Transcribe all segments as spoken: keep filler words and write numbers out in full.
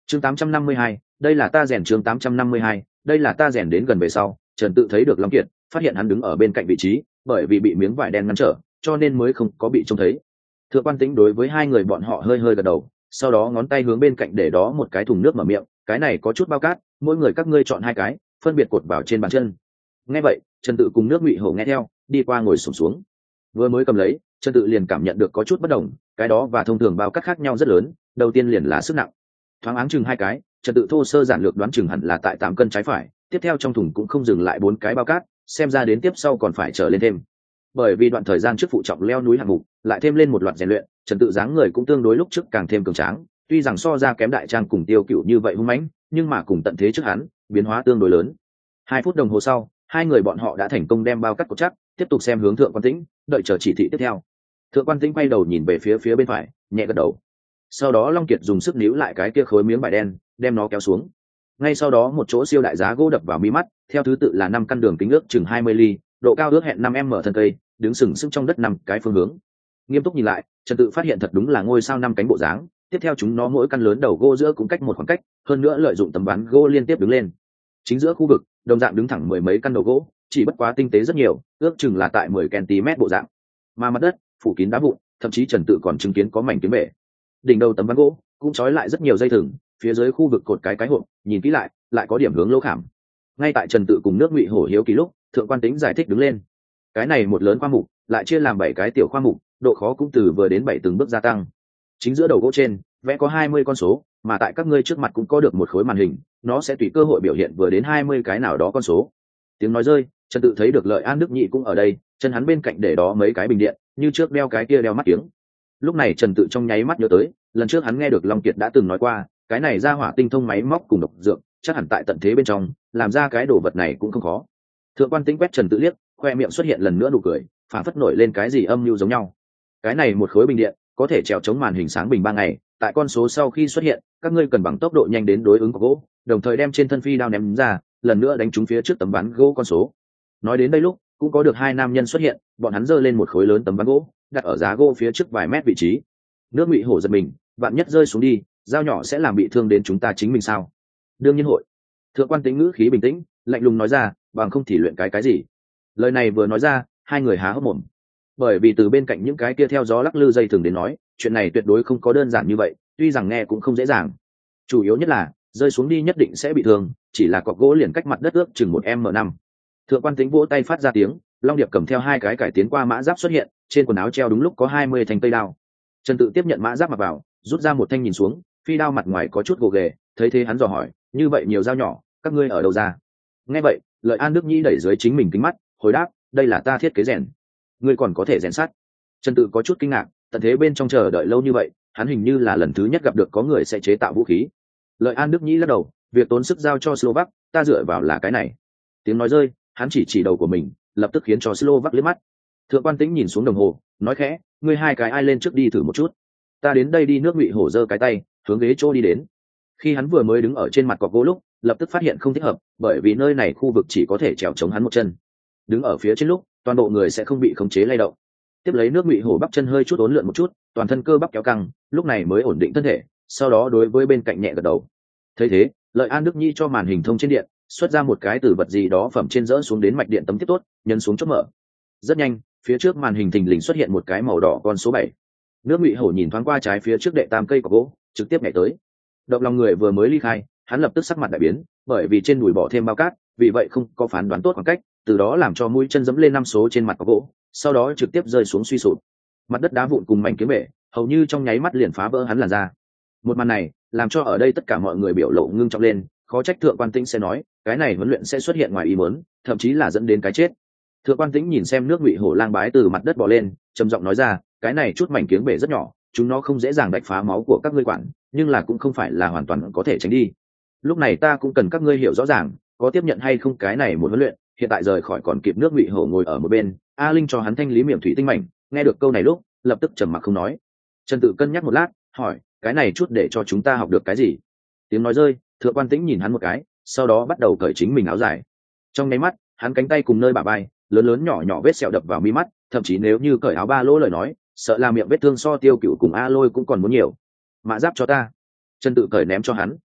chương tám trăm năm mươi hai, đây là ta rèn chương tám trăm năm mươi hai, đây là ta rèn đến gần về sau, Trần Tự thấy được Long Kiệt, phát hiện hắn đứng ở bên cạnh vị trí, bởi vì bị miếng vải đen ngăn trở, cho nên mới không có bị trông thấy. Thượng quan Tĩnh đối với hai người bọn họ hơi hơi gật đầu, sau đó ngón tay hướng bên cạnh để đó một cái thùng nước mở miệng, cái này có chút bao cát, mỗi người các ngươi chọn hai cái, phân biệt cột vào trên bàn chân. Nghe vậy, Trần Tự cùng Nước Ngụy Hổ nghe theo, đi qua ngồi xổm xuống. Vừa mới cầm lấy, Trần Tự liền cảm nhận được có chút bất đồng, cái đó và thông thường bao cát khác nhau rất lớn, đầu tiên liền là sức nặng. Thoáng áng chừng hai cái, Trần Tự thô sơ giản lược đoán chừng hẳn là tại tám cân trái phải, tiếp theo trong thùng cũng không dừng lại bốn cái bao cát, xem ra đến tiếp sau còn phải trở lên thêm. Bởi vì đoạn thời gian trước phụ trọng leo núi hạng mục, lại thêm lên một loạt rèn luyện, Trần Tự dáng người cũng tương đối lúc trước càng thêm cường tráng, tuy rằng so ra kém đại trang cùng Tiêu Cựu như vậy hung mãnh, nhưng mà cùng tận thế trước hắn, biến hóa tương đối lớn. Hai phút đồng hồ sau, hai người bọn họ đã thành công đem bao cát cột chắc, tiếp tục xem hướng Thượng Quan Tĩnh, đợi chờ chỉ thị tiếp theo. Thượng Quan Tĩnh quay đầu nhìn về phía phía bên phải, nhẹ gật đầu. Sau đó Long Kiệt dùng sức níu lại cái kia khối miếng vải đen, đem nó kéo xuống. Ngay sau đó một chỗ siêu đại giá gỗ đập vào mi mắt, theo thứ tự là năm căn đường kính ước chừng hai mươi ly, độ cao ước hẹn năm m thân cây, đứng sừng sững trong đất năm cái phương hướng. Nghiêm túc nhìn lại, Trần Tự phát hiện thật đúng là ngôi sao năm cánh bộ dáng, tiếp theo chúng nó mỗi căn lớn đầu gỗ giữa cũng cách một khoảng cách, hơn nữa lợi dụng tấm ván gỗ liên tiếp đứng lên. Chính giữa khu vực, đồng dạng đứng thẳng mười mấy căn đầu gỗ, chỉ bất quá tinh tế rất nhiều, ước chừng là tại mười cm bộ dạng. Mà mặt đất phủ kín đá vụn, thậm chí Trần Tự còn chứng kiến có mảnh kiếm bể. Đỉnh đầu tấm ván gỗ cũng trói lại rất nhiều dây thừng, phía dưới khu vực cột cái cái hộp, nhìn kỹ lại, lại có điểm hướng lỗ khảm. Ngay tại Trần Tự cùng Nước Ngụy Hổ hiếu kỳ lúc, Thượng Quan Tĩnh giải thích đứng lên. Cái này một lớn khoa mục, lại chia làm bảy cái tiểu khoa mục, độ khó cũng từ vừa đến bảy từng bước gia tăng. Chính giữa đầu gỗ trên, vẽ có hai mươi con số, mà tại các ngươi trước mặt cũng có được một khối màn hình, nó sẽ tùy cơ hội biểu hiện vừa đến hai mươi cái nào đó con số. Tiếng nói rơi, Trần Tự thấy được Lợi An Đức Nhị cũng ở đây, chân hắn bên cạnh để đó mấy cái bình điện, như trước đeo cái kia đeo mắt kiếng. Lúc này Trần Tự trong nháy mắt nhớ tới, lần trước hắn nghe được Long Kiệt đã từng nói qua, cái này ra hỏa tinh thông máy móc cùng độc dược, chắc hẳn tại tận thế bên trong, làm ra cái đồ vật này cũng không khó. Thượng Quan Tĩnh quét Trần Tự liếc, khoe miệng xuất hiện lần nữa nụ cười, phản phất nổi lên cái gì âm mưu giống nhau. Cái này một khối bình điện, có thể trèo chống màn hình sáng bình ba ngày, tại con số sau khi xuất hiện, các ngươi cần bằng tốc độ nhanh đến đối ứng của gỗ, đồng thời đem trên thân phi đao ném ra, lần nữa đánh trúng phía trước tấm ván gỗ con số. Nói đến đây lúc, cũng có được hai nam nhân xuất hiện, bọn hắn giơ lên một khối lớn tấm ván gỗ, đặt ở giá gỗ phía trước vài mét vị trí. Nước Ngụy Hổ giật mình, vạn nhất rơi xuống đi, dao nhỏ sẽ làm bị thương đến chúng ta chính mình sao? Đương nhiên hội. Thượng Quan Tĩnh ngữ khí bình tĩnh, lạnh lùng nói ra, bằng không thì luyện cái cái gì? Lời này vừa nói ra, hai người há hốc mồm. Bởi vì từ bên cạnh những cái kia theo gió lắc lư dây thường đến nói, chuyện này tuyệt đối không có đơn giản như vậy, tuy rằng nghe cũng không dễ dàng. Chủ yếu nhất là, rơi xuống đi nhất định sẽ bị thương, chỉ là cọc gỗ liền cách mặt đất ước chừng một m năm. Thượng Quan Tĩnh vỗ tay phát ra tiếng, Long Điệp cầm theo hai cái cải tiến qua mã giáp xuất hiện, trên quần áo treo đúng lúc có hai mươi thanh tây đao. Trần Tự tiếp nhận mã giáp mặc vào, rút ra một thanh nhìn xuống, phi đao mặt ngoài có chút gồ ghề, thấy thế hắn dò hỏi, như vậy nhiều dao nhỏ, các ngươi ở đâu ra? Nghe vậy, Lợi An Đức Nhĩ đẩy dưới chính mình kính mắt, hồi đáp, đây là ta thiết kế rèn. Ngươi còn có thể rèn sắt? Trần Tự có chút kinh ngạc, tận thế bên trong chờ đợi lâu như vậy, hắn hình như là lần thứ nhất gặp được có người sẽ chế tạo vũ khí. Lợi An Đức Nhĩ lắc đầu, việc tốn sức giao cho Slovak, ta dựa vào là cái này. Tiếng nói rơi, hắn chỉ chỉ đầu của mình, lập tức khiến cho Slovak liếc mắt. Thượng Quan Tĩnh nhìn xuống đồng hồ, nói khẽ, ngươi hai cái ai lên trước đi thử một chút. Ta đến đây đi. Nước Ngụy Hổ giơ cái tay, hướng ghế chỗ đi đến. Khi hắn vừa mới đứng ở trên mặt cọc gỗ lúc, lập tức phát hiện không thích hợp, bởi vì nơi này khu vực chỉ có thể trèo chống hắn một chân. Đứng ở phía trên lúc, toàn bộ người sẽ không bị khống chế lay động. Tiếp lấy Nước Ngụy Hổ bắp chân hơi chút uốn lượn một chút, toàn thân cơ bắp kéo căng, lúc này mới ổn định thân thể, sau đó đối với bên cạnh nhẹ gật đầu. Thấy thế, Lợi An Đức Nhi cho màn hình thông trên điện, xuất ra một cái từ vật gì đó phẩm trên rỡ xuống đến mạch điện tấm tiếp tốt, nhấn xuống chốt mở. Rất nhanh, phía trước màn hình thình lình xuất hiện một cái màu đỏ con số bảy. Nước Ngụy Hổ nhìn thoáng qua trái phía trước đệ tam cây cọc gỗ, trực tiếp nhảy tới. Động lòng người vừa mới ly khai, hắn lập tức sắc mặt đại biến, bởi vì trên đùi bỏ thêm bao cát, vì vậy không có phán đoán tốt khoảng cách, từ đó làm cho mũi chân dẫm lên năm số trên mặt cọc gỗ, sau đó trực tiếp rơi xuống suy sụp. Mặt đất đá vụn cùng mảnh kiếm bể, hầu như trong nháy mắt liền phá vỡ hắn làn ra. Một màn này, làm cho ở đây tất cả mọi người biểu lộ ngưng trọng lên, khó trách Thượng Quan Tĩnh sẽ nói, cái này huấn luyện sẽ xuất hiện ngoài ý muốn, thậm chí là dẫn đến cái chết. Thượng Quan Tĩnh nhìn xem Nước Ngụy Hổ lang bái từ mặt đất bò lên, trầm giọng nói ra, cái này chút mảnh kiếm bể rất nhỏ, chúng nó không dễ dàng đạch phá máu của các ngươi quản, nhưng là cũng không phải là hoàn toàn có thể tránh đi. Lúc này ta cũng cần các ngươi hiểu rõ ràng, có tiếp nhận hay không cái này một huấn luyện, hiện tại rời khỏi còn kịp. Nước Ngụy Hổ ngồi ở một bên, A Linh cho hắn thanh lý miệng thủy tinh mảnh, nghe được câu này lúc, lập tức trầm mặc không nói. Trần Tự cân nhắc một lát, hỏi, cái này chút để cho chúng ta học được cái gì? Tiếng nói rơi, Thượng Quan Tĩnh nhìn hắn một cái, sau đó bắt đầu cởi chính mình áo dài. Trong nháy mắt, hắn cánh tay cùng nơi bả vai, lớn lớn nhỏ nhỏ vết sẹo đập vào mi mắt, thậm chí nếu như cởi áo ba lỗ lời nói, sợ là miệng vết thương so Tiêu Cựu cùng A Lôi cũng còn muốn nhiều. Mã giáp cho ta. Trần Tự cởi ném cho hắn,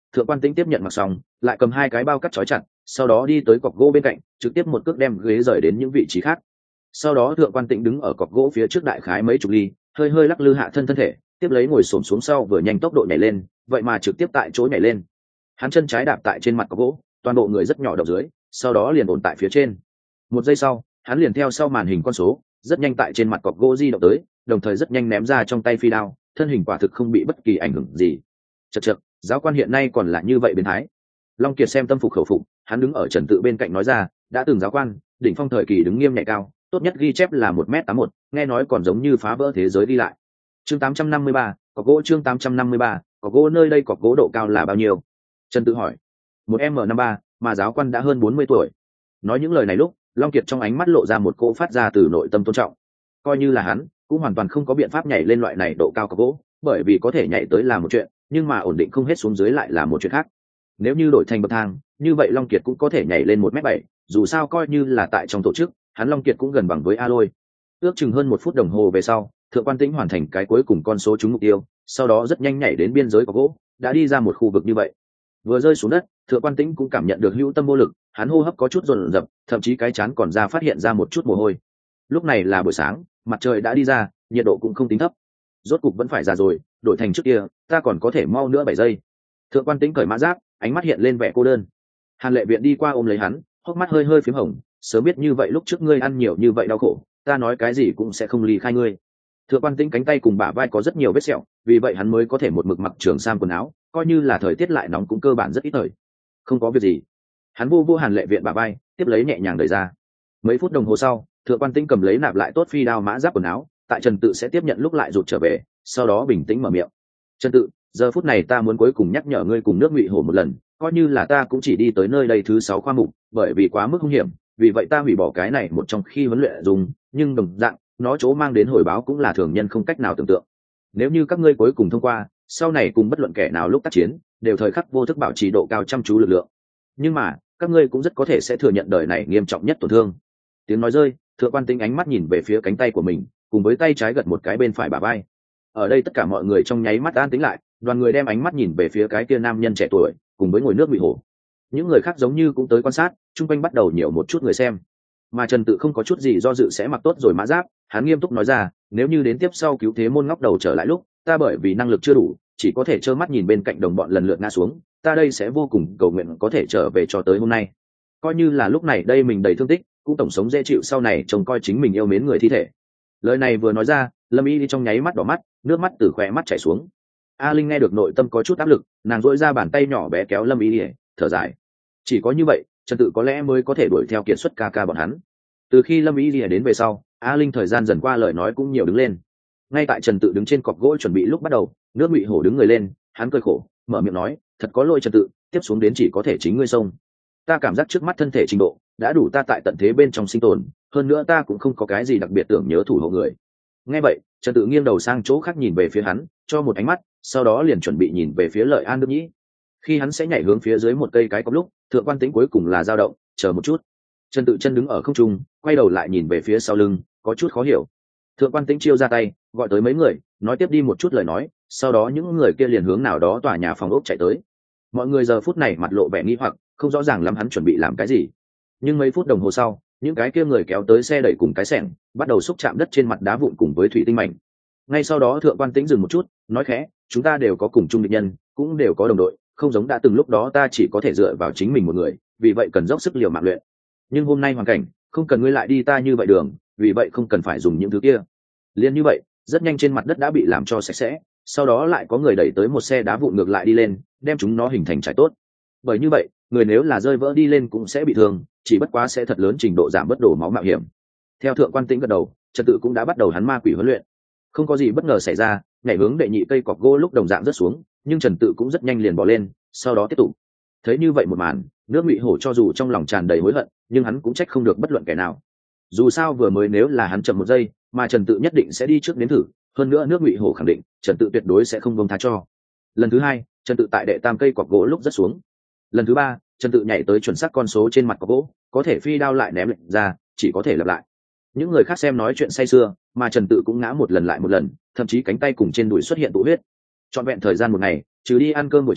Thượng Quan Tĩnh tiếp nhận mặc xong lại cầm hai cái bao cắt trói chặt, sau đó đi tới cọc gỗ bên cạnh, trực tiếp một cước đem ghế rời đến những vị trí khác. Sau đó Thượng Quan Tĩnh đứng ở cọc gỗ phía trước đại khái mấy chục ly, hơi hơi lắc lư hạ thân thân thể, tiếp lấy ngồi xổm xuống sau vừa nhanh tốc độ nhảy lên, vậy mà trực tiếp tại chỗ nhảy lên. Hắn chân trái đạp tại trên mặt cọc gỗ, toàn bộ người rất nhỏ đập dưới, sau đó liền ổn tại phía trên. Một giây sau, hắn liền theo sau màn hình con số, rất nhanh tại trên mặt cọc gỗ di động tới, đồng thời rất nhanh ném ra trong tay phi đao, thân hình quả thực không bị bất kỳ ảnh hưởng gì. Chậc chậc, giáo quan hiện nay còn là như vậy biến thái. Long Kiệt xem tâm phục khẩu phục, hắn đứng ở Trần Tự bên cạnh nói ra, đã từng giáo quan, đỉnh phong thời kỳ đứng nghiêm nhạy cao, tốt nhất ghi chép là một mét tám một, nghe nói còn giống như phá vỡ thế giới đi lại. Chương tám trăm năm mươi ba, cọc gỗ chương tám trăm năm mươi ba, cọc gỗ nơi đây cọc gỗ độ cao là bao nhiêu? Trần Tự hỏi. Một m năm ba, mà giáo quan đã hơn bốn mươi tuổi. Nói những lời này lúc, Long Kiệt trong ánh mắt lộ ra một cỗ phát ra từ nội tâm tôn trọng. Coi như là hắn, cũng hoàn toàn không có biện pháp nhảy lên loại này độ cao cọc gỗ, bởi vì có thể nhảy tới là một chuyện, nhưng mà ổn định không hết xuống dưới lại là một chuyện khác. Nếu như đổi thành bậc thang, như vậy Long Kiệt cũng có thể nhảy lên một mét bảy, dù sao coi như là tại trong tổ chức, hắn Long Kiệt cũng gần bằng với A Lôi. Ước chừng hơn một phút đồng hồ về sau, Thượng Quan Tĩnh hoàn thành cái cuối cùng con số trúng mục tiêu, sau đó rất nhanh nhảy đến biên giới cọc gỗ, đã đi ra một khu vực như vậy. Vừa rơi xuống đất, Thượng Quan Tĩnh cũng cảm nhận được hữu tâm vô lực, hắn hô hấp có chút dồn dập, thậm chí cái chán còn ra phát hiện ra một chút mồ hôi. Lúc này là buổi sáng, mặt trời đã đi ra, nhiệt độ cũng không tính thấp. Rốt cục vẫn phải già rồi, đổi thành trước kia, ta còn có thể mau nữa bảy giây. Thượng Quan Tĩnh cởi mã giáp, ánh mắt hiện lên vẻ cô đơn. Hàn Lệ Viện đi qua ôm lấy hắn, hốc mắt hơi hơi phím hồng, sớm biết như vậy lúc trước ngươi ăn nhiều như vậy đau khổ, ta nói cái gì cũng sẽ không ly khai ngươi. Thượng Quan Tĩnh cánh tay cùng bả vai có rất nhiều vết sẹo, vì vậy hắn mới có thể một mực mặc trường sam quần áo, coi như là thời tiết lại nóng cũng cơ bản rất ít thời. Không có việc gì. Hắn vô vô Hàn Lệ Viện bả vai, tiếp lấy nhẹ nhàng đẩy ra. Mấy phút đồng hồ sau, Thượng Quan Tĩnh cầm lấy nạp lại tốt phi đao mã giáp quần áo, tại Trần Tự sẽ tiếp nhận lúc lại rụt trở về, sau đó bình tĩnh mở miệng. Trần Tự, giờ phút này ta muốn cuối cùng nhắc nhở ngươi cùng nước Ngụy Hổ một lần, coi như là ta cũng chỉ đi tới nơi đây thứ sáu khoa mục, bởi vì quá mức hung hiểm, vì vậy ta hủy bỏ cái này một trong khi huấn luyện dùng, nhưng đồng dạng, nó chỗ mang đến hồi báo cũng là thường nhân không cách nào tưởng tượng. Nếu như các ngươi cuối cùng thông qua, sau này cùng bất luận kẻ nào lúc tác chiến, đều thời khắc vô thức bảo trì độ cao chăm chú lực lượng. Nhưng mà, các ngươi cũng rất có thể sẽ thừa nhận đời này nghiêm trọng nhất tổn thương. Tiếng nói rơi, Thượng Quan Tĩnh ánh mắt nhìn về phía cánh tay của mình, cùng với tay trái gật một cái bên phải bả vai. Ở đây tất cả mọi người trong nháy mắt an tĩnh lại, đoàn người đem ánh mắt nhìn về phía cái kia nam nhân trẻ tuổi, cùng với ngồi nước Ngụy Hổ. Những người khác giống như cũng tới quan sát, chung quanh bắt đầu nhiều một chút người xem. Mà Trần Tự không có chút gì do dự sẽ mặc tốt rồi mã giáp, hắn nghiêm túc nói ra, nếu như đến tiếp sau cứu thế môn ngóc đầu trở lại lúc, ta bởi vì năng lực chưa đủ, chỉ có thể trơ mắt nhìn bên cạnh đồng bọn lần lượt ngã xuống, ta đây sẽ vô cùng cầu nguyện có thể trở về cho tới hôm nay. Coi như là lúc này đây mình đầy thương tích, cũng tổng sống dễ chịu sau này trông coi chính mình yêu mến người thi thể. Lời này vừa nói ra, Lâm Y đi trong nháy mắt đỏ mắt, nước mắt từ khóe mắt chảy xuống. A Linh nghe được nội tâm có chút áp lực, nàng duỗi ra bàn tay nhỏ bé kéo Lâm Y đi, thở dài. Chỉ có như vậy, Trần Tự có lẽ mới có thể đuổi theo kiệt xuất ca ca bọn hắn. Từ khi Lâm Y đi đến về sau, A Linh thời gian dần qua lời nói cũng nhiều đứng lên. Ngay tại Trần Tự đứng trên cọc gỗ chuẩn bị lúc bắt đầu, nước Ngụy Hổ đứng người lên, hắn cười khổ, mở miệng nói, thật có lỗi Trần Tự, tiếp xuống đến chỉ có thể chính ngươi xông. Ta cảm giác trước mắt thân thể trình độ đã đủ ta tại tận thế bên trong sinh tồn, hơn nữa ta cũng không có cái gì đặc biệt tưởng nhớ thủ hộ người. Nghe vậy, Trần Tự nghiêng đầu sang chỗ khác nhìn về phía hắn, cho một ánh mắt, sau đó liền chuẩn bị nhìn về phía Lợi An Đức Nhĩ. Khi hắn sẽ nhảy hướng phía dưới một cây cái cọc lúc, Thượng Quan Tĩnh cuối cùng là dao động, chờ một chút. Trần Tự chân đứng ở không trung, quay đầu lại nhìn về phía sau lưng, có chút khó hiểu. Thượng Quan Tĩnh chiêu ra tay, gọi tới mấy người, nói tiếp đi một chút lời nói, sau đó những người kia liền hướng nào đó tòa nhà phòng ốc chạy tới. Mọi người giờ phút này mặt lộ vẻ nghi hoặc, không rõ ràng lắm hắn chuẩn bị làm cái gì. Nhưng mấy phút đồng hồ sau, những cái kia người kéo tới xe đẩy cùng cái xẻng, bắt đầu xúc chạm đất trên mặt đá vụn cùng với thủy tinh mảnh. Ngay sau đó Thượng Quan Tĩnh dừng một chút, nói khẽ, chúng ta đều có cùng chung địch nhân, cũng đều có đồng đội, không giống đã từng lúc đó ta chỉ có thể dựa vào chính mình một người, vì vậy cần dốc sức liều mạng luyện. Nhưng hôm nay hoàn cảnh, không cần ngươi lại đi ta như vậy đường, vì vậy không cần phải dùng những thứ kia. Liên như vậy, rất nhanh trên mặt đất đã bị làm cho sạch sẽ, sau đó lại có người đẩy tới một xe đá vụn ngược lại đi lên, đem chúng nó hình thành trải tốt. Bởi như vậy, người nếu là rơi vỡ đi lên cũng sẽ bị thương, chỉ bất quá sẽ thật lớn trình độ giảm bất đổ máu mạo hiểm. Theo Thượng Quan Tĩnh gật đầu, Trật Tự cũng đã bắt đầu hắn ma quỷ huấn luyện. Không có gì bất ngờ xảy ra, nhảy hướng đệ nhị cây cọc gỗ lúc đồng dạng rất xuống, nhưng Trần Tự cũng rất nhanh liền bỏ lên, sau đó tiếp tục. Thấy như vậy một màn, nước Ngụy Hổ cho dù trong lòng tràn đầy hối hận, nhưng hắn cũng trách không được bất luận kẻ nào. Dù sao vừa mới nếu là hắn chậm một giây, mà Trần Tự nhất định sẽ đi trước đến thử, hơn nữa nước Ngụy Hổ khẳng định, Trần Tự tuyệt đối sẽ không buông tha cho. Lần thứ hai, Trần Tự tại đệ tam cây cọc gỗ lúc rất xuống. Lần thứ ba, Trần Tự nhảy tới chuẩn xác con số trên mặt cọc gỗ, có thể phi đao lại ném lệnh ra, chỉ có thể lặp lại. Những người khác xem nói chuyện say sưa, mà Trần Tự cũng ngã một lần lại một lần, thậm chí cánh tay cùng trên đùi xuất hiện tụ huyết. Trọn vẹn thời gian một ngày, trừ đi ăn cơm buổi trưa,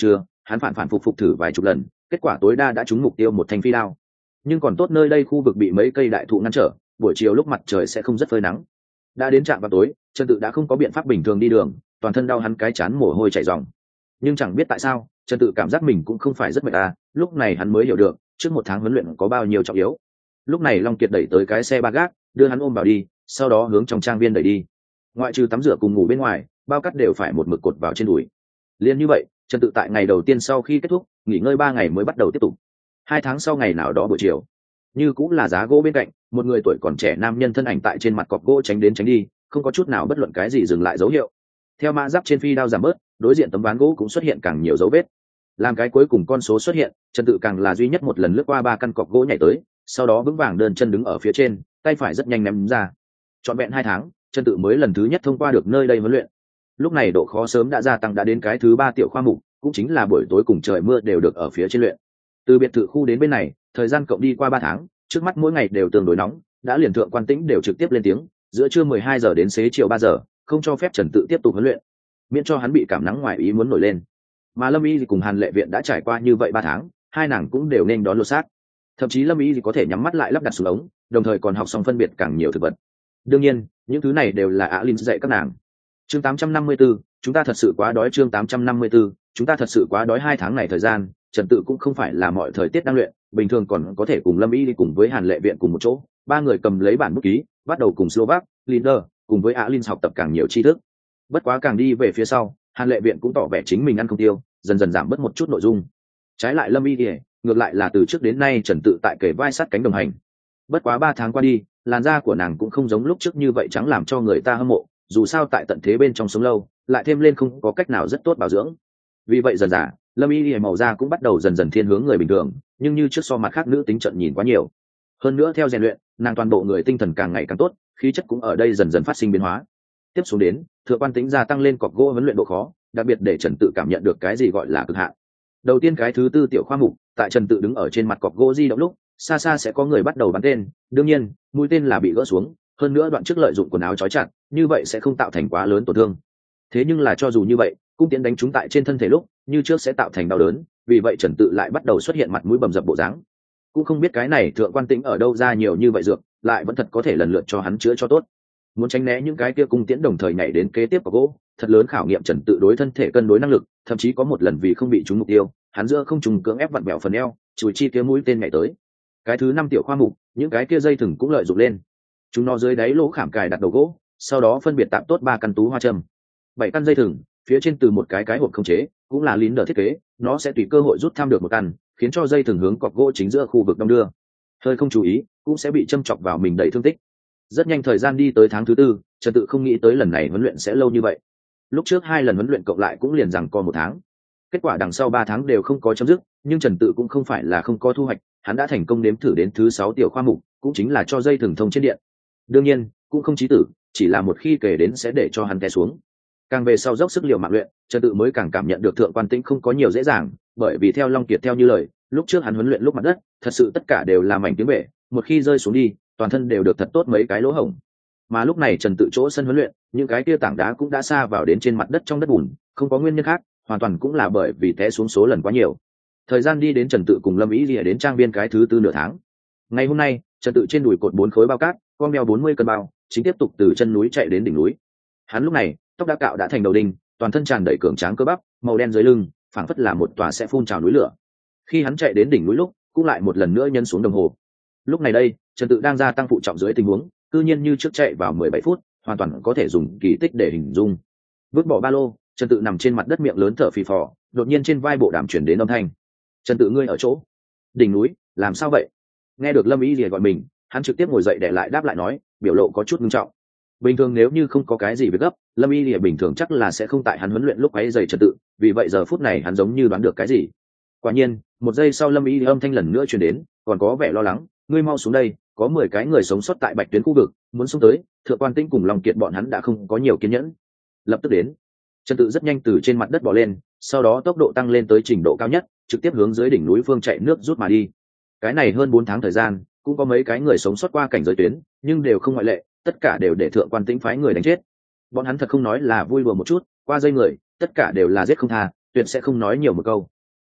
hắn phản phản phục phục thử vài chục lần, kết quả tối đa đã trúng mục tiêu một thanh phi đao. Nhưng còn tốt nơi đây khu vực bị mấy cây đại thụ ngăn trở, buổi chiều lúc mặt trời sẽ không rất phơi nắng. Đã đến trạm vào tối, Trần Tự đã không có biện pháp bình thường đi đường, toàn thân đau hắn cái chán mồ hôi chảy ròng. Nhưng chẳng biết tại sao, Trần Tự cảm giác mình cũng không phải rất mệt à, lúc này hắn mới hiểu được, trước một tháng huấn luyện có bao nhiêu trọng yếu. Lúc này Long Kiệt đẩy tới cái xe ba gác, đưa hắn ôm vào đi, sau đó hướng trong trang viên đẩy đi. Ngoại trừ tắm rửa cùng ngủ bên ngoài, bao cát đều phải một mực cột vào trên đùi. Liên như vậy, Trần Tự tại ngày đầu tiên sau khi kết thúc, nghỉ ngơi ba ngày mới bắt đầu tiếp tục. Hai tháng sau ngày nào đó buổi chiều, như cũng là giá gỗ bên cạnh, một người tuổi còn trẻ nam nhân thân ảnh tại trên mặt cọc gỗ tránh đến tránh đi, không có chút nào bất luận cái gì dừng lại dấu hiệu. Theo mã giáp trên phi đao giảm bớt, đối diện tấm ván gỗ cũng xuất hiện càng nhiều dấu vết. Làm cái cuối cùng con số xuất hiện, Trần Tự càng là duy nhất một lần lướt qua ba căn cọc gỗ nhảy tới, sau đó vững vàng đơn chân đứng ở phía trên, tay phải rất nhanh ném ra. Trọn vẹn hai tháng, Trần Tự mới lần thứ nhất thông qua được nơi đây huấn luyện. Lúc này độ khó sớm đã gia tăng đã đến cái thứ ba tiểu khoa mục, cũng chính là buổi tối cùng trời mưa đều được ở phía trên luyện. Từ biệt thự khu đến bên này, thời gian cộng đi qua ba tháng, trước mắt mỗi ngày đều tương đối nóng, đã liền thượng quan tĩnh đều trực tiếp lên tiếng, giữa trưa mười hai giờ đến xế chiều ba giờ, không cho phép Trần Tự tiếp tục huấn luyện, miễn cho hắn bị cảm nắng ngoài ý muốn nổi lên. Mà Lâm Y cùng Hàn Lệ Viện đã trải qua như vậy ba tháng, hai nàng cũng đều nên đón lột xác. Thậm chí Lâm Y có thể nhắm mắt lại lắp đặt xuống ống, đồng thời còn học xong phân biệt càng nhiều thực vật. Đương nhiên, những thứ này đều là Alin dạy các nàng. Chương tám trăm năm mươi tư, chúng ta thật sự quá đói. Chương tám trăm năm mươi tư, chúng ta thật sự quá đói. Hai tháng này thời gian, Trần Tự cũng không phải là mọi thời tiết đang luyện, bình thường còn có thể cùng Lâm Y đi cùng với Hàn Lệ Viện cùng một chỗ, ba người cầm lấy bản bút ký, bắt đầu cùng Slovak, Linder, cùng với Alin học tập càng nhiều tri thức. Bất quá càng đi về phía sau, Hàn Lệ Viện cũng tỏ vẻ chính mình ăn không tiêu, dần dần giảm bớt một chút nội dung. Trái lại Lâm Y thì ngược lại là từ trước đến nay Trần Tự tại kề vai sát cánh đồng hành. Bất quá ba tháng qua đi, làn da của nàng cũng không giống lúc trước như vậy trắng làm cho người ta hâm mộ, dù sao tại tận thế bên trong sống lâu, lại thêm lên không có cách nào rất tốt bảo dưỡng. Vì vậy dần dà, Lâm Y thì màu da cũng bắt đầu dần dần thiên hướng người bình thường, nhưng như trước so mặt khác nữ tính trận nhìn quá nhiều. Hơn nữa theo rèn luyện, nàng toàn bộ người tinh thần càng ngày càng tốt, khí chất cũng ở đây dần dần phát sinh biến hóa. Tiếp xuống đến, Thượng quan Tĩnh gia tăng lên cọc gỗ huấn luyện độ khó, đặc biệt để Trần Tự cảm nhận được cái gì gọi là cực hạn. Đầu tiên cái thứ tư tiểu khoa mục, tại Trần Tự đứng ở trên mặt cọc gỗ di động lúc, xa xa sẽ có người bắt đầu bắn tên, đương nhiên, mũi tên là bị gỡ xuống, hơn nữa đoạn trước lợi dụng quần áo trói chặt, như vậy sẽ không tạo thành quá lớn tổn thương. Thế nhưng là cho dù như vậy, cung tiễn đánh trúng tại trên thân thể lúc, như trước sẽ tạo thành đau đớn, vì vậy Trần Tự lại bắt đầu xuất hiện mặt mũi bầm dập bộ dáng. Cũng không biết cái này Thượng quan Tĩnh ở đâu ra nhiều như vậy dược, lại vẫn thật có thể lần lượt cho hắn chữa cho tốt. Muốn tránh né những cái kia cung tiễn đồng thời nhảy đến kế tiếp cọc gỗ, thật lớn khảo nghiệm Trần Tự đối thân thể cân đối năng lực, thậm chí có một lần vì không bị trúng mục tiêu, hắn giữa không trùng cưỡng ép vặn bẹo phần eo, chùi chi kia mũi tên nhảy tới. Cái thứ năm tiểu khoa mục, những cái kia dây thừng cũng lợi dụng lên. Chúng nó dưới đáy lỗ khảm cài đặt đầu gỗ, sau đó phân biệt tạm tốt ba căn tú hoa châm. Bảy căn dây thừng, phía trên từ một cái cái hộp không chế, cũng là lín đờ thiết kế, nó sẽ tùy cơ hội rút tham được một căn, khiến cho dây thừng hướng cọc gỗ chính giữa khu vực đông đưa. Hơi không chú ý, cũng sẽ bị châm chọc vào mình đầy thương tích. Rất nhanh thời gian đi tới tháng thứ tư, Trần Tự không nghĩ tới lần này huấn luyện sẽ lâu như vậy. Lúc trước hai lần huấn luyện cộng lại cũng liền rằng co một tháng. Kết quả đằng sau ba tháng đều không có chấm dứt, nhưng Trần Tự cũng không phải là không có thu hoạch, hắn đã thành công đếm thử đến thứ sáu tiểu khoa mục, cũng chính là cho dây thừng thông trên điện. Đương nhiên, cũng không chí tử, chỉ là một khi kể đến sẽ để cho hắn té xuống. Càng về sau dốc sức liều mạng luyện, Trần Tự mới càng cảm nhận được Thượng quan Tĩnh không có nhiều dễ dàng, bởi vì theo Long Kiệt theo như lời, lúc trước hắn huấn luyện lúc mặt đất, thật sự tất cả đều là mảnh tiếng bể, một khi rơi xuống đi, toàn thân đều được thật tốt mấy cái lỗ hổng. Mà lúc này Trần Tự chỗ sân huấn luyện, những cái kia tảng đá cũng đã sa vào đến trên mặt đất trong đất bùn, không có nguyên nhân khác, hoàn toàn cũng là bởi vì té xuống số lần quá nhiều. Thời gian đi đến Trần Tự cùng Lâm Ý Lìa đến trang viên cái thứ tư nửa tháng. Ngày hôm nay, Trần Tự trên đùi cột bốn khối bao cát, con beo bốn mươi cân bao, chính tiếp tục từ chân núi chạy đến đỉnh núi. Hắn lúc này, tóc đã cạo đã thành đầu đinh, toàn thân tràn đầy cường tráng cơ bắp, màu đen dưới lưng, phảng phất là một tòa sẽ phun trào núi lửa. Khi hắn chạy đến đỉnh núi lúc, cũng lại một lần nữa nhân xuống đồng hồ. Lúc này đây, Trần Tự đang gia tăng phụ trọng dưới tình huống, cư nhiên như trước chạy vào mười bảy phút, hoàn toàn có thể dùng kỳ tích để hình dung. Vứt bỏ ba lô, Trần Tự nằm trên mặt đất miệng lớn thở phì phò, đột nhiên trên vai bộ đàm truyền đến âm thanh. "Trần Tự, ngươi ở chỗ đỉnh núi, làm sao vậy?" Nghe được Lâm Ý Lìa gọi mình, hắn trực tiếp ngồi dậy để lại đáp lại nói, biểu lộ có chút nghiêm trọng. Bình thường nếu như không có cái gì việc gấp, Lâm Y Lìa bình thường chắc là sẽ không tại hắn huấn luyện lúc ấy dày Trần Tự, vì vậy giờ phút này hắn giống như đoán được cái gì. Quả nhiên, một giây sau Lâm Y Lìa âm thanh lần nữa truyền đến, còn có vẻ lo lắng, "Ngươi mau xuống đây, có mười cái người sống sót tại Bạch Tuyến khu vực, muốn xuống tới." Thượng quan Tĩnh cùng Long Kiệt bọn hắn đã không có nhiều kiên nhẫn. Lập tức đến. Trần Tự rất nhanh từ trên mặt đất bò lên, sau đó tốc độ tăng lên tới trình độ cao nhất, trực tiếp hướng dưới đỉnh núi phương chạy nước rút mà đi. Cái này hơn bốn tháng thời gian, cũng có mấy cái người sống sót qua cảnh giới tuyến, nhưng đều không ngoại lệ, tất cả đều để Thượng quan Tĩnh phái người đánh chết. Bọn hắn thật không nói là vui đùa một chút, qua dây người, tất cả đều là giết không tha, tuyệt sẽ không nói nhiều một câu.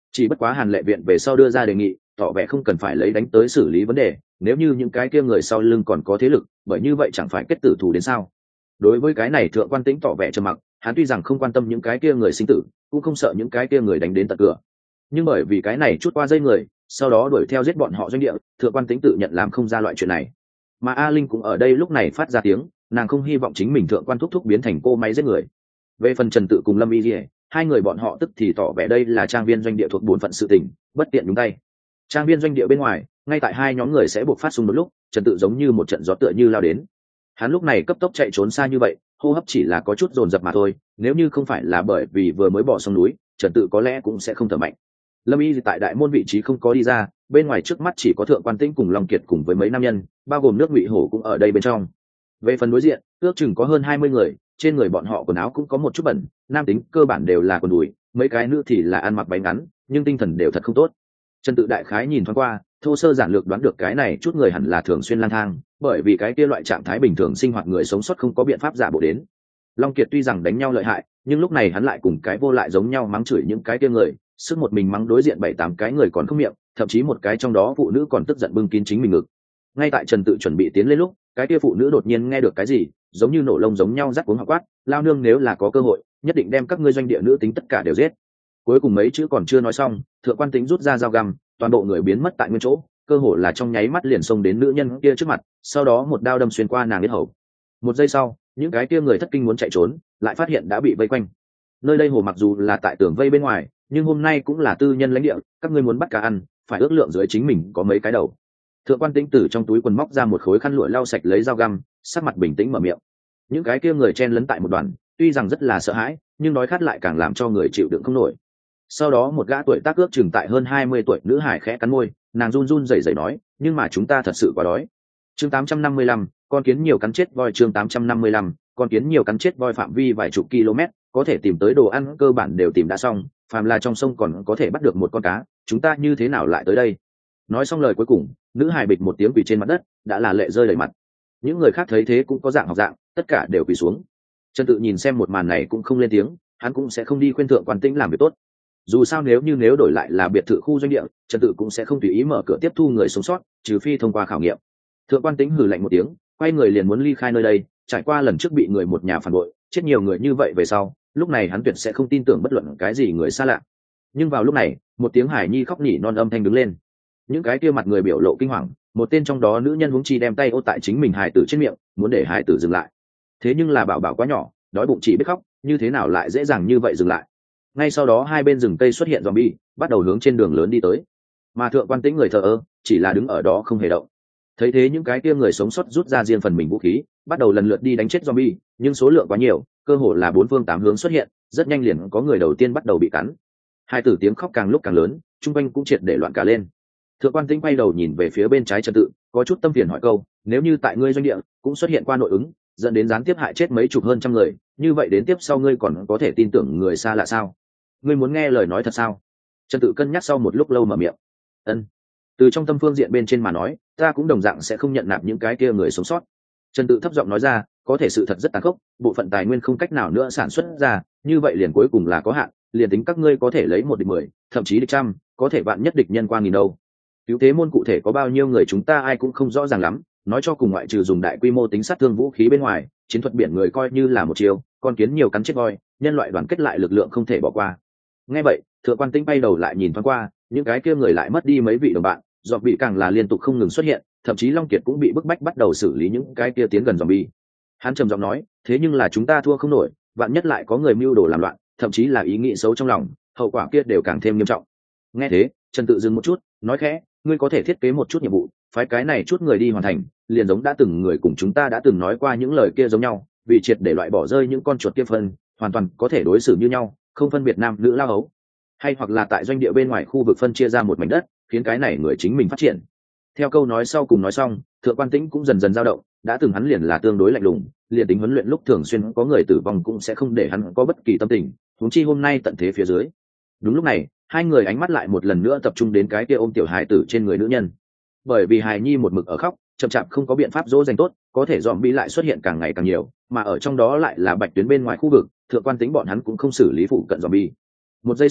Chỉ bất quá Hàn Lệ viện về sau đưa ra đề nghị, tỏ vẻ không cần phải lấy đánh tới xử lý vấn đề, nếu như những cái kia người sau lưng còn có thế lực, bởi như vậy chẳng phải kết tử thù đến sao? Đối với cái này Thượng Quan Tĩnh tỏ vẻ trầm mặc, hắn tuy rằng không quan tâm những cái kia người sinh tử, cũng không sợ những cái kia người đánh đến tận cửa, nhưng bởi vì cái này chút qua dây người, sau đó đuổi theo giết bọn họ doanh địa, Thượng Quan Tĩnh tự nhận làm không ra loại chuyện này. Mà A Linh cũng ở đây lúc này phát ra tiếng, nàng không hy vọng chính mình Thượng Quan thúc thúc biến thành cô máy giết người. Về phần Trần Tự cùng Lâm Y Diệ, hai người bọn họ tức thì tỏ vẻ đây là trang viên doanh địa thuộc bổn phận sự tình, bất tiện nhúng tay. Trang viên doanh địa bên ngoài, ngay tại hai nhóm người sẽ buộc phát xung một lúc, Trần Tự giống như một trận gió tựa như lao đến. Hắn lúc này cấp tốc chạy trốn xa như vậy, hô hấp chỉ là có chút dồn dập mà thôi, nếu như không phải là bởi vì vừa mới bỏ sông núi, Trần Tự có lẽ cũng sẽ không thở mạnh. Lâm Y tại đại môn vị trí không có đi ra, bên ngoài trước mắt chỉ có Thượng Quan Tĩnh cùng Long Kiệt cùng với mấy nam nhân, bao gồm nước Ngụy Hổ cũng ở đây bên trong. Về phần đối diện, ước chừng có hơn hai mươi người, trên người bọn họ quần áo cũng có một chút bẩn, nam tính cơ bản đều là quần đùi, mấy cái nữ thì là ăn mặc váy ngắn, nhưng tinh thần đều thật không tốt. Trần Tự đại khái nhìn thoáng qua, thô sơ giản lược đoán được cái này chút người hẳn là thường xuyên lang thang, bởi vì cái kia loại trạng thái bình thường sinh hoạt người sống sót không có biện pháp giả bộ đến. Long Kiệt tuy rằng đánh nhau lợi hại, nhưng lúc này hắn lại cùng cái vô lại giống nhau mắng chửi những cái kia người, sức một mình mắng đối diện bảy tám cái người còn không miệng, thậm chí một cái trong đó phụ nữ còn tức giận bưng kín chính mình ngực. Ngay tại Trần Tự chuẩn bị tiến lên lúc, cái kia phụ nữ đột nhiên nghe được cái gì, giống như nổ lông giống nhau rắc cuống họng quát, lao nương nếu là có cơ hội, nhất định đem các ngươi doanh địa nữ tính tất cả đều giết. Cuối cùng mấy chữ còn chưa nói xong, Thượng Quan Tĩnh rút ra dao găm, toàn bộ người biến mất tại nguyên chỗ, cơ hồ là trong nháy mắt liền xông đến nữ nhân kia trước mặt, sau đó một đao đâm xuyên qua nàng yết hầu. Một giây sau, những cái kia người thất kinh muốn chạy trốn, lại phát hiện đã bị vây quanh. Nơi đây hồ mặc dù là tại tường vây bên ngoài, nhưng hôm nay cũng là tư nhân lãnh địa, các ngươi muốn bắt cá ăn, phải ước lượng dưới chính mình có mấy cái đầu. Thượng Quan Tĩnh từ trong túi quần móc ra một khối khăn lụa lau sạch lấy dao găm, sắc mặt bình tĩnh mở miệng. Những cái kia người chen lấn tại một đoàn, tuy rằng rất là sợ hãi, nhưng nói khát lại càng làm cho người chịu đựng không nổi. Sau đó một gã tuổi tác ước chừng tại hơn hai mươi tuổi nữ hải khẽ cắn môi, nàng run run rẩy rẩy nói, nhưng mà chúng ta thật sự quá đói. Chương tám trăm năm mươi lăm, con kiến nhiều cắn chết voi. Chương tám trăm năm mươi lăm, con kiến nhiều cắn chết voi. Phạm vi vài chục km, có thể tìm tới đồ ăn cơ bản đều tìm đã xong, phàm là trong sông còn có thể bắt được một con cá, chúng ta như thế nào lại tới đây? Nói xong lời cuối cùng, nữ hài bịch một tiếng quỳ trên mặt đất, đã là lệ rơi đầy mặt. Những người khác thấy thế cũng có dạng học dạng, tất cả đều quỳ xuống. Trần Tự nhìn xem một màn này cũng không lên tiếng, hắn cũng sẽ không đi khuyên Thượng Quan Tĩnh làm việc tốt. Dù sao nếu như nếu đổi lại là biệt thự khu doanh địa, Trần Tự cũng sẽ không tùy ý mở cửa tiếp thu người sống sót, trừ phi thông qua khảo nghiệm. Thượng Quan Tĩnh hừ lạnh một tiếng, quay người liền muốn ly khai nơi đây, trải qua lần trước bị người một nhà phản bội, chết nhiều người như vậy về sau, lúc này hắn tuyệt sẽ không tin tưởng bất luận cái gì người xa lạ. Nhưng vào lúc này, một tiếng hài nhi khóc nỉ non âm thanh đứng lên. Những cái kia mặt người biểu lộ kinh hoàng, một tên trong đó nữ nhân huống chi đem tay ôm tại chính mình hài tử trên miệng, muốn để hài tử dừng lại. Thế nhưng là bảo bảo quá nhỏ, đói bụng chỉ biết khóc, như thế nào lại dễ dàng như vậy dừng lại. Ngay sau đó hai bên rừng cây xuất hiện zombie, bắt đầu hướng trên đường lớn đi tới. Mà Thượng Quan Tĩnh người thờ ơ, chỉ là đứng ở đó không hề động. Thấy thế những cái kia người sống sót rút ra riêng phần mình vũ khí, bắt đầu lần lượt đi đánh chết zombie, nhưng số lượng quá nhiều, cơ hồ là bốn phương tám hướng xuất hiện, rất nhanh liền có người đầu tiên bắt đầu bị cắn. Hai tử tiếng khóc càng lúc càng lớn, trung quanh cũng triệt để loạn cả lên. Thượng Quan Tĩnh quay đầu nhìn về phía bên trái Trần Tự, có chút tâm phiền hỏi câu, nếu như tại ngươi doanh địa cũng xuất hiện qua nội ứng, dẫn đến gián tiếp hại chết mấy chục hơn trăm người, như vậy đến tiếp sau ngươi còn có thể tin tưởng người xa lạ sao? Ngươi muốn nghe lời nói thật sao? Trần Tự cân nhắc sau một lúc lâu mở miệng. Ân. Từ trong tâm phương diện bên trên mà nói, ta cũng đồng dạng sẽ không nhận nạp những cái kia người sống sót. Trần Tự thấp giọng nói ra, có thể sự thật rất tàn khốc, bộ phận tài nguyên không cách nào nữa sản xuất ra, như vậy liền cuối cùng là có hạn, liền tính các ngươi có thể lấy một địch mười, thậm chí địch trăm, có thể bạn nhất địch nhân qua nghìn đâu. Cứu thế môn cụ thể có bao nhiêu người chúng ta ai cũng không rõ ràng lắm, nói cho cùng ngoại trừ dùng đại quy mô tính sát thương vũ khí bên ngoài, chiến thuật biển người coi như là một chiều, con kiến nhiều cắn chết voi, nhân loại đoàn kết lại lực lượng không thể bỏ qua. Nghe vậy, Thượng Quan Tĩnh bay đầu lại nhìn thoáng qua, những cái kia người lại mất đi mấy vị đồng bạn, dọn bị càng là liên tục không ngừng xuất hiện, thậm chí Long Kiệt cũng bị bức bách bắt đầu xử lý những cái kia tiến gần zombie. Hắn trầm giọng nói, thế nhưng là chúng ta thua không nổi, vạn nhất lại có người mưu đồ làm loạn, thậm chí là ý nghĩ xấu trong lòng, hậu quả kia đều càng thêm nghiêm trọng. Nghe thế, Trần Tự dừng một chút, nói khẽ, ngươi có thể thiết kế một chút nhiệm vụ, phái cái này chút người đi hoàn thành, liền giống đã từng người cùng chúng ta đã từng nói qua những lời kia giống nhau, vì triệt để loại bỏ rơi những con chuột kia phân, hoàn toàn có thể đối xử như nhau, không phân biệt nam nữ lao hấu. Hay hoặc là tại doanh địa bên ngoài khu vực phân chia ra một mảnh đất, khiến cái này người chính mình phát triển. Theo câu nói sau cùng nói xong, Thượng Quan Tĩnh cũng dần dần dao động, đã từng hắn liền là tương đối lạnh lùng, liền tính huấn luyện lúc thường xuyên có người tử vong cũng sẽ không để hắn có bất kỳ tâm tình, huống chi hôm nay tận thế phía dưới. Đúng lúc này, hai người ánh mắt lại một lần nữa tập trung đến cái kia ôm tiểu hài tử trên người nữ nhân. Bởi vì hài nhi một mực ở khóc, chậm chạp không có biện pháp dỗ dành tốt, có thể dòm bi lại xuất hiện càng ngày càng nhiều, mà ở trong đó lại là bạch tuyến bên ngoài khu vực, Thượng Quan Tĩnh bọn hắn cũng không xử lý phụ cận dòm bi. Một giây sau,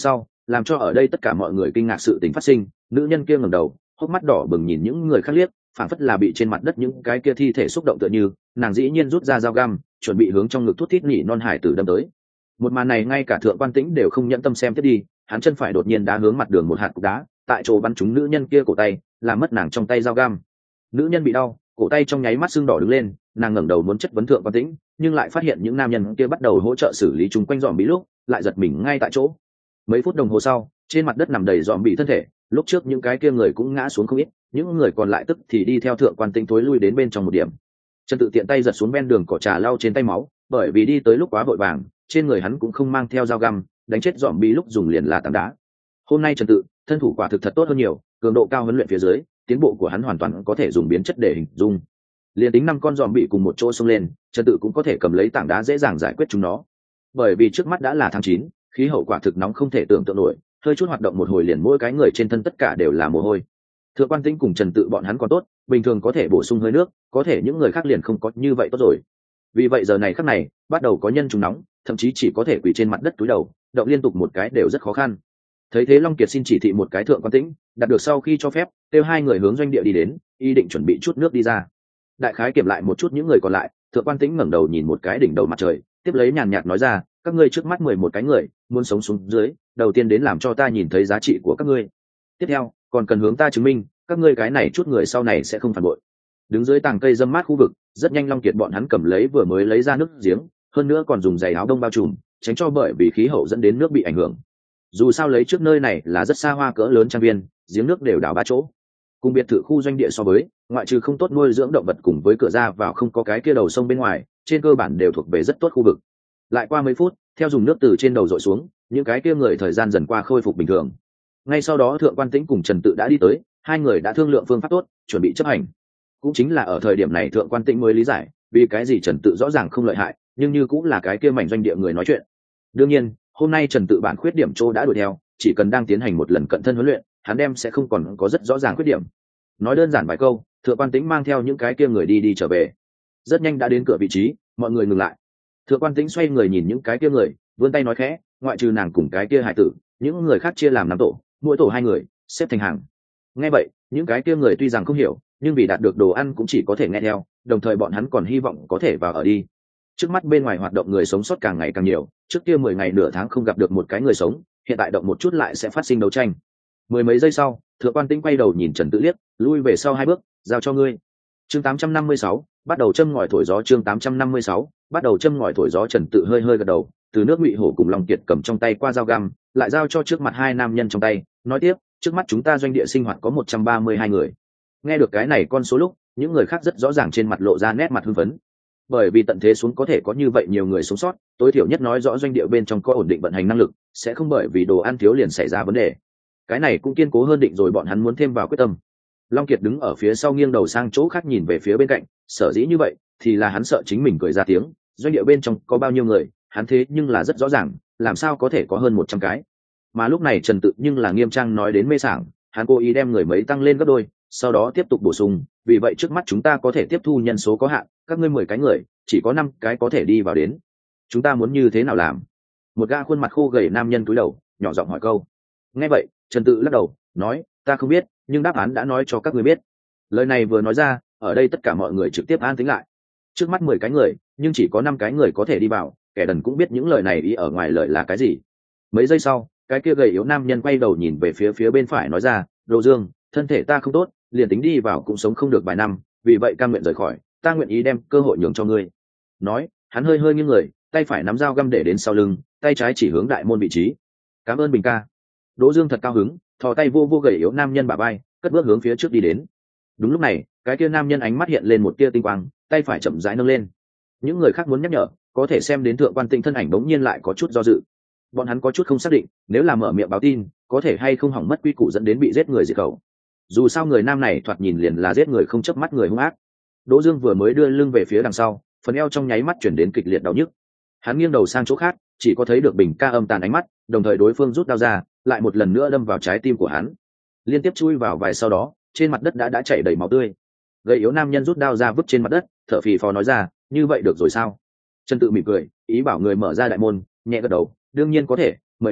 làm cho ở đây tất cả mọi người kinh ngạc sự tình phát sinh. Nữ nhân kia ngẩng đầu, hốc mắt đỏ bừng nhìn những người khác liếc, phảng phất là bị trên mặt đất những cái kia thi thể xúc động tựa như. Nàng dĩ nhiên rút ra dao găm, chuẩn bị hướng trong ngực thút thít nhỉ non hải tử đâm tới. Một màn này ngay cả Thượng Quan Tĩnh đều không nhẫn tâm xem tiếp đi, hắn chân phải đột nhiên đá hướng mặt đường một hạt cục đá, tại chỗ bắn trúng nữ nhân kia cổ tay, làm mất nàng trong tay dao găm. Nữ nhân bị đau, cổ tay trong nháy mắt sưng đỏ đứng lên, nàng ngẩng đầu muốn chất vấn Thượng Quan Tĩnh, nhưng lại phát hiện những nam nhân kia bắt đầu hỗ trợ xử lý chúng quanh dòm bị lúc, lại giật mình ngay tại chỗ. Mấy phút đồng hồ sau, trên mặt đất nằm đầy dòm bị thân thể, lúc trước những cái kia người cũng ngã xuống không ít, những người còn lại tức thì đi theo Thượng Quan Tĩnh thối lui đến bên trong một điểm. Trần Tự tiện tay giật xuống ven đường cỏ trà lau trên tay máu, bởi vì đi tới lúc quá vội vàng, trên người hắn cũng không mang theo dao găm, đánh chết dòm bị lúc dùng liền là tảng đá. Hôm nay Trần Tự thân thủ quả thực thật tốt hơn nhiều, cường độ cao huấn luyện phía dưới, tiến bộ của hắn hoàn toàn có thể dùng biến chất để hình dung. Liên tính năm con dòm bị cùng một chỗ xông lên, Trần Tự cũng có thể cầm lấy tảng đá dễ dàng giải quyết chúng nó. Bởi vì trước mắt đã là tháng chín, khí hậu quả thực nóng không thể tưởng tượng nổi, hơi chút hoạt động một hồi liền mỗi cái người trên thân tất cả đều là mồ hôi. Thượng Quan Tĩnh cùng Trần Tự bọn hắn còn tốt, bình thường có thể bổ sung hơi nước, có thể những người khác liền không có như vậy tốt rồi. Vì vậy giờ này khắc này, bắt đầu có nhân trùng nóng, thậm chí chỉ có thể quỳ trên mặt đất túi đầu, động liên tục một cái đều rất khó khăn. Thấy thế Long Kiệt xin chỉ thị một cái Thượng Quan Tĩnh, đạt được sau khi cho phép, kêu hai người hướng doanh địa đi đến, ý định chuẩn bị chút nước đi ra. Đại khái kiểm lại một chút những người còn lại, Thượng Quan Tĩnh ngẩng đầu nhìn một cái đỉnh đầu mặt trời, tiếp lấy nhàn nhạt nói ra, các ngươi trước mắt mười một cái người, muốn sống xuống dưới, đầu tiên đến làm cho ta nhìn thấy giá trị của các ngươi. Tiếp theo, còn cần hướng ta chứng minh, các ngươi cái này chút người sau này sẽ không phản bội. Đứng dưới tàng cây râm mát khu vực, rất nhanh Long Kiệt bọn hắn cầm lấy vừa mới lấy ra nước giếng, hơn nữa còn dùng giày áo đông bao trùm, tránh cho bởi vì khí hậu dẫn đến nước bị ảnh hưởng. Dù sao lấy trước nơi này là rất xa hoa cỡ lớn trang viên, giếng nước đều đào ba chỗ. Cùng biệt thự khu doanh địa so với, ngoại trừ không tốt nuôi dưỡng động vật cùng với cửa ra vào không có cái kia đầu sông bên ngoài, trên cơ bản đều thuộc về rất tốt khu vực. Lại qua mấy phút, theo dùng nước từ trên đầu dội xuống, những cái kia người thời gian dần qua khôi phục bình thường. Ngay sau đó Thượng Quan Tĩnh cùng Trần Tự đã đi tới, hai người đã thương lượng phương pháp tốt, chuẩn bị chấp hành. Cũng chính là ở thời điểm này Thượng Quan Tĩnh mới lý giải, vì cái gì Trần Tự rõ ràng không lợi hại, nhưng như cũng là cái kia mảnh doanh địa người nói chuyện. Đương nhiên, hôm nay Trần Tự bản khuyết điểm Trô đã đuổi theo, chỉ cần đang tiến hành một lần cận thân huấn luyện, hắn đem sẽ không còn có rất rõ ràng khuyết điểm. Nói đơn giản vài câu, Thượng Quan Tĩnh mang theo những cái kia người đi đi trở về. Rất nhanh đã đến cửa vị trí, mọi người ngừng lại. Thượng Quan Tĩnh xoay người nhìn những cái kia người, vươn tay nói khẽ, ngoại trừ nàng cùng cái kia hải tử, những người khác chia làm năm tổ, mỗi tổ hai người, xếp thành hàng. Nghe vậy, những cái kia người tuy rằng không hiểu, nhưng vì đạt được đồ ăn cũng chỉ có thể nghe theo, đồng thời bọn hắn còn hy vọng có thể vào ở đi. Trước mắt bên ngoài hoạt động người sống sót càng ngày càng nhiều, trước kia mười ngày nửa tháng không gặp được một cái người sống, hiện tại động một chút lại sẽ phát sinh đấu tranh. Mười mấy giây sau, Thượng Quan Tĩnh quay đầu nhìn Trần Tự liếc, lui về sau hai bước, giao cho ngươi. Chương tám trăm năm mươi sáu, bắt đầu châm ngòi thổi gió. Chương tám trăm năm mươi sáu, bắt đầu châm ngòi thổi gió. Trần Tự hơi hơi gật đầu, từ nước Ngụy Hổ cùng Long Kiệt cầm trong tay qua dao găm, lại giao cho trước mặt hai nam nhân trong tay, nói tiếp, trước mắt chúng ta doanh địa sinh hoạt có một trăm ba mươi hai người. Nghe được cái này con số lúc, những người khác rất rõ ràng trên mặt lộ ra nét mặt hưng phấn. Bởi vì tận thế xuống có thể có như vậy nhiều người sống sót, tối thiểu nhất nói rõ doanh địa bên trong có ổn định vận hành năng lực, sẽ không bởi vì đồ ăn thiếu liền xảy ra vấn đề. Cái này cũng kiên cố hơn định rồi bọn hắn muốn thêm vào quyết tâm. Long Kiệt đứng ở phía sau nghiêng đầu sang chỗ khác nhìn về phía bên cạnh, sở dĩ như vậy thì là hắn sợ chính mình cười ra tiếng, doanh địa bên trong có bao nhiêu người, hắn thế nhưng là rất rõ ràng, làm sao có thể có hơn một trăm cái. Mà lúc này Trần Tự nhưng là nghiêm trang nói đến mê sảng, hắn cố ý đem người mấy tăng lên gấp đôi, sau đó tiếp tục bổ sung, vì vậy trước mắt chúng ta có thể tiếp thu nhân số có hạn, các ngươi mười cái người, chỉ có năm cái có thể đi vào đến. Chúng ta muốn như thế nào làm? Một gã khuôn mặt khô gầy nam nhân cúi đầu, nhỏ giọng hỏi câu. Nghe vậy, Trần Tự lắc đầu, nói, ta không biết, nhưng đáp án đã nói cho các ngươi biết. Lời này vừa nói ra, ở đây tất cả mọi người trực tiếp an tĩnh lại. Trước mắt mười cái người, nhưng chỉ có năm cái người có thể đi vào, kẻ đần cũng biết những lời này ý ở ngoài lời là cái gì. Mấy giây sau, cái kia gầy yếu nam nhân quay đầu nhìn về phía phía bên phải nói ra, Đồ Dương, thân thể ta không tốt, liền tính đi vào cũng sống không được vài năm, vì vậy cam nguyện rời khỏi, ta nguyện ý đem cơ hội nhường cho ngươi. Nói, hắn hơi hơi nghiêng người, tay phải nắm dao găm để đến sau lưng, tay trái chỉ hướng đại môn vị trí. Cảm ơn Bình ca. Đỗ Dương thật cao hứng, thò tay vô vô gầy yếu nam nhân bả vai, cất bước hướng phía trước đi đến. Đúng lúc này, cái kia nam nhân ánh mắt hiện lên một tia tinh quang, tay phải chậm rãi nâng lên. Những người khác muốn nhắc nhở, có thể xem đến Thượng Quan Tĩnh thân ảnh bỗng nhiên lại có chút do dự. Bọn hắn có chút không xác định, nếu là mở miệng báo tin, có thể hay không hỏng mất quy củ dẫn đến bị giết người diệt khẩu. Dù sao người nam này thoạt nhìn liền là giết người không chớp mắt người hung ác. Đỗ Dương vừa mới đưa lưng về phía đằng sau, phần eo trong nháy mắt chuyển đến kịch liệt đau nhức. Hắn nghiêng đầu sang chỗ khác, chỉ có thấy được Bình ca âm tàn ánh mắt, đồng thời đối phương rút dao ra, lại một lần nữa đâm vào trái tim của hắn. Liên tiếp chui vào vài sau đó, trên mặt đất đã đã chảy đầy máu tươi. Gầy yếu nam nhân rút dao ra vứt trên mặt đất, thở phì phò nói ra, như vậy được rồi sao? Trần Tự mỉm cười, ý bảo người mở ra đại môn, nhẹ gật đầu, đương nhiên có thể, mời đến,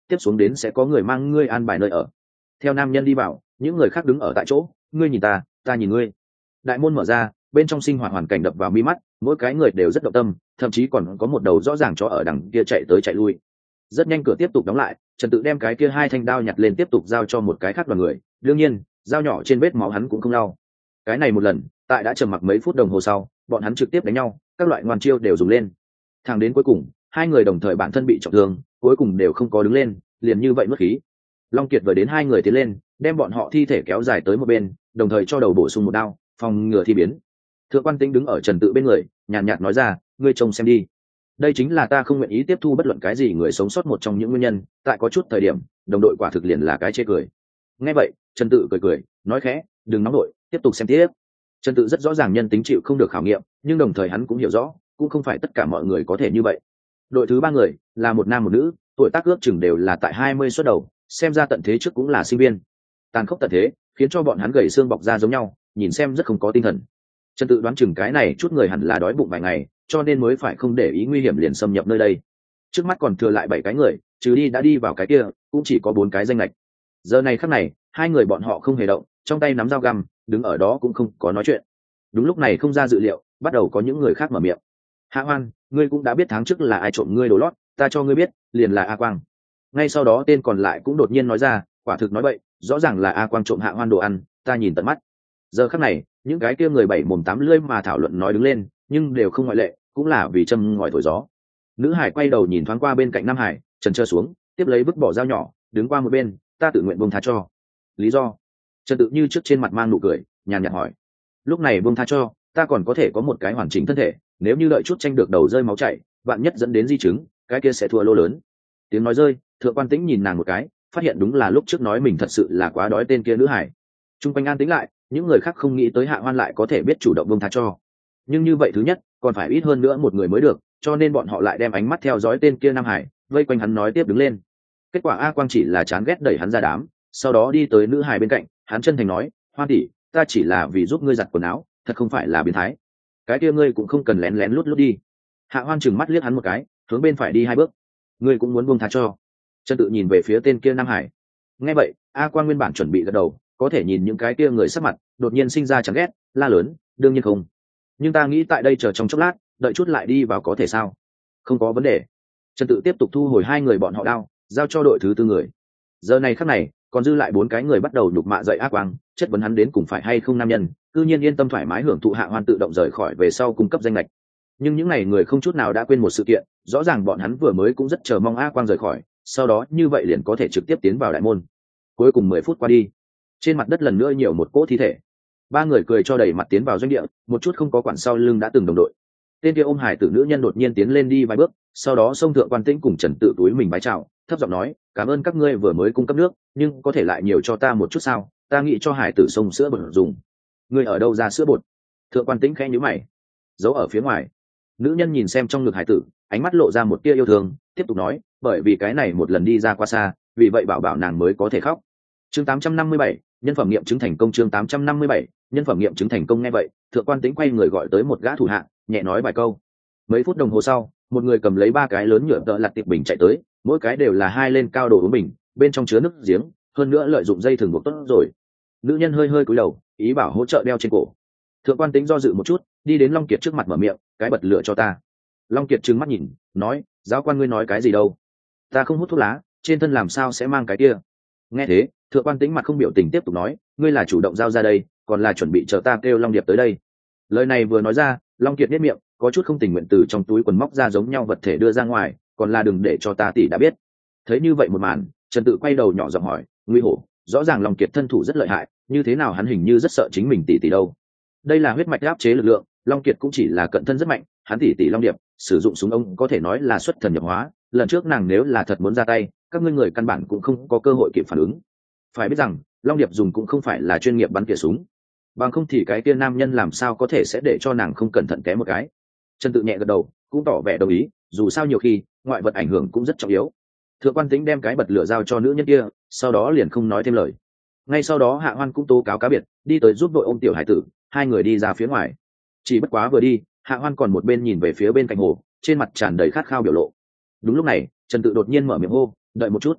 tiếp xuống đến sẽ có người mang ngươi an bài nơi ở. Theo nam nhân đi vào, những người khác đứng ở tại chỗ, ngươi nhìn ta ta nhìn ngươi. Đại môn mở ra, bên trong sinh hoạt hoàn cảnh đập vào mi mắt, mỗi cái người đều rất động tâm, thậm chí còn có một đầu rõ ràng chó ở đằng kia chạy tới chạy lui. Rất nhanh cửa tiếp tục đóng lại, Trần Tự đem cái kia hai thanh đao nhặt lên tiếp tục giao cho một cái khác đoàn người, đương nhiên dao nhỏ trên vết máu hắn cũng không lau. Cái này một lần, tại đã trầm mặc mấy phút đồng hồ sau, bọn hắn trực tiếp đánh nhau, các loại ngoan chiêu đều dùng lên. Thẳng đến cuối cùng, hai người đồng thời bản thân bị trọng thương, cuối cùng đều không có đứng lên, liền như vậy mất khí. Long Kiệt vừa đến hai người tiến lên, đem bọn họ thi thể kéo dài tới một bên, đồng thời cho đầu bổ sung một đao, phòng ngừa thi biến. Thượng quan Tĩnh đứng ở Trần Tự bên người, nhàn nhạt nói ra, ngươi trông xem đi. Đây chính là ta không nguyện ý tiếp thu bất luận cái gì người sống sót một trong những nguyên nhân, tại có chút thời điểm, đồng đội quả thực liền là cái chê cười. Nghe vậy, Trần Tự cười cười, nói khẽ, đừng nóng đội, tiếp tục xem tiếp. Trần Tự rất rõ ràng nhân tính chịu không được khảo nghiệm, nhưng đồng thời hắn cũng hiểu rõ, cũng không phải tất cả mọi người có thể như vậy. Đội thứ ba người là một nam một nữ, tuổi tác ước chừng đều là tại hai mươi xuất đầu, xem ra tận thế trước cũng là sinh viên. Tàn khốc tận thế khiến cho bọn hắn gầy xương bọc da giống nhau, nhìn xem rất không có tinh thần. Trần Tự đoán chừng cái này chút người hẳn là đói bụng vài ngày, cho nên mới phải không để ý nguy hiểm liền xâm nhập nơi đây. Trước mắt còn thừa lại bảy cái người, trừ đi đã đi vào cái kia, cũng chỉ có bốn cái danh lệch. Giờ này khắc này, hai người bọn họ không hề động, trong tay nắm dao găm, đứng ở đó cũng không có nói chuyện. Đúng lúc này không ra dự liệu, bắt đầu có những người khác mở miệng. Hạ Hoan, ngươi cũng đã biết tháng trước là ai trộm ngươi đồ lót, ta cho ngươi biết, liền là A Quang. Ngay sau đó tên còn lại cũng đột nhiên nói ra, quả thực nói bậy, rõ ràng là A Quang trộm Hạ Hoan đồ ăn, ta nhìn tận mắt. Giờ khắc này, những cái kia người bảy mồm tám lưỡi mà thảo luận nói đứng lên, nhưng đều không ngoại lệ, cũng là vì châm ngòi thổi gió. Nữ hải quay đầu nhìn thoáng qua bên cạnh Nam Hải, trần trơ xuống, tiếp lấy vứt bỏ dao nhỏ, đứng qua một bên, ta tự nguyện buông tha cho. Lý do? Trần Tự như trước trên mặt mang nụ cười, nhàn nhạt hỏi. Lúc này buông tha cho, ta còn có thể có một cái hoàn chỉnh thân thể, nếu như đợi chút tranh được đầu rơi máu chảy, vạn nhất dẫn đến di chứng, cái kia sẽ thua lô lớn. Tiếng nói rơi, Thượng quan Tĩnh nhìn nàng một cái, phát hiện đúng là lúc trước nói mình thật sự là quá đói tên kia nữ hải. Trung quanh an tĩnh lại, những người khác không nghĩ tới Hạ Hoan lại có thể biết chủ động buông tha cho. Nhưng như vậy thứ nhất, còn phải ít hơn nữa một người mới được, cho nên bọn họ lại đem ánh mắt theo dõi tên kia Nam Hải, vây quanh hắn nói tiếp đứng lên. Kết quả A Quang chỉ là chán ghét đẩy hắn ra đám, sau đó đi tới nữ hải bên cạnh, hắn chân thành nói, Hoan tỷ, ta chỉ là vì giúp ngươi giặt quần áo, thật không phải là biến thái. Cái kia ngươi cũng không cần lén lén lút lút đi. Hạ Hoan trừng mắt liếc hắn một cái, hướng bên phải đi hai bước. Ngươi cũng muốn buông tha cho? Trần Tự nhìn về phía tên kia Nam Hải. Nghe vậy, A Quang nguyên bản chuẩn bị gật đầu, có thể nhìn những cái kia người sắc mặt, đột nhiên sinh ra chán ghét, la lớn, đương nhiên không. Nhưng ta nghĩ tại đây chờ trong chốc lát, đợi chút lại đi vào có thể sao? Không có vấn đề. Trần Tự tiếp tục thu hồi hai người bọn họ đao, giao cho đội thứ tư người. Giờ này khắc này, còn dư lại bốn cái người bắt đầu nhục mạ dậy A Quang, chất vấn hắn đến cùng phải hay không nam nhân, cư nhiên yên tâm thoải mái hưởng thụ Hạ Hoan tự động rời khỏi về sau cung cấp danh lệch. Nhưng những này người không chút nào đã quên một sự kiện, rõ ràng bọn hắn vừa mới cũng rất chờ mong A Quang rời khỏi, sau đó như vậy liền có thể trực tiếp tiến vào đại môn. Cuối cùng mười phút qua đi, trên mặt đất lần nữa nhiều một cỗ thi thể. Ba người cười cho đầy mặt tiến vào doanh địa, một chút không có quản sau lưng đã từng đồng đội. Tên kia ôm hải tử nữ nhân đột nhiên tiến lên đi vài bước, sau đó xông Thượng quan Tĩnh cùng Trần Tự túi mình bái chào, thấp giọng nói, cảm ơn các ngươi vừa mới cung cấp nước, nhưng có thể lại nhiều cho ta một chút sao? Ta nghĩ cho hải tử sông sữa bột dùng. Ngươi ở đâu ra sữa bột? Thượng quan Tĩnh khẽ nhíu mày, giấu ở phía ngoài. Nữ nhân nhìn xem trong ngực hải tử, ánh mắt lộ ra một tia yêu thương, tiếp tục nói, bởi vì cái này một lần đi ra quá xa, vì vậy bảo bảo nàng mới có thể khóc. Chương tám trăm năm mươi bảy, nhân phẩm nghiệm chứng thành công. Chương tám trăm năm mươi bảy, nhân phẩm nghiệm chứng thành công. Nghe vậy, Thượng quan Tĩnh quay người gọi tới một gã thủ hạ, nhẹ nói vài câu. Mấy phút đồng hồ sau, một người cầm lấy ba cái lớn nhựa tợ lặt tiệp bình chạy tới, mỗi cái đều là hai lên cao đồ uống bình, bên trong chứa nước giếng, hơn nữa lợi dụng dây thừng buộc tốt rồi. Nữ nhân hơi hơi cúi đầu, ý bảo hỗ trợ đeo trên cổ. Thượng quan Tĩnh do dự một chút, đi đến Long Kiệt trước mặt mở miệng, cái bật lửa cho ta. Long Kiệt trừng mắt nhìn, nói, giáo quan ngươi nói cái gì đâu? Ta không hút thuốc lá, trên thân làm sao sẽ mang cái kia? Nghe thế, Thượng quan Tĩnh mặt không biểu tình tiếp tục nói, ngươi là chủ động giao ra đây, còn là chuẩn bị chờ ta kêu Long Điệp tới đây? Lời này vừa nói ra, Long Kiệt nhếch miệng, có chút không tình nguyện từ trong túi quần móc ra giống nhau vật thể đưa ra ngoài, còn là đừng để cho ta tỷ đã biết. Thấy như vậy một màn, Trần Tự quay đầu nhỏ giọng hỏi, nguy hổ, rõ ràng Long Kiệt thân thủ rất lợi hại, như thế nào hắn hình như rất sợ chính mình tỷ tỷ đâu? Đây là huyết mạch áp chế lực lượng, Long Kiệt cũng chỉ là cận thân rất mạnh, hắn tỷ tỷ Long Điệp sử dụng súng ống có thể nói là xuất thần nhập hóa, lần trước nàng nếu là thật muốn ra tay, các ngươi người căn bản cũng không có cơ hội kịp phản ứng. Phải biết rằng, Long Điệp dùng cũng không phải là chuyên nghiệp bắn tỉa súng, bằng không thì cái kia nam nhân làm sao có thể sẽ để cho nàng không cẩn thận té một cái. Trần Tự nhẹ gật đầu, cũng tỏ vẻ đồng ý, dù sao nhiều khi ngoại vật ảnh hưởng cũng rất trọng yếu. Thượng quan Tĩnh đem cái bật lửa giao cho nữ nhân kia, sau đó liền không nói thêm lời. Ngay sau đó Hạ Hoan cũng tố cáo cá biệt, đi tới giúp đội ôm tiểu hải tử, hai người đi ra phía ngoài. Chỉ bất quá vừa đi, Hạ Hoan còn một bên nhìn về phía bên cạnh hồ, trên mặt tràn đầy khát khao biểu lộ. Đúng lúc này, Trần Tự đột nhiên mở miệng hô, đợi một chút.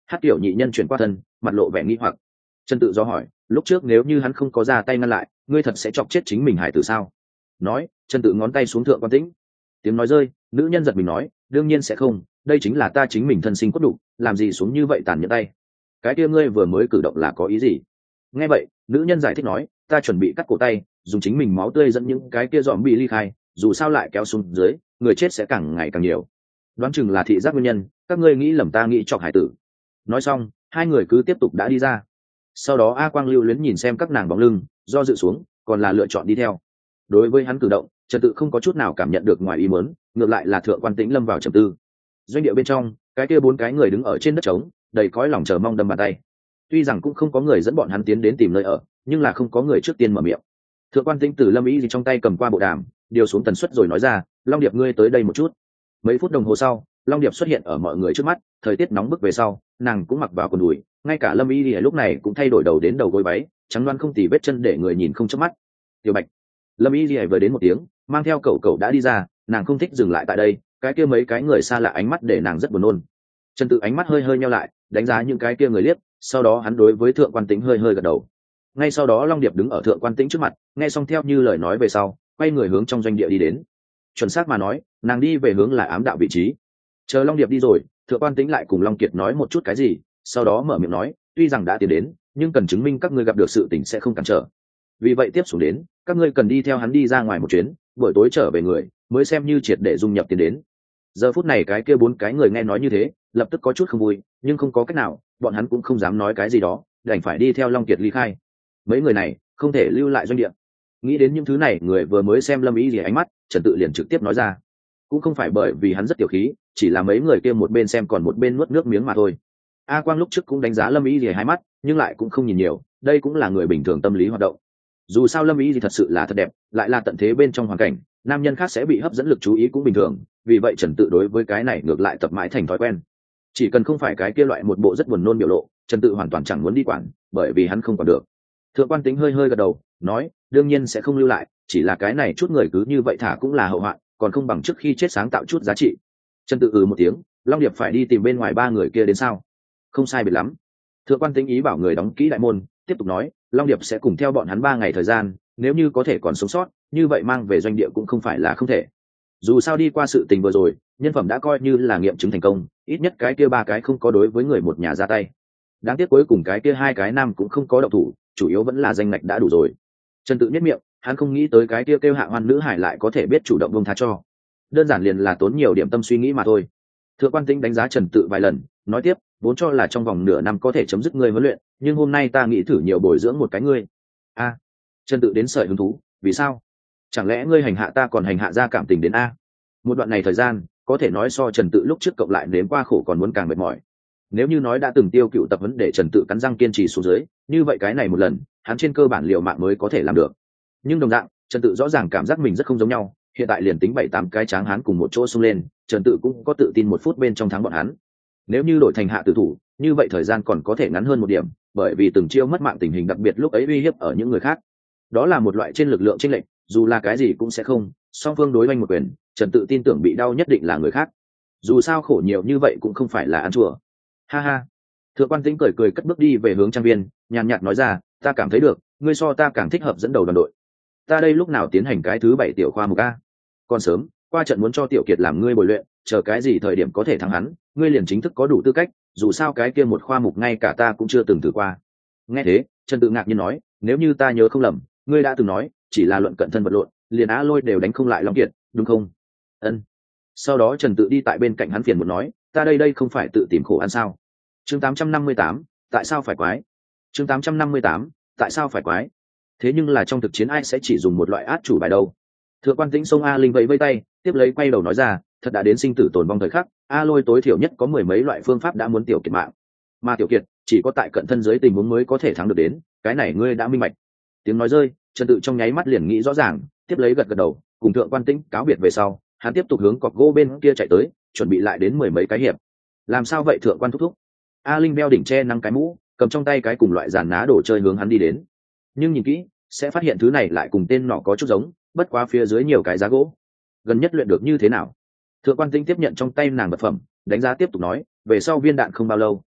Hát tiểu nhị nhân chuyển qua thân, mặt lộ vẻ nghi hoặc. Trần Tự do hỏi, lúc trước nếu như hắn không có ra tay ngăn lại, ngươi thật sẽ chọc chết chính mình hải tử sao? Nói, Trần Tự ngón tay xuống Thượng Quan Tĩnh. Tiếng nói rơi, nữ nhân giật mình nói, đương nhiên sẽ không, đây chính là ta chính mình thân sinh cốt đủ, làm gì xuống như vậy tàn nhẫn tay? Cái kia ngươi vừa mới cử động là có ý gì? Nghe vậy, nữ nhân giải thích nói, ta chuẩn bị cắt cổ tay, dùng chính mình máu tươi dẫn những cái kia dòm bị ly khai, dù sao lại kéo xuống dưới, người chết sẽ càng ngày càng nhiều. Đoán chừng là thị giác nguyên nhân, các ngươi nghĩ lầm ta nghĩ chọc hải tử. Nói xong, hai người cứ tiếp tục đã đi ra. Sau đó A Quang lưu luyến nhìn xem các nàng bóng lưng, do dự xuống, còn là lựa chọn đi theo. Đối với hắn cử động, Trần Tự không có chút nào cảm nhận được ngoài ý muốn, ngược lại là Thượng Quan Tĩnh lâm vào trầm tư. Doanh địa bên trong, cái kia bốn cái người đứng ở trên đất trống, đầy cõi lòng chờ mong đâm bàn tay. Tuy rằng cũng không có người dẫn bọn hắn tiến đến tìm nơi ở, nhưng là không có người trước tiên mở miệng. Thượng Quan Tĩnh từ Lâm Ý gì trong tay cầm qua bộ đàm, điều xuống tần suất rồi nói ra, Long Điệp ngươi tới đây một chút. Mấy phút đồng hồ sau, Long Điệp xuất hiện ở mọi người trước mắt, thời tiết nóng bức về sau, nàng cũng mặc vào quần đùi, ngay cả Lâm Y Lìa lúc này cũng thay đổi đầu đến đầu gối váy, trắng loáng không tì vết chân để người nhìn không chớp mắt. Tiểu Bạch, Lâm Y Lìa vừa đến một tiếng, mang theo cậu cậu đã đi ra, nàng không thích dừng lại tại đây, cái kia mấy cái người xa lạ ánh mắt để nàng rất buồn nôn. Trần Tự ánh mắt hơi hơi nheo lại, đánh giá những cái kia người liếc, sau đó hắn đối với Thượng Quan Tĩnh hơi hơi gật đầu. Ngay sau đó Long Điệp đứng ở Thượng Quan Tĩnh trước mặt, nghe xong theo như lời nói về sau, quay người hướng trong doanh địa đi đến. Chuẩn xác mà nói, nàng đi về hướng là ám đạo vị trí. Chờ Long Điệp đi rồi, Thượng Quan Tĩnh lại cùng Long Kiệt nói một chút cái gì, sau đó mở miệng nói, tuy rằng đã tiến đến, nhưng cần chứng minh các ngươi gặp được sự tình sẽ không cản trở. Vì vậy tiếp xuống đến, các ngươi cần đi theo hắn đi ra ngoài một chuyến, buổi tối trở về người, mới xem như triệt để dung nhập tiến đến. Giờ phút này cái kia bốn cái người nghe nói như thế, lập tức có chút không vui, nhưng không có cách nào, bọn hắn cũng không dám nói cái gì đó, đành phải đi theo Long Kiệt ly khai. Mấy người này không thể lưu lại doanh địa. Nghĩ đến những thứ này, người vừa mới xem Lâm Ý gì ánh mắt, Trần Tự liền trực tiếp nói ra. Cũng không phải bởi vì hắn rất tiểu khí, chỉ là mấy người kia một bên xem còn một bên nuốt nước miếng mà thôi. A Quang lúc trước cũng đánh giá Lâm Ý gì hai mắt, nhưng lại cũng không nhìn nhiều, đây cũng là người bình thường tâm lý hoạt động. Dù sao Lâm Ý gì thật sự là thật đẹp, lại là tận thế bên trong hoàn cảnh, nam nhân khác sẽ bị hấp dẫn lực chú ý cũng bình thường, vì vậy Trần Tự đối với cái này ngược lại tập mãi thành thói quen. Chỉ cần không phải cái kia loại một bộ rất buồn nôn biểu lộ, Trần Tự hoàn toàn chẳng muốn đi quản, bởi vì hắn không còn được. Thượng Quan Tĩnh hơi hơi gật đầu, nói, đương nhiên sẽ không lưu lại, chỉ là cái này chút người cứ như vậy thả cũng là hậu hoạn, còn không bằng trước khi chết sáng tạo chút giá trị. Trần Tự ừ một tiếng, Long Điệp phải đi tìm bên ngoài ba người kia đến sao? Không sai biệt lắm. Thượng Quan Tĩnh ý bảo người đóng kỹ đại môn, tiếp tục nói, Long Điệp sẽ cùng theo bọn hắn ba ngày thời gian, nếu như có thể còn sống sót, như vậy mang về doanh địa cũng không phải là không thể. Dù sao đi qua sự tình vừa rồi, nhân phẩm đã coi như là nghiệm chứng thành công, ít nhất cái kia ba cái không có đối với người một nhà ra tay. Đáng tiếc cuối cùng cái kia hai cái nam cũng không có động thủ, chủ yếu vẫn là danh ngạch đã đủ rồi. Trần Tự nhếch miệng, hắn không nghĩ tới cái kia kêu hạ hoan nữ hải lại có thể biết chủ động buông tha cho. Đơn giản liền là tốn nhiều điểm tâm suy nghĩ mà thôi. Thượng Quan Tĩnh đánh giá Trần Tự vài lần, nói tiếp, vốn cho là trong vòng nửa năm có thể chấm dứt ngươi huấn luyện, nhưng hôm nay ta nghĩ thử nhiều bồi dưỡng một cái ngươi. A, à, Trần Tự đến sợi hứng thú, vì sao? Chẳng lẽ ngươi hành hạ ta còn hành hạ ra cảm tình đến a? Một đoạn này thời gian, có thể nói so Trần Tự lúc trước cộng lại nếm qua khổ còn muốn càng mệt mỏi. Nếu như nói đã từng tiêu cựu tập vấn để Trần Tự cắn răng kiên trì xuống dưới, như vậy cái này một lần, hắn trên cơ bản liều mạng mới có thể làm được. Nhưng đồng dạng, Trần Tự rõ ràng cảm giác mình rất không giống nhau, hiện tại liền tính bảy tám cái tráng hắn cùng một chỗ xông lên, Trần Tự cũng có tự tin một phút bên trong thắng bọn hắn. Nếu như đổi thành hạ tử thủ, như vậy thời gian còn có thể ngắn hơn một điểm, bởi vì từng chiêu mất mạng tình hình đặc biệt lúc ấy uy hiếp ở những người khác. Đó là một loại trên lực lượng chênh lệch, dù là cái gì cũng sẽ không, song phương đối oanh một quyền, Trần Tự tin tưởng bị đau nhất định là người khác. Dù sao khổ nhiều như vậy cũng không phải là ăn chùa. Ha ha. Thượng Quan Tĩnh cười cười cất bước đi về hướng trang viên, nhàn nhạt nói ra, ta cảm thấy được, ngươi so ta càng thích hợp dẫn đầu đoàn đội. Ta đây lúc nào tiến hành cái thứ bảy tiểu khoa mục a? Còn sớm, qua trận muốn cho Tiểu Kiệt làm ngươi bồi luyện, chờ cái gì thời điểm có thể thắng hắn, ngươi liền chính thức có đủ tư cách, dù sao cái kia một khoa mục ngay cả ta cũng chưa từng thử qua. Nghe thế, Trần Tự ngạc nhiên nói, nếu như ta nhớ không lầm, ngươi đã từng nói, chỉ là luận cận thân vật lộn, liền Á Lôi đều đánh không lại Long Kiệt, đúng không? Ân. Sau đó Trần Tự đi tại bên cạnh hắn phiền muốn nói, ta đây đây không phải tự tìm khổ ăn sao? Chương tám trăm năm mươi tám, tại sao phải quái? Chương tám trăm năm mươi tám, tại sao phải quái? Thế nhưng là trong thực chiến ai sẽ chỉ dùng một loại át chủ bài đâu? Thượng Quan Tĩnh xông A Linh vẫy vẫy tay, tiếp lấy quay đầu nói ra, thật đã đến sinh tử tồn vong thời khắc, A Lôi tối thiểu nhất có mười mấy loại phương pháp đã muốn Tiểu Kiệt mạng, mà Tiểu Kiệt chỉ có tại cận thân dưới tình huống mới có thể thắng được đến, cái này ngươi đã minh bạch. Tiếng nói rơi, Trần Tự trong nháy mắt liền nghĩ rõ ràng, tiếp lấy gật gật đầu, cùng Thượng Quan Tĩnh cáo biệt về sau, hắn tiếp tục hướng cọc gỗ bên kia chạy tới, chuẩn bị lại đến mười mấy cái hiệp. Làm sao vậy Thượng Quan thúc thúc? A Linh đeo đỉnh che nắng cái mũ, cầm trong tay cái cùng loại giàn ná đồ chơi hướng hắn đi đến. Nhưng nhìn kỹ, sẽ phát hiện thứ này lại cùng tên nọ có chút giống, bất quá phía dưới nhiều cái giá gỗ. Gần nhất luyện được như thế nào? Thượng Quan Tĩnh tiếp nhận trong tay nàng vật phẩm, đánh giá tiếp tục nói, về sau viên đạn không bao lâu,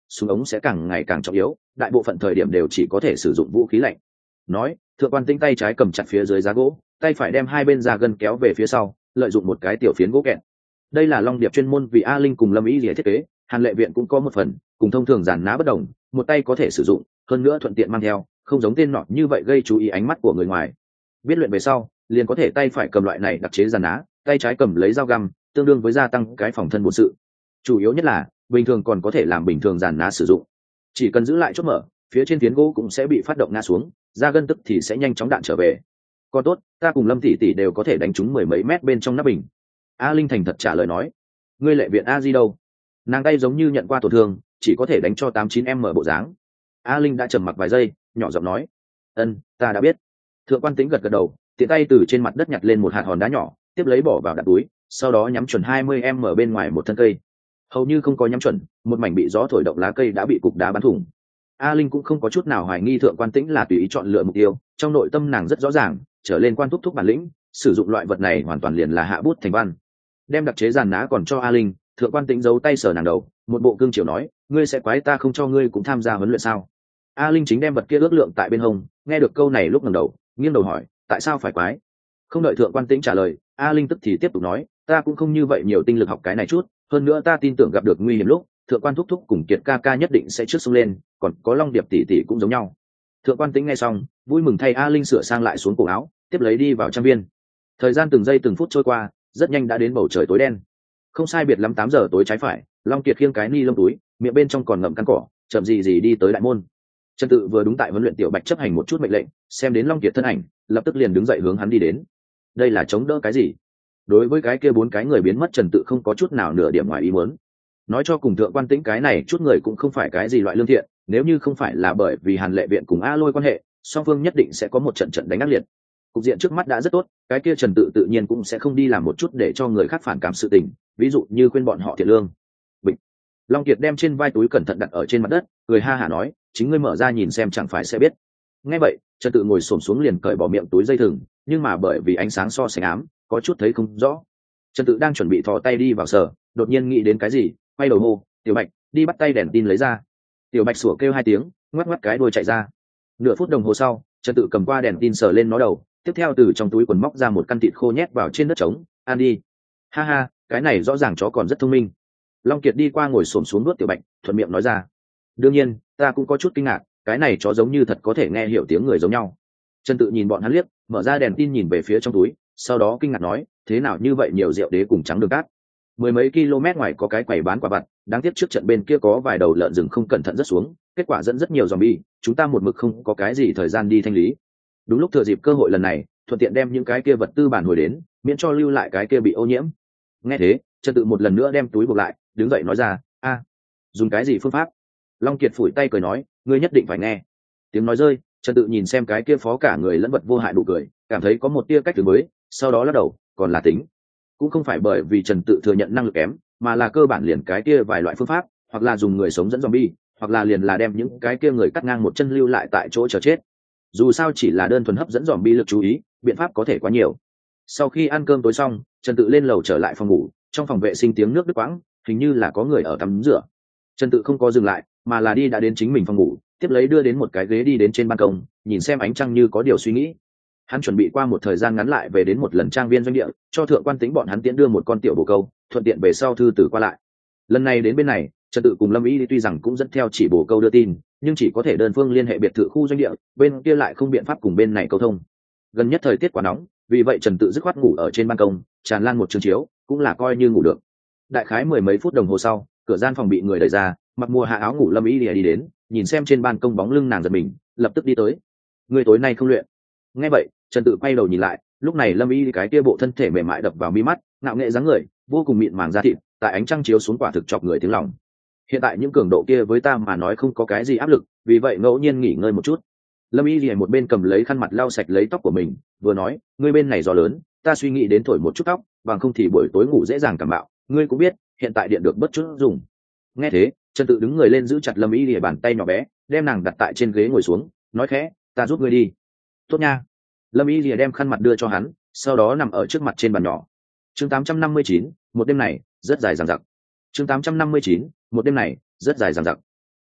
súng ống sẽ càng ngày càng trọng yếu, đại bộ phận thời điểm đều chỉ có thể sử dụng vũ khí lạnh. Nói, Thượng quan Tĩnh tay trái cầm chặt phía dưới giá gỗ, tay phải đem hai bên da gân kéo về phía sau, lợi dụng một cái tiểu phiến gỗ kẹt. Đây là Long Điệp chuyên môn vì A Linh cùng Lâm Ý Liễu thiết kế, Hàn Lệ Viện cũng có một phần, cùng thông thường giản ná bất đồng, một tay có thể sử dụng, hơn nữa thuận tiện mang theo, không giống tên nọ như vậy gây chú ý ánh mắt của người ngoài. Biết luyện về sau, liền có thể tay phải cầm loại này đặc chế giản ná, tay trái cầm lấy dao găm, tương đương với gia tăng cái phòng thân bổn sự. Chủ yếu nhất là, bình thường còn có thể làm bình thường giản ná sử dụng. Chỉ cần giữ lại chốt mở, phía trên phiến gỗ cũng sẽ bị phát động ngã xuống, da gân tức thì sẽ nhanh chóng đạn trở về. Còn tốt, ta cùng Lâm tỷ tỷ đều có thể đánh trúng mười mấy mét bên trong nắp bình. A Linh thành thật trả lời nói. Ngươi Lệ Viện A Di đâu? Nàng tay giống như nhận qua tổn thương, chỉ có thể đánh cho tám chín m bộ dáng. A Linh đã trầm mặc vài giây, nhỏ giọng nói. Ân, ta đã biết. Thượng quan Tĩnh gật gật đầu, tiện tay từ trên mặt đất nhặt lên một hạt hòn đá nhỏ, tiếp lấy bỏ vào đạn túi, sau đó nhắm chuẩn hai mươi m bên ngoài một thân cây. Hầu như không có nhắm chuẩn, một mảnh bị gió thổi động lá cây đã bị cục đá bắn thủng. A Linh cũng không có chút nào hoài nghi Thượng quan Tĩnh là tùy ý chọn lựa mục tiêu, trong nội tâm nàng rất rõ ràng, trở lên quan thúc thúc bản lĩnh, sử dụng loại vật này hoàn toàn liền là hạ bút thành văn. Đem đặc chế giàn ná còn cho A Linh, Thượng quan Tĩnh giấu tay sờ nàng đầu, một bộ cương chiều nói, ngươi sẽ quái ta không cho ngươi cũng tham gia huấn luyện sao? A Linh chính đem vật kia ước lượng tại bên hông, nghe được câu này lúc ngẩng đầu, nghiêng đầu hỏi, tại sao phải quái? Không đợi Thượng quan Tĩnh trả lời, A Linh tức thì tiếp tục nói, ta cũng không như vậy nhiều tinh lực học cái này chút, hơn nữa ta tin tưởng gặp được nguy hiểm lúc, Thượng quan thúc thúc cùng Kiệt ca ca nhất định sẽ trước xông lên, còn có Long Điệp tỷ tỷ cũng giống nhau. Thượng quan Tĩnh nghe xong, vui mừng thay A Linh sửa sang lại xuống cổ áo, tiếp lấy đi vào trang viên. Thời gian từng giây từng phút trôi qua, rất nhanh đã đến bầu trời tối đen. Không sai biệt lắm tám giờ tối trái phải, Long Kiệt khiêng cái ni lông túi, miệng bên trong còn ngậm căn cỏ, chậm gì gì đi tới đại môn. Trần Tự vừa đúng tại huấn luyện tiểu Bạch chấp hành một chút mệnh lệnh, xem đến Long Kiệt thân ảnh, lập tức liền đứng dậy hướng hắn đi đến. Đây là chống đỡ cái gì? Đối với cái kia bốn cái người biến mất, Trần Tự không có chút nào nửa điểm ngoài ý muốn. Nói cho cùng Thượng quan Tĩnh cái này chút người cũng không phải cái gì loại lương thiện, nếu như không phải là bởi vì Hàn Lệ Viện cùng A Lôi quan hệ, song phương nhất định sẽ có một trận trận đánh ác liệt. Cục diện trước mắt đã rất tốt, cái kia Trần Tự tự nhiên cũng sẽ không đi làm một chút để cho người khác phản cảm sự tình, ví dụ như khuyên bọn họ thiện lương. Bịch. Long Kiệt đem trên vai túi cẩn thận đặt ở trên mặt đất, cười ha hả nói, chính ngươi mở ra nhìn xem chẳng phải sẽ biết. Nghe vậy, Trần Tự ngồi xổm xuống liền cởi bỏ miệng túi dây thừng, nhưng mà bởi vì ánh sáng so sánh ám, có chút thấy không rõ. Trần Tự đang chuẩn bị thò tay đi vào sờ, đột nhiên nghĩ đến cái gì, quay đầu hô, Tiểu Bạch, đi bắt tay đèn tin lấy ra. Tiểu Bạch sủa kêu hai tiếng, ngoắc ngoắc cái đuôi chạy ra. Nửa phút đồng hồ sau, Trần Tự cầm qua đèn tin sờ lên nó đầu, tiếp theo từ trong túi quần móc ra một căn thịt khô nhét vào trên đất trống, ăn đi. Ha ha, cái này rõ ràng chó còn rất thông minh. Long Kiệt đi qua ngồi xổm xuống nuốt Tiểu Bạch, thuận miệng nói ra. Đương nhiên, ta cũng có chút kinh ngạc, cái này chó giống như thật có thể nghe hiểu tiếng người giống nhau. Trần Tự nhìn bọn hắn liếc, mở ra đèn tin nhìn về phía trong túi, sau đó kinh ngạc nói, thế nào như vậy nhiều rượu đế cùng trắng đường cát. Mười mấy km ngoài có cái quầy bán quả vặt, đáng tiếc trước trận bên kia có vài đầu lợn rừng không cẩn thận rất xuống, kết quả dẫn rất nhiều zombie, chúng ta một mực không có cái gì thời gian đi thanh lý. Đúng lúc thừa dịp cơ hội lần này, thuận tiện đem những cái kia vật tư bản hồi đến, miễn cho lưu lại cái kia bị ô nhiễm. Nghe thế, Trần Tự một lần nữa đem túi buộc lại, đứng dậy nói ra, a, dùng cái gì phương pháp? Long Kiệt phủi tay cười nói, ngươi nhất định phải nghe. Tiếng nói rơi, Trần Tự nhìn xem cái kia phó cả người lẫn vật vô hại đủ cười, cảm thấy có một tia cách từ mới, sau đó lắc đầu, còn là tính. Cũng không phải bởi vì Trần Tự thừa nhận năng lực kém, mà là cơ bản liền cái kia vài loại phương pháp, hoặc là dùng người sống dẫn zombie, hoặc là liền là đem những cái kia người cắt ngang một chân lưu lại tại chỗ chờ chết. Dù sao chỉ là đơn thuần hấp dẫn zombie lực chú ý, biện pháp có thể quá nhiều. Sau khi ăn cơm tối xong, Trần Tự lên lầu trở lại phòng ngủ, trong phòng vệ sinh tiếng nước đứt quãng, hình như là có người ở tắm rửa. Trần Tự không có dừng lại, mà là đi đã đến chính mình phòng ngủ, tiếp lấy đưa đến một cái ghế đi đến trên ban công, nhìn xem ánh trăng như có điều suy nghĩ. Hắn chuẩn bị qua một thời gian ngắn lại về đến một lần trang viên doanh địa, cho Thượng quan Tĩnh bọn hắn tiễn đưa một con tiểu bồ câu, thuận tiện về sau thư tử qua lại. Lần này đến bên này, Trần Tự cùng Lâm Ý tuy rằng cũng dẫn theo chỉ bồ câu đưa tin, nhưng chỉ có thể đơn phương liên hệ biệt thự khu doanh địa, bên kia lại không biện pháp cùng bên này câu thông. Gần nhất thời tiết quá nóng, vì vậy Trần Tự dứt khoát ngủ ở trên ban công, tràn lan một trường chiếu, cũng là coi như ngủ được. Đại khái mười mấy phút đồng hồ sau, cửa gian phòng bị người đẩy ra, mặc mùa hạ áo ngủ Lâm Ý đi đến, nhìn xem trên ban công bóng lưng nàng giật mình, lập tức đi tới. Người tối nay không luyện? Nghe vậy, Trần Tự quay đầu nhìn lại, lúc này Lâm Y cái kia bộ thân thể mềm mại đập vào mi mắt, ngạo nghệ dáng người, vô cùng mịn màng da thịt, tại ánh trăng chiếu xuống quả thực chọc người tiếng lòng. Hiện tại những cường độ kia với ta mà nói không có cái gì áp lực, vì vậy ngẫu nhiên nghỉ ngơi một chút. Lâm Y liền một bên cầm lấy khăn mặt lau sạch lấy tóc của mình, vừa nói, ngươi bên này gió lớn, ta suy nghĩ đến thổi một chút tóc, bằng không thì buổi tối ngủ dễ dàng cảm mạo, ngươi cũng biết, hiện tại điện được bất chút dùng. Nghe thế, Trần Tự đứng người lên giữ chặt Lâm Y lìa bàn tay nhỏ bé, đem nàng đặt tại trên ghế ngồi xuống, nói khẽ, ta giúp ngươi đi. Tốt nha. Lâm Y lìa đem khăn mặt đưa cho hắn, sau đó nằm ở trước mặt trên bàn nhỏ. Chương tám trăm năm mươi chín, một đêm này rất dài dằng dặc. Chương tám trăm năm mươi chín, một đêm này rất dài dằng dặc.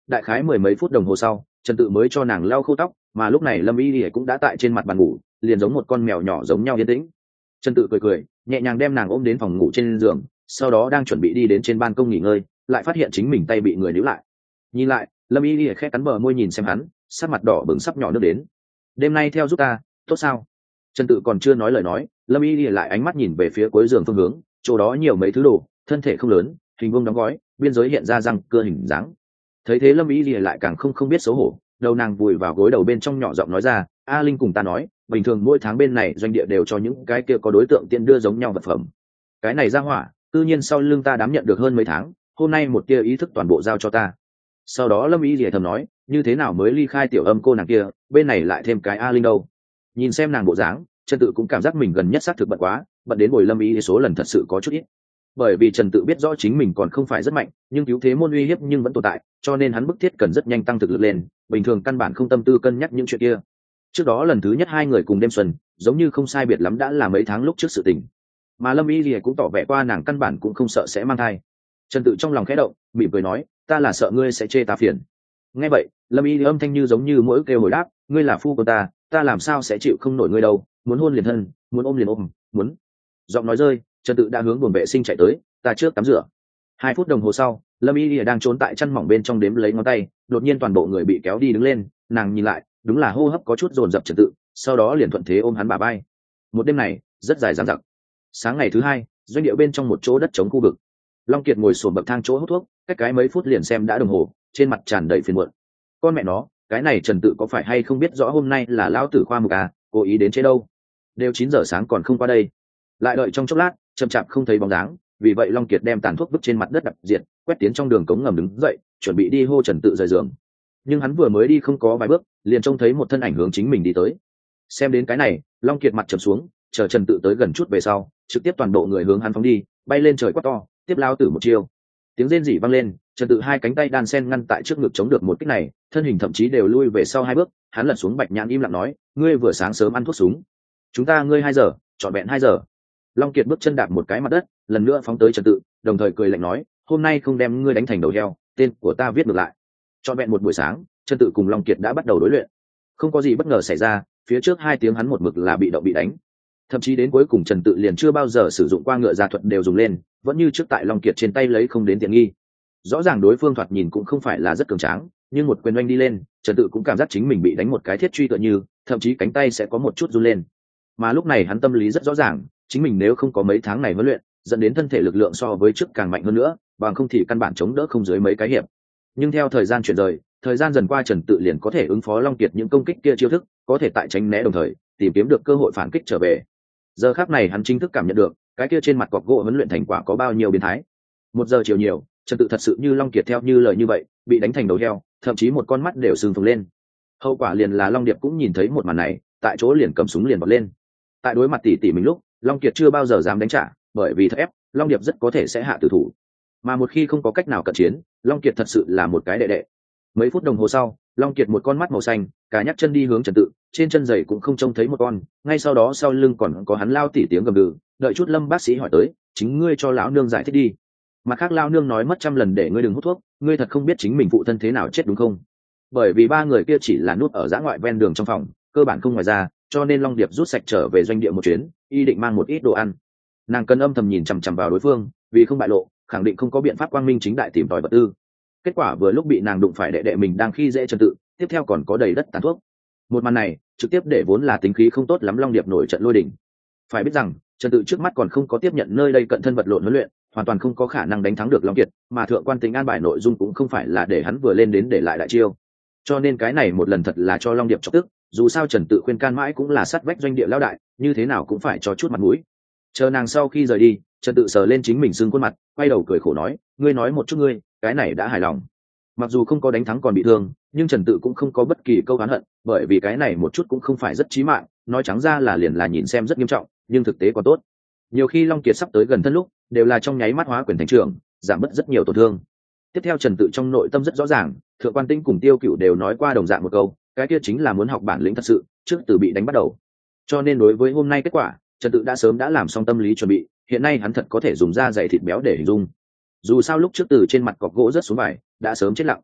đại khái mười mấy phút đồng hồ sau trần tự mới cho nàng lau khô tóc, mà lúc này lâm y lìa cũng đã tại trên mặt bàn ngủ, liền giống một con mèo nhỏ giống nhau yên tĩnh. Trần tự cười cười nhẹ nhàng đem nàng ôm đến phòng ngủ trên giường, sau đó đang chuẩn bị đi đến trên ban công nghỉ ngơi, lại phát hiện chính mình tay bị người níu lại. Nhìn lại, lâm y lìa khẽ cắn bờ môi nhìn xem hắn, sắc mặt đỏ bừng sắp nhỏ nước đến. Đêm nay theo giúp ta tốt sao? Trần tự còn chưa nói lời nói, lâm y lìa lại ánh mắt nhìn về phía cuối giường phương hướng, chỗ đó nhiều mấy thứ đồ, thân thể không lớn, hình vuông đóng gói, biên giới hiện ra răng cưa hình dáng. Thấy thế lâm y lìa lại càng không không biết xấu hổ, đầu nàng vùi vào gối đầu bên trong nhỏ giọng nói ra, a linh cùng ta nói bình thường mỗi tháng bên này doanh địa đều cho những cái kia có đối tượng tiện đưa giống nhau vật phẩm. Cái này ra hỏa tự nhiên sau lưng ta đám nhận được hơn mấy tháng, hôm nay một tia ý thức toàn bộ giao cho ta. Sau đó lâm y lìa thầm nói, như thế nào mới ly khai tiểu âm cô nàng kia, bên này lại thêm cái a linh đâu. Nhìn xem nàng bộ dáng, Trần tự cũng cảm giác mình gần nhất xác thực bận quá, bận đến bồi lâm y số lần thật sự có chút ít. Bởi vì Trần tự biết rõ chính mình còn không phải rất mạnh, nhưng cứu thế môn uy hiếp nhưng vẫn tồn tại, cho nên hắn bức thiết cần rất nhanh tăng thực lực lên, bình thường căn bản không tâm tư cân nhắc những chuyện kia. Trước đó lần thứ nhất hai người cùng đêm xuân, giống như không sai biệt lắm đã là mấy tháng lúc trước sự tình, mà lâm y lìa cũng tỏ vẻ qua nàng căn bản cũng không sợ sẽ mang thai. Trần tự trong lòng khẽ động, mỉm cười nói, ta là sợ ngươi sẽ chê ta phiền. Nghe vậy lâm y âm thanh như giống như mỗi kêu hồi đáp, ngươi là phu của ta, ta làm sao sẽ chịu không nổi ngươi đâu, muốn hôn liền thân, muốn ôm liền ôm, muốn. Giọng nói rơi, Trần tự đã hướng buồng vệ sinh chạy tới, ta trước tắm rửa. Hai phút đồng hồ sau, lâm y lìa đang trốn tại chăn mỏng bên trong đếm lấy ngón tay, đột nhiên toàn bộ người bị kéo đi đứng lên, nàng nhìn lại, đúng là hô hấp có chút dồn dập Trần tự, sau đó liền thuận thế ôm hắn bả vai. Một đêm này rất dài dằng dặc. Sáng ngày thứ hai, doanh địa bên trong một chỗ đất trống khu vực, Long Kiệt ngồi sồn bậc thang chỗ hút thuốc, cách cái mấy phút liền xem đã đồng hồ, trên mặt tràn đầy phiền muộn. Con mẹ nó, cái này Trần tự có phải hay không biết rõ hôm nay là lão tử khoa mục à, cố ý đến chế đâu? Đều chín giờ sáng còn không qua đây. Lại đợi trong chốc lát, chậm chạp không thấy bóng dáng, vì vậy Long Kiệt đem tàn thuốc vứt trên mặt đất đập diệt, quét tiến trong đường cống ngầm đứng dậy, chuẩn bị đi hô Trần tự rời giường. Nhưng hắn vừa mới đi không có vài bước, liền trông thấy một thân ảnh hướng chính mình đi tới. Xem đến cái này, Long Kiệt mặt trầm xuống, chờ Trần tự tới gần chút về sau, trực tiếp toàn bộ người hướng hắn phóng đi, bay lên trời quát to, tiếp lao tử một chiêu. Tiếng rên rỉ vang lên, Trần tự hai cánh tay đan sen ngăn tại trước ngực chống được một kích này, thân hình thậm chí đều lui về sau hai bước, hắn lật xuống bạch nhãn im lặng nói, ngươi vừa sáng sớm ăn thuốc súng, chúng ta ngươi hai giờ, trọn vẹn hai giờ. Long Kiệt bước chân đạp một cái mặt đất, lần nữa phóng tới Trần tự, đồng thời cười lạnh nói, hôm nay không đem ngươi đánh thành đầu heo, tên của ta viết ngược lại. Trọn vẹn một buổi sáng, Trần tự cùng Long Kiệt đã bắt đầu đối luyện. Không có gì bất ngờ xảy ra, phía trước hai tiếng hắn một mực là bị động bị đánh, thậm chí đến cuối cùng Trần tự liền chưa bao giờ sử dụng qua ngựa gia thuật đều dùng lên, vẫn như trước tại Long Kiệt trên tay lấy không đến tiện nghi. Rõ ràng đối phương thoạt nhìn cũng không phải là rất cường tráng, nhưng một quyền oanh đi lên, Trần tự cũng cảm giác chính mình bị đánh một cái thiết truy tựa như, thậm chí cánh tay sẽ có một chút run lên. Mà lúc này hắn tâm lý rất rõ ràng, chính mình nếu không có mấy tháng này huấn luyện, dẫn đến thân thể lực lượng so với trước càng mạnh hơn nữa, bằng không thì căn bản chống đỡ không dưới mấy cái hiệp. Nhưng theo thời gian chuyển rời, thời gian dần qua Trần tự liền có thể ứng phó Long Kiệt những công kích kia chiêu thức, có thể tại tránh né đồng thời tìm kiếm được cơ hội phản kích trở về. Giờ khắc này hắn chính thức cảm nhận được cái kia trên mặt cọc gỗ huấn luyện thành quả có bao nhiêu biến thái. Một giờ chiều nhiều, Trần tự thật sự như Long Kiệt theo như lời như vậy, bị đánh thành đầu heo, thậm chí một con mắt đều sưng phồng lên. Hậu quả liền là Long Điệp cũng nhìn thấy một màn này, tại chỗ liền cầm súng liền bật lên. Tại đối mặt tỷ tỷ mình lúc, Long Kiệt chưa bao giờ dám đánh trả, bởi vì thất ép, Long Điệp rất có thể sẽ hạ tử thủ. Mà một khi không có cách nào cận chiến, Long Kiệt thật sự là một cái đệ đệ. Mấy phút đồng hồ sau, Long Kiệt một con mắt màu xanh, cả nhắc chân đi hướng Trần tự, trên chân giày cũng không trông thấy một con, ngay sau đó sau lưng còn có hắn lao tỉ tiếng gầm gừ, đợi chút Lâm bác sĩ hỏi tới, chính ngươi cho lão nương giải thích đi. Mặt khác lao nương nói mất trăm lần để ngươi đừng hút thuốc, ngươi thật không biết chính mình phụ thân thế nào chết đúng không? Bởi vì ba người kia chỉ là núp ở dã ngoại ven đường trong phòng, cơ bản không ngoài ra, cho nên Long Điệp rút sạch trở về doanh địa một chuyến, y định mang một ít đồ ăn. Nàng cần âm thầm nhìn chằm chằm vào đối phương, vì không bại lộ, khẳng định không có biện pháp quang minh chính đại tìm tòi vật tư. Kết quả vừa lúc bị nàng đụng phải đệ đệ mình đang khi dễ Trần tự, tiếp theo còn có đầy đất tàn thuốc. Một màn này trực tiếp để vốn là tính khí không tốt lắm Long Điệp nổi trận lôi đình. Phải biết rằng Trần tự trước mắt còn không có tiếp nhận nơi đây cận thân vật lộn huấn luyện, hoàn toàn không có khả năng đánh thắng được Long Kiệt, mà thượng quan tính an bài nội dung cũng không phải là để hắn vừa lên đến để lại đại chiêu. Cho nên cái này một lần thật là cho Long Điệp chọc tức, dù sao Trần tự khuyên can mãi cũng là sát vách doanh địa lão đại, như thế nào cũng phải cho chút mặt mũi. Chờ nàng sau khi rời đi, Trần tự sờ lên chính mình sưng khuôn mặt, quay đầu cười khổ nói, ngươi nói một chút ngươi, cái này đã hài lòng. Mặc dù không có đánh thắng còn bị thương, nhưng Trần tự cũng không có bất kỳ câu oán hận, bởi vì cái này một chút cũng không phải rất chí mạng, nói trắng ra là liền là nhìn xem rất nghiêm trọng, nhưng thực tế còn tốt. Nhiều khi Long Kiệt sắp tới gần thân lúc, đều là trong nháy mắt hóa quyền thành trưởng, giảm bớt rất nhiều tổn thương. Tiếp theo Trần tự trong nội tâm rất rõ ràng, thượng quan Tĩnh cùng Tiêu Cửu đều nói qua đồng dạng một câu, cái kia chính là muốn học bản lĩnh thật sự, trước từ bị đánh bắt đầu. Cho nên đối với hôm nay kết quả, Trần tự đã sớm đã làm xong tâm lý chuẩn bị, hiện nay hắn thật có thể dùng da dày thịt béo để hình dung. Dù sao lúc trước từ trên mặt cọc gỗ rất xuống bài, đã sớm chết lặng.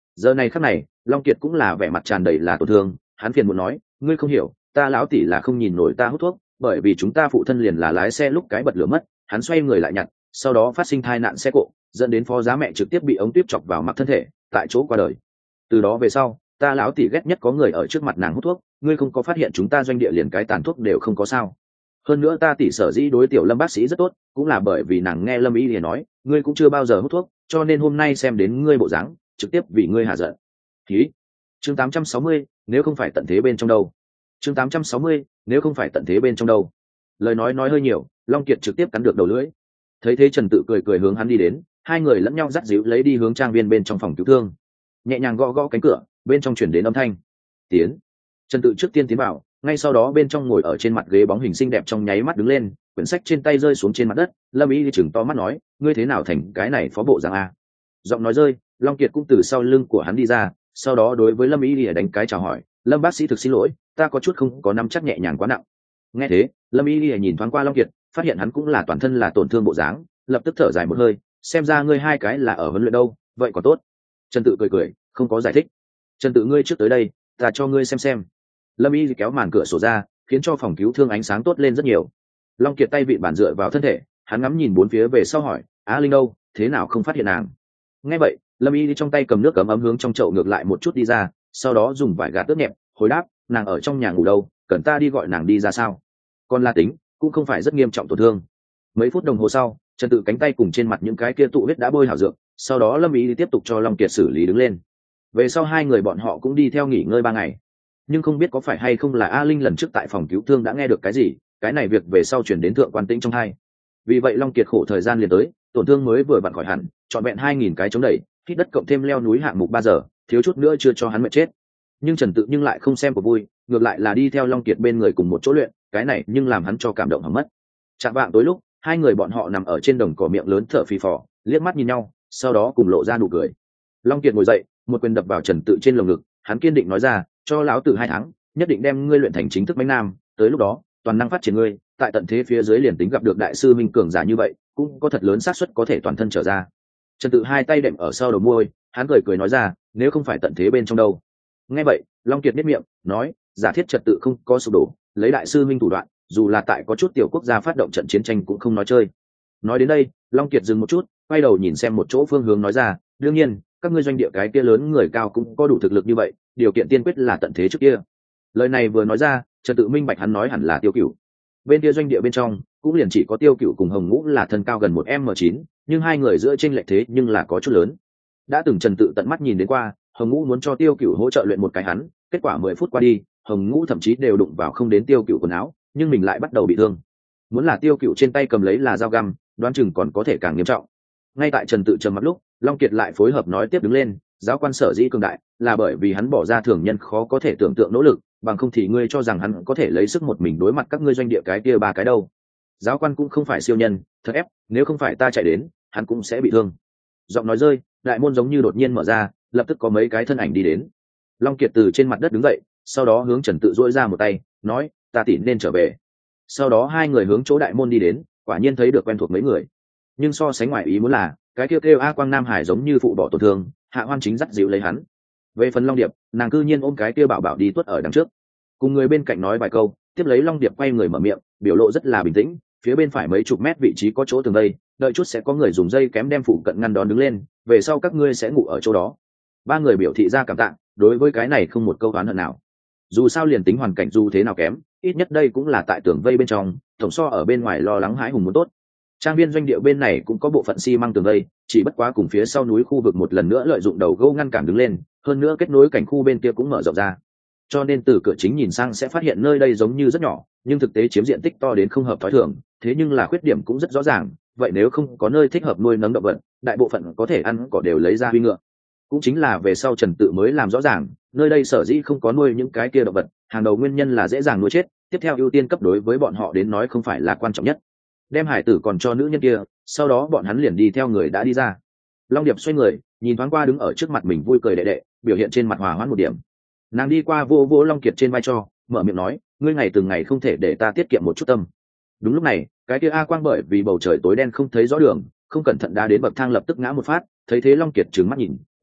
Giờ này khắc này Long Kiệt cũng là vẻ mặt tràn đầy là tổn thương, hắn phiền muốn nói, ngươi không hiểu, ta lão tỷ là không nhìn nổi ta hút thuốc, bởi vì chúng ta phụ thân liền là lái xe lúc cái bật lửa mất, hắn xoay người lại nhặt, sau đó phát sinh tai nạn xe cộ, dẫn đến phó giá mẹ trực tiếp bị ống tuyếp chọc vào mặt thân thể, tại chỗ qua đời. Từ đó về sau, ta lão tỷ ghét nhất có người ở trước mặt nàng hút thuốc, ngươi không có phát hiện chúng ta doanh địa liền cái tàn thuốc đều không có sao? Hơn nữa ta tỷ sở dĩ đối tiểu Lâm bác sĩ rất tốt, cũng là bởi vì nàng nghe Lâm y liền nói, ngươi cũng chưa bao giờ hút thuốc, cho nên hôm nay xem đến ngươi bộ dáng, trực tiếp vì ngươi hạ giận. Khí. Chương tám trăm sáu mươi, nếu không phải tận thế bên trong đâu. Chương tám trăm sáu mươi, nếu không phải tận thế bên trong đâu. Lời nói nói hơi nhiều, Long Kiệt trực tiếp cắn được đầu lưỡi. Thấy thế Trần Tự cười cười hướng hắn đi đến, hai người lẫn nhau dắt dịu lấy đi hướng trang viên bên trong phòng cứu thương. Nhẹ nhàng gõ gõ cánh cửa, bên trong truyền đến âm thanh. Tiến. Trần Tự trước tiên tiến vào, ngay sau đó bên trong ngồi ở trên mặt ghế bóng hình xinh đẹp trong nháy mắt đứng lên, quyển sách trên tay rơi xuống trên mặt đất. Lâm Y đi chừng to mắt nói, ngươi thế nào thành cái này phó bộ dạng a? Giọng nói rơi, Long Kiệt cũng từ sau lưng của hắn đi ra, sau đó đối với Lâm Y đi đánh cái chào hỏi, Lâm bác sĩ thực xin lỗi, ta có chút không có nắm chắc, nhẹ nhàng quá nặng. Nghe thế, Lâm Y đi nhìn thoáng qua Long Kiệt, phát hiện hắn cũng là toàn thân là tổn thương bộ dáng, lập tức thở dài một hơi, xem ra ngươi hai cái là ở huấn luyện đâu, vậy còn tốt. Trần Tự cười cười, không có giải thích. Trần Tự, ngươi trước tới đây, ta cho ngươi xem xem. Lâm Y kéo màn cửa sổ ra, khiến cho phòng cứu thương ánh sáng tốt lên rất nhiều. Long Kiệt tay vịn bàn dựa vào thân thể, hắn ngắm nhìn bốn phía về sau hỏi, Á Linh đâu, thế nào không phát hiện nàng? Nghe vậy, Lâm Y trong tay cầm nước cấm ấm hướng trong chậu ngược lại một chút đi ra, sau đó dùng vải gạt tước nhẹp, hồi đáp, nàng ở trong nhà ngủ đâu, cần ta đi gọi nàng đi ra sao? Còn La tính, cũng không phải rất nghiêm trọng tổn thương. Mấy phút đồng hồ sau, Trần Tự cánh tay cùng trên mặt những cái kia tụ huyết đã bôi hảo dược, sau đó Lâm Y tiếp tục cho Long Kiệt xử lý đứng lên. Về sau hai người bọn họ cũng đi theo nghỉ ngơi ba ngày, nhưng không biết có phải hay không là A Linh lần trước tại phòng cứu thương đã nghe được cái gì, cái này việc về sau chuyển đến thượng quan tĩnh trong hai. Vì vậy Long Kiệt khổ thời gian liền tới, tổn thương mới vừa vặn khỏi hẳn, trọn vẹn hai nghìn cái chống đẩy, hít đất cộng thêm leo núi hạng mục ba giờ, thiếu chút nữa chưa cho hắn mệt chết. Nhưng Trần Tự nhưng lại không xem của vui, ngược lại là đi theo Long Kiệt bên người cùng một chỗ luyện, cái này nhưng làm hắn cho cảm động hỏng mất. Chạng vạng tối lúc, hai người bọn họ nằm ở trên đồng cỏ miệng lớn thở phì phò, liếc mắt nhìn nhau, sau đó cùng lộ ra nụ cười. Long Kiệt ngồi dậy, một quyền đập vào Trần Tự trên lồng ngực, hắn kiên định nói ra, cho lão tử hai tháng, nhất định đem ngươi luyện thành chính thức bánh nam, tới lúc đó, toàn năng phát triển ngươi, tại tận thế phía dưới liền tính gặp được đại sư minh cường giả như vậy, cũng có thật lớn xác suất có thể toàn thân trở ra. Trần Tự hai tay đệm ở sau đầu môi, hắn cười cười nói ra, nếu không phải tận thế bên trong đâu. Nghe vậy, Long Kiệt nhếch miệng, nói, giả thiết trật tự không có sụp đổ, lấy đại sư minh thủ đoạn, dù là tại có chút tiểu quốc gia phát động trận chiến tranh cũng không nói chơi. Nói đến đây, Long Kiệt dừng một chút, quay đầu nhìn xem một chỗ phương hướng nói ra, đương nhiên, các ngươi doanh địa cái kia lớn người cao cũng có đủ thực lực như vậy, điều kiện tiên quyết là tận thế trước kia. Lời này vừa nói ra, Trần Tự minh bạch hắn nói hẳn là Tiêu Cửu. Bên kia doanh địa bên trong, cũng liền chỉ có Tiêu Cửu cùng Hồng Ngũ là thân cao gần một m chín, nhưng hai người giữa chênh lệch thế nhưng là có chút lớn. Đã từng Trần Tự tận mắt nhìn đến qua, Hồng Ngũ muốn cho Tiêu Cửu hỗ trợ luyện một cái hắn, kết quả mười phút qua đi, Hồng Ngũ thậm chí đều đụng vào không đến Tiêu Cửu quần áo, nhưng mình lại bắt đầu bị thương. Muốn là Tiêu Cửu trên tay cầm lấy là dao găm, đoán chừng còn có thể càng nghiêm trọng. Ngay tại Trần Tự trầm mặc lúc, Long Kiệt lại phối hợp nói tiếp đứng lên, giáo quan sở dĩ cường đại, là bởi vì hắn bỏ ra thường nhân khó có thể tưởng tượng nỗ lực, bằng không thì ngươi cho rằng hắn có thể lấy sức một mình đối mặt các ngươi doanh địa cái kia ba cái đâu. Giáo quan cũng không phải siêu nhân, thật ép, nếu không phải ta chạy đến, hắn cũng sẽ bị thương. Giọng nói rơi, đại môn giống như đột nhiên mở ra, lập tức có mấy cái thân ảnh đi đến. Long Kiệt từ trên mặt đất đứng dậy, sau đó hướng Trần Tự duỗi ra một tay, nói, ta tỉ nên trở về. Sau đó hai người hướng chỗ đại môn đi đến, quả nhiên thấy được quen thuộc mấy người. Nhưng so sánh ngoài ý muốn là, cái kêu kêu A Quang Nam Hải giống như phụ bỏ tổn thương, Hạ Hoan chính dắt dịu lấy hắn. Về phần Long Điệp, nàng cư nhiên ôm cái kia bảo bảo đi tuốt ở đằng trước, cùng người bên cạnh nói vài câu, tiếp lấy Long Điệp quay người mở miệng, biểu lộ rất là bình tĩnh, phía bên phải mấy chục mét vị trí có chỗ tường đây, đợi chút sẽ có người dùng dây kém đem phụ cận ngăn đón đứng lên, về sau các ngươi sẽ ngủ ở chỗ đó. Ba người biểu thị ra cảm tạ, đối với cái này không một câu oán hận nào. Dù sao liền tính hoàn cảnh dù thế nào kém, ít nhất đây cũng là tại tường vây bên trong, tổng so ở bên ngoài lo lắng hãi hùng muốn tốt. Trang viên doanh địa bên này cũng có bộ phận xi măng tường vây, chỉ bất quá cùng phía sau núi khu vực một lần nữa lợi dụng đầu gỗ ngăn cản đứng lên, hơn nữa kết nối cảnh khu bên kia cũng mở rộng ra. Cho nên từ cửa chính nhìn sang sẽ phát hiện nơi đây giống như rất nhỏ, nhưng thực tế chiếm diện tích to đến không hợp thói thường, thế nhưng là khuyết điểm cũng rất rõ ràng, vậy nếu không có nơi thích hợp nuôi nấng động vật, đại bộ phận có thể ăn cỏ đều lấy ra huy ngựa. Cũng chính là về sau Trần Tự mới làm rõ ràng, nơi đây sở dĩ không có nuôi những cái kia động vật, hàng đầu nguyên nhân là dễ dàng nuôi chết, tiếp theo ưu tiên cấp đối với bọn họ đến nói không phải là quan trọng nhất. Đem hải tử còn cho nữ nhân kia, sau đó bọn hắn liền đi theo người đã đi ra. Long Điệp xoay người, nhìn thoáng qua đứng ở trước mặt mình vui cười đệ đệ, biểu hiện trên mặt hòa hoãn một điểm. Nàng đi qua vô vô Long Kiệt trên vai cho, mở miệng nói, ngươi ngày từng ngày không thể để ta tiết kiệm một chút tâm. Đúng lúc này, cái kia A Quang bởi vì bầu trời tối đen không thấy rõ đường, không cẩn thận đá đến bậc thang lập tức ngã một phát, thấy thế Long Kiệt trừng mắt nhìn, nói,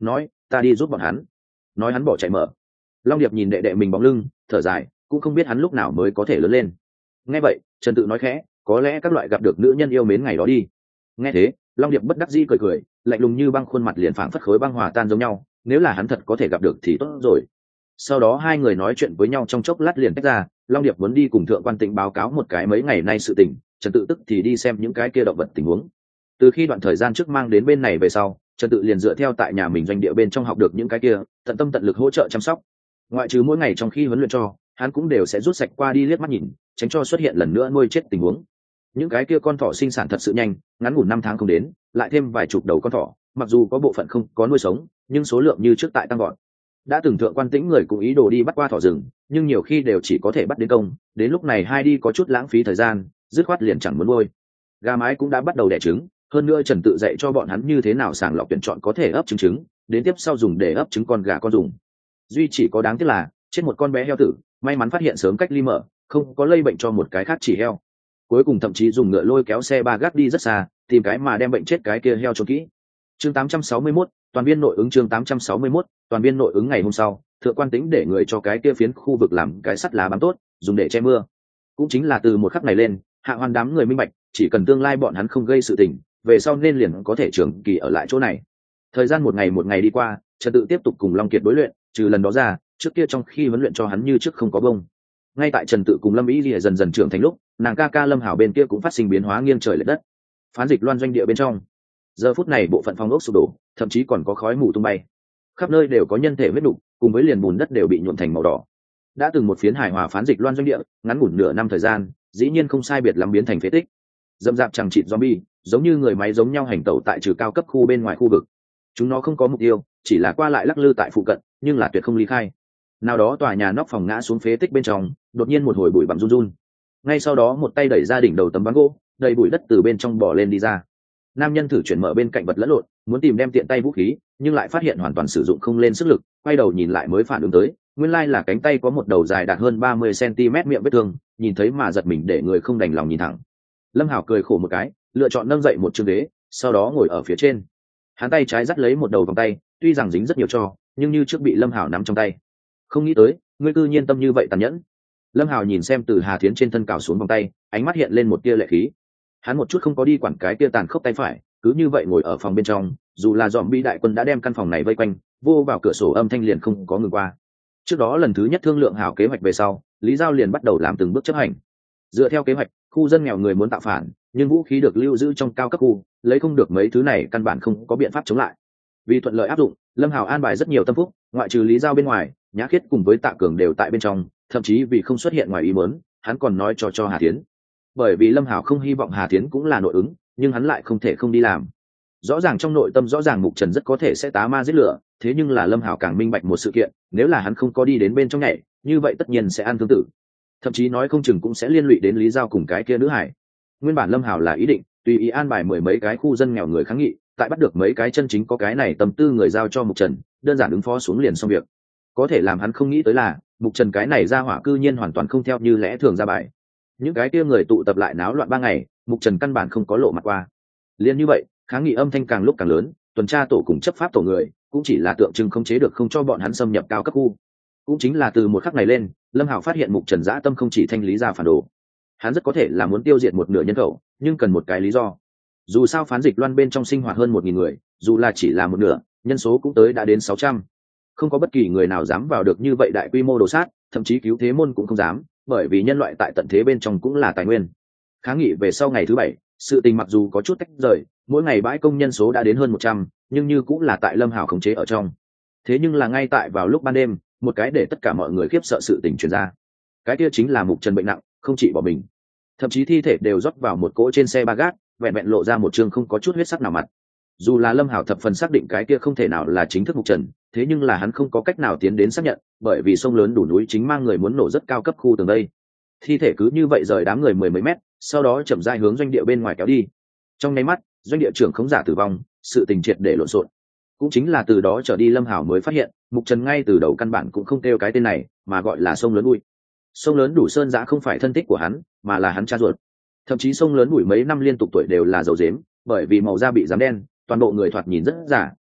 ta đi giúp bọn hắn. Nói hắn bỏ chạy mở. Long Điệp nhìn đệ đệ mình bóng lưng, thở dài, cũng không biết hắn lúc nào mới có thể lớn lên. Nghe vậy, Trần Tự nói khẽ, có lẽ các loại gặp được nữ nhân yêu mến ngày đó đi. Nghe thế, Long Điệp bất đắc dĩ cười cười, lạnh lùng như băng, khuôn mặt liền phảng phất khối băng hòa tan giống nhau, nếu là hắn thật có thể gặp được thì tốt rồi. Sau đó hai người nói chuyện với nhau trong chốc lát liền tách ra. Long Điệp muốn đi cùng Thượng Quan Tĩnh báo cáo một cái mấy ngày nay sự tình, Trần Tự tức thì đi xem những cái kia động vật tình huống. Từ khi đoạn thời gian trước mang đến bên này về sau, Trần Tự liền dựa theo tại nhà mình doanh địa bên trong học được những cái kia, tận tâm tận lực hỗ trợ chăm sóc. Ngoại trừ mỗi ngày trong khi huấn luyện cho, hắn cũng đều sẽ rút sạch qua đi liếc mắt nhìn, tránh cho xuất hiện lần nữa nuôi chết tình huống. Những cái kia con thỏ sinh sản thật sự nhanh, ngắn ngủn năm tháng không đến, lại thêm vài chục đầu con thỏ, mặc dù có bộ phận không có nuôi sống, nhưng số lượng như trước tại tăng gọn. Đã từng Thượng Quan Tĩnh người cũng ý đồ đi bắt qua thỏ rừng, nhưng nhiều khi đều chỉ có thể bắt đến công, đến lúc này hai đi có chút lãng phí thời gian, dứt khoát liền chẳng muốn nuôi. Gà mái cũng đã bắt đầu đẻ trứng, hơn nữa Trần Tự dạy cho bọn hắn như thế nào sàng lọc tuyển chọn có thể ấp trứng trứng, đến tiếp sau dùng để ấp trứng con gà con dùng. Duy chỉ có đáng tiếc là chết một con bé heo tử, may mắn phát hiện sớm cách ly mở, không có lây bệnh cho một cái khác chỉ heo. Cuối cùng thậm chí dùng ngựa lôi kéo xe ba gác đi rất xa, tìm cái mà đem bệnh chết cái kia heo cho kỹ. Chương tám trăm sáu mươi mốt, toàn viên nội ứng. Chương tám trăm sáu mươi mốt, toàn viên nội ứng. Ngày hôm sau, Thượng Quan Tĩnh để người cho cái kia phiến khu vực làm cái sắt lá bám tốt, dùng để che mưa. Cũng chính là từ một khắc này lên, Hạ Hoan đám người minh bạch, chỉ cần tương lai bọn hắn không gây sự tình, về sau nên liền có thể trường kỳ ở lại chỗ này. Thời gian một ngày một ngày đi qua, Trần Tự tiếp tục cùng Long Kiệt đối luyện, trừ lần đó ra, trước kia trong khi huấn luyện cho hắn như trước không có bông. Ngay tại Trần Tự cùng Lâm Ý Lìa dần dần trưởng thành lúc, nàng ca ca Lâm Hảo bên kia cũng phát sinh biến hóa nghiêng trời lệch đất. Phán Dịch Loan doanh địa bên trong, giờ phút này bộ phận phòng ốc sụp đổ, thậm chí còn có khói mù tung bay, khắp nơi đều có nhân thể huyết đục, cùng với liền bùn đất đều bị nhuộm thành màu đỏ. Đã từng một phiến hài hòa Phán Dịch Loan doanh địa, ngắn ngủn nửa năm thời gian, dĩ nhiên không sai biệt lắm biến thành phế tích. Dâm dạp chẳng chịt zombie, giống như người máy giống nhau hành tẩu tại trừ cao cấp khu bên ngoài khu vực. Chúng nó không có mục tiêu, chỉ là qua lại lắc lư tại phụ cận, nhưng là tuyệt không ly khai. Nào đó tòa nhà nóc phòng ngã xuống phế tích bên trong, đột nhiên một hồi bụi bặm run run. Ngay sau đó một tay đẩy ra đỉnh đầu tấm ván gỗ, đầy bụi đất từ bên trong bò lên đi ra. Nam nhân thử chuyển mở bên cạnh vật lẫn lộn, muốn tìm đem tiện tay vũ khí, nhưng lại phát hiện hoàn toàn sử dụng không lên sức lực, quay đầu nhìn lại mới phản ứng tới, nguyên lai là cánh tay có một đầu dài đạt hơn ba mươi xăng-ti-mét miệng vết thương, nhìn thấy mà giật mình để người không đành lòng nhìn thẳng. Lâm Hảo cười khổ một cái, lựa chọn nâng dậy một chương ghế, sau đó ngồi ở phía trên. Hắn tay trái dắt lấy một đầu vòng tay, tuy rằng dính rất nhiều tro, nhưng như trước bị Lâm Hảo nắm trong tay. Không nghĩ tới, ngươi cư nhiên tâm như vậy tàn nhẫn. Lâm Hảo nhìn xem từ Hà Thiến trên thân cào xuống vòng tay, ánh mắt hiện lên một tia lệ khí. Hắn một chút không có đi quản cái tia tàn khốc tay phải, cứ như vậy ngồi ở phòng bên trong, dù là dòm bi đại quân đã đem căn phòng này vây quanh, vô vào cửa sổ âm thanh liền không có ngừng qua. Trước đó lần thứ nhất thương lượng hảo kế hoạch về sau, Lý Giao liền bắt đầu làm từng bước chấp hành. Dựa theo kế hoạch, khu dân nghèo người muốn tạo phản, nhưng vũ khí được lưu giữ trong cao cấp khu, lấy không được mấy thứ này căn bản không có biện pháp chống lại. Vì thuận lợi áp dụng, Lâm Hảo an bài rất nhiều tâm phúc, ngoại trừ Lý Giao bên ngoài, Nhã Khiết cùng với Tạ Cường đều tại bên trong, thậm chí vì không xuất hiện ngoài ý muốn, hắn còn nói cho cho Hà Tiến. Bởi vì Lâm Hảo không hy vọng Hà Tiến cũng là nội ứng, nhưng hắn lại không thể không đi làm. Rõ ràng trong nội tâm rõ ràng Mục Trần rất có thể sẽ tá ma giết lửa, thế nhưng là Lâm Hảo càng minh bạch một sự kiện, nếu là hắn không có đi đến bên trong nhảy, như vậy tất nhiên sẽ ăn tương tự. Thậm chí nói không chừng cũng sẽ liên lụy đến Lý Giao cùng cái kia nữ hải. Nguyên bản Lâm Hảo là ý định tùy ý an bài mười mấy cái khu dân nghèo người kháng nghị, tại bắt được mấy cái chân chính có cái này tâm tư người giao cho Mục Trần, đơn giản ứng phó xuống liền xong việc. Có thể làm hắn không nghĩ tới là Mục Trần cái này ra hỏa cư nhiên hoàn toàn không theo như lẽ thường ra bài. Những cái kia người tụ tập lại náo loạn ba ngày, Mục Trần căn bản không có lộ mặt qua. Liên như vậy, kháng nghị âm thanh càng lúc càng lớn, tuần tra tổ cùng chấp pháp tổ người cũng chỉ là tượng trưng không chế được không cho bọn hắn xâm nhập cao cấp khu. Cũng chính là từ một khắc này lên, Lâm Hảo phát hiện Mục Trần dã tâm không chỉ thanh lý ra phản đồ, hắn rất có thể là muốn tiêu diệt một nửa nhân khẩu, nhưng cần một cái lý do. Dù sao Phán Dịch Loan bên trong sinh hoạt hơn một nghìn người, dù là chỉ là một nửa, nhân số cũng tới đã đến sáu trăm. Không có bất kỳ người nào dám vào được như vậy đại quy mô đồ sát, thậm chí cứu thế môn cũng không dám, bởi vì nhân loại tại tận thế bên trong cũng là tài nguyên. Kháng nghị về sau ngày thứ bảy, sự tình mặc dù có chút tách rời, mỗi ngày bãi công nhân số đã đến hơn một trăm, nhưng như cũng là tại Lâm Hảo khống chế ở trong. Thế nhưng là ngay tại vào lúc ban đêm, một cái để tất cả mọi người khiếp sợ sự tình truyền ra. Cái kia chính là Mục Trần bệnh nặng, không chỉ bỏ mình, thậm chí thi thể đều rót vào một cỗ trên xe ba gác, vẹn vẹn lộ ra một chương không có chút huyết sắc nào mặt. Dù là Lâm Hảo thập phần xác định cái kia không thể nào là chính thức Mục Trần, thế nhưng là hắn không có cách nào tiến đến xác nhận, bởi vì sông lớn đủ núi chính mang người muốn nổ rất cao cấp khu tường đây. Thi thể cứ như vậy rời đám người mười mấy mét, sau đó chậm rãi hướng doanh địa bên ngoài kéo đi. Trong nháy mắt, doanh địa trưởng khống giả tử vong, sự tình triệt để lộn xộn. Cũng chính là từ đó trở đi Lâm Hảo mới phát hiện, Mục Trần ngay từ đầu căn bản cũng không kêu cái tên này, mà gọi là sông lớn bụi. Sông lớn đủ sơn giã không phải thân thích của hắn, mà là hắn cha ruột. Thậm chí sông lớn bụi mấy năm liên tục tuổi đều là dầu dếm, bởi vì màu da bị rám đen, toàn bộ người thoạt nhìn rất giả,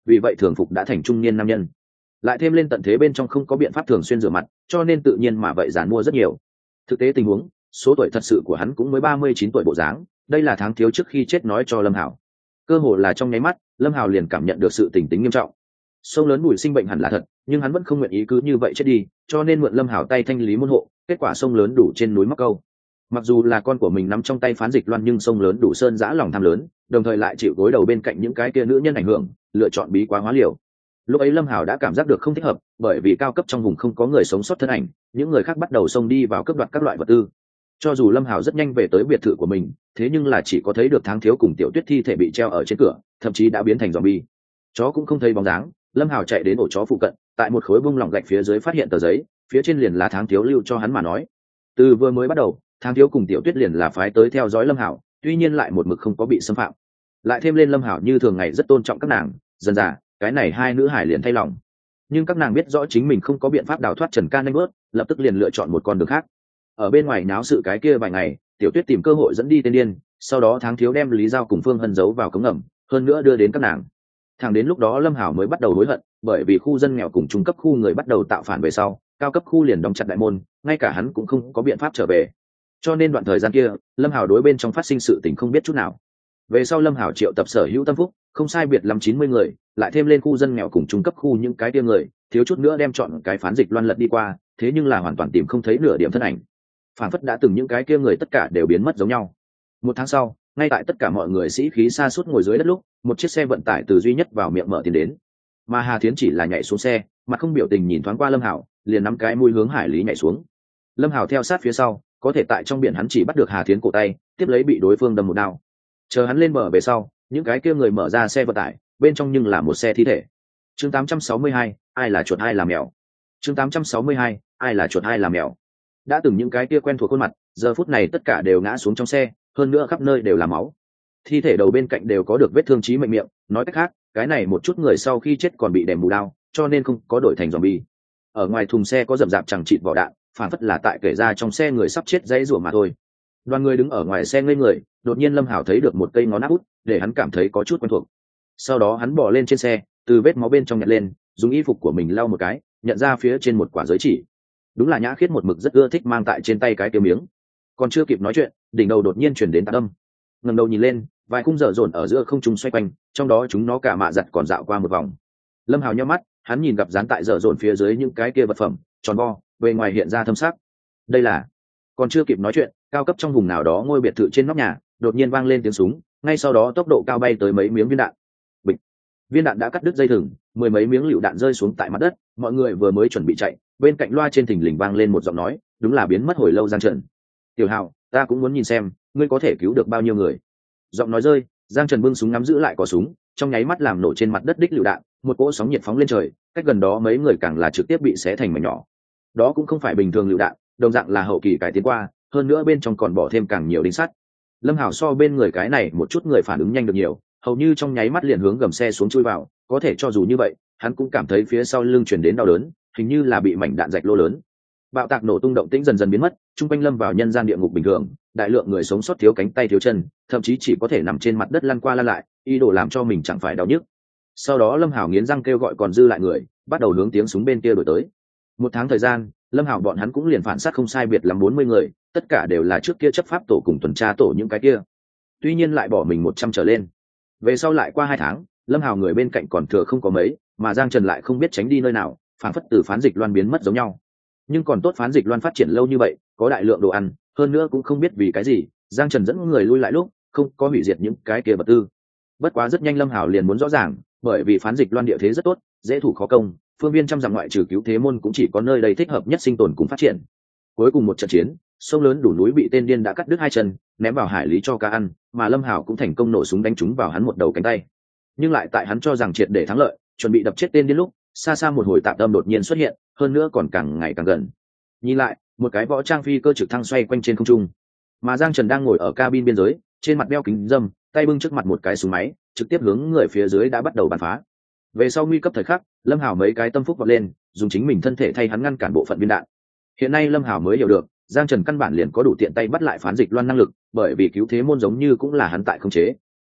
vì vậy thường phục đã thành trung niên nam nhân. Lại thêm lên tận thế bên trong không có biện pháp thường xuyên rửa mặt, cho nên tự nhiên mà vậy giàn mua rất nhiều. Thực tế tình huống, số tuổi thật sự của hắn cũng mới ba mươi chín tuổi bộ dáng, đây là tháng thiếu trước khi chết nói cho Lâm Hảo. Cơ hồ là trong nháy mắt, Lâm Hảo liền cảm nhận được sự tình tính nghiêm trọng. Sông lớn Bùi sinh bệnh hẳn là thật, nhưng hắn vẫn không nguyện ý cứ như vậy chết đi, cho nên mượn Lâm Hảo tay thanh lý môn hộ, kết quả sông lớn đủ trên núi mắc câu. Mặc dù là con của mình nắm trong tay phán dịch loan, nhưng sông lớn đủ sơn dã lòng tham lớn, đồng thời lại chịu gối đầu bên cạnh những cái kia nữ nhân ảnh hưởng, lựa chọn bí quá hóa liều. Lúc ấy Lâm Hảo đã cảm giác được không thích hợp, bởi vì cao cấp trong vùng không có người sống sót thân ảnh, những người khác bắt đầu xông đi vào cướp đoạt các loại vật tư. Cho dù Lâm Hảo rất nhanh về tới biệt thự của mình, thế nhưng là chỉ có thấy được Tháng Thiếu cùng Tiểu Tuyết thi thể bị treo ở trên cửa, thậm chí đã biến thành zombie. Chó cũng không thấy bóng dáng. Lâm Hảo chạy đến ổ chó phụ cận, tại một khối bung lỏng gạch phía dưới phát hiện tờ giấy, phía trên liền là Tháng Thiếu lưu cho hắn mà nói. Từ vừa mới bắt đầu, Tháng Thiếu cùng Tiểu Tuyết liền là phái tới theo dõi Lâm Hảo, tuy nhiên lại một mực không có bị xâm phạm. Lại thêm lên Lâm Hảo như thường ngày rất tôn trọng các nàng, dần dà cái này hai nữ hải liền thay lòng. Nhưng các nàng biết rõ chính mình không có biện pháp đào thoát Trần Can nanh bớt, lập tức liền lựa chọn một con đường khác. Ở bên ngoài náo sự cái kia vài ngày, Tiểu Tuyết tìm cơ hội dẫn đi tên điên, sau đó Tháng Thiếu đem Lý Giao cùng Phương Hân giấu vào cống ngầm, hơn nữa đưa đến các nàng. Thẳng đến lúc đó Lâm Hảo mới bắt đầu hối hận, bởi vì khu dân nghèo cùng trung cấp khu người bắt đầu tạo phản về sau, cao cấp khu liền đóng chặt đại môn, ngay cả hắn cũng không có biện pháp trở về. Cho nên đoạn thời gian kia, Lâm Hảo đối bên trong phát sinh sự tình không biết chút nào. Về sau Lâm Hảo triệu tập sở hữu tâm phúc, không sai biệt lắm chín mươi người, lại thêm lên khu dân nghèo cùng trung cấp khu những cái tia người, thiếu chút nữa đem chọn cái phán dịch loan lật đi qua, thế nhưng là hoàn toàn tìm không thấy nửa điểm thân ảnh. Phản phất đã từng những cái kia người tất cả đều biến mất giống nhau. Một tháng sau, ngay tại tất cả mọi người sĩ khí xa suốt ngồi dưới đất lúc, một chiếc xe vận tải từ duy nhất vào miệng mở tiền đến. Mà Hà Thiến chỉ là nhảy xuống xe, mặt không biểu tình nhìn thoáng qua Lâm Hảo, liền nắm cái mũi hướng hải lý nhảy xuống. Lâm Hảo theo sát phía sau, có thể tại trong biển hắn chỉ bắt được Hà Thiến cổ tay, tiếp lấy bị đối phương đâm một đao. Chờ hắn lên bờ về sau, những cái kia người mở ra xe vận tải, bên trong nhưng là một xe thi thể. Chương tám trăm sáu mươi hai, ai là chuột ai là mèo. Chương tám trăm sáu mươi hai, ai là chuột ai là mèo. Đã từng những cái kia quen thuộc khuôn mặt, giờ phút này tất cả đều ngã xuống trong xe, hơn nữa khắp nơi đều là máu. Thi thể đầu bên cạnh đều có được vết thương chí mệnh miệng, nói cách khác, cái này một chút người sau khi chết còn bị đèm mù đao, cho nên không có đổi thành zombie. Ở ngoài thùng xe có rậm rạp chẳng chịt vỏ đạn, phản phất là tại kể ra trong xe người sắp chết dãy rủa mà thôi. Đoàn người đứng ở ngoài xe ngây người, đột nhiên Lâm Hảo thấy được một cây ngón áp út, để hắn cảm thấy có chút quen thuộc. Sau đó hắn bỏ lên trên xe, từ vết máu bên trong nhặt lên, dùng y phục của mình lau một cái, nhận ra phía trên một quả giới chỉ. Đúng là Nhã Khiết một mực rất ưa thích mang tại trên tay cái tiêu miếng. Còn chưa kịp nói chuyện, đỉnh đầu đột nhiên chuyển đến tạc âm. Ngẩng đầu nhìn lên, vài khung dở dồn ở giữa không trung xoay quanh, trong đó chúng nó cả mạ giặt còn dạo qua một vòng. Lâm Hảo nhíu mắt, hắn nhìn gặp dán tại dở dồn phía dưới những cái kia vật phẩm, tròn vo, bề ngoài hiện ra thâm sắc. Đây là... Còn chưa kịp nói chuyện, cao cấp trong vùng nào đó ngôi biệt thự trên nóc nhà đột nhiên vang lên tiếng súng, ngay sau đó tốc độ cao bay tới mấy miếng viên đạn. Bịch, viên đạn đã cắt đứt dây thừng, mười mấy miếng lựu đạn rơi xuống tại mặt đất. Mọi người vừa mới chuẩn bị chạy, bên cạnh loa trên thình lình vang lên một giọng nói, đúng là biến mất hồi lâu Giang Trần. Tiểu Hạo, ta cũng muốn nhìn xem ngươi có thể cứu được bao nhiêu người. Giọng nói rơi, Giang Trần bưng súng ngắm giữ lại có súng, trong nháy mắt làm nổ trên mặt đất đích lựu đạn, một cỗ sóng nhiệt phóng lên trời, cách gần đó mấy người càng là trực tiếp bị xé thành mảnh nhỏ. Đó cũng không phải bình thường lựu đạn, đồng dạng là hậu kỳ cải tiến qua, hơn nữa bên trong còn bỏ thêm càng nhiều đinh sắt. Lâm Hảo so bên người cái này một chút người phản ứng nhanh được nhiều, hầu như trong nháy mắt liền hướng gầm xe xuống chui vào, có thể cho dù như vậy, hắn cũng cảm thấy phía sau lưng truyền đến đau đớn, hình như là bị mảnh đạn rạch lỗ lớn. Bạo tạc nổ tung động tĩnh dần dần biến mất, trung quanh lâm vào nhân gian địa ngục bình thường, đại lượng người sống sót thiếu cánh tay thiếu chân, thậm chí chỉ có thể nằm trên mặt đất lăn qua lăn lại, ý đồ làm cho mình chẳng phải đau nhức. Sau đó Lâm Hảo nghiến răng kêu gọi còn dư lại người, bắt đầu hướng tiếng súng bên kia đuổi tới. Một tháng thời gian, Lâm Hảo bọn hắn cũng liền phản sát không sai biệt lắm bốn mươi người, tất cả đều là trước kia chấp pháp tổ cùng tuần tra tổ những cái kia. Tuy nhiên lại bỏ mình một trăm trở lên. Về sau lại qua hai tháng, Lâm Hảo người bên cạnh còn thừa không có mấy, mà Giang Trần lại không biết tránh đi nơi nào, phản phất từ phán dịch loan biến mất giống nhau. Nhưng còn tốt phán dịch loan phát triển lâu như vậy, có đại lượng đồ ăn, hơn nữa cũng không biết vì cái gì, Giang Trần dẫn người lui lại lúc, không có hủy diệt những cái kia vật tư. Bất quá rất nhanh Lâm Hảo liền muốn rõ ràng, bởi vì phán dịch loan địa thế rất tốt, dễ thủ khó công, phương viên trăm dặm ngoại trừ cứu thế môn cũng chỉ có nơi đây thích hợp nhất sinh tồn cùng phát triển. Cuối cùng một trận chiến, sông lớn đủ núi bị tên điên đã cắt đứt hai chân, ném vào hải lý cho cá ăn, mà Lâm Hảo cũng thành công nổ súng đánh trúng vào hắn một đầu cánh tay. Nhưng lại tại hắn cho rằng triệt để thắng lợi, chuẩn bị đập chết tên điên lúc, xa xa một hồi tạp âm đột nhiên xuất hiện, hơn nữa còn càng ngày càng gần. Nhìn lại, một cái võ trang phi cơ trực thăng xoay quanh trên không trung, mà Giang Trần đang ngồi ở cabin biên giới, trên mặt đeo kính râm, tay bưng trước mặt một cái súng máy, trực tiếp hướng người phía dưới đã bắt đầu bắn phá. Về sau nguy cấp thời khắc, Lâm Hảo mấy cái tâm phúc vọt lên, dùng chính mình thân thể thay hắn ngăn cản bộ phận viên đạn. Hiện nay Lâm Hảo mới hiểu được, Giang Trần căn bản liền có đủ tiện tay bắt lại phán dịch loan năng lực, bởi vì cứu thế môn giống như cũng là hắn tại khống chế.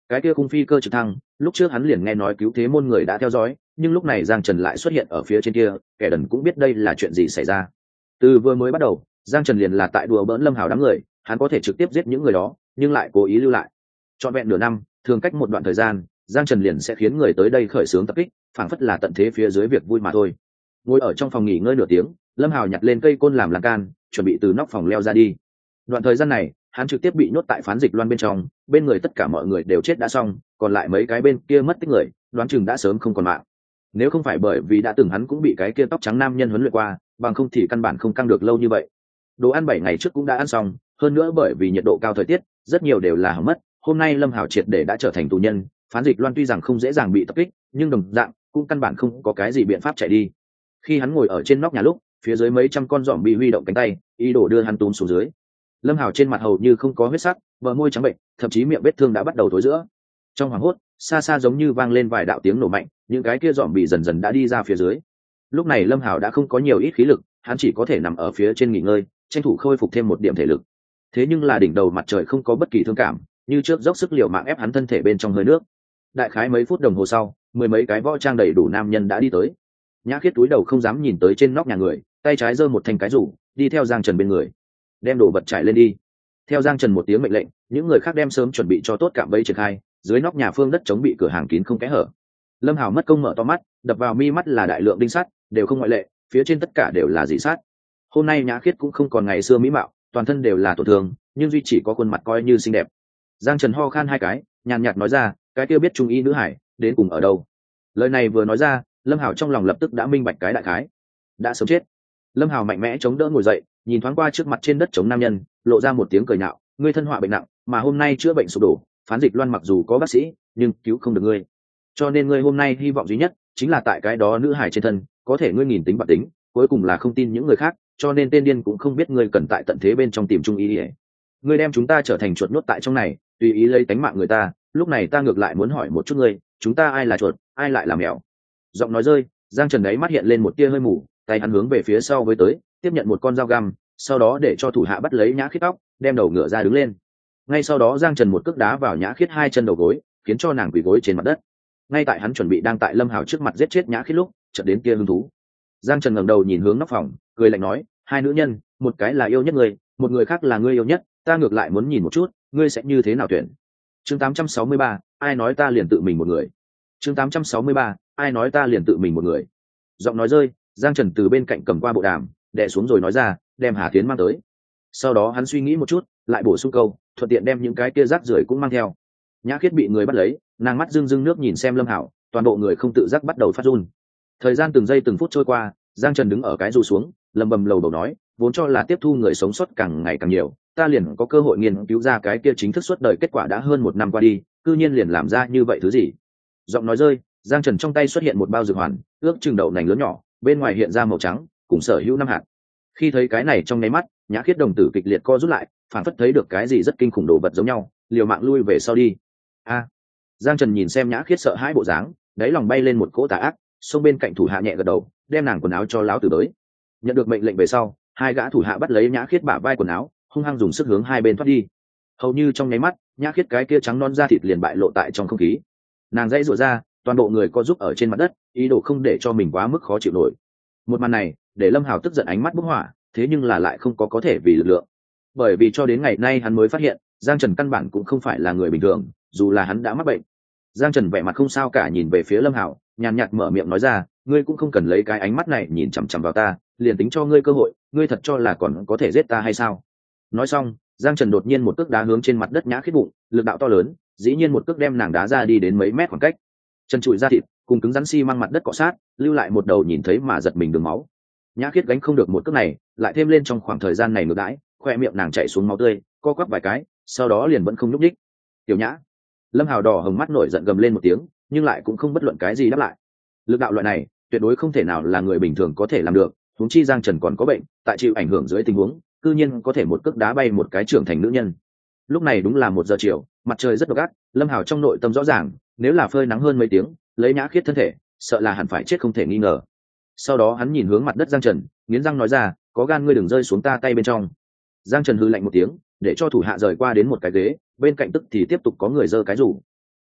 cái kia khung phi cơ trực thăng, lúc trước hắn liền nghe nói cứu thế môn người đã theo dõi, nhưng lúc này Giang Trần lại xuất hiện ở phía trên kia, kẻ đần cũng biết đây là chuyện gì xảy ra. Từ vừa mới bắt đầu, Giang Trần liền là tại đùa bỡn Lâm Hào đám người, hắn có thể trực tiếp giết những người đó, nhưng lại cố ý lưu lại. Trọn vẹn nửa năm, thường cách một đoạn thời gian, Giang Trần liền sẽ khiến người tới đây khởi xướng tập kích, phảng phất là tận thế phía dưới việc vui mà thôi. Ngồi ở trong phòng nghỉ ngơi nửa tiếng, Lâm Hào nhặt lên cây côn làm lan can, chuẩn bị từ nóc phòng leo ra đi. Đoạn thời gian này, hắn trực tiếp bị nhốt tại phán dịch loan bên trong, bên người tất cả mọi người đều chết đã xong, còn lại mấy cái bên kia mất tích người, đoán chừng đã sớm không còn mạng. Nếu không phải bởi vì đã từng hắn cũng bị cái kia tóc trắng nam nhân huấn luyện qua, bằng không thì căn bản không căng được lâu như vậy. Đồ ăn bảy ngày trước cũng đã ăn xong, hơn nữa bởi vì nhiệt độ cao thời tiết, rất nhiều đều là hỏng mất. Hôm nay Lâm Hào triệt để đã trở thành tù nhân, phán dịch loan tuy rằng không dễ dàng bị tập kích, nhưng đồng dạng cũng căn bản không có cái gì biện pháp chạy đi. Khi hắn ngồi ở trên nóc nhà lúc, phía dưới mấy trăm con giòm bị huy động cánh tay, ý đồ đưa hắn túm xuống dưới. Lâm Hào trên mặt hầu như không có huyết sắc, bờ môi trắng bệnh, thậm chí miệng vết thương đã bắt đầu tối giữa. Trong hoảng hốt, xa xa giống như vang lên vài đạo tiếng nổ mạnh, những cái kia giòm bị dần dần đã đi ra phía dưới. Lúc này Lâm Hào đã không có nhiều ít khí lực, hắn chỉ có thể nằm ở phía trên nghỉ ngơi, tranh thủ khôi phục thêm một điểm thể lực. Thế nhưng là đỉnh đầu mặt trời không có bất kỳ thương cảm, như trước dốc sức liều mạng ép hắn thân thể bên trong hơi nước. Đại khái mấy phút đồng hồ sau, mười mấy cái võ trang đầy đủ nam nhân đã đi tới. Nhã Khiết túi đầu không dám nhìn tới trên nóc nhà người, tay trái giơ một thanh cái rủ, đi theo Giang Trần bên người. Đem đồ vật trải lên đi. Theo Giang Trần một tiếng mệnh lệnh, những người khác đem sớm chuẩn bị cho tốt cạm bẫy triển khai, dưới nóc nhà phương đất chống bị cửa hàng kín không kẽ hở. Lâm Hào mất công mở to mắt, đập vào mi mắt là đại lượng đinh sắt, đều không ngoại lệ, phía trên tất cả đều là dị sát. Hôm nay Nhã Khiết cũng không còn ngày xưa mỹ mạo, toàn thân đều là tổn thương, nhưng duy chỉ có khuôn mặt coi như xinh đẹp. Giang Trần ho khan hai cái, nhàn nhạt nói ra, cái kia biết trung y nữ hải, đến cùng ở đâu? Lời này vừa nói ra, Lâm Hào trong lòng lập tức đã minh bạch cái đại khái. Đã sớm chết. Lâm Hào mạnh mẽ chống đỡ ngồi dậy, nhìn thoáng qua trước mặt trên đất chống nam nhân, lộ ra một tiếng cười nhạo, ngươi thân họa bệnh nặng, mà hôm nay chữa bệnh sụp đổ, phán dịch loan mặc dù có bác sĩ, nhưng cứu không được ngươi. Cho nên ngươi hôm nay hy vọng duy nhất chính là tại cái đó nữ hải trên thân, có thể ngươi nghìn tính bạc tính, cuối cùng là không tin những người khác, cho nên tên điên cũng không biết ngươi cần tại tận thế bên trong tìm trung ý ỉa. Ngươi đem chúng ta trở thành chuột nhốt tại trong này, tùy ý lấy tánh mạng người ta, lúc này ta ngược lại muốn hỏi một chút ngươi, chúng ta ai là chuột, ai lại là mèo? Giọng nói rơi, Giang Trần đấy mắt hiện lên một tia hơi mù, tay hắn hướng về phía sau với tới, tiếp nhận một con dao găm, sau đó để cho thủ hạ bắt lấy Nhã Khiết tóc, đem đầu ngựa ra đứng lên. Ngay sau đó Giang Trần một cước đá vào Nhã Khiết hai chân đầu gối, khiến cho nàng quỳ gối trên mặt đất. Ngay tại hắn chuẩn bị đang tại Lâm Hào trước mặt giết chết Nhã Khiết lúc, chợt đến kia hứng thú. Giang Trần ngẩng đầu nhìn hướng nóc phòng, cười lạnh nói, hai nữ nhân, một cái là yêu nhất ngươi, một người khác là ngươi yêu nhất, ta ngược lại muốn nhìn một chút, ngươi sẽ như thế nào tuyển. Chương tám trăm sáu mươi ba, ai nói ta liền tự mình một người. Chương tám trăm sáu mươi ba, ai nói ta liền tự mình một người. Giọng nói rơi, Giang Trần từ bên cạnh cầm qua bộ đàm, đè xuống rồi nói ra, đem Hà Tiến mang tới. Sau đó hắn suy nghĩ một chút, lại bổ sung câu, thuận tiện đem những cái kia rác rưởi cũng mang theo. Nhã Khiết bị người bắt lấy, nàng mắt rưng rưng nước nhìn xem Lâm Hạo, toàn bộ người không tự giác bắt đầu phát run. Thời gian từng giây từng phút trôi qua, Giang Trần đứng ở cái dù xuống, lầm bầm lầu bầu nói, vốn cho là tiếp thu người sống sót càng ngày càng nhiều, ta liền có cơ hội nghiên cứu ra cái kia chính thức suốt đời, kết quả đã hơn một năm qua đi, cư nhiên liền làm ra như vậy thứ gì. Giọng nói rơi, Giang Trần trong tay xuất hiện một bao dược hoàn, ước chừng đậu nành lớn nhỏ, bên ngoài hiện ra màu trắng, cùng sở hữu năm hạt. Khi thấy cái này trong nháy mắt, Nhã Khiết đồng tử kịch liệt co rút lại, phản phất thấy được cái gì rất kinh khủng đồ vật giống nhau, liều mạng lui về sau đi. A! Giang Trần nhìn xem Nhã Khiết sợ hãi bộ dáng, đáy lòng bay lên một cỗ tà ác, xông bên cạnh thủ hạ nhẹ gật đầu, đem nàng quần áo cho lão tử tới. Nhận được mệnh lệnh về sau, hai gã thủ hạ bắt lấy Nhã Khiết bả vai quần áo, hung hăng dùng sức hướng hai bên thoát đi. Hầu như trong nháy mắt, Nhã Khiết cái kia trắng non da thịt liền bại lộ tại trong không khí. Nàng dãy rủa ra, toàn bộ người co giúp ở trên mặt đất, ý đồ không để cho mình quá mức khó chịu nổi. Một màn này để Lâm Hào tức giận ánh mắt bốc hỏa, thế nhưng là lại không có có thể vì lực lượng, bởi vì cho đến ngày nay hắn mới phát hiện Giang Trần căn bản cũng không phải là người bình thường, dù là hắn đã mắc bệnh. Giang Trần vẻ mặt không sao cả nhìn về phía Lâm Hào, nhàn nhạt mở miệng nói ra, ngươi cũng không cần lấy cái ánh mắt này nhìn chằm chằm vào ta, liền tính cho ngươi cơ hội, ngươi thật cho là còn có thể giết ta hay sao? Nói xong, Giang Trần đột nhiên một cước đá hướng trên mặt đất Nhã Khiết bụng, lực đạo to lớn, dĩ nhiên một cước đem nàng đá ra đi đến mấy mét khoảng cách. Chân trụi ra thịt cùng cứng rắn xi măng mặt đất cọ sát, lưu lại một đầu nhìn thấy mà giật mình đường máu. Nhã Khiết gánh không được một cước này, lại thêm lên trong khoảng thời gian này ngược đãi, khoe miệng nàng chảy xuống máu tươi, co quắp vài cái, sau đó liền vẫn không nhúc nhích. Tiểu Nhã! Lâm Hào đỏ hồng mắt nổi giận gầm lên một tiếng, nhưng lại cũng không bất luận cái gì đáp lại. Lực đạo loại này tuyệt đối không thể nào là người bình thường có thể làm được, huống chi Giang Trần còn có bệnh, tại chịu ảnh hưởng dưới tình huống, cư nhiên có thể một cước đá bay một cái trưởng thành nữ nhân. Lúc này đúng là một giờ chiều, mặt trời rất độc ác, Lâm Hào trong nội tâm rõ ràng, nếu là phơi nắng hơn mấy tiếng, lấy Nhã Khiết thân thể, sợ là hẳn phải chết không thể nghi ngờ. Sau đó hắn nhìn hướng mặt đất Giang Trần, nghiến răng nói ra, có gan ngươi đừng rơi xuống ta tay bên trong. Giang Trần hư lạnh một tiếng, để cho thủ hạ rời qua đến một cái ghế, bên cạnh tức thì tiếp tục có người giơ cái rủ.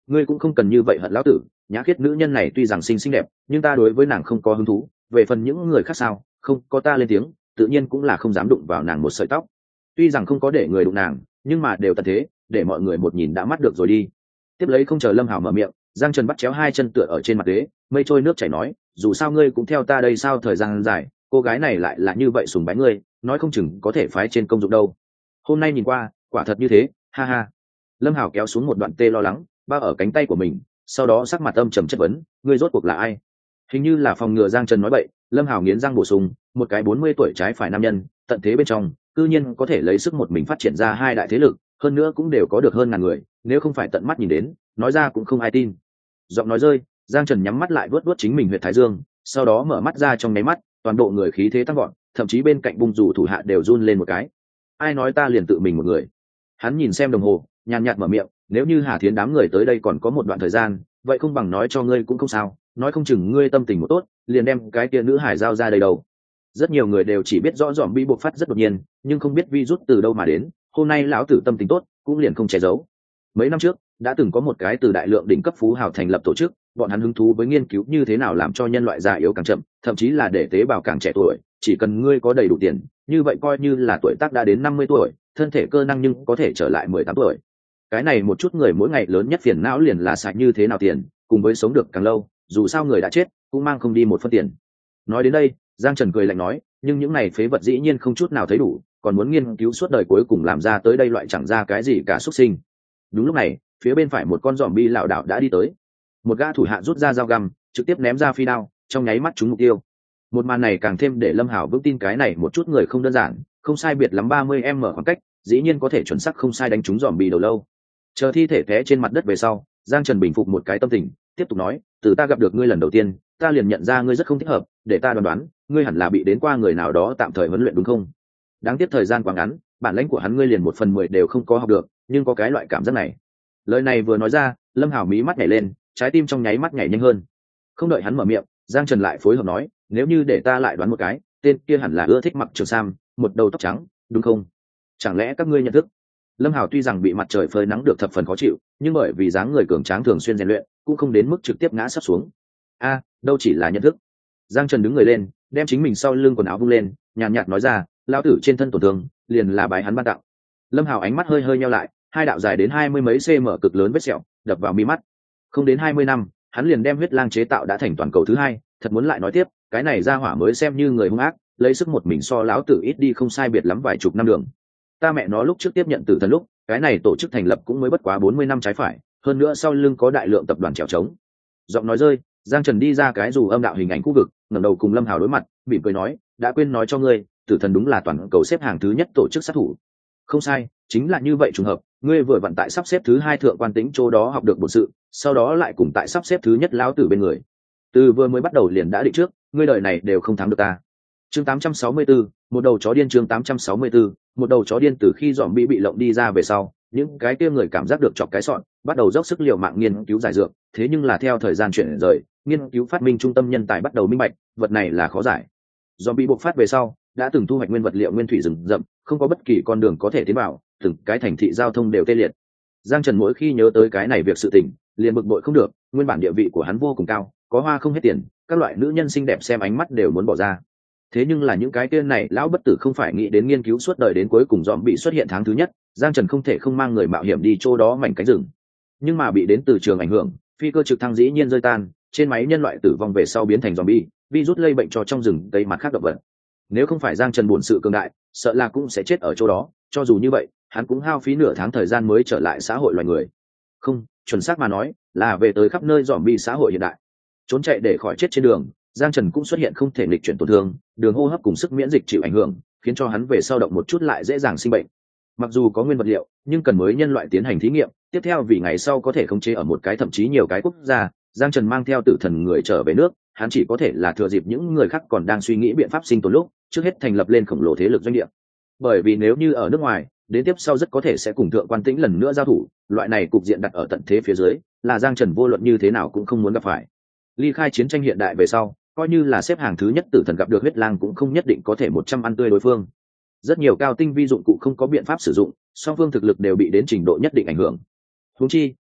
ngươi cũng không cần như vậy hận lão tử. Nhã Khiết nữ nhân này tuy rằng xinh xinh đẹp, nhưng ta đối với nàng không có hứng thú. Về phần những người khác sao, không có ta lên tiếng, tự nhiên cũng là không dám đụng vào nàng một sợi tóc. Tuy rằng không có để người đụng nàng, nhưng mà đều tận thế, để mọi người một nhìn đã mắt được rồi đi. Tiếp lấy không chờ Lâm Hảo mở miệng, Giang Trần bắt chéo hai chân tựa ở trên mặt ghế, mây trôi nước chảy nói, dù sao ngươi cũng theo ta đây sao thời gian dài, cô gái này lại là như vậy sùng bái ngươi, nói không chừng có thể phái trên công dụng đâu. Hôm nay nhìn qua, quả thật như thế, ha ha. Lâm Hảo kéo xuống một đoạn tê lo lắng, bao ở cánh tay của mình, sau đó sắc mặt âm trầm chất vấn, ngươi rốt cuộc là ai? Hình như là phòng ngừa Giang Trần nói bậy, Lâm Hảo nghiến răng bổ sung, một cái bốn mươi tuổi trái phải nam nhân, tận thế bên trong, cư nhiên có thể lấy sức một mình phát triển ra hai đại thế lực, hơn nữa cũng đều có được hơn ngàn người, nếu không phải tận mắt nhìn đến, nói ra cũng không ai tin. Giọng nói rơi, Giang Trần nhắm mắt lại vuốt vuốt chính mình huyệt thái dương, sau đó mở mắt ra trong nháy mắt, toàn bộ người khí thế tăng vọt, thậm chí bên cạnh bung rủ thủ hạ đều run lên một cái. Ai nói ta liền tự mình một người? Hắn nhìn xem đồng hồ, nhàn nhạt mở miệng, nếu như Hà Thiến đám người tới đây còn có một đoạn thời gian, vậy không bằng nói cho ngươi cũng không sao, nói không chừng ngươi tâm tình một tốt, liền đem cái kia nữ hải giao ra đây đâu. Rất nhiều người đều chỉ biết rõ dòm bi bộc phát rất đột nhiên, nhưng không biết virus từ đâu mà đến. Hôm nay lão tử tâm tình tốt, cũng liền không che giấu. Mấy năm trước, đã từng có một cái từ đại lượng đỉnh cấp phú hào thành lập tổ chức, bọn hắn hứng thú với nghiên cứu như thế nào làm cho nhân loại già yếu càng chậm, thậm chí là để tế bào càng trẻ tuổi. Chỉ cần ngươi có đầy đủ tiền, như vậy coi như là tuổi tác đã đến năm mươi tuổi, thân thể cơ năng nhưng có thể trở lại mười tám tuổi. Cái này một chút người mỗi ngày lớn nhất phiền não liền là sạch như thế nào tiền, cùng với sống được càng lâu, dù sao người đã chết, cũng mang không đi một phân tiền. Nói đến đây, Giang Trần cười lạnh nói, nhưng những này phế vật dĩ nhiên không chút nào thấy đủ, còn muốn nghiên cứu suốt đời cuối cùng làm ra tới đây loại chẳng ra cái gì cả xuất sinh. Đúng lúc này, phía bên phải một con zombie lảo đảo đã đi tới. Một gã thủ hạ rút ra dao găm, trực tiếp ném ra phi đao, trong nháy mắt trúng mục tiêu. Một màn này càng thêm để Lâm Hảo vững tin cái này một chút người không đơn giản, không sai biệt lắm ba mươi mét khoảng cách, dĩ nhiên có thể chuẩn xác không sai đánh trúng zombie đầu lâu. Chờ thi thể té trên mặt đất về sau, Giang Trần bình phục một cái tâm tình, tiếp tục nói, từ ta gặp được ngươi lần đầu tiên, ta liền nhận ra ngươi rất không thích hợp, để ta đoán đoán, ngươi hẳn là bị đến qua người nào đó tạm thời huấn luyện đúng không? Đáng tiếc thời gian quá ngắn, bản lĩnh của hắn ngươi liền một phần mười đều không có học được, nhưng có cái loại cảm giác này. Lời này vừa nói ra, Lâm Hảo mí mắt nhảy lên, trái tim trong nháy mắt nhảy nhanh hơn. Không đợi hắn mở miệng, Giang Trần lại phối hợp nói, nếu như để ta lại đoán một cái, tên kia hẳn là ưa thích mặc trường sam, một đầu tóc trắng, đúng không? Chẳng lẽ các ngươi nhận thức? Lâm Hảo tuy rằng bị mặt trời phơi nắng được thập phần khó chịu, nhưng bởi vì dáng người cường tráng thường xuyên rèn luyện, cũng không đến mức trực tiếp ngã sắp xuống. A, đâu chỉ là nhận thức. Giang Trần đứng người lên, đem chính mình sau lưng quần áo vung lên, nhàn nhạt nói ra, lão tử trên thân tổn thương, liền là bài hắn ban tặng. Lâm Hảo ánh mắt hơi hơi nheo lại, hai đạo dài đến hai mươi mấy cm cực lớn vết sẹo đập vào mi mắt. Không đến hai mươi năm, hắn liền đem huyết lang chế tạo đã thành toàn cầu thứ hai, thật muốn lại nói tiếp, cái này ra hỏa mới xem như người hung ác, lấy sức một mình so lão tử ít đi không sai biệt lắm vài chục năm đường. Ta mẹ nó lúc trước tiếp nhận tử thần lúc, cái này tổ chức thành lập cũng mới bất quá bốn mươi năm trái phải, hơn nữa sau lưng có đại lượng tập đoàn trèo trống. Giọng nói rơi, Giang Trần đi ra cái dù âm đạo hình ảnh khu vực, ngẩng đầu cùng Lâm Hảo đối mặt, mỉm cười nói, đã quên nói cho ngươi, tử thần đúng là toàn cầu xếp hàng thứ nhất tổ chức sát thủ. Không sai, chính là như vậy trùng hợp, ngươi vừa vặn tại sắp xếp thứ hai thượng quan tính chỗ đó học được bổn sự, sau đó lại cùng tại sắp xếp thứ nhất lão tử bên người. Từ vừa mới bắt đầu liền đã định trước, ngươi đời này đều không thắng được ta. Chương tám trăm sáu mươi tư, một đầu chó điên. Chương tám trăm sáu mươi tư, một đầu chó điên. Từ khi dòm bị bị lộng đi ra về sau, những cái kia người cảm giác được chọc cái sọn, bắt đầu dốc sức liều mạng nghiên cứu giải dược, thế nhưng là theo thời gian chuyển rời, nghiên cứu phát minh trung tâm nhân tài bắt đầu minh bạch, vật này là khó giải. Dòm bị bộc phát về sau, đã từng thu hoạch nguyên vật liệu nguyên thủy rừng rậm, không có bất kỳ con đường có thể tiến vào, từng cái thành thị giao thông đều tê liệt. Giang Trần mỗi khi nhớ tới cái này việc sự tình, liền bực bội không được, nguyên bản địa vị của hắn vô cùng cao, có hoa không hết tiền, các loại nữ nhân xinh đẹp xem ánh mắt đều muốn bỏ ra. Thế nhưng là những cái tên này lão bất tử không phải nghĩ đến nghiên cứu suốt đời đến cuối cùng dòm bị xuất hiện tháng thứ nhất, Giang Trần không thể không mang người mạo hiểm đi chỗ đó mảnh cánh rừng. Nhưng mà bị đến từ trường ảnh hưởng, phi cơ trực thăng dĩ nhiên rơi tan, trên máy nhân loại tử vong về sau biến thành zombie, virus lây bệnh cho trong rừng cây mặt khác động vật. Nếu không phải Giang Trần buồn sự cường đại, sợ là cũng sẽ chết ở chỗ đó, cho dù như vậy, hắn cũng hao phí nửa tháng thời gian mới trở lại xã hội loài người. Không, chuẩn xác mà nói, là về tới khắp nơi zombie xã hội hiện đại. Trốn chạy để khỏi chết trên đường, Giang Trần cũng xuất hiện không thể nghịch chuyển tổn thương, đường hô hấp cùng sức miễn dịch chịu ảnh hưởng, khiến cho hắn về sau động một chút lại dễ dàng sinh bệnh. Mặc dù có nguyên vật liệu, nhưng cần mới nhân loại tiến hành thí nghiệm, tiếp theo vì ngày sau có thể khống chế ở một cái thậm chí nhiều cái quốc gia, Giang Trần mang theo tử thần người trở về nước, hắn chỉ có thể là thừa dịp những người khác còn đang suy nghĩ biện pháp sinh tồn lúc, trước hết thành lập lên khổng lồ thế lực doanh địa. Bởi vì nếu như ở nước ngoài, đến tiếp sau rất có thể sẽ cùng thượng quan tĩnh lần nữa giao thủ, loại này cục diện đặt ở tận thế phía dưới, là Giang Trần vô luận như thế nào cũng không muốn gặp phải. Ly khai chiến tranh hiện đại về sau, coi như là xếp hàng thứ nhất tử thần gặp được huyết lang cũng không nhất định có thể một trăm ăn tươi đối phương. Rất nhiều cao tinh vi dụng cụ không có biện pháp sử dụng, song phương thực lực đều bị đến trình độ nhất định ảnh hưởng. Huống chi,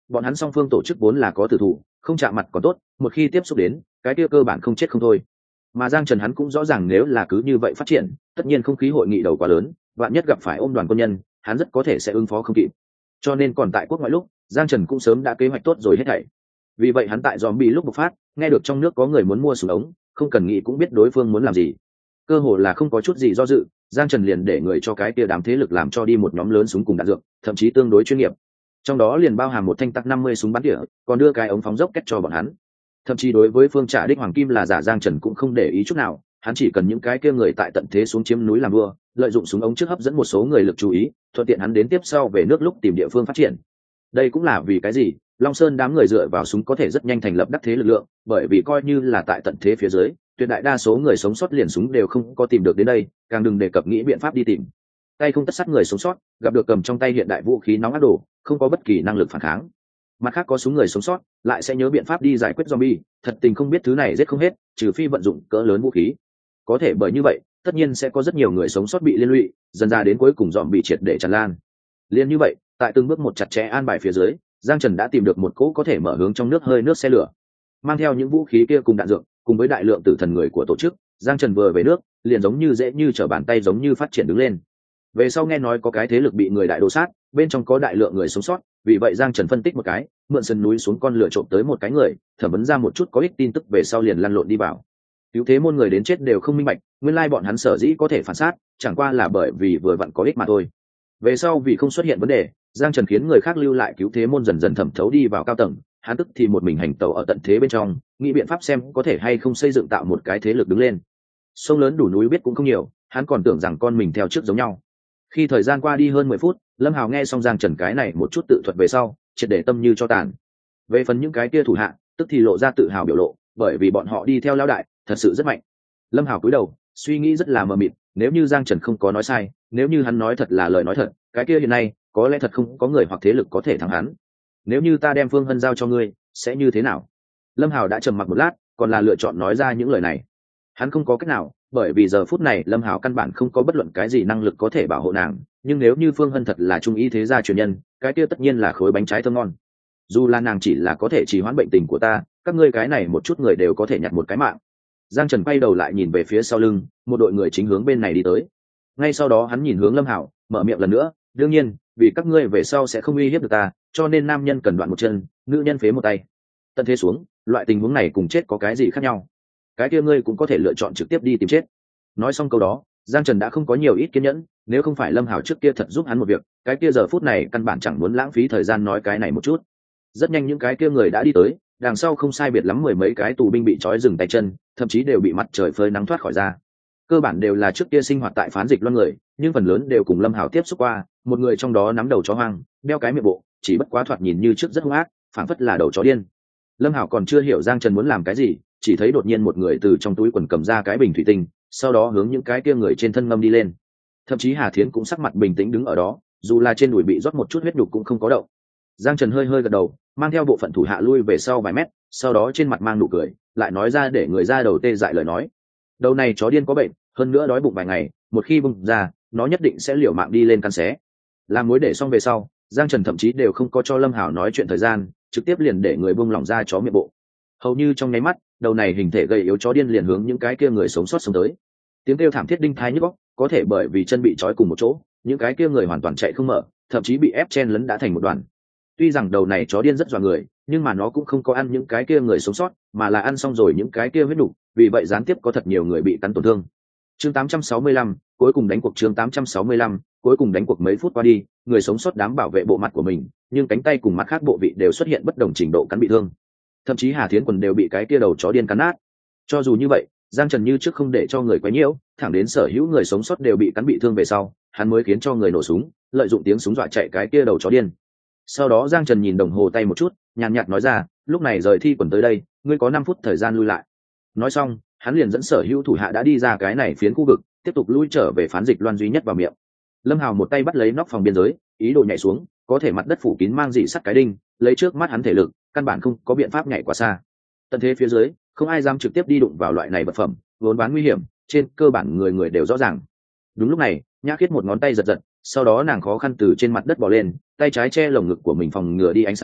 bọn hắn song phương tổ chức vốn là có tử thủ, không chạm mặt còn tốt, một khi tiếp xúc đến cái kia cơ bản không chết không thôi. Mà Giang Trần hắn cũng rõ ràng nếu là cứ như vậy phát triển, tất nhiên không khí hội nghị đầu quá lớn, vạn nhất gặp phải ôm đoàn quân nhân, hắn rất có thể sẽ ứng phó không kịp. Cho nên còn tại quốc ngoại lúc, Giang Trần cũng sớm đã kế hoạch tốt rồi hết thảy. Vì vậy hắn tại zombie lúc bộc phát, nghe được trong nước có người muốn mua súng ống, không cần nghĩ cũng biết đối phương muốn làm gì. Cơ hồ là không có chút gì do dự, Giang Trần liền để người cho cái kia đám thế lực làm cho đi một nhóm lớn súng cùng đạn dược, thậm chí tương đối chuyên nghiệp. Trong đó liền bao hàm một thanh tắc năm mươi súng bắn tỉa, còn đưa cái ống phóng dốc kết cho bọn hắn. Thậm chí đối với phương trả đích hoàng kim là giả, Giang Trần cũng không để ý chút nào, hắn chỉ cần những cái kia người tại tận thế xuống chiếm núi làm vua, lợi dụng súng ống trước hấp dẫn một số người lực chú ý, thuận tiện hắn đến tiếp sau về nước lúc tìm địa phương phát triển. Đây cũng là vì cái gì Long Sơn đám người dựa vào súng có thể rất nhanh thành lập đắc thế lực lượng, bởi vì coi như là tại tận thế phía dưới, tuyệt đại đa số người sống sót liền súng đều không có tìm được đến đây, càng đừng đề cập nghĩ biện pháp đi tìm. Tay không tất sắt người sống sót, gặp được cầm trong tay hiện đại vũ khí nóng ác đồ, không có bất kỳ năng lực phản kháng. Mặt khác có súng người sống sót, lại sẽ nhớ biện pháp đi giải quyết zombie, thật tình không biết thứ này giết không hết, trừ phi vận dụng cỡ lớn vũ khí. Có thể bởi như vậy, tất nhiên sẽ có rất nhiều người sống sót bị liên lụy, dần ra đến cuối cùng zombie triệt để tràn lan. Liên như vậy, tại từng bước một chặt chẽ an bài phía dưới, Giang Trần đã tìm được một cỗ có thể mở hướng trong nước hơi nước xe lửa, mang theo những vũ khí kia cùng đạn dược, cùng với đại lượng tử thần người của tổ chức. Giang Trần vừa về nước, liền giống như dễ như trở bàn tay giống như phát triển đứng lên. Về sau nghe nói có cái thế lực bị người đại đồ sát, bên trong có đại lượng người sống sót, vì vậy Giang Trần phân tích một cái, mượn sườn núi xuống con lửa trộm tới một cái người, thẩm vấn ra một chút có ích tin tức về sau liền lăn lộn đi vào. Cứu thế môn người đến chết đều không minh bạch, nguyên lai bọn hắn sở dĩ có thể phản sát, chẳng qua là bởi vì vừa vặn có ích mà thôi. Về sau vì không xuất hiện vấn đề, Giang Trần khiến người khác lưu lại cứu thế môn dần dần thẩm thấu đi vào cao tầng, hắn tức thì một mình hành tẩu ở tận thế bên trong, nghĩ biện pháp xem có thể hay không xây dựng tạo một cái thế lực đứng lên. Sông lớn đủ núi biết cũng không nhiều, hắn còn tưởng rằng con mình theo trước giống nhau. Khi thời gian qua đi hơn mười phút, Lâm Hào nghe xong Giang Trần cái này một chút tự thuật về sau, triệt để tâm như cho tàn. Về phần những cái kia thủ hạ, tức thì lộ ra tự hào biểu lộ, bởi vì bọn họ đi theo lão đại, thật sự rất mạnh. Lâm Hào cúi đầu, suy nghĩ rất là mờ mịt, nếu như Giang Trần không có nói sai, nếu như hắn nói thật là lời nói thật, cái kia hiện nay có lẽ thật không có người hoặc thế lực có thể thắng hắn. Nếu như ta đem Phương Hân giao cho ngươi, sẽ như thế nào? Lâm Hào đã trầm mặc một lát, còn là lựa chọn nói ra những lời này. Hắn không có cách nào, bởi vì giờ phút này Lâm Hào căn bản không có bất luận cái gì năng lực có thể bảo hộ nàng, nhưng nếu như Phương Hân thật là trung y thế gia truyền nhân, cái kia tất nhiên là khối bánh trái thơm ngon. Dù là nàng chỉ là có thể trì hoãn bệnh tình của ta, các ngươi cái này một chút người đều có thể nhặt một cái mạng. Giang Trần quay đầu lại nhìn về phía sau lưng, một đội người chính hướng bên này đi tới. Ngay sau đó hắn nhìn hướng Lâm Hạo, mở miệng lần nữa, đương nhiên, vì các ngươi về sau sẽ không uy hiếp được ta, cho nên nam nhân cần đoạn một chân, nữ nhân phế một tay. Tận thế xuống, loại tình huống này cùng chết có cái gì khác nhau? Cái kia ngươi cũng có thể lựa chọn trực tiếp đi tìm chết. Nói xong câu đó, Giang Trần đã không có nhiều ít kiên nhẫn, nếu không phải Lâm Hạo trước kia thật giúp hắn một việc, cái kia giờ phút này căn bản chẳng muốn lãng phí thời gian nói cái này một chút. Rất nhanh những cái kia người đã đi tới, đằng sau không sai biệt lắm mười mấy cái tù binh bị trói dừng tay chân, thậm chí đều bị mặt trời phơi nắng thoát khỏi ra. Cơ bản đều là trước kia sinh hoạt tại phán dịch loan người, nhưng phần lớn đều cùng Lâm Hạo tiếp xúc qua, một người trong đó nắm đầu chó hoang, đeo cái miệng bộ, chỉ bất quá thoạt nhìn như trước rất hung ác, phảng phất là đầu chó điên. Lâm Hạo còn chưa hiểu Giang Trần muốn làm cái gì, chỉ thấy đột nhiên một người từ trong túi quần cầm ra cái bình thủy tinh, sau đó hướng những cái kia người trên thân ngâm đi lên. Thậm chí Hà Thiến cũng sắc mặt bình tĩnh đứng ở đó, dù là trên đùi bị rót một chút huyết nhục cũng không có động. Giang Trần hơi hơi gật đầu, mang theo bộ phận thủ hạ lui về sau vài mét, sau đó trên mặt mang nụ cười, lại nói ra để người ra đầu tê dại lời nói. Đầu này chó điên có bệnh, hơn nữa đói bụng vài ngày, một khi bung ra, nó nhất định sẽ liều mạng đi lên cắn xé. Làm mối để xong về sau, Giang Trần thậm chí đều không có cho Lâm Hảo nói chuyện thời gian, trực tiếp liền để người buông lỏng ra chó miệng bộ. Hầu như trong nháy mắt, đầu này hình thể gầy yếu chó điên liền hướng những cái kia người sống sót sống tới. Tiếng kêu thảm thiết đinh tai nhức óc, có thể bởi vì chân bị trói cùng một chỗ, những cái kia người hoàn toàn chạy không mở, thậm chí bị ép chen lấn đã thành một đoàn. Tuy rằng đầu này chó điên rất dọa người, nhưng mà nó cũng không có ăn những cái kia người sống sót, mà là ăn xong rồi những cái kia huyết nục, vì vậy gián tiếp có thật nhiều người bị cắn tổn thương. Chương tám trăm sáu mươi lăm, cuối cùng đánh cuộc chương tám trăm sáu mươi lăm, cuối cùng đánh cuộc mấy phút qua đi, người sống sót đám bảo vệ bộ mặt của mình, nhưng cánh tay cùng mặt khác bộ vị đều xuất hiện bất đồng trình độ cắn bị thương. Thậm chí Hà Thiến quần đều bị cái kia đầu chó điên cắn nát. Cho dù như vậy, Giang Trần như trước không để cho người quấy nhiễu, thẳng đến sở hữu người sống sót đều bị cắn bị thương về sau, hắn mới khiến cho người nổ súng, lợi dụng tiếng súng dọa chạy cái kia đầu chó điên. Sau đó Giang Trần nhìn đồng hồ tay một chút, nhàn nhạt nói ra, lúc này rời thi quần tới đây, ngươi có năm phút thời gian lui lại. Nói xong, hắn liền dẫn sở hữu thủ hạ đã đi ra cái này phiến khu vực, tiếp tục lui trở về phán dịch loan duy nhất vào miệng. Lâm Hào một tay bắt lấy nóc phòng biên giới, ý đồ nhảy xuống, có thể mặt đất phủ kín mang dị sắt cái đinh, lấy trước mắt hắn thể lực, căn bản không có biện pháp nhảy quá xa. Tận thế phía dưới, không ai dám trực tiếp đi đụng vào loại này vật phẩm, vốn bán nguy hiểm, trên cơ bản người người đều rõ ràng. Đúng lúc này, Nhã Khiết một ngón tay giật giật, sau đó nàng khó khăn từ trên mặt đất bò lên, tay trái che lồng ngực của mình phòng ngừa đi ánh sáng,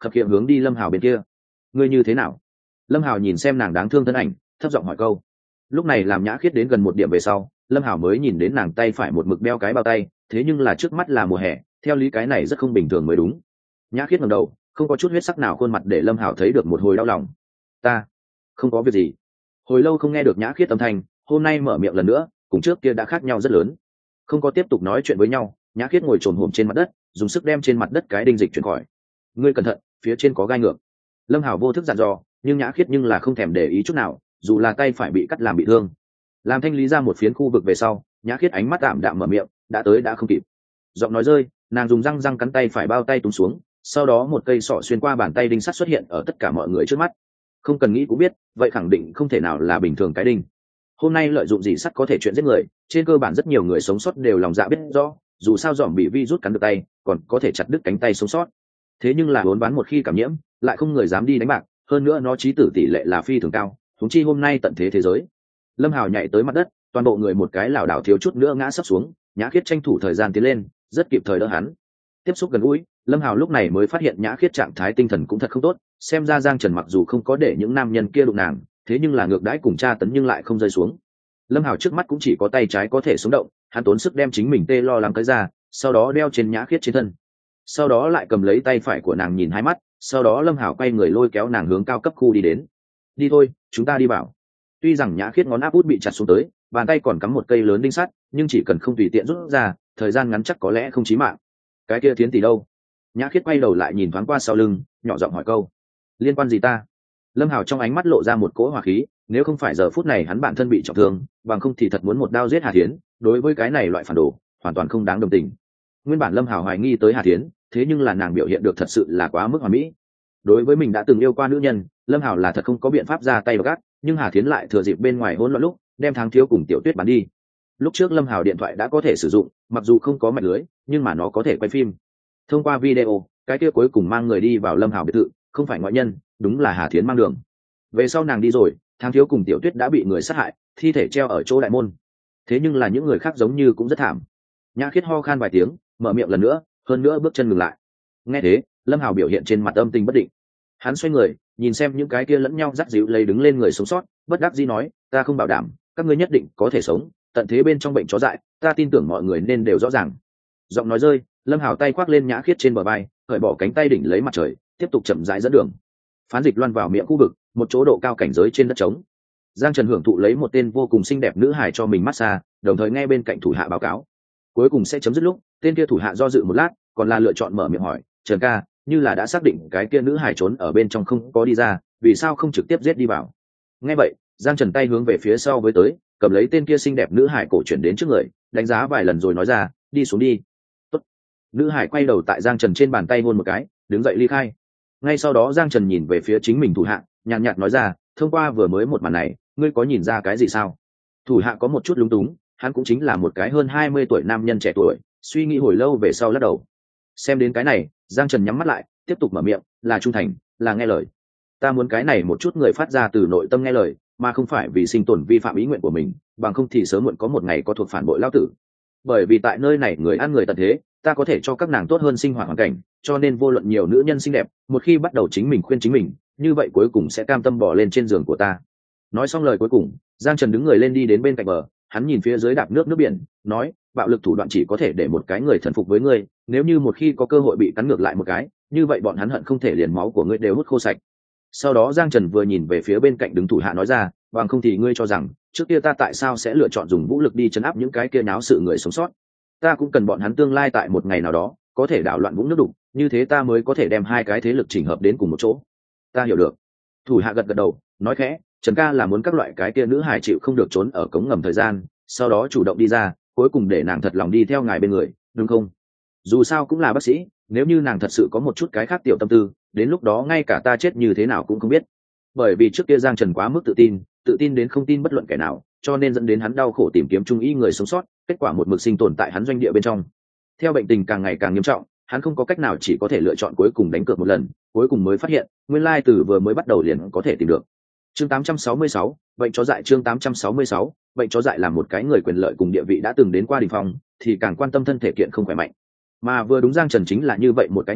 khập khiễng hướng đi lâm hào bên kia. Ngươi như thế nào? Lâm hào nhìn xem nàng đáng thương thân ảnh, thấp giọng hỏi câu. Lúc này làm Nhã Khiết đến gần một điểm về sau, lâm hào mới nhìn đến nàng tay phải một mực đeo cái bao tay, thế nhưng là trước mắt là mùa hè, theo lý cái này rất không bình thường mới đúng. Nhã Khiết ngẩng đầu, không có chút huyết sắc nào khuôn mặt để lâm hào thấy được một hồi đau lòng. Ta không có việc gì. Hồi lâu không nghe được Nhã Khiết âm thanh, hôm nay mở miệng lần nữa, cùng trước kia đã khác nhau rất lớn. Không có tiếp tục nói chuyện với nhau, Nhã Khiết ngồi trồm hổm trên mặt đất, dùng sức đem trên mặt đất cái đinh dịch chuyển khỏi. Ngươi cẩn thận, phía trên có gai ngược. Lâm hào vô thức dặn dò, nhưng Nhã Khiết nhưng là không thèm để ý chút nào, dù là tay phải bị cắt làm bị thương. Làm thanh lý ra một phiến khu vực về sau, Nhã Khiết ánh mắt tạm đạm mở miệng, đã tới đã không kịp. Giọng nói rơi, nàng dùng răng răng cắn tay phải bao tay túm xuống, sau đó một cây sọ xuyên qua bàn tay đinh sắt xuất hiện ở tất cả mọi người trước mắt. Không cần nghĩ cũng biết, vậy khẳng định không thể nào là bình thường cái đinh. Hôm nay lợi dụng dị sắt có thể chuyện giết người, trên cơ bản rất nhiều người sống sót đều lòng dạ biết rõ, dù sao dòm bị virus cắn được tay, còn có thể chặt đứt cánh tay sống sót. Thế nhưng là uốn ván một khi cảm nhiễm, lại không người dám đi đánh bạc, hơn nữa nó chí tử tỷ lệ là phi thường cao, huống chi hôm nay tận thế thế giới. Lâm Hào nhảy tới mặt đất, toàn bộ người một cái lảo đảo thiếu chút nữa ngã sấp xuống, Nhã Khiết tranh thủ thời gian tiến lên, rất kịp thời đỡ hắn. Tiếp xúc gần gũi, Lâm Hào lúc này mới phát hiện Nhã Khiết trạng thái tinh thần cũng thật không tốt, xem ra Giang Trần mặc dù không có để những nam nhân kia đụng nàng, thế nhưng là ngược đãi cùng tra tấn nhưng lại không rơi xuống. Lâm Hào trước mắt cũng chỉ có tay trái có thể sống động, hắn tốn sức đem chính mình tê lo lắng tới ra, sau đó đeo trên Nhã Khiết trên thân, sau đó lại cầm lấy tay phải của nàng nhìn hai mắt, sau đó Lâm Hào quay người lôi kéo nàng hướng cao cấp khu đi đến. Đi thôi, chúng ta đi vào. Tuy rằng Nhã Khiết ngón áp út bị chặt xuống tới, bàn tay còn cắm một cây lớn đinh sắt, nhưng chỉ cần không tùy tiện rút ra, thời gian ngắn chắc có lẽ không chí mạng. Cái kia Thiến tỷ đâu? Nhã Khiết quay đầu lại nhìn thoáng qua sau lưng, nhỏ giọng hỏi câu. Liên quan gì ta? Lâm Hào trong ánh mắt lộ ra một cỗ hỏa khí, nếu không phải giờ phút này hắn bản thân bị trọng thương, bằng không thì thật muốn một đao giết Hà Thiến, đối với cái này loại phản đồ, hoàn toàn không đáng đồng tình. Nguyên bản Lâm Hào hoài nghi tới Hà Thiến, thế nhưng là nàng biểu hiện được thật sự là quá mức hoàn mỹ. Đối với mình đã từng yêu qua nữ nhân, Lâm Hào là thật không có biện pháp ra tay gắt, nhưng Hà Thiến lại thừa dịp bên ngoài hỗn loạn lúc, đem Tháng Thiếu cùng Tiểu Tuyết bắn đi. Lúc trước Lâm Hào điện thoại đã có thể sử dụng, mặc dù không có mạch lưới, nhưng mà nó có thể quay phim. Thông qua video, cái kia cuối cùng mang người đi vào Lâm Hào biệt thự, không phải ngoại nhân, đúng là Hà Thiến mang đường. Về sau nàng đi rồi, Tháng Thiếu cùng Tiểu Tuyết đã bị người sát hại, thi thể treo ở chỗ đại môn. Thế nhưng là những người khác giống như cũng rất thảm. Nhã Khiết ho khan vài tiếng, mở miệng lần nữa, hơn nữa bước chân ngừng lại. Nghe thế, Lâm Hào biểu hiện trên mặt âm tình bất định. Hắn xoay người, nhìn xem những cái kia lẫn nhau dắt dịu lấy đứng lên người sống sót, bất đắc dĩ nói, ta không bảo đảm các ngươi nhất định có thể sống, tận thế bên trong bệnh chó dại, ta tin tưởng mọi người nên đều rõ ràng. Giọng nói rơi, Lâm Hào tay khoác lên Nhã Khiết trên bờ vai, cởi bỏ cánh tay đỉnh lấy mặt trời, tiếp tục chậm rãi dẫn đường. Phán dịch loan vào miệng khu vực, một chỗ độ cao cảnh giới trên đất trống. Giang Trần hưởng thụ lấy một tên vô cùng xinh đẹp nữ hài cho mình massage, đồng thời nghe bên cạnh thủ hạ báo cáo. Cuối cùng sẽ chấm dứt lúc, tên kia thủ hạ do dự một lát, còn là lựa chọn mở miệng hỏi, Trần ca, như là đã xác định cái kia nữ hài trốn ở bên trong không có đi ra, vì sao không trực tiếp giết đi vào? Nghe vậy, Giang Trần tay hướng về phía sau với tới, cầm lấy tên kia xinh đẹp nữ hài cổ chuyển đến trước người, đánh giá vài lần rồi nói ra, đi xuống đi. Tốt. Nữ hài quay đầu tại Giang Trần trên bàn tay hôn một cái, đứng dậy ly khai. Ngay sau đó Giang Trần nhìn về phía chính mình thủ hạ, nhàn nhạt nói ra, thông qua vừa mới một màn này, ngươi có nhìn ra cái gì sao? Thủ hạ có một chút lúng túng, hắn cũng chính là một cái hơn hai mươi tuổi nam nhân trẻ tuổi, suy nghĩ hồi lâu về sau lắc đầu. Xem đến cái này, Giang Trần nhắm mắt lại, tiếp tục mở miệng, là trung thành, là nghe lời. Ta muốn cái này một chút người phát ra từ nội tâm nghe lời, mà không phải vì sinh tồn vi phạm ý nguyện của mình, bằng không thì sớm muộn có một ngày có thuộc phản bội lao tử. Bởi vì tại nơi này người ăn người tận thế, ta có thể cho các nàng tốt hơn sinh hoạt hoàn cảnh, cho nên vô luận nhiều nữ nhân xinh đẹp, một khi bắt đầu chính mình khuyên chính mình, như vậy cuối cùng sẽ cam tâm bỏ lên trên giường của ta. Nói xong lời cuối cùng, Giang Trần đứng người lên đi đến bên cạnh bờ, hắn nhìn phía dưới đạp nước nước biển, nói, bạo lực thủ đoạn chỉ có thể để một cái người thần phục với ngươi, nếu như một khi có cơ hội bị cắn ngược lại một cái, như vậy bọn hắn hận không thể liền máu của ngươi đều hút khô sạch. Sau đó Giang Trần vừa nhìn về phía bên cạnh đứng thủ hạ nói ra, bằng không thì ngươi cho rằng trước kia ta tại sao sẽ lựa chọn dùng vũ lực đi trấn áp những cái kia náo sự người sống sót? Ta cũng cần bọn hắn tương lai tại một ngày nào đó có thể đảo loạn vũng nước đục, như thế ta mới có thể đem hai cái thế lực chỉnh hợp đến cùng một chỗ. Ta hiểu được. Thủ hạ gật gật đầu, nói khẽ, Trần ca là muốn các loại cái kia nữ hài chịu không được trốn ở cống ngầm thời gian, sau đó chủ động đi ra, cuối cùng để nàng thật lòng đi theo ngài bên người, đúng không? Dù sao cũng là bác sĩ, nếu như nàng thật sự có một chút cái khác tiểu tâm tư, đến lúc đó ngay cả ta chết như thế nào cũng không biết. Bởi vì trước kia Giang Trần quá mức tự tin, tự tin đến không tin bất luận kẻ nào, cho nên dẫn đến hắn đau khổ tìm kiếm trung ý người sống sót, kết quả một mực sinh tồn tại hắn doanh địa bên trong. Theo bệnh tình càng ngày càng nghiêm trọng, hắn không có cách nào chỉ có thể lựa chọn cuối cùng đánh cược một lần, cuối cùng mới phát hiện, nguyên lai từ vừa mới bắt đầu liền có thể tìm được. Chương tám trăm sáu mươi sáu, bệnh chó dại. Chương tám trăm sáu mươi sáu, bệnh chó dại là một cái người quyền lợi cùng địa vị đã từng đến qua đỉnh phong, thì càng quan tâm thân thể kiện không khỏe mạnh. Mà vừa đúng Giang Trần chính là như vậy một cái người,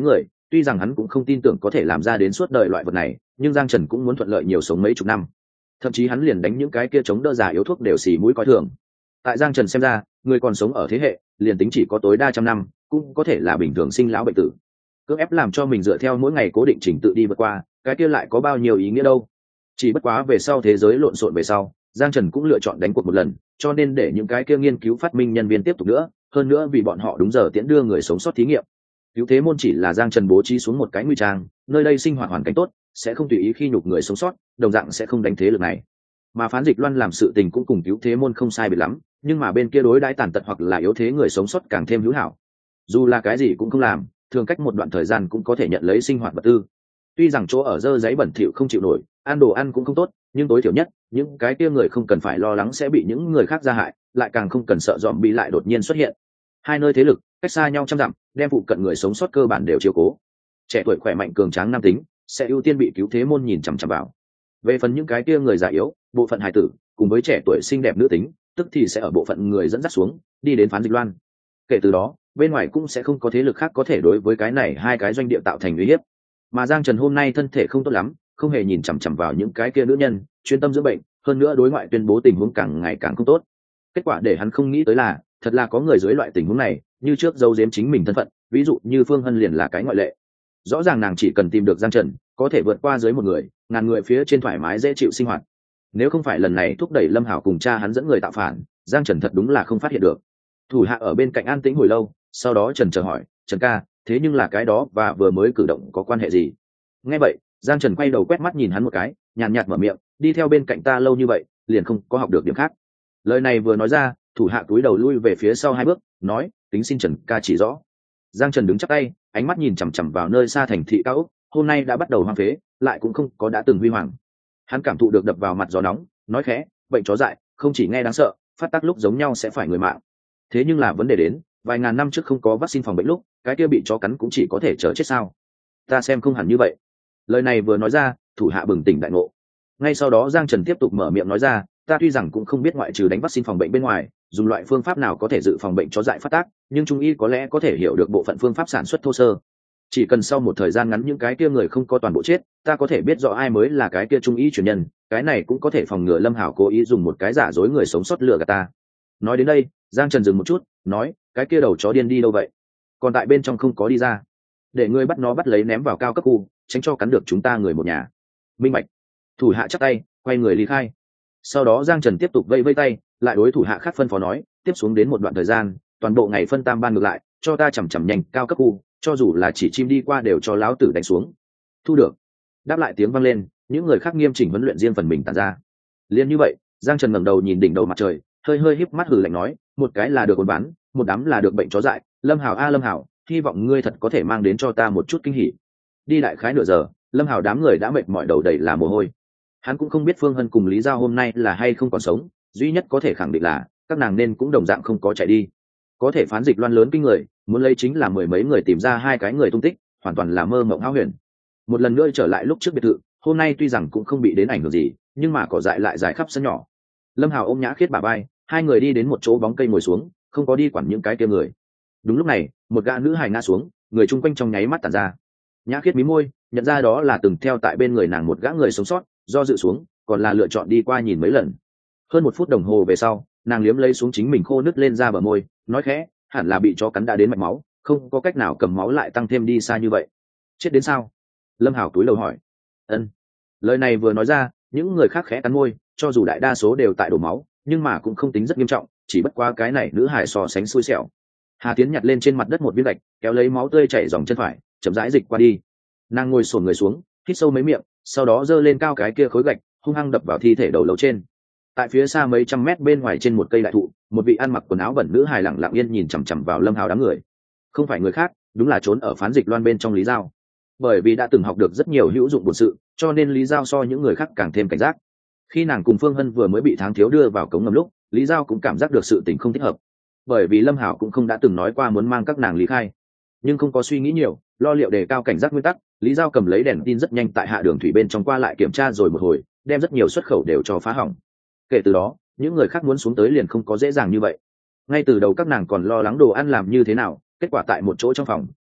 tuy rằng hắn cũng không tin tưởng có thể làm ra đến suốt đời loại vật này, nhưng Giang Trần cũng muốn thuận lợi nhiều sống mấy chục năm. Thậm chí hắn liền đánh những cái kia chống đỡ già yếu thuốc đều xì mũi coi thường. Tại Giang Trần xem ra, người còn sống ở thế hệ liền tính chỉ có tối đa trăm năm cũng có thể là bình thường sinh lão bệnh tử. Cưỡng ép làm cho mình dựa theo mỗi ngày cố định trình tự đi vượt qua, cái kia lại có bao nhiêu ý nghĩa đâu. Chỉ bất quá về sau thế giới lộn xộn về sau, Giang Trần cũng lựa chọn đánh cuộc một lần, cho nên để những cái kia nghiên cứu phát minh nhân viên tiếp tục nữa, hơn nữa vì bọn họ đúng giờ tiễn đưa người sống sót thí nghiệm. Cứu thế môn chỉ là Giang Trần bố trí xuống một cái nguy trang, nơi đây sinh hoạt hoàn cảnh tốt, sẽ không tùy ý khi nhục người sống sót, đồng dạng sẽ không đánh thế lực này. Mà Phán Dịch Loan làm sự tình cũng cùng cứu thế môn không sai biệt lắm, nhưng mà bên kia đối đãi tàn tật hoặc là yếu thế người sống sót càng thêm hữu hảo. Dù là cái gì cũng không làm, thường cách một đoạn thời gian cũng có thể nhận lấy sinh hoạt vật tư. Tuy rằng chỗ ở dơ giấy bẩn thỉu không chịu nổi, ăn đồ ăn cũng không tốt, nhưng tối thiểu nhất, những cái kia người không cần phải lo lắng sẽ bị những người khác gia hại, lại càng không cần sợ dòm bị lại đột nhiên xuất hiện. Hai nơi thế lực cách xa nhau trăm dặm, đem phụ cận người sống sót cơ bản đều chiếu cố. Trẻ tuổi khỏe mạnh cường tráng nam tính sẽ ưu tiên bị cứu thế môn nhìn chằm chằm vào. Về phần những cái kia người già yếu, bộ phận hài tử cùng với trẻ tuổi xinh đẹp nữ tính, tức thì sẽ ở bộ phận người dẫn dắt xuống đi đến Phán Dịch Loan. Kể từ đó, bên ngoài cũng sẽ không có thế lực khác có thể đối với cái này hai cái doanh địa tạo thành uy hiếp. Mà Giang Trần hôm nay thân thể không tốt lắm, không hề nhìn chằm chằm vào những cái kia nữ nhân, chuyên tâm dưỡng bệnh, hơn nữa đối ngoại tuyên bố tình huống càng ngày càng không tốt. Kết quả để hắn không nghĩ tới là, thật là có người dưới loại tình huống này, như trước giấu giếm chính mình thân phận, ví dụ như Phương Hân liền là cái ngoại lệ. Rõ ràng nàng chỉ cần tìm được Giang Trần, có thể vượt qua dưới một người, ngàn người phía trên thoải mái dễ chịu sinh hoạt. Nếu không phải lần này thúc đẩy Lâm Hảo cùng cha hắn dẫn người tạo phản, Giang Trần thật đúng là không phát hiện được. Thủ hạ ở bên cạnh an tĩnh hồi lâu, sau đó Trần chờ hỏi, Trần ca, thế nhưng là cái đó và vừa mới cử động có quan hệ gì? Nghe vậy, Giang Trần quay đầu quét mắt nhìn hắn một cái, nhàn nhạt mở miệng, đi theo bên cạnh ta lâu như vậy, liền không có học được điểm khác. Lời này vừa nói ra, thủ hạ túi đầu lui về phía sau hai bước, nói, tính xin Trần ca chỉ rõ. Giang Trần đứng chắp tay, ánh mắt nhìn chằm chằm vào nơi xa thành thị cao ốc, hôm nay đã bắt đầu hoang phế, lại cũng không có đã từng huy hoàng. Hắn cảm thụ được đập vào mặt gió nóng, nói khẽ, bệnh chó dại, không chỉ nghe đáng sợ, phát tác lúc giống nhau sẽ phải người mạng. Thế nhưng là vấn đề đến, vài ngàn năm trước không có vaccine phòng bệnh lúc, cái kia bị chó cắn cũng chỉ có thể chờ chết sao? Ta xem không hẳn như vậy. Lời này vừa nói ra, thủ hạ bừng tỉnh đại ngộ. Ngay sau đó Giang Trần tiếp tục mở miệng nói ra, ta tuy rằng cũng không biết ngoại trừ đánh vaccine phòng bệnh bên ngoài, dùng loại phương pháp nào có thể dự phòng bệnh chó dại phát tác, nhưng trung y có lẽ có thể hiểu được bộ phận phương pháp sản xuất thô sơ. Chỉ cần sau một thời gian ngắn những cái kia người không có toàn bộ chết, ta có thể biết rõ ai mới là cái kia trung y truyền nhân, cái này cũng có thể phòng ngừa Lâm Hảo cố ý dùng một cái giả dối người sống sót lừa gạt ta. Nói đến đây, Giang Trần dừng một chút, nói, cái kia đầu chó điên đi đâu vậy? Còn tại bên trong không có đi ra, để ngươi bắt nó bắt lấy ném vào cao cấp khu, tránh cho cắn được chúng ta người một nhà. Minh bạch. Thủ hạ chắp tay, quay người ly khai. Sau đó Giang Trần tiếp tục vây vây tay, lại đối thủ hạ khác phân phó nói, tiếp xuống đến một đoạn thời gian, toàn bộ ngày phân tam ban ngược lại, cho ta chầm chậm nhanh cao cấp khu, cho dù là chỉ chim đi qua đều cho láo tử đánh xuống. Thu được. Đáp lại tiếng vang lên, những người khác nghiêm chỉnh huấn luyện riêng phần mình tản ra. Liên như vậy, Giang Trần ngẩng đầu nhìn đỉnh đầu mặt trời, hơi hơi híp mắt hừ lạnh nói, một cái là được ổn bán, một đám là được bệnh chó dại, Lâm Hảo a Lâm Hảo, hy vọng ngươi thật có thể mang đến cho ta một chút kinh hỉ. Đi đại khái nửa giờ, Lâm Hảo đám người đã mệt mỏi đầu đầy là mồ hôi. Hắn cũng không biết Phương Hân cùng Lý Giao hôm nay là hay không còn sống, duy nhất có thể khẳng định là các nàng nên cũng đồng dạng không có chạy đi. Có thể Phán Dịch Loan lớn kinh người, muốn lấy chính là mười mấy người tìm ra hai cái người tung tích, hoàn toàn là mơ mộng hão huyền. Một lần nữa trở lại lúc trước biệt thự, hôm nay tuy rằng cũng không bị đến ảnh hưởng gì, nhưng mà cỏ dại lại dài khắp sân nhỏ. Lâm Hảo ôm Nhã Khiết bả vai, hai người đi đến một chỗ bóng cây ngồi xuống, không có đi quản những cái kia người. Đúng lúc này, một gã nữ hài ngã xuống, người chung quanh trong nháy mắt tản ra. Nhã Khiết mí môi, nhận ra đó là từng theo tại bên người nàng một gã người sống sót, do dự xuống, còn là lựa chọn đi qua nhìn mấy lần. Hơn một phút đồng hồ về sau, nàng liếm lấy xuống chính mình khô nứt lên ra bờ môi, nói khẽ, hẳn là bị chó cắn đã đến mạch máu, không có cách nào cầm máu lại tăng thêm đi xa như vậy. Chết đến sao? Lâm Hảo túi đầu hỏi. Ân. Lời này vừa nói ra, những người khác khẽ cắn môi, cho dù đại đa số đều tại đổ máu, nhưng mà cũng không tính rất nghiêm trọng, chỉ bất quá cái này nữ hài so sánh xui xẻo. Hà Tiến nhặt lên trên mặt đất một viên gạch, kéo lấy máu tươi chảy dòng chân phải, chậm rãi dịch qua đi. Nàng ngồi xổm người xuống, hít sâu mấy miệng, sau đó giơ lên cao cái kia khối gạch, hung hăng đập vào thi thể đầu lâu trên. Tại phía xa mấy trăm mét bên ngoài trên một cây đại thụ, một vị ăn mặc quần áo bẩn nữ hài lặng lặng yên nhìn chằm chằm vào Lâm Hào đám người. Không phải người khác, đúng là trốn ở Phán Dịch Loan bên trong Lý Giao. Bởi vì đã từng học được rất nhiều hữu dụng bổn sự, cho nên Lý Giao so những người khác càng thêm cảnh giác. Khi nàng cùng Phương Hân vừa mới bị Tháng Thiếu đưa vào cống ngầm lúc, Lý Giao cũng cảm giác được sự tình không thích hợp. Bởi vì Lâm Hảo cũng không đã từng nói qua muốn mang các nàng lý khai, nhưng không có suy nghĩ nhiều, lo liệu đề cao cảnh giác nguyên tắc, Lý Giao cầm lấy đèn tin rất nhanh tại hạ đường thủy bên trong qua lại kiểm tra rồi một hồi, đem rất nhiều xuất khẩu đều cho phá hỏng. Kể từ đó, những người khác muốn xuống tới liền không có dễ dàng như vậy. Ngay từ đầu các nàng còn lo lắng đồ ăn làm như thế nào, kết quả tại một chỗ trong phòng,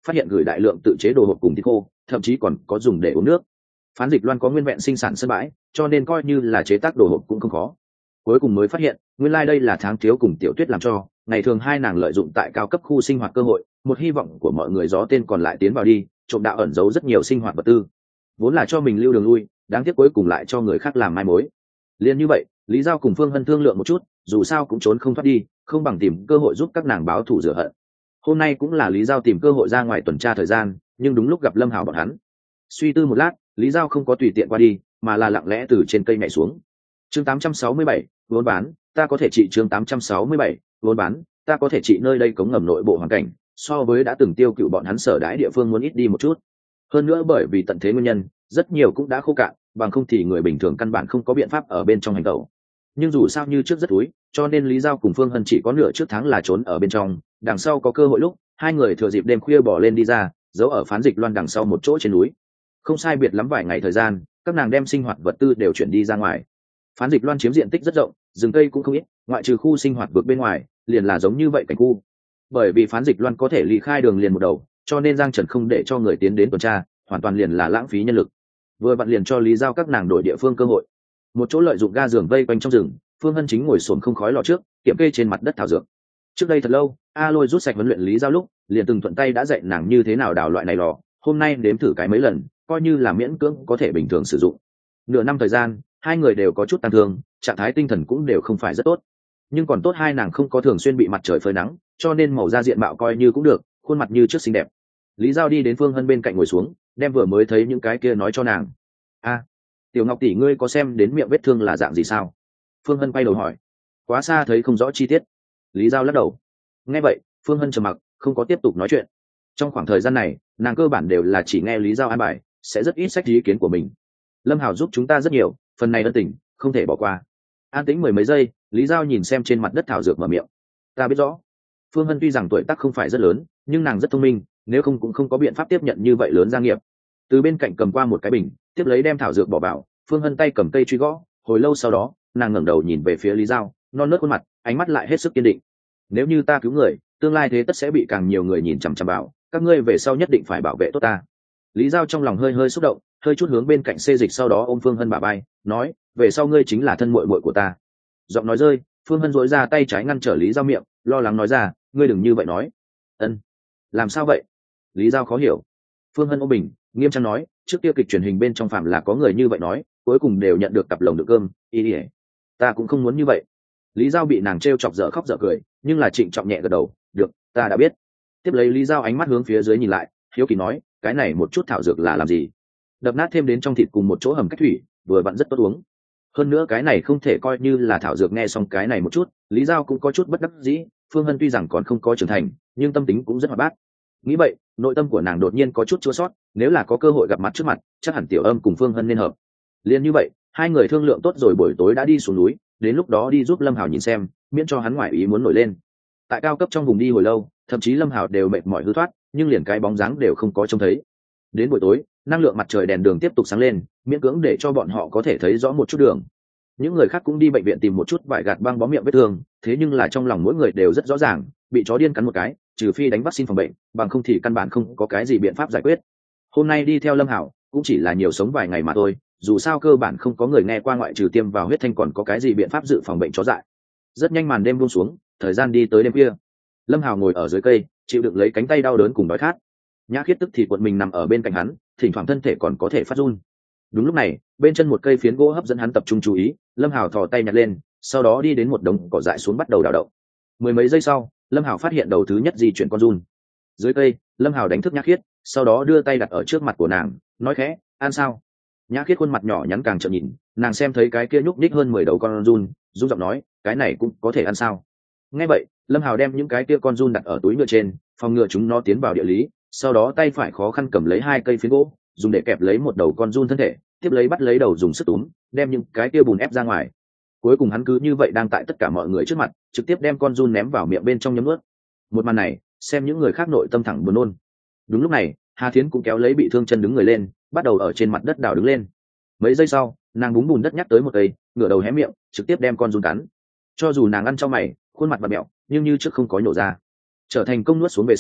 phát hiện gửi đại lượng tự chế đồ hộp cùng thịt khô, thậm chí còn có dùng để uống nước. Phán Dịch Loan có nguyên vẹn sinh sản sân bãi, cho nên coi như là chế tác đồ hộp cũng không khó. Cuối cùng mới phát hiện, nguyên lai like đây là Tháng Thiếu cùng Tiểu Tuyết làm cho, ngày thường hai nàng lợi dụng tại cao cấp khu sinh hoạt cơ hội, một hy vọng của mọi người gió tên còn lại tiến vào đi, trộm đạo ẩn giấu rất nhiều sinh hoạt vật tư. Vốn là cho mình lưu đường lui, đáng tiếc cuối cùng lại cho người khác làm mai mối. Liên như vậy, Lý Giao cùng Phương Hân thương lượng một chút, dù sao cũng trốn không thoát đi, không bằng tìm cơ hội giúp các nàng báo thù rửa hận. Hôm nay cũng là Lý Giao tìm cơ hội ra ngoài tuần tra thời gian, nhưng đúng lúc gặp Lâm Hào bọn hắn. Suy tư một lát, Lý Giao không có tùy tiện qua đi, mà là lặng lẽ từ trên cây nhảy xuống. Chương tám trăm sáu mươi bảy, vốn bán, ta có thể trị chương tám trăm sáu mươi bảy, vốn bán, ta có thể trị nơi đây cống ngầm nội bộ hoàn cảnh, so với đã từng tiêu cựu bọn hắn sở đãi địa phương muốn ít đi một chút. Hơn nữa bởi vì tận thế nguyên nhân, rất nhiều cũng đã khô cạn, bằng không thì người bình thường căn bản không có biện pháp ở bên trong hành tẩu. Nhưng dù sao như trước rất túi, cho nên Lý Giao cùng Phương Hân chỉ có nửa trước tháng là trốn ở bên trong, đằng sau có cơ hội lúc, hai người thừa dịp đêm khuya bỏ lên đi ra, giấu ở Phán Dịch Loan đằng sau một chỗ trên núi. Không sai biệt lắm vài ngày thời gian, các nàng đem sinh hoạt vật tư đều chuyển đi ra ngoài. Phán Dịch Loan chiếm diện tích rất rộng, rừng cây cũng không ít, ngoại trừ khu sinh hoạt vực bên ngoài, liền là giống như vậy cảnh khu. Bởi vì Phán Dịch Loan có thể ly khai đường liền một đầu, cho nên Giang Trần không để cho người tiến đến tuần tra, hoàn toàn liền là lãng phí nhân lực. Vừa vặn liền cho Lý Giao các nàng đổi địa phương cơ hội. Một chỗ lợi dụng ga giường vây quanh trong rừng, Phương Hân chính ngồi xổm không khói lò trước, kiểm kê trên mặt đất thảo dược. Trước đây thật lâu, A Lôi rút sạch huấn luyện Lý Giao lúc, liền từng thuận tay đã dạy nàng như thế nào đào loại này lò, hôm nay nếm thử cái mấy lần, coi như là miễn cưỡng có thể bình thường sử dụng. Nửa năm thời gian, hai người đều có chút tăng thương, trạng thái tinh thần cũng đều không phải rất tốt. Nhưng còn tốt hai nàng không có thường xuyên bị mặt trời phơi nắng, cho nên màu da diện mạo coi như cũng được, khuôn mặt như trước xinh đẹp. Lý Giao đi đến Phương Hân bên cạnh ngồi xuống, đem vừa mới thấy những cái kia nói cho nàng. A, Tiểu Ngọc tỷ, ngươi có xem đến miệng vết thương là dạng gì sao? Phương Hân quay đầu hỏi. Quá xa thấy không rõ chi tiết. Lý Giao lắc đầu. Nghe vậy, Phương Hân trầm mặc, không có tiếp tục nói chuyện. Trong khoảng thời gian này, nàng cơ bản đều là chỉ nghe Lý Giao an bài, sẽ rất ít sách ý kiến của mình. Lâm Hào giúp chúng ta rất nhiều, phần này ân tình không thể bỏ qua. An tĩnh mười mấy giây, Lý Giao nhìn xem trên mặt đất thảo dược mở miệng. Ta biết rõ. Phương Hân tuy rằng tuổi tác không phải rất lớn, nhưng nàng rất thông minh, nếu không cũng không có biện pháp tiếp nhận như vậy lớn gia nghiệp. Từ bên cạnh cầm qua một cái bình, tiếp lấy đem thảo dược bỏ vào. Phương Hân tay cầm cây truy gõ, hồi lâu sau đó, nàng ngẩng đầu nhìn về phía Lý Giao, non nớt khuôn mặt, ánh mắt lại hết sức kiên định. Nếu như ta cứu người, tương lai thế tất sẽ bị càng nhiều người nhìn chằm chằm vào, các ngươi về sau nhất định phải bảo vệ tốt ta. Lý Giao trong lòng hơi hơi xúc động, hơi chút hướng bên cạnh xê dịch, sau đó ôm Phương Hân bả vai, nói, về sau ngươi chính là thân muội muội của ta. Giọng nói rơi, Phương Hân duỗi ra tay trái ngăn trở Lý Giao miệng, lo lắng nói ra, ngươi đừng như vậy nói. Ân, làm sao vậy? Lý Giao khó hiểu. Phương Hân ôm bình, nghiêm trang nói, trước kia kịch truyền hình bên trong phạm là có người như vậy nói, cuối cùng đều nhận được cặp lồng đựng cơm. Ý ỉa, ta cũng không muốn như vậy. Lý Giao bị nàng trêu chọc dở khóc dở cười, nhưng là trịnh trọng nhẹ gật đầu, được, ta đã biết. Tiếp lấy Lý Giao ánh mắt hướng phía dưới nhìn lại, hiếu kỳ nói, cái này một chút thảo dược là làm gì? Đập nát thêm đến trong thịt cùng một chỗ hầm cách thủy, vừa vặn rất tốt uống. Hơn nữa cái này không thể coi như là thảo dược. Nghe xong cái này một chút, Lý Giao cũng có chút bất đắc dĩ. Phương Hân tuy rằng còn không có trưởng thành, nhưng tâm tính cũng rất hoạt bát. Nghĩ vậy, nội tâm của nàng đột nhiên có chút chua sót, nếu là có cơ hội gặp mặt trước mặt, chắc hẳn Tiểu Âm cùng Phương Hân nên hợp. Liên như vậy, hai người thương lượng tốt rồi buổi tối đã đi xuống núi, đến lúc đó đi giúp Lâm Hào nhìn xem, miễn cho hắn ngoại ý muốn nổi lên. Tại cao cấp trong vùng đi hồi lâu, thậm chí Lâm Hào đều mệt mỏi hư thoát, nhưng liền cái bóng dáng đều không có trông thấy. Đến buổi tối, năng lượng mặt trời đèn đường tiếp tục sáng lên, miễn cưỡng để cho bọn họ có thể thấy rõ một chút đường. Những người khác cũng đi bệnh viện tìm một chút vải gạt băng bó miệng vết thương, thế nhưng là trong lòng mỗi người đều rất rõ ràng, bị chó điên cắn một cái, trừ phi đánh vaccine phòng bệnh, bằng không thì căn bản không có cái gì biện pháp giải quyết. Hôm nay đi theo Lâm Hảo cũng chỉ là nhiều sống vài ngày mà thôi, dù sao cơ bản không có người nghe qua ngoại trừ tiêm vào huyết thanh còn có cái gì biện pháp dự phòng bệnh chó dại. Rất nhanh màn đêm buông xuống, thời gian đi tới đêm khuya. Lâm Hảo ngồi ở dưới cây, chịu đựng lấy cánh tay đau đớn cùng đói khát. Nhã Khiết tức thì cuộn mình nằm ở bên cạnh hắn, thỉnh thoảng thân thể còn có thể phát run. Đúng lúc này, bên chân một cây phiến gỗ hấp dẫn hắn tập trung chú ý, Lâm Hảo thò tay nhặt lên, sau đó đi đến một đống cỏ dại xuống bắt đầu đào động. Mười mấy giây sau, Lâm Hảo phát hiện đầu thứ nhất di chuyển con giun. Dưới cây, Lâm Hảo đánh thức Nhã Khiết, sau đó đưa tay đặt ở trước mặt của nàng, nói khẽ, "Ăn sao?" Nhã Khiết khuôn mặt nhỏ nhắn càng trợn nhìn, nàng xem thấy cái kia nhúc nhích hơn mười đầu con giun, run giọng nói, "Cái này cũng có thể ăn sao?" Nghe vậy, Lâm Hảo đem những cái kia con giun đặt ở túi nhựa trên, phòng ngừa chúng nó tiến vào địa lý, sau đó tay phải khó khăn cầm lấy hai cây phiến gỗ, dùng để kẹp lấy một đầu con giun thân thể, tiếp lấy bắt lấy đầu dùng sức túm, đem những cái kia bùn ép ra ngoài. Cuối cùng hắn cứ như vậy đang tại tất cả mọi người trước mặt, trực tiếp đem con giun ném vào miệng bên trong nhấm nuốt. Một màn này, xem những người khác nội tâm thẳng buồn nôn. Đúng lúc này, Hà Thiến cũng kéo lấy bị thương chân đứng người lên, bắt đầu ở trên mặt đất đào đứng lên. Mấy giây sau, nàng búng bùn đất nhắc tới một cây, ngửa đầu hé miệng, trực tiếp đem con giun cắn. Cho dù nàng ăn trong mày, khuôn mặt bặm mẹo, nhưng như trước không có nhổ ra. Trở thành công nuốt xuống về sau,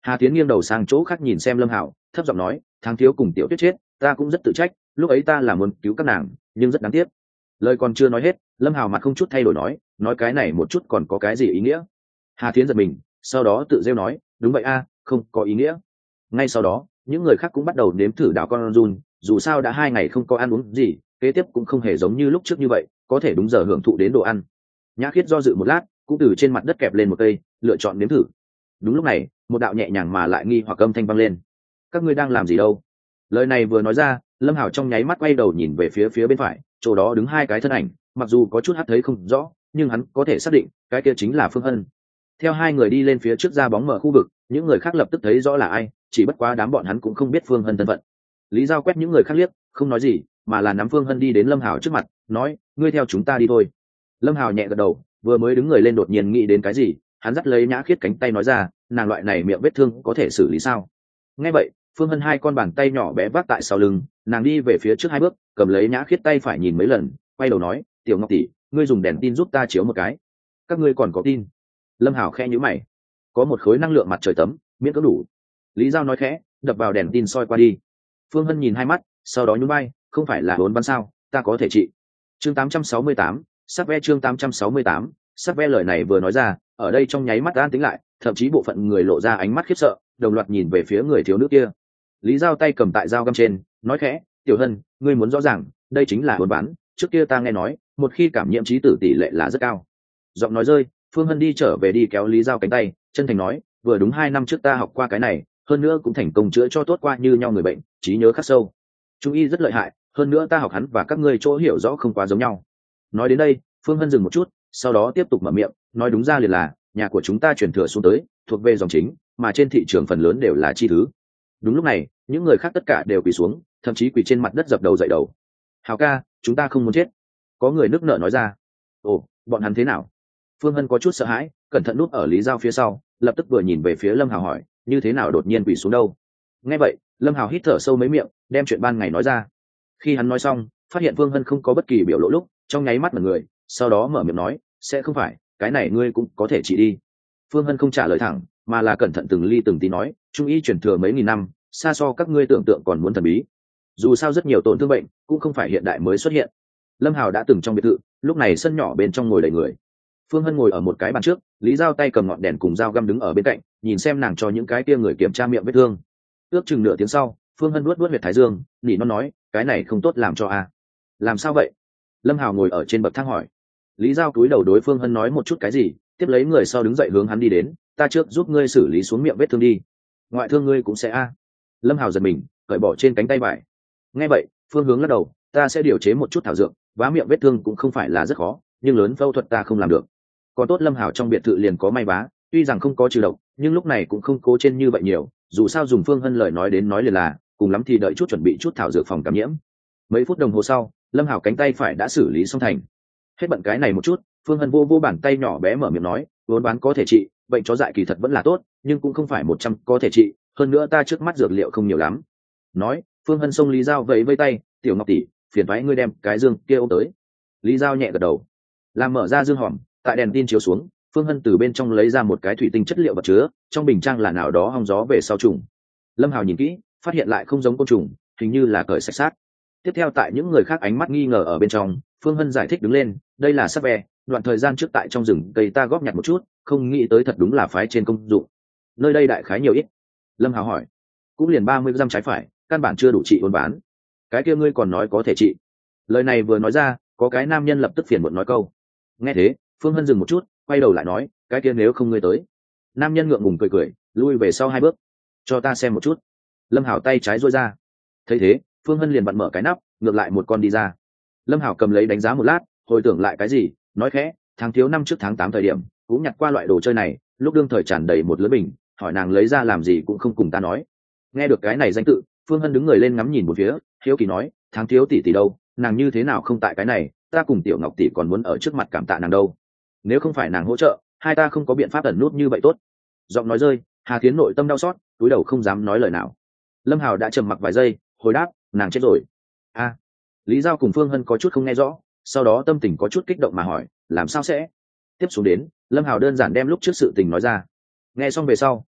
Hà Tiến nghiêng đầu sang chỗ khác nhìn xem Lâm Hảo, thấp giọng nói, Thắng thiếu cùng Tiểu Tuyết chết, ta cũng rất tự trách, lúc ấy ta là muốn cứu các nàng, nhưng rất đáng tiếc. Lời còn chưa nói hết, Lâm Hảo mặt không chút thay đổi nói, nói cái này một chút còn có cái gì ý nghĩa? Hà Tiến giật mình, sau đó tự rêu nói, đúng vậy a, không có ý nghĩa. Ngay sau đó, những người khác cũng bắt đầu nếm thử đảo con run, dù sao đã hai ngày không có ăn uống gì, kế tiếp cũng không hề giống như lúc trước như vậy, có thể đúng giờ hưởng thụ đến đồ ăn. Nhã Khiết do dự một lát, cũng từ trên mặt đất kẹp lên một cây, lựa chọn nếm thử. Đúng lúc này, một đạo nhẹ nhàng mà lại nghi hoặc âm thanh vang lên. Các ngươi đang làm gì đâu? Lời này vừa nói ra, Lâm Hảo trong nháy mắt quay đầu nhìn về phía phía bên phải, chỗ đó đứng hai cái thân ảnh, mặc dù có chút hắt thấy không rõ, nhưng hắn có thể xác định, cái kia chính là Phương Hân. Theo hai người đi lên phía trước ra bóng mở khu vực, những người khác lập tức thấy rõ là ai, chỉ bất quá đám bọn hắn cũng không biết Phương Hân thân phận. Lý Giao quét những người khác liếc, không nói gì, mà là nắm Phương Hân đi đến Lâm Hảo trước mặt, nói, ngươi theo chúng ta đi thôi. Lâm Hảo nhẹ gật đầu, vừa mới đứng người lên đột nhiên nghĩ đến cái gì, hắn dắt lấy Nhã Khiết cánh tay nói ra, nàng loại này miệng vết thương có thể xử lý sao? Nghe vậy, Phương Hân hai con bàn tay nhỏ bé vác tại sau lưng, nàng đi về phía trước hai bước, cầm lấy Nhã Khiết tay phải nhìn mấy lần, quay đầu nói, Tiểu Ngọc tỷ, ngươi dùng đèn tin giúp ta chiếu một cái. Các ngươi còn có tin? Lâm Hảo khẽ nhíu mày, có một khối năng lượng mặt trời tấm, miễn cưỡng đủ. Lý Giao nói khẽ, đập vào đèn tin soi qua đi. Phương Hân nhìn hai mắt, sau đó nhún vai, không phải là bốn bắn sao, ta có thể trị. Chương tám trăm sáu mươi tám, sắc ve chương tám trăm sáu mươi tám, sắc ve lời này vừa nói ra, ở đây trong nháy mắt an tĩnh lại, thậm chí bộ phận người lộ ra ánh mắt khiếp sợ, đồng loạt nhìn về phía người thiếu nữ kia. Lý Giao tay cầm tại dao găm trên, nói khẽ, Tiểu Hân, ngươi muốn rõ ràng, đây chính là bốn bắn, trước kia ta nghe nói, một khi cảm nhiễm trí tử tỷ lệ là rất cao. Giọng nói rơi, Phương Hân đi trở về đi kéo Lý Giao cánh tay, chân thành nói, vừa đúng hai năm trước ta học qua cái này, hơn nữa cũng thành công chữa cho tốt qua như nhau người bệnh, trí nhớ khắc sâu. Trung y rất lợi hại, hơn nữa ta học hắn và các ngươi chỗ hiểu rõ không quá giống nhau. Nói đến đây, Phương Hân dừng một chút, sau đó tiếp tục mở miệng, nói đúng ra liền là, nhà của chúng ta truyền thừa xuống tới, thuộc về dòng chính, mà trên thị trường phần lớn đều là chi thứ. Đúng lúc này, những người khác tất cả đều quỳ xuống, thậm chí quỳ trên mặt đất dập đầu dậy đầu. Hào ca, chúng ta không muốn chết. Có người nức nở nói ra. Ồ, bọn hắn thế nào? Phương Hân có chút sợ hãi, cẩn thận núp ở Lý Giao phía sau, lập tức vừa nhìn về phía Lâm Hào hỏi, như thế nào đột nhiên quỳ xuống đâu? Nghe vậy, Lâm Hào hít thở sâu mấy miệng, đem chuyện ban ngày nói ra. Khi hắn nói xong, phát hiện Phương Hân không có bất kỳ biểu lộ lúc, trong nháy mắt mọi người, sau đó mở miệng nói, sẽ không phải, cái này ngươi cũng có thể chỉ đi. Phương Hân không trả lời thẳng, mà là cẩn thận từng ly từng tí nói, trung y truyền thừa mấy nghìn năm, xa so các ngươi tưởng tượng còn muốn thần bí. Dù sao rất nhiều tổn thương bệnh cũng không phải hiện đại mới xuất hiện. Lâm Hào đã từng trong biệt thự, lúc này sân nhỏ bên trong ngồi đầy người. Phương Hân ngồi ở một cái bàn trước, Lý Giao tay cầm ngọn đèn cùng dao găm đứng ở bên cạnh, nhìn xem nàng cho những cái kia người kiểm tra miệng vết thương. Ước chừng nửa tiếng sau, Phương Hân nuốt nuốt huyệt thái dương, nỉ non nói, cái này không tốt làm cho a. Làm sao vậy? Lâm Hào ngồi ở trên bậc thang hỏi. Lý Giao cúi đầu đối Phương Hân nói một chút cái gì, tiếp lấy người sau đứng dậy hướng hắn đi đến, ta trước giúp ngươi xử lý xuống miệng vết thương đi. Ngoại thương ngươi cũng sẽ a. Lâm Hào giật mình, cởi bỏ trên cánh tay vải. Nghe vậy, Phương Hướng lắc đầu, ta sẽ điều chế một chút thảo dược, vá miệng vết thương cũng không phải là rất khó, nhưng lớn phẫu thuật ta không làm được. Còn tốt Lâm Hào trong biệt thự liền có may vá, tuy rằng không có trừ độc, nhưng lúc này cũng không cố trên như vậy nhiều, dù sao dùng Phương Hân lời nói đến nói liền là, cùng lắm thì đợi chút chuẩn bị chút thảo dược phòng cảm nhiễm. Mấy phút đồng hồ sau, Lâm Hào cánh tay phải đã xử lý xong thành. Hết bận cái này một chút, Phương Hân vô vô bàn tay nhỏ bé mở miệng nói, vốn bán có thể trị, bệnh chó dại kỳ thật vẫn là tốt, nhưng cũng không phải một trăm có thể trị, hơn nữa ta trước mắt dược liệu không nhiều lắm. Nói, Phương Hân xông Lý Giao vẫy vây tay, Tiểu Ngọc tỷ, phiền toái ngươi đem cái dương kia ôm tới. Lý Giao nhẹ gật đầu, làm mở ra dương hòm, tại đèn tin chiếu xuống, Phương Hân từ bên trong lấy ra một cái thủy tinh chất liệu vật chứa, trong bình trang là nào đó hong gió về sau trùng. Lâm Hào nhìn kỹ, phát hiện lại không giống côn trùng, hình như là cởi sạch sát. Tiếp theo tại những người khác ánh mắt nghi ngờ ở bên trong, Phương Hân giải thích đứng lên, đây là sắc ve, đoạn thời gian trước tại trong rừng cây ta góp nhặt một chút, không nghĩ tới thật đúng là phái trên công dụng. Nơi đây đại khái nhiều ít. Lâm Hào hỏi. Cũng liền ba mươi gram trái phải, căn bản chưa đủ trị ôn bán. Cái kia ngươi còn nói có thể trị. Lời này vừa nói ra, có cái nam nhân lập tức phiền muộn nói câu. Nghe thế, Phương Hân dừng một chút, quay đầu lại nói, cái kia nếu không ngươi tới. Nam nhân ngượng ngùng cười cười, lui về sau hai bước. Cho ta xem một chút. Lâm Hảo tay trái duỗi ra. Thấy thế, Phương Hân liền bật mở cái nắp, ngược lại một con đi ra. Lâm Hảo cầm lấy đánh giá một lát, hồi tưởng lại cái gì, nói khẽ, tháng thiếu năm trước tháng tám thời điểm, cũng nhặt qua loại đồ chơi này, lúc đương thời tràn đầy một lớn bình, hỏi nàng lấy ra làm gì cũng không cùng ta nói. Nghe được cái này danh tự, Phương Hân đứng người lên ngắm nhìn một phía, hiếu kỳ nói, tháng thiếu tỷ tỷ đâu, nàng như thế nào không tại cái này, ta cùng Tiểu Ngọc tỷ còn muốn ở trước mặt cảm tạ nàng đâu. Nếu không phải nàng hỗ trợ, hai ta không có biện pháp ẩn nút như vậy tốt. Giọng nói rơi, Hà Thiến nội tâm đau xót, túi đầu không dám nói lời nào. Lâm Hào đã trầm mặc vài giây, hồi đáp, nàng chết rồi. A. À, Lý Giao cùng Phương Hân có chút không nghe rõ, sau đó tâm tình có chút kích động mà hỏi, làm sao sẽ? Tiếp xuống đến, Lâm Hào đơn giản đem lúc trước sự tình nói ra. Nghe xong về sau,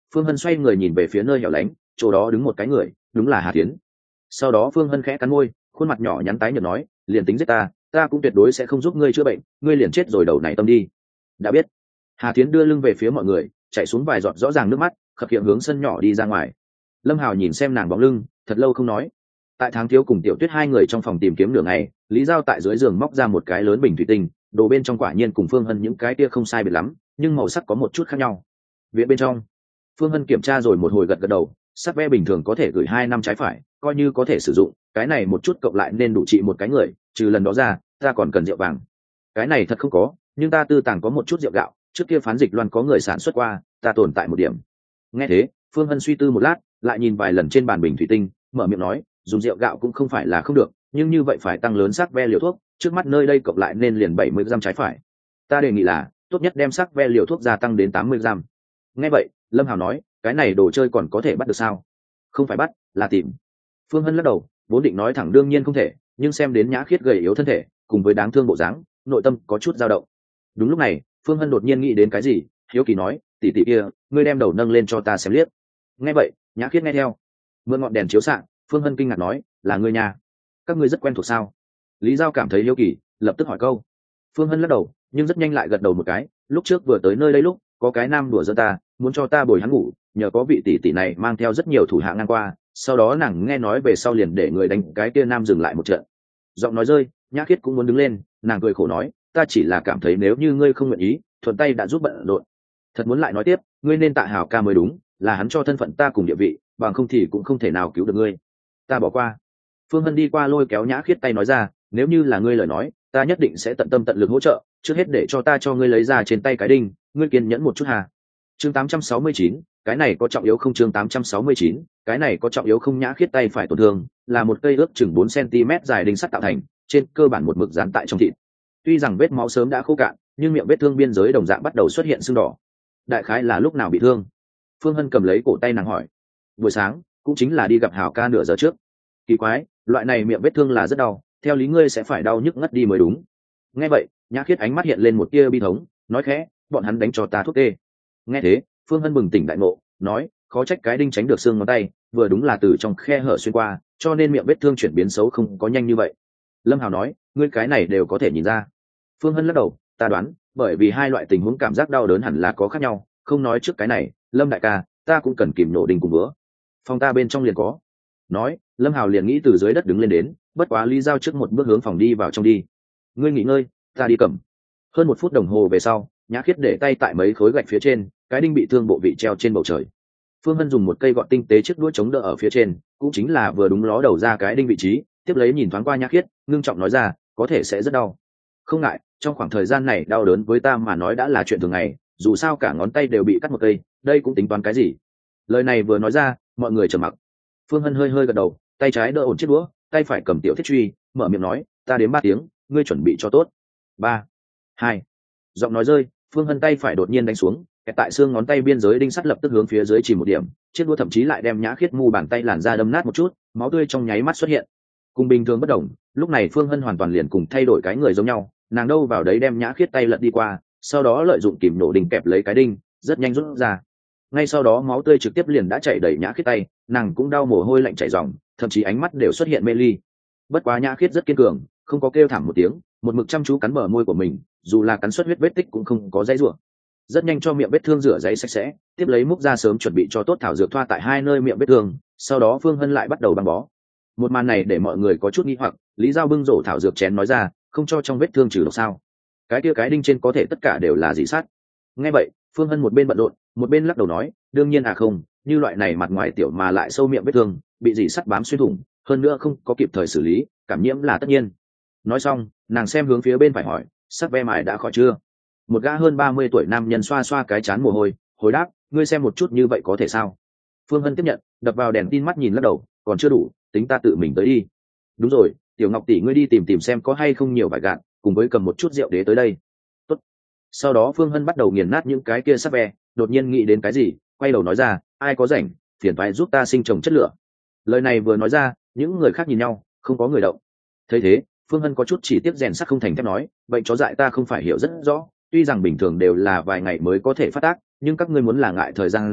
Phương Hân xoay người nhìn về phía nơi hẻo lánh, chỗ đó đứng một cái người, đúng là Hà Thiến. Sau đó Phương Hân khẽ cắn môi, khuôn mặt nhỏ nhắn tái nhợt nói, liền tính giết ta ta cũng tuyệt đối sẽ không giúp ngươi chữa bệnh, ngươi liền chết rồi đầu này tâm đi. Đã biết. Hà Thiến đưa lưng về phía mọi người, chạy xuống vài giọt rõ ràng nước mắt, khập khiễng hướng sân nhỏ đi ra ngoài. Lâm Hào nhìn xem nàng bóng lưng, thật lâu không nói. Tại Tháng Thiếu cùng Tiểu Tuyết hai người trong phòng tìm kiếm nửa ngày, Lý Giao tại dưới giường móc ra một cái lớn bình thủy tinh, đồ bên trong quả nhiên cùng Phương Hân những cái kia không sai biệt lắm, nhưng màu sắc có một chút khác nhau. Viện bên trong, Phương Hân kiểm tra rồi một hồi gật gật đầu, sắc ve bình thường có thể gửi hai năm trái phải, coi như có thể sử dụng, cái này một chút cộng lại nên đủ trị một cái người, trừ lần đó ra, ta còn cần rượu vàng. Cái này thật không có, nhưng ta tư tàng có một chút rượu gạo, trước kia phán dịch loan có người sản xuất qua, ta tồn tại một điểm. Nghe thế, Phương Hân suy tư một lát, lại nhìn vài lần trên bàn bình thủy tinh, mở miệng nói, dùng rượu gạo cũng không phải là không được, nhưng như vậy phải tăng lớn sắc ve liều thuốc, trước mắt nơi đây cộng lại nên liền bảy mươi gram trái phải. Ta đề nghị là, tốt nhất đem sắc ve liều thuốc gia tăng đến tám mươi gram. Nghe vậy, Lâm Hào nói, cái này đồ chơi còn có thể bắt được sao? Không phải bắt, là tìm. Phương Hân lắc đầu, vốn định nói thẳng đương nhiên không thể, nhưng xem đến Nhã Khiết gầy yếu thân thể, cùng với đáng thương bộ dáng, nội tâm có chút dao động. Đúng lúc này, Phương Hân đột nhiên nghĩ đến cái gì, hiếu kỳ nói, tỷ tỷ kia, ngươi đem đầu nâng lên cho ta xem liếc. Nghe vậy, Nhã Khiết nghe theo. Mượn ngọn đèn chiếu xạ, Phương Hân kinh ngạc nói, là ngươi nhà? Các ngươi rất quen thuộc sao? Lý Giao cảm thấy hiếu kỳ, lập tức hỏi câu. Phương Hân lắc đầu, nhưng rất nhanh lại gật đầu một cái, lúc trước vừa tới nơi đây lúc, có cái nam đùa giỡn ta, muốn cho ta bồi hắn ngủ, nhờ có vị tỷ tỷ này mang theo rất nhiều thủ hạ ngang qua, sau đó nàng nghe nói về sau liền để người đánh cái kia nam dừng lại một trận. Giọng nói rơi, Nhã Khiết cũng muốn đứng lên, nàng cười khổ nói, ta chỉ là cảm thấy nếu như ngươi không nguyện ý, thuận tay đã giúp bận rộn. Thật muốn lại nói tiếp, ngươi nên tạ Hào ca mới đúng, là hắn cho thân phận ta cùng địa vị, bằng không thì cũng không thể nào cứu được ngươi. Ta bỏ qua. Phương Hân đi qua lôi kéo Nhã Khiết tay nói ra, nếu như là ngươi lời nói, ta nhất định sẽ tận tâm tận lực hỗ trợ, trước hết để cho ta cho ngươi lấy ra trên tay cái đinh, ngươi kiên nhẫn một chút hà. Chương tám trăm sáu mươi chín, cái này có trọng yếu không? Chương tám trăm sáu mươi chín, cái này có trọng yếu không? Nhã Khiết tay phải tổn thương, là một cây ước chừng bốn xăng-ti-mét dài đinh sắt tạo thành, trên cơ bản một mực dán tại trong thịt. Tuy rằng vết máu sớm đã khô cạn, nhưng miệng vết thương biên giới đồng dạng bắt đầu xuất hiện sưng đỏ. Đại khái là lúc nào bị thương? Phương Hân cầm lấy cổ tay nàng hỏi. Buổi sáng, cũng chính là đi gặp Hào ca nửa giờ trước. Kỳ quái, loại này miệng vết thương là rất đau, theo lý ngươi sẽ phải đau nhức ngất đi mới đúng. Nghe vậy, Nhã Khiết ánh mắt hiện lên một tia bi thống, nói khẽ, bọn hắn đánh cho ta thuốc tê. Nghe thế, Phương Hân bừng tỉnh đại ngộ, nói, khó trách cái đinh tránh được xương ngón tay, vừa đúng là từ trong khe hở xuyên qua, cho nên miệng vết thương chuyển biến xấu không có nhanh như vậy. Lâm Hào nói, ngươi cái này đều có thể nhìn ra. Phương Hân lắc đầu, ta đoán, bởi vì hai loại tình huống cảm giác đau đớn hẳn là có khác nhau, không nói trước cái này, Lâm đại ca, ta cũng cần kìm nổ đinh cùng bữa. Phòng ta bên trong liền có. Nói, Lâm Hào liền nghĩ từ dưới đất đứng lên đến, bất quá Lý Giao trước một bước hướng phòng đi vào trong đi. Ngươi nghỉ ngơi, ta đi cầm. Hơn một phút đồng hồ về sau, Nhã Khiết để tay tại mấy khối gạch phía trên, cái đinh bị thương bộ vị treo trên bầu trời. Phương Hân dùng một cây gọt tinh tế chiếc đuôi chống đỡ ở phía trên, cũng chính là vừa đúng ló đầu ra cái đinh vị trí, tiếp lấy nhìn thoáng qua Nhã Khiết, ngưng trọng nói ra, có thể sẽ rất đau. Không ngại, trong khoảng thời gian này đau đớn với ta mà nói đã là chuyện thường ngày, dù sao cả ngón tay đều bị cắt một cây, đây cũng tính toán cái gì. Lời này vừa nói ra, mọi người trầm mặc. Phương Hân hơi hơi gật đầu, tay trái đỡ ổn chiếc đũa, tay phải cầm tiểu thiết truy, mở miệng nói, ta đếm ba tiếng, ngươi chuẩn bị cho tốt. Ba, hai. Giọng nói rơi, Phương Hân tay phải đột nhiên đánh xuống, kẹt tại xương ngón tay biên giới đinh sắt lập tức hướng phía dưới chỉ một điểm, chiếc đũa thậm chí lại đem Nhã Khiết mu bàn tay làn ra đâm nát một chút, máu tươi trong nháy mắt xuất hiện. Cùng bình thường bất đồng, lúc này Phương Hân hoàn toàn liền cùng thay đổi cái người giống nhau, nàng đâu vào đấy đem Nhã Khiết tay lật đi qua, sau đó lợi dụng kìm nổ đinh kẹp lấy cái đinh, rất nhanh rút ra. Ngay sau đó máu tươi trực tiếp liền đã chảy đầy Nhã Khiết tay, nàng cũng đau mồ hôi lạnh chảy ròng, thậm chí ánh mắt đều xuất hiện mê ly. Bất quá Nhã Khiết rất kiên cường, không có kêu thảm một tiếng, một mực chăm chú cắn bờ môi của mình, dù là cắn xuất huyết vết tích cũng không có dãy rủa. Rất nhanh cho miệng vết thương rửa giấy sạch sẽ, tiếp lấy múc ra sớm chuẩn bị cho tốt thảo dược thoa tại hai nơi miệng vết thương, sau đó Phương Hân lại bắt đầu băng bó. Một màn này để mọi người có chút nghi hoặc, Lý Giao bưng rổ thảo dược chén nói ra, không cho trong vết thương trừ độc sao? Cái kia cái đinh trên có thể tất cả đều là dị sắt. Nghe vậy, Phương Hân một bên bận rộn, một bên lắc đầu nói, đương nhiên à không, như loại này mặt ngoài tiểu mà lại sâu miệng vết thương, bị dị sắt bám xuyên thủng, hơn nữa không có kịp thời xử lý, cảm nhiễm là tất nhiên. Nói xong, nàng xem hướng phía bên phải hỏi, sắc ve mài đã khỏi chưa? Một gã hơn ba mươi tuổi nam nhân xoa xoa cái trán mồ hôi, hồi đáp, ngươi xem một chút như vậy có thể sao? Phương Hân tiếp nhận, đập vào đèn tin mắt nhìn lắc đầu, còn chưa đủ, tính ta tự mình tới đi. Đúng rồi, Tiểu Ngọc tỷ ngươi đi tìm tìm xem có hay không nhiều vải gạn, cùng với cầm một chút rượu đế tới đây. Tốt. Sau đó Phương Hân bắt đầu nghiền nát những cái kia sắc ve, đột nhiên nghĩ đến cái gì, quay đầu nói ra, ai có rảnh, phiền toái giúp ta sinh trồng chất lửa. Lời này vừa nói ra, những người khác nhìn nhau, không có người động. Thấy thế, Phương Hân có chút chỉ tiếp rèn sắt không thành thép nói, bệnh chó dại ta không phải hiểu rất rõ, tuy rằng bình thường đều là vài ngày mới có thể phát tác, nhưng các ngươi muốn là ngại thời gian dài,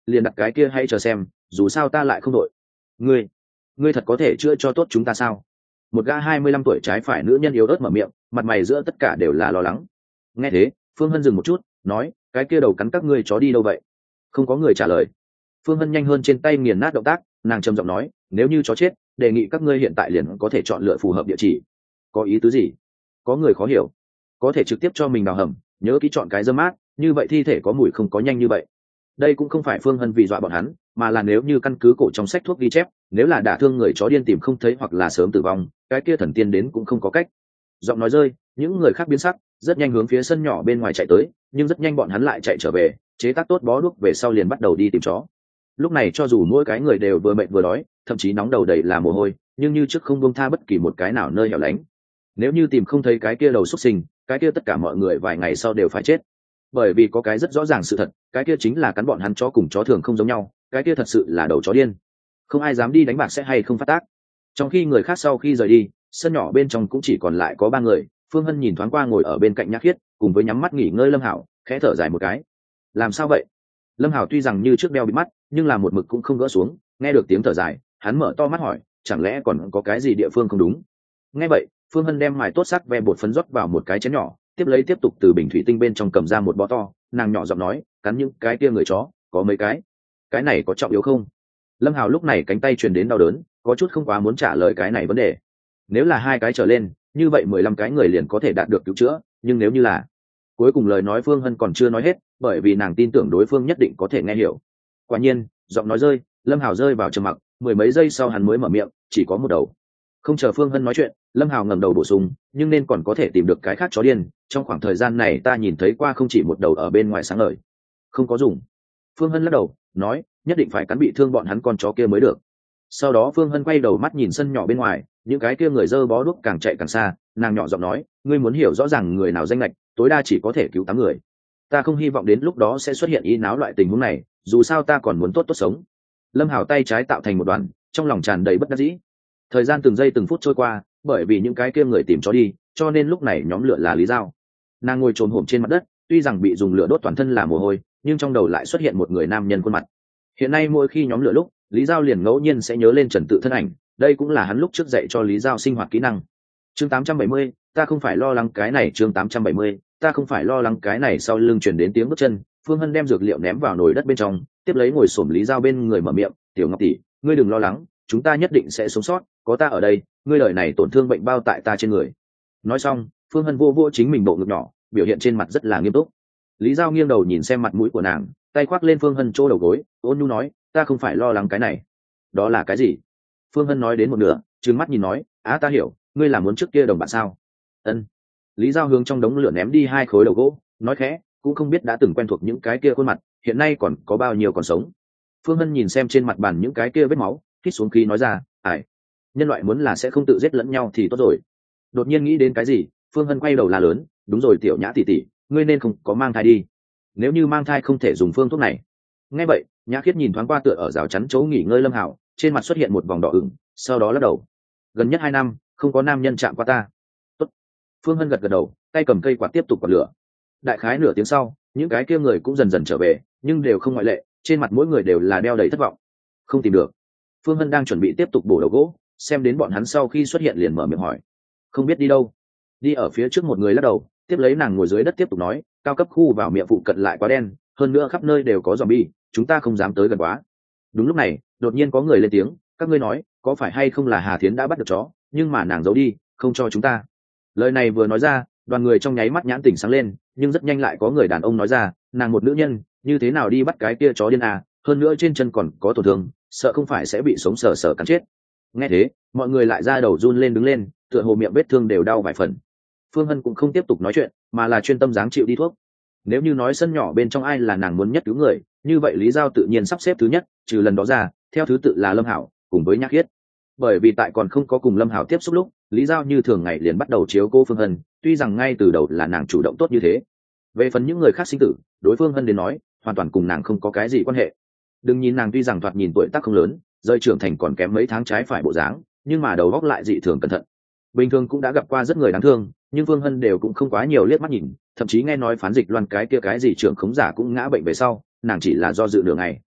liền đặt cái kia hãy chờ xem, dù sao ta lại không đội. Ngươi, ngươi thật có thể chữa cho tốt chúng ta sao? Một gã hai mươi lăm tuổi trái phải nữ nhân yếu ớt mở miệng, mặt mày giữa tất cả đều là lo lắng. Nghe thế, Phương Hân dừng một chút, nói, cái kia đầu cắn các ngươi chó đi đâu vậy? Không có người trả lời. Phương Hân nhanh hơn trên tay nghiền nát động tác, nàng trầm giọng nói, nếu như chó chết, đề nghị các ngươi hiện tại liền có thể chọn lựa phù hợp địa chỉ. Có ý tứ gì? Có người khó hiểu. Có thể trực tiếp cho mình đào hầm, nhớ kỹ chọn cái dơ mát, như vậy thi thể có mùi không có nhanh như vậy. Đây cũng không phải Phương Hân vì dọa bọn hắn, mà là nếu như căn cứ cổ trong sách thuốc ghi chép, nếu là đả thương người chó điên tìm không thấy hoặc là sớm tử vong, cái kia thần tiên đến cũng không có cách. Giọng nói rơi, những người khác biến sắc, rất nhanh hướng phía sân nhỏ bên ngoài chạy tới, nhưng rất nhanh bọn hắn lại chạy trở về, chế tác tốt bó đuốc về sau liền bắt đầu đi tìm chó. Lúc này cho dù mỗi cái người đều vừa mệt vừa đói, thậm chí nóng đầu đầy là mồ hôi, nhưng như trước không buông tha bất kỳ một cái nào nơi hẻo lánh. Nếu như tìm không thấy cái kia đầu xuất sinh, cái kia tất cả mọi người vài ngày sau đều phải chết. Bởi vì có cái rất rõ ràng sự thật, cái kia chính là cắn bọn hắn chó cùng chó thường không giống nhau, cái kia thật sự là đầu chó điên. Không ai dám đi đánh bạc sẽ hay không phát tác. Trong khi người khác sau khi rời đi, sân nhỏ bên trong cũng chỉ còn lại có ba người. Phương Hân nhìn thoáng qua ngồi ở bên cạnh Nhã Khiết, cùng với nhắm mắt nghỉ ngơi Lâm Hảo, khẽ thở dài một cái. Làm sao vậy? Lâm Hảo tuy rằng như trước đeo bịt mắt, nhưng là một mực cũng không gỡ xuống. Nghe được tiếng thở dài, hắn mở to mắt hỏi, chẳng lẽ còn có cái gì địa phương không đúng? Nghe vậy, Phương Hân đem mài tốt sắc ve bột phấn rót vào một cái chén nhỏ, tiếp lấy tiếp tục từ bình thủy tinh bên trong cầm ra một bó to, nàng nhỏ giọng nói, cắn những cái kia người chó, có mấy cái? Cái này có trọng yếu không? Lâm Hào lúc này cánh tay truyền đến đau đớn, có chút không quá muốn trả lời cái này vấn đề. Nếu là hai cái trở lên, như vậy mười lăm cái người liền có thể đạt được cứu chữa, nhưng nếu như là... Cuối cùng lời nói Phương Hân còn chưa nói hết, bởi vì nàng tin tưởng đối phương nhất định có thể nghe hiểu. Quả nhiên, giọng nói rơi, Lâm Hào rơi vào trầm mặc, mười mấy giây sau hắn mới mở miệng, chỉ có một đầu. Không chờ Phương Hân nói chuyện, Lâm Hào ngẩng đầu bổ sung, nhưng nên còn có thể tìm được cái khác chó điên, trong khoảng thời gian này ta nhìn thấy qua không chỉ một đầu ở bên ngoài sáng ngời. Không có dùng. Phương Hân lắc đầu, nói, nhất định phải cắn bị thương bọn hắn con chó kia mới được. Sau đó Phương Hân quay đầu mắt nhìn sân nhỏ bên ngoài, những cái kia người dơ bó đuốc càng chạy càng xa, nàng nhỏ giọng nói, ngươi muốn hiểu rõ ràng người nào danh lệch, tối đa chỉ có thể cứu tám người. Ta không hy vọng đến lúc đó sẽ xuất hiện ý náo loại tình huống này, dù sao ta còn muốn tốt tốt sống. Lâm Hào tay trái tạo thành một đoàn, trong lòng tràn đầy bất đắc dĩ. Thời gian từng giây từng phút trôi qua, bởi vì những cái kia người tìm chó đi, cho nên lúc này nhóm lửa là Lý Giao. Nàng ngồi trồn hổm trên mặt đất, tuy rằng bị dùng lửa đốt toàn thân là mồ hôi, nhưng trong đầu lại xuất hiện một người nam nhân khuôn mặt. Hiện nay mỗi khi nhóm lửa lúc, Lý Giao liền ngẫu nhiên sẽ nhớ lên Trần Tự thân ảnh, đây cũng là hắn lúc trước dạy cho Lý Giao sinh hoạt kỹ năng. Chương tám trăm bảy mươi, ta không phải lo lắng cái này, chương tám trăm bảy mươi, ta không phải lo lắng cái này. Sau lưng truyền đến tiếng bước chân, Phương Hân đem dược liệu ném vào nồi đất bên trong, tiếp lấy ngồi xổm Lý Giao bên người mở miệng, "Tiểu Ngọc tỷ, ngươi đừng lo lắng, chúng ta nhất định sẽ sống sót, có ta ở đây, ngươi đời này tổn thương bệnh bao tại ta trên người." Nói xong, Phương Hân vô vô chính mình bộ ngực nhỏ, biểu hiện trên mặt rất là nghiêm túc. Lý Giao nghiêng đầu nhìn xem mặt mũi của nàng, tay khoác lên Phương Hân chỗ đầu gối, ôn nhu nói, ta không phải lo lắng cái này. Đó là cái gì? Phương Hân nói đến một nửa, trừng mắt nhìn nói, á ta hiểu, ngươi là muốn trước kia đồng bạn sao? Ân. Lý Giao hướng trong đống lửa ném đi hai khối đầu gỗ, nói khẽ, cũng không biết đã từng quen thuộc những cái kia khuôn mặt, hiện nay còn có bao nhiêu còn sống. Phương Hân nhìn xem trên mặt bàn những cái kia vết máu, hít xuống khí nói ra, ải, nhân loại muốn là sẽ không tự giết lẫn nhau thì tốt rồi. Đột nhiên nghĩ đến cái gì, Phương Hân quay đầu la lớn, đúng rồi Tiểu Nhã tỷ tỷ, ngươi nên không có mang thai đi. Nếu như mang thai không thể dùng phương thuốc này. Nghe vậy, Nhã Khiết nhìn thoáng qua tựa ở rào chắn chỗ nghỉ ngơi Lâm Hạo, trên mặt xuất hiện một vòng đỏ ửng, sau đó lắc đầu. Gần nhất hai năm, không có nam nhân chạm qua ta. Tốt. Phương Hân gật gật đầu, tay cầm cây quạt tiếp tục quạt lửa. Đại khái nửa tiếng sau, những cái kia người cũng dần dần trở về, nhưng đều không ngoại lệ, trên mặt mỗi người đều là đeo đầy thất vọng. Không tìm được. Phương Hân đang chuẩn bị tiếp tục bổ đầu gỗ, xem đến bọn hắn sau khi xuất hiện liền mở miệng hỏi, không biết đi đâu. Đi ở phía trước một người lắc đầu, tiếp lấy nàng ngồi dưới đất tiếp tục nói, cao cấp khu vào miệng phụ cận lại quá đen, hơn nữa khắp nơi đều có zombie, chúng ta không dám tới gần quá. Đúng lúc này, đột nhiên có người lên tiếng, các ngươi nói, có phải hay không là Hà Thiến đã bắt được chó, nhưng mà nàng giấu đi, không cho chúng ta. Lời này vừa nói ra, đoàn người trong nháy mắt nhãn tỉnh sáng lên, nhưng rất nhanh lại có người đàn ông nói ra, nàng một nữ nhân, như thế nào đi bắt cái kia chó điên à, hơn nữa trên chân còn có tổn thương, sợ không phải sẽ bị sống sờ sờ cắn chết. Nghe thế, mọi người lại ra đầu run lên đứng lên, tựa hồ miệng vết thương đều đau vài phần. Phương Hân cũng không tiếp tục nói chuyện, mà là chuyên tâm dáng chịu đi thuốc. Nếu như nói sân nhỏ bên trong ai là nàng muốn nhất cứu người, như vậy Lý Giao tự nhiên sắp xếp thứ nhất, trừ lần đó ra, theo thứ tự là Lâm Hảo, cùng với Nhã Khiết. Bởi vì tại còn không có cùng Lâm Hảo tiếp xúc lúc, Lý Giao như thường ngày liền bắt đầu chiếu cô Phương Hân, tuy rằng ngay từ đầu là nàng chủ động tốt như thế. Về phần những người khác sinh tử, đối phương Hân đến nói, hoàn toàn cùng nàng không có cái gì quan hệ. Đừng nhìn nàng tuy rằng thoạt nhìn tuổi tác không lớn, rơi trưởng thành còn kém mấy tháng trái phải bộ dáng, nhưng mà đầu óc lại dị thường cẩn thận. Bình thường cũng đã gặp qua rất người đáng thương, nhưng Phương Hân đều cũng không quá nhiều liếc mắt nhìn, thậm chí nghe nói phán dịch loan cái kia cái gì trưởng khống giả cũng ngã bệnh về sau, nàng chỉ là do dự nửa ngày.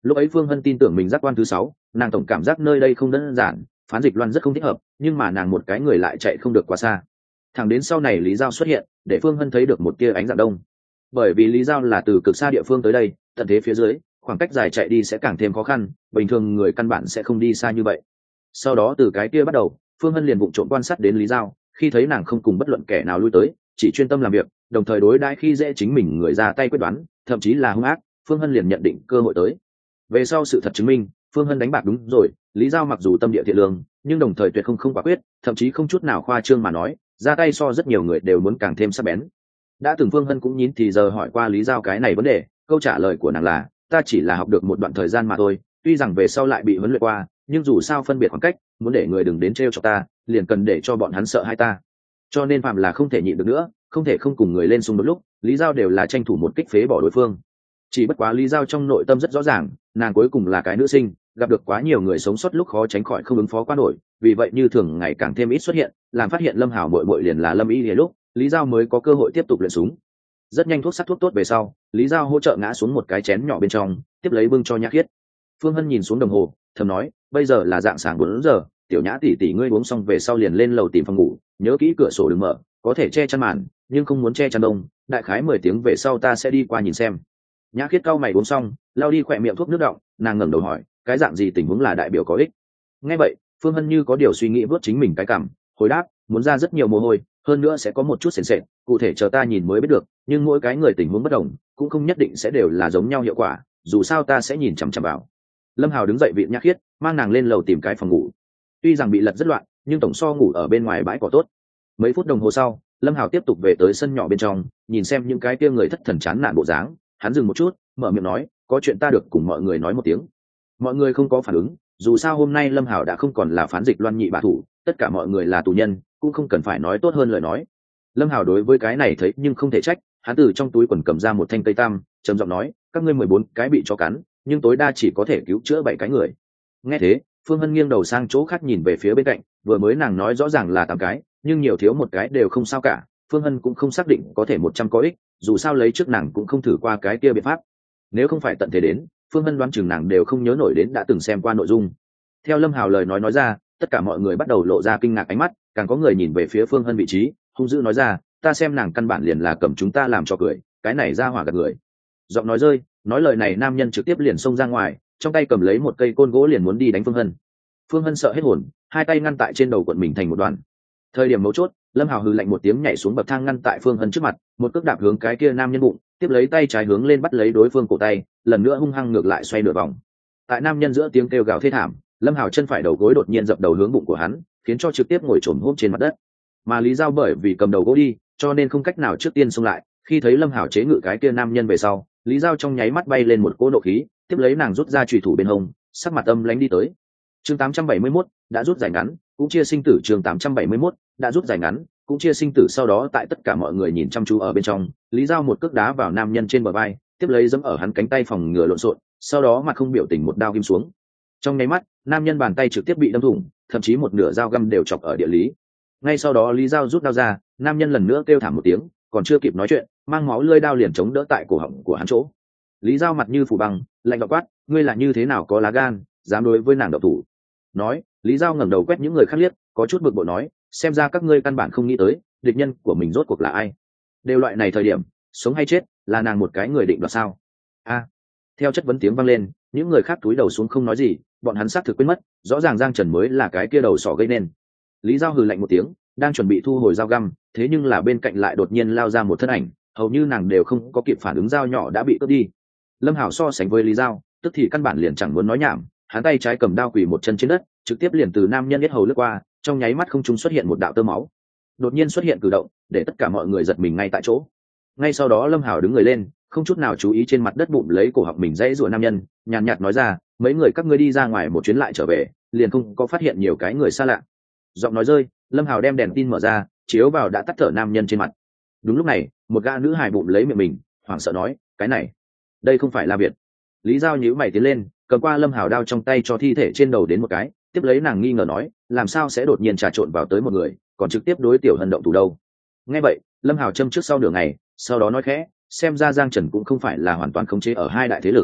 lúc ấy phương hân tin tưởng mình giác quan thứ sáu, nàng tổng cảm giác nơi đây không đơn giản, phán dịch loan rất không thích hợp, nhưng mà nàng một cái người lại chạy không được quá xa. Thẳng đến sau này lý giao xuất hiện, để phương hân thấy được một tia ánh dạng đông. Bởi vì lý giao là từ cực xa địa phương tới đây, tận thế phía dưới, khoảng cách dài chạy đi sẽ càng thêm khó khăn, bình thường người căn bản sẽ không đi xa như vậy. Sau đó từ cái kia bắt đầu, phương hân liền vụng trộm quan sát đến lý giao, khi thấy nàng không cùng bất luận kẻ nào lui tới, chỉ chuyên tâm làm việc, đồng thời đối đãi khi dễ chính mình người ra tay quyết đoán, thậm chí là hung ác, phương hân liền nhận định cơ hội tới. Về sau sự thật chứng minh, phương hân đánh bạc đúng rồi, lý giao mặc dù tâm địa thiện lương, nhưng đồng thời tuyệt không không quả quyết, thậm chí không chút nào khoa trương mà nói, ra tay so rất nhiều người đều muốn càng thêm sắc bén. Đã từng phương hân cũng nhín thì giờ hỏi qua lý giao cái này vấn đề, câu trả lời của nàng là, ta chỉ là học được một đoạn thời gian mà thôi, tuy rằng về sau lại bị huấn luyện qua, nhưng dù sao phân biệt khoảng cách, muốn để người đừng đến trêu cho ta, liền cần để cho bọn hắn sợ hai ta. Cho nên phạm là không thể nhịn được nữa, không thể không cùng người lên xung đột lúc, lý giao đều là tranh thủ một kích phế bỏ đối phương. Chỉ bất quá lý giao trong nội tâm rất rõ ràng, nàng cuối cùng là cái nữ sinh, gặp được quá nhiều người sống sót lúc khó tránh khỏi không ứng phó quá nổi, vì vậy như thường ngày càng thêm ít xuất hiện, làm phát hiện lâm hào muội muội liền là lâm ý lúc lý giao mới có cơ hội tiếp tục luyện súng. Rất nhanh thuốc sắc thuốc tốt về sau, lý giao hỗ trợ ngã xuống một cái chén nhỏ bên trong, tiếp lấy bưng cho Nhã Khiết. Phương hân nhìn xuống đồng hồ, thầm nói, bây giờ là dạng sáng bốn giờ, tiểu Nhã tỷ tỷ ngươi uống xong về sau liền lên lầu tìm phòng ngủ, nhớ kỹ cửa sổ đừng mở, có thể che chắn màn nhưng không muốn che chắn đông, đại khái mười tiếng về sau ta sẽ đi qua nhìn xem. Nhã Khiết cau mày uống xong, lau đi khỏe miệng thuốc nước đọng, nàng ngẩng đầu hỏi, cái dạng gì tình huống là đại biểu có ích? Nghe vậy, Phương hân như có điều suy nghĩ vớt chính mình cái cảm, hồi đáp, muốn ra rất nhiều mồ hôi, hơn nữa sẽ có một chút sền sệt, cụ thể chờ ta nhìn mới biết được, nhưng mỗi cái người tình huống bất đồng, cũng không nhất định sẽ đều là giống nhau hiệu quả, dù sao ta sẽ nhìn chằm chằm vào. Lâm Hào đứng dậy vị Nhã Khiết, mang nàng lên lầu tìm cái phòng ngủ. Tuy rằng bị lật rất loạn, nhưng tổng so ngủ ở bên ngoài bãi cỏ tốt. Mấy phút đồng hồ sau, Lâm Hào tiếp tục về tới sân nhỏ bên trong, nhìn xem những cái kia người thất thần chán nản bộ dáng, hắn dừng một chút, mở miệng nói, có chuyện ta được cùng mọi người nói một tiếng. Mọi người không có phản ứng, dù sao hôm nay Lâm Hào đã không còn là phán dịch loan nhị bá thủ, tất cả mọi người là tù nhân, cũng không cần phải nói tốt hơn lời nói. Lâm Hào đối với cái này thấy nhưng không thể trách, hắn từ trong túi quần cầm ra một thanh cây tam, trầm giọng nói, các ngươi mười bốn cái bị chó cắn, nhưng tối đa chỉ có thể cứu chữa bảy cái người. Nghe thế, Phương Hân nghiêng đầu sang chỗ khác nhìn về phía bên cạnh, vừa mới nàng nói rõ ràng là tám cái, nhưng nhiều thiếu một cái đều không sao cả, Phương Hân cũng không xác định có thể một trăm có ích, dù sao lấy trước nàng cũng không thử qua cái kia biện pháp. Nếu không phải tận thế đến, Phương Hân đoán chừng nàng đều không nhớ nổi đến đã từng xem qua nội dung. Theo Lâm Hào lời nói nói ra, tất cả mọi người bắt đầu lộ ra kinh ngạc ánh mắt, càng có người nhìn về phía Phương Hân vị trí, hung dữ nói ra, ta xem nàng căn bản liền là cầm chúng ta làm cho cười, cái này ra hỏa gạt người. Giọng nói rơi, nói lời này nam nhân trực tiếp liền xông ra ngoài, trong tay cầm lấy một cây côn gỗ liền muốn đi đánh Phương Hân. Phương Hân sợ hết hồn, hai tay ngăn tại trên đầu quận mình thành một đoàn. Thời điểm mấu chốt, Lâm Hào hừ lạnh một tiếng nhảy xuống bậc thang ngăn tại Phương Hân trước mặt, một cước đạp hướng cái kia nam nhân bụng, tiếp lấy tay trái hướng lên bắt lấy đối phương cổ tay, lần nữa hung hăng ngược lại xoay nửa vòng. Tại nam nhân giữa tiếng kêu gào thê thảm, Lâm Hào chân phải đầu gối đột nhiên dập đầu hướng bụng của hắn, khiến cho trực tiếp ngồi trồm hổm trên mặt đất. Mà Lý Giao bởi vì cầm đầu gỗ đi, cho nên không cách nào trước tiên xông lại, khi thấy Lâm Hào chế ngự cái kia nam nhân về sau, Lý Giao trong nháy mắt bay lên một cỗ nộ khí, tiếp lấy nàng rút ra chùy thủ bên hông, sắc mặt âm lãnh đi tới. Chương tám trăm bảy mươi mốt đã rút giải ngắn, cũng chia sinh tử. Chương tám trăm bảy mươi mốt đã rút giải ngắn, cũng chia sinh tử. Sau đó tại tất cả mọi người nhìn chăm chú ở bên trong, Lý Giao một cước đá vào nam nhân trên bờ vai, tiếp lấy giẫm ở hắn cánh tay phòng ngừa lộn xộn, sau đó mặt không biểu tình một đao kim xuống. Trong nháy mắt, nam nhân bàn tay trực tiếp bị đâm thủng, thậm chí một nửa dao găm đều chọc ở địa lý. Ngay sau đó Lý Giao rút đao ra, nam nhân lần nữa kêu thảm một tiếng, còn chưa kịp nói chuyện, mang máu lưỡi đao liền chống đỡ tại cổ họng của hắn chỗ. Lý Giao mặt như phủ băng, lạnh giọng quát, ngươi là như thế nào có lá gan, dám đối với nàng độc thủ? Nói, Lý Giao ngẩng đầu quét những người khác liếc, có chút bực bội nói, xem ra các ngươi căn bản không nghĩ tới, địch nhân của mình rốt cuộc là ai. Đều loại này thời điểm, sống hay chết, là nàng một cái người định đoạt sao? A. Theo chất vấn tiếng vang lên, những người khác cúi đầu xuống không nói gì, bọn hắn xác thực quên mất, rõ ràng Giang Trần mới là cái kia đầu sỏ gây nên. Lý Giao hừ lạnh một tiếng, đang chuẩn bị thu hồi dao găm, thế nhưng là bên cạnh lại đột nhiên lao ra một thân ảnh, hầu như nàng đều không có kịp phản ứng, dao nhỏ đã bị cướp đi. Lâm Hảo so sánh với Lý Giao, tức thì căn bản liền chẳng muốn nói nhảm, hắn tay trái cầm đao quỳ một chân trên đất, trực tiếp liền từ nam nhân yết hầu lướt qua, trong nháy mắt không trung xuất hiện một đạo tơ máu. Đột nhiên xuất hiện cử động, để tất cả mọi người giật mình ngay tại chỗ. Ngay sau đó Lâm Hảo đứng người lên, không chút nào chú ý trên mặt đất bụng lấy cổ họng mình dãy rủa nam nhân, nhàn nhạt nói ra, mấy người các ngươi đi ra ngoài một chuyến lại trở về, liền không có phát hiện nhiều cái người xa lạ. Giọng nói rơi, Lâm Hảo đem đèn tin mở ra, chiếu vào đã tắt thở nam nhân trên mặt. Đúng lúc này, một gã nữ hài bụng lấy miệng mình, hoảng sợ nói, cái này, đây không phải là Việt. Lý Giao nhíu mày tiến lên, cầm qua Lâm Hảo đao trong tay cho thi thể trên đầu đến một cái, tiếp lấy nàng nghi ngờ nói, làm sao sẽ đột nhiên trà trộn vào tới một người, còn trực tiếp đối Tiểu Hân động thủ đâu? Nghe vậy, Lâm Hảo châm trước sau nửa ngày, sau đó nói khẽ, xem ra Giang Trần cũng không phải là hoàn toàn khống chế ở hai đại thế lực.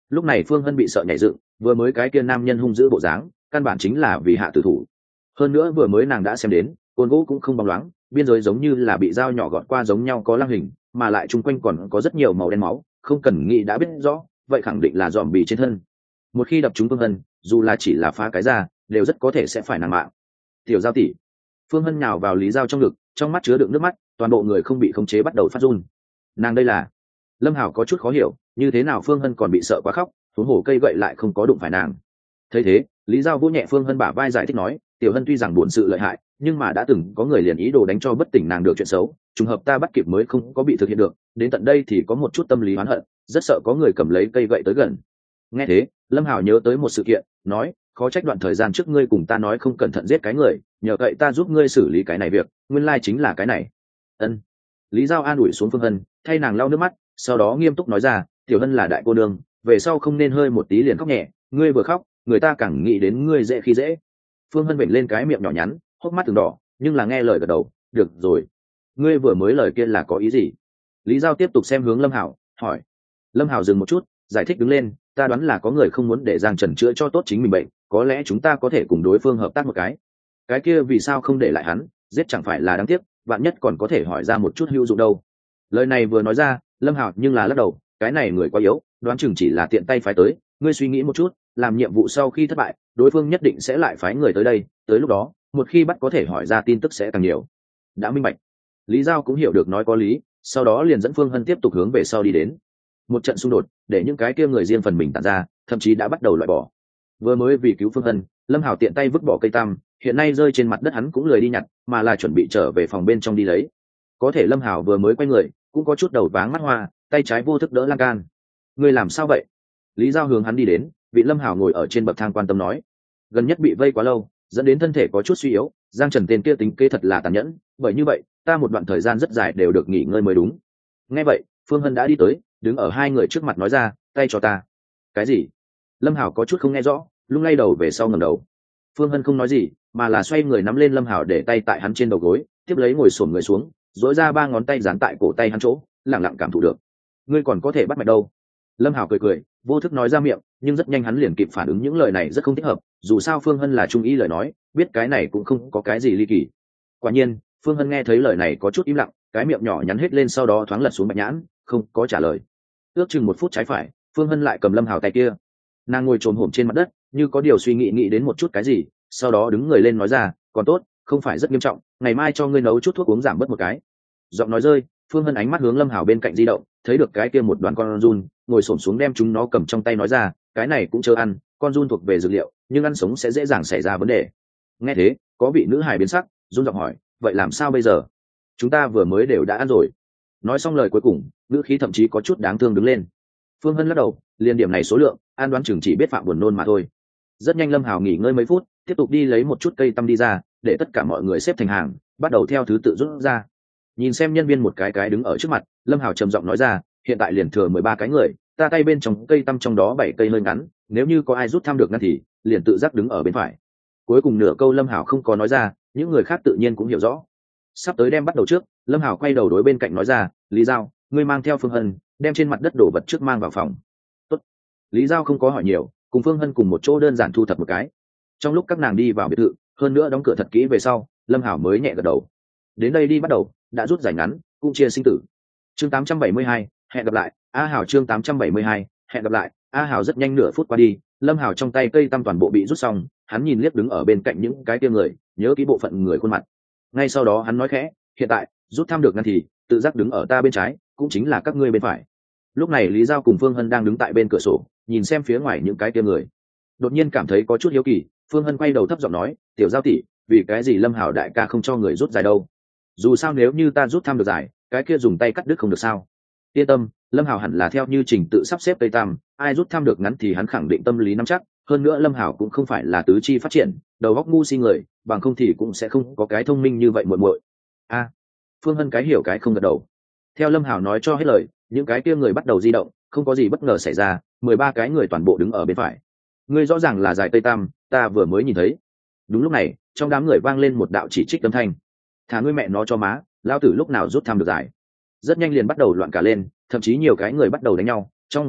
Lúc này Phương Hân bị sợ nhảy dựng, vừa mới cái kia nam nhân hung dữ bộ dáng căn bản chính là vì hạ tử thủ. Hơn nữa vừa mới nàng đã xem đến côn gỗ cũng không bóng loáng, biên giới giống như là bị dao nhỏ gọt qua giống nhau có lăng hình, mà lại chung quanh còn có rất nhiều màu đen máu, không cần nghĩ đã biết rõ vậy khẳng định là dòm bì trên thân. Một khi đập trúng Phương Hân, dù là chỉ là phá cái ra đều rất có thể sẽ phải nàng mạng. Tiểu Giao tỷ. Phương Hân nhào vào Lý Giao trong ngực, trong mắt chứa đựng nước mắt, toàn bộ người không bị khống chế bắt đầu phát run. Nàng đây là? Lâm Hảo có chút khó hiểu, như thế nào Phương Hân còn bị sợ quá khóc, huống hồ cây gậy lại không có đụng phải nàng. Thấy thế, Lý Giao vỗ nhẹ Phương Hân bả vai giải thích nói, Tiểu Hân tuy rằng buồn sự lợi hại, nhưng mà đã từng có người liền ý đồ đánh cho bất tỉnh nàng được chuyện xấu, trùng hợp ta bắt kịp mới không có bị thực hiện được, đến tận đây thì có một chút tâm lý oán hận, rất sợ có người cầm lấy cây gậy tới gần. Nghe thế, Lâm Hảo nhớ tới một sự kiện, nói, khó trách đoạn thời gian trước ngươi cùng ta nói không cẩn thận giết cái người, nhờ cậy ta giúp ngươi xử lý cái này việc, nguyên lai chính là cái này. Ân. Lý Giao an ủi xuống Phương Hân, thay nàng lau nước mắt, sau đó nghiêm túc nói ra, Tiểu Hân là đại cô nương, về sau không nên hơi một tí liền khóc nhẹ, ngươi vừa khóc người ta càng nghĩ đến ngươi dễ khi dễ. Phương Hân vểnh lên cái miệng nhỏ nhắn, hốc mắt từng đỏ, nhưng là nghe lời gật đầu, được rồi. Ngươi vừa mới lời kia là có ý gì? Lý Giao tiếp tục xem hướng Lâm Hảo, hỏi. Lâm Hảo dừng một chút, giải thích đứng lên, ta đoán là có người không muốn để Giang Trần chữa cho tốt chính mình bệnh, có lẽ chúng ta có thể cùng đối phương hợp tác một cái. Cái kia vì sao không để lại hắn, giết chẳng phải là đáng tiếc, vạn nhất còn có thể hỏi ra một chút hữu dụng đâu. Lời này vừa nói ra, Lâm Hảo nhưng là lắc đầu, cái này người quá yếu, đoán chừng chỉ là tiện tay phái tới, ngươi suy nghĩ một chút, làm nhiệm vụ sau khi thất bại, đối phương nhất định sẽ lại phái người tới đây, tới lúc đó, một khi bắt có thể hỏi ra tin tức sẽ càng nhiều. Đã minh bạch. Lý Giao cũng hiểu được nói có lý, sau đó liền dẫn Phương Hân tiếp tục hướng về sau đi đến. Một trận xung đột, để những cái kia người riêng phần mình tản ra, thậm chí đã bắt đầu loại bỏ. Vừa mới vì cứu Phương Hân, Lâm Hảo tiện tay vứt bỏ cây tam, hiện nay rơi trên mặt đất hắn cũng lười đi nhặt, mà là chuẩn bị trở về phòng bên trong đi lấy. Có thể Lâm Hảo vừa mới quay người, cũng có chút đầu váng mắt hoa, tay trái vô thức đỡ lan can. Ngươi làm sao vậy? Lý Giao hướng hắn đi đến, vị Lâm Hảo ngồi ở trên bậc thang quan tâm nói, gần nhất bị vây quá lâu, dẫn đến thân thể có chút suy yếu, Giang Trần tên kia tính kế thật là tàn nhẫn, bởi như vậy ta một đoạn thời gian rất dài đều được nghỉ ngơi mới đúng. Nghe vậy, Phương Hân đã đi tới, đứng ở hai người trước mặt nói ra, tay cho ta. Cái gì? Lâm Hảo có chút không nghe rõ, lung lay đầu về sau ngẩng đầu. Phương Hân không nói gì, mà là xoay người nắm lên Lâm Hảo để tay tại hắn trên đầu gối, tiếp lấy ngồi xổm người xuống, duỗi ra ba ngón tay dán tại cổ tay hắn chỗ, lặng lặng cảm thụ được. Ngươi còn có thể bắt mạch đâu? Lâm Hảo cười cười, vô thức nói ra miệng, nhưng rất nhanh hắn liền kịp phản ứng những lời này rất không thích hợp, dù sao Phương Hân là trung ý lời nói, biết cái này cũng không có cái gì ly kỳ. Quả nhiên, Phương Hân nghe thấy lời này có chút im lặng, cái miệng nhỏ nhắn hết lên sau đó thoáng lật xuống bạch nhãn, không có trả lời. Ước chừng một phút trái phải, Phương Hân lại cầm Lâm Hảo tay kia, nàng ngồi trồm hổm trên mặt đất, như có điều suy nghĩ nghĩ đến một chút cái gì, sau đó đứng người lên nói ra, còn tốt, không phải rất nghiêm trọng, ngày mai cho ngươi nấu chút thuốc uống giảm bớt một cái. Giọng nói rơi, Phương Hân ánh mắt hướng Lâm Hảo bên cạnh di động, thấy được cái kia một đoàn con giun, ngồi xổm xuống đem chúng nó cầm trong tay nói ra, cái này cũng chớ ăn, con giun thuộc về dược liệu, nhưng ăn sống sẽ dễ dàng xảy ra vấn đề. Nghe thế, có vị nữ hài biến sắc, run giọng hỏi, vậy làm sao bây giờ? Chúng ta vừa mới đều đã ăn rồi. Nói xong lời cuối cùng, nữ khí thậm chí có chút đáng thương đứng lên. Phương Hân lắc đầu, liên điểm này số lượng, an đoán chừng chỉ biết phạm buồn nôn mà thôi. Rất nhanh Lâm Hảo nghỉ ngơi mấy phút, tiếp tục đi lấy một chút cây tăm đi ra, để tất cả mọi người xếp thành hàng, bắt đầu theo thứ tự rút ra. Nhìn xem nhân viên một cái cái đứng ở trước mặt, Lâm Hảo trầm giọng nói ra, hiện tại liền thừa mười ba cái người, ta tay bên trong cây tăm trong đó bảy cây hơi ngắn, nếu như có ai rút thăm được ngăn thì liền tự giác đứng ở bên phải. Cuối cùng nửa câu Lâm Hảo không có nói ra, những người khác tự nhiên cũng hiểu rõ. Sắp tới đem bắt đầu trước, Lâm Hảo quay đầu đối bên cạnh nói ra, Lý Giao, ngươi mang theo Phương Hân, đem trên mặt đất đổ vật trước mang vào phòng. Tốt. Lý Giao không có hỏi nhiều, cùng Phương Hân cùng một chỗ đơn giản thu thập một cái. Trong lúc các nàng đi vào biệt thự, hơn nữa đóng cửa thật kỹ về sau, Lâm Hảo mới nhẹ gật đầu. Đến đây đi bắt đầu, đã rút giải ngắn, cũng chia sinh tử. Chương tám trăm bảy mươi hai, hẹn gặp lại. A Hảo chương tám trăm bảy mươi hai, hẹn gặp lại. A Hảo rất nhanh nửa phút qua đi, Lâm Hảo trong tay cây tăm toàn bộ bị rút xong, hắn nhìn liếc đứng ở bên cạnh những cái kia người, nhớ kỹ bộ phận người khuôn mặt. Ngay sau đó hắn nói khẽ, hiện tại, rút thăm được ngăn thì, tự giác đứng ở ta bên trái, cũng chính là các ngươi bên phải. Lúc này Lý Giao cùng Phương Hân đang đứng tại bên cửa sổ, nhìn xem phía ngoài những cái kia người. Đột nhiên cảm thấy có chút hiếu kỳ, Phương Hân quay đầu thấp giọng nói, tiểu Giao tỷ, vì cái gì Lâm Hảo đại ca không cho người rút giải đâu? Dù sao nếu như ta rút thăm được giải, cái kia dùng tay cắt đứt không được sao? Yên tâm, Lâm Hảo hẳn là theo như trình tự sắp xếp tây tam, ai rút thăm được ngắn thì hắn khẳng định tâm lý nắm chắc, hơn nữa Lâm Hảo cũng không phải là tứ chi phát triển, đầu óc ngu si người, bằng không thì cũng sẽ không có cái thông minh như vậy muội muội. A, à, Phương Hân cái hiểu cái không gật đầu. Theo Lâm Hảo nói cho hết lời, những cái kia người bắt đầu di động, không có gì bất ngờ xảy ra, mười ba cái người toàn bộ đứng ở bên phải. Ngươi rõ ràng là giải tây tam, ta vừa mới nhìn thấy. Đúng lúc này, trong đám người vang lên một đạo chỉ trích âm thanh. Thả ngươi mẹ nó cho má, lao tử lúc nào rút thăm được giải. Rất nhanh liền bắt đầu loạn cả lên, thậm chí nhiều cái người bắt đầu đánh nhau, trong hỗn loạn,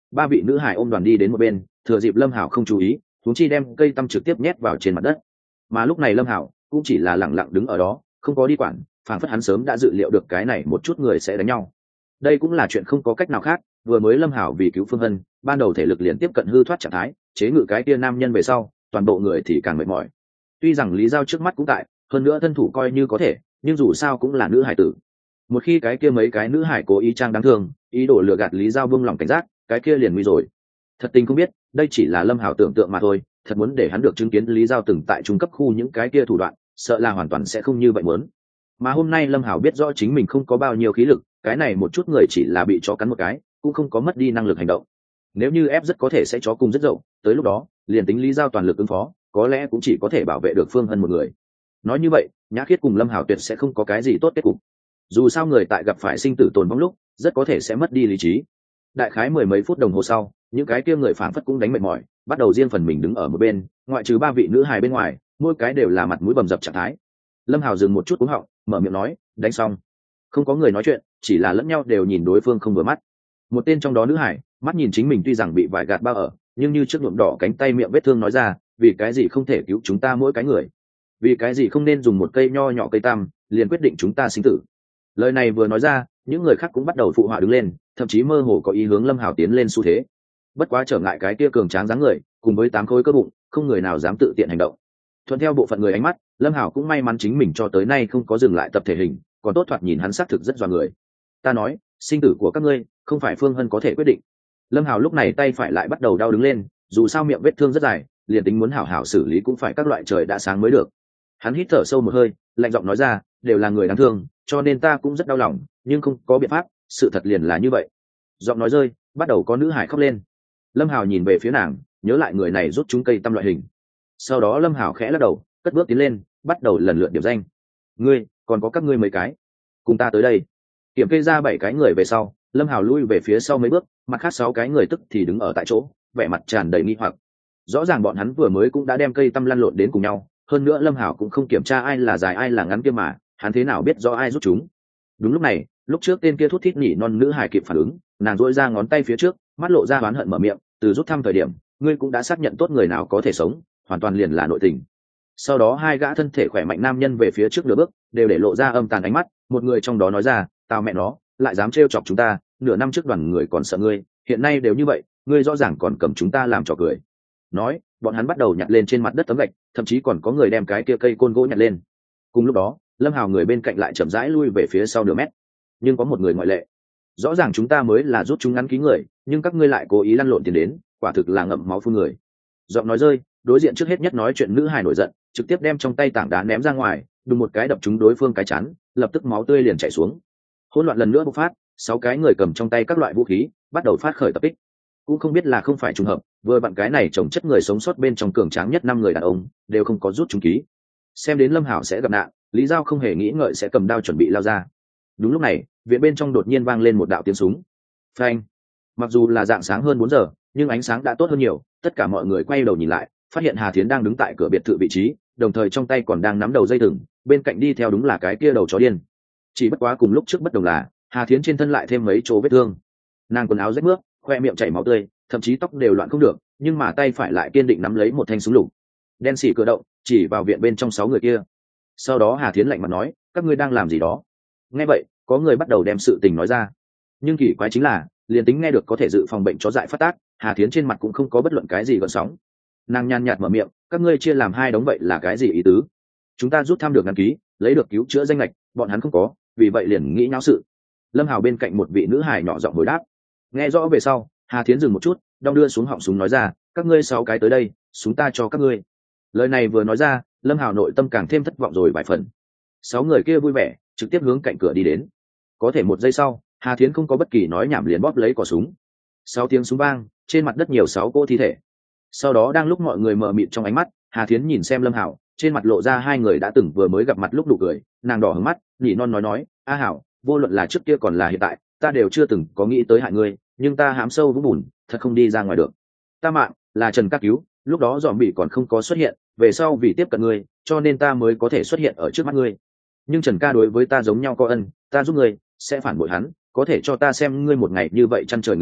ba vị nữ hải ôm đoàn đi đến một bên, thừa dịp Lâm Hảo không chú ý, huống chi đem cây tăm trực tiếp nhét vào trên mặt đất. Mà lúc này Lâm Hảo cũng chỉ là lẳng lặng đứng ở đó, không có đi quản, phản phất hắn sớm đã dự liệu được cái này một chút người sẽ đánh nhau. Đây cũng là chuyện không có cách nào khác, vừa mới Lâm Hảo vì cứu Phương Hân, ban đầu thể lực liền tiếp cận hư thoát trạng thái, chế ngự cái kia nam nhân về sau, toàn bộ người thì càng mệt mỏi. Tuy rằng Lý Giao trước mắt cũng tại, hơn nữa thân thủ coi như có thể, nhưng dù sao cũng là nữ hải tử. Một khi cái kia mấy cái nữ hải cố ý trang đáng thương, ý đồ lừa gạt Lý Giao buông lòng cảnh giác, cái kia liền nguy rồi. Thật tình không biết, đây chỉ là Lâm Hảo tưởng tượng mà thôi, thật muốn để hắn được chứng kiến Lý Giao từng tại trung cấp khu những cái kia thủ đoạn, sợ là hoàn toàn sẽ không như vậy muốn. Mà hôm nay Lâm Hảo biết rõ chính mình không có bao nhiêu khí lực, cái này một chút người chỉ là bị chó cắn một cái, cũng không có mất đi năng lực hành động. Nếu như ép rất có thể sẽ chó cùng rất dậu, tới lúc đó, liền tính Lý Giao toàn lực ứng phó, có lẽ cũng chỉ có thể bảo vệ được Phương Hân một người. Nói như vậy, Nhã Khiết cùng Lâm Hảo tuyệt sẽ không có cái gì tốt kết cục. Dù sao người tại gặp phải sinh tử tồn vong lúc, rất có thể sẽ mất đi lý trí. Đại khái mười mấy phút đồng hồ sau, những cái kia người phản phất cũng đánh mệt mỏi, bắt đầu riêng phần mình đứng ở một bên, ngoại trừ ba vị nữ hài bên ngoài, mỗi cái đều là mặt mũi bầm dập trạng thái. Lâm Hảo dừng một chút cúng họng, mở miệng nói, đánh xong. Không có người nói chuyện, chỉ là lẫn nhau đều nhìn đối phương không vừa mắt. Một tên trong đó nữ hải, mắt nhìn chính mình tuy rằng bị vải gạt bao ở, nhưng như trước nhuộm đỏ cánh tay miệng vết thương nói ra, vì cái gì không thể cứu chúng ta mỗi cái người? Vì cái gì không nên dùng một cây nho nhỏ cây tam, liền quyết định chúng ta sinh tử? Lời này vừa nói ra, những người khác cũng bắt đầu phụ họa đứng lên, thậm chí mơ hồ có ý hướng Lâm Hảo tiến lên xu thế. Bất quá trở ngại cái kia cường tráng dáng người, cùng với tám khối cơ bụng, không người nào dám tự tiện hành động. Thuận theo bộ phận người ánh mắt, Lâm Hảo cũng may mắn chính mình cho tới nay không có dừng lại tập thể hình, còn tốt thoạt nhìn hắn xác thực rất dọa người. Ta nói, sinh tử của các ngươi, không phải Phương Hân có thể quyết định. Lâm Hảo lúc này tay phải lại bắt đầu đau đứng lên, dù sao miệng vết thương rất dài, liền tính muốn hảo hảo xử lý cũng phải các loại trời đã sáng mới được. Hắn hít thở sâu một hơi, lạnh giọng nói ra, đều là người đáng thương, cho nên ta cũng rất đau lòng, nhưng không có biện pháp, sự thật liền là như vậy. Giọng nói rơi, bắt đầu có nữ hải khóc lên. Lâm Hảo nhìn về phía nàng, nhớ lại người này rút chúng cây tăm loại hình. Sau đó Lâm Hảo khẽ lắc đầu, cất bước tiến lên, bắt đầu lần lượt điểm danh. Ngươi, còn có các ngươi mấy cái, cùng ta tới đây. Kiểm kê ra bảy cái người về sau, Lâm Hảo lui về phía sau mấy bước, mặt khác sáu cái người tức thì đứng ở tại chỗ, vẻ mặt tràn đầy nghi hoặc. Rõ ràng bọn hắn vừa mới cũng đã đem cây tăm lăn lộn đến cùng nhau, hơn nữa Lâm Hảo cũng không kiểm tra ai là dài ai là ngắn kia mà, hắn thế nào biết rõ ai rút chúng. Đúng lúc này, lúc trước tên kia thút thít nhỉ non nữ hài kịp phản ứng, nàng duỗi ra ngón tay phía trước, mắt lộ ra oán hận mở miệng, từ rút thăm thời điểm, ngươi cũng đã xác nhận tốt người nào có thể sống, hoàn toàn liền là nội tình. Sau đó hai gã thân thể khỏe mạnh nam nhân về phía trước nửa bước, đều để lộ ra âm tàn ánh mắt, một người trong đó nói ra, tao mẹ nó, lại dám trêu chọc chúng ta, nửa năm trước đoàn người còn sợ ngươi, hiện nay đều như vậy, ngươi rõ ràng còn cầm chúng ta làm trò cười. Nói, bọn hắn bắt đầu nhặt lên trên mặt đất tấm gạch, thậm chí còn có người đem cái kia cây côn gỗ nhặt lên. Cùng lúc đó, Lâm Hảo người bên cạnh lại chậm rãi lui về phía sau nửa mét. Nhưng có một người ngoại lệ. Rõ ràng chúng ta mới là rút chúng ngắn ký người, nhưng các ngươi lại cố ý lăn lộn tiền đến, quả thực là ngậm máu phun người. Giọng nói rơi, đối diện trước hết nhất nói chuyện nữ hài nổi giận, trực tiếp đem trong tay tảng đá ném ra ngoài, đùng một cái đập trúng đối phương cái chán, lập tức máu tươi liền chảy xuống. Hỗn loạn lần nữa bộc phát, sáu cái người cầm trong tay các loại vũ khí, bắt đầu phát khởi tập kích. Cũng không biết là không phải trùng hợp, vừa bạn cái này chồng chất người sống sót bên trong cường tráng nhất năm người đàn ông, đều không có rút chúng ký. Xem đến Lâm Hảo sẽ gặp nạn, Lý Giao không hề nghĩ ngợi sẽ cầm đao chuẩn bị lao ra. Đúng lúc này, viện bên trong đột nhiên vang lên một đạo tiếng súng. Phanh! Mặc dù là dạng sáng hơn bốn giờ, nhưng ánh sáng đã tốt hơn nhiều, tất cả mọi người quay đầu nhìn lại, phát hiện Hà Thiến đang đứng tại cửa biệt thự vị trí, đồng thời trong tay còn đang nắm đầu dây thừng, bên cạnh đi theo đúng là cái kia đầu chó điên. Chỉ bất quá cùng lúc trước bất đồng là, Hà Thiến trên thân lại thêm mấy chỗ vết thương. Nàng quần áo rách mướp, khoe miệng chảy máu tươi, thậm chí tóc đều loạn không được, nhưng mà tay phải lại kiên định nắm lấy một thanh súng lục. Đen xỉ cửa động, chỉ vào viện bên trong sáu người kia. Sau đó Hà Thiến lạnh mặt nói, các ngươi đang làm gì đó? Nghe vậy, có người bắt đầu đem sự tình nói ra. Nhưng kỳ quái chính là, liền tính nghe được có thể dự phòng bệnh chó dại phát tác, Hà Thiến trên mặt cũng không có bất luận cái gì gợn sóng. Nàng nhàn nhạt mở miệng, các ngươi chia làm hai đống vậy là cái gì ý tứ? Chúng ta rút thăm được ngăn ký, lấy được cứu chữa danh lệch, bọn hắn không có, vì vậy liền nghĩ nháo sự. Lâm Hảo bên cạnh một vị nữ hài nhỏ giọng hồi đáp. Nghe rõ về sau, Hà Thiến dừng một chút, đong đưa xuống họng súng nói ra, các ngươi sáu cái tới đây, súng ta cho các ngươi. Lời này vừa nói ra, Lâm Hảo nội tâm càng thêm thất vọng rồi vài phần. Sáu người kia vui vẻ, trực tiếp hướng cạnh cửa đi đến. Có thể một giây sau, Hà Thiến không có bất kỳ nói nhảm liền bóp lấy cò súng. Sáu tiếng súng vang, trên mặt đất nhiều sáu cô thi thể. Sau đó đang lúc mọi người mờ mịt trong ánh mắt, Hà Thiến nhìn xem Lâm Hảo, trên mặt lộ ra hai người đã từng vừa mới gặp mặt lúc nụ cười, nàng đỏ hứng mắt, nhỉ non nói nói, a Hảo, vô luận là trước kia còn là hiện tại, ta đều chưa từng có nghĩ tới hại ngươi, nhưng ta hãm sâu vũng bùn, thật không đi ra ngoài được. Ta mạng là Trần Các cứu, lúc đó dòm bị còn không có xuất hiện, về sau vì tiếp cận ngươi, cho nên ta mới có thể xuất hiện ở trước mắt ngươi. Nhưng Trần ca đối với ta giống nhau có ân, ta giúp ngươi, sẽ phản bội hắn, có thể cho ta xem ngươi một ngày như vậy chăn trời ngược đãi,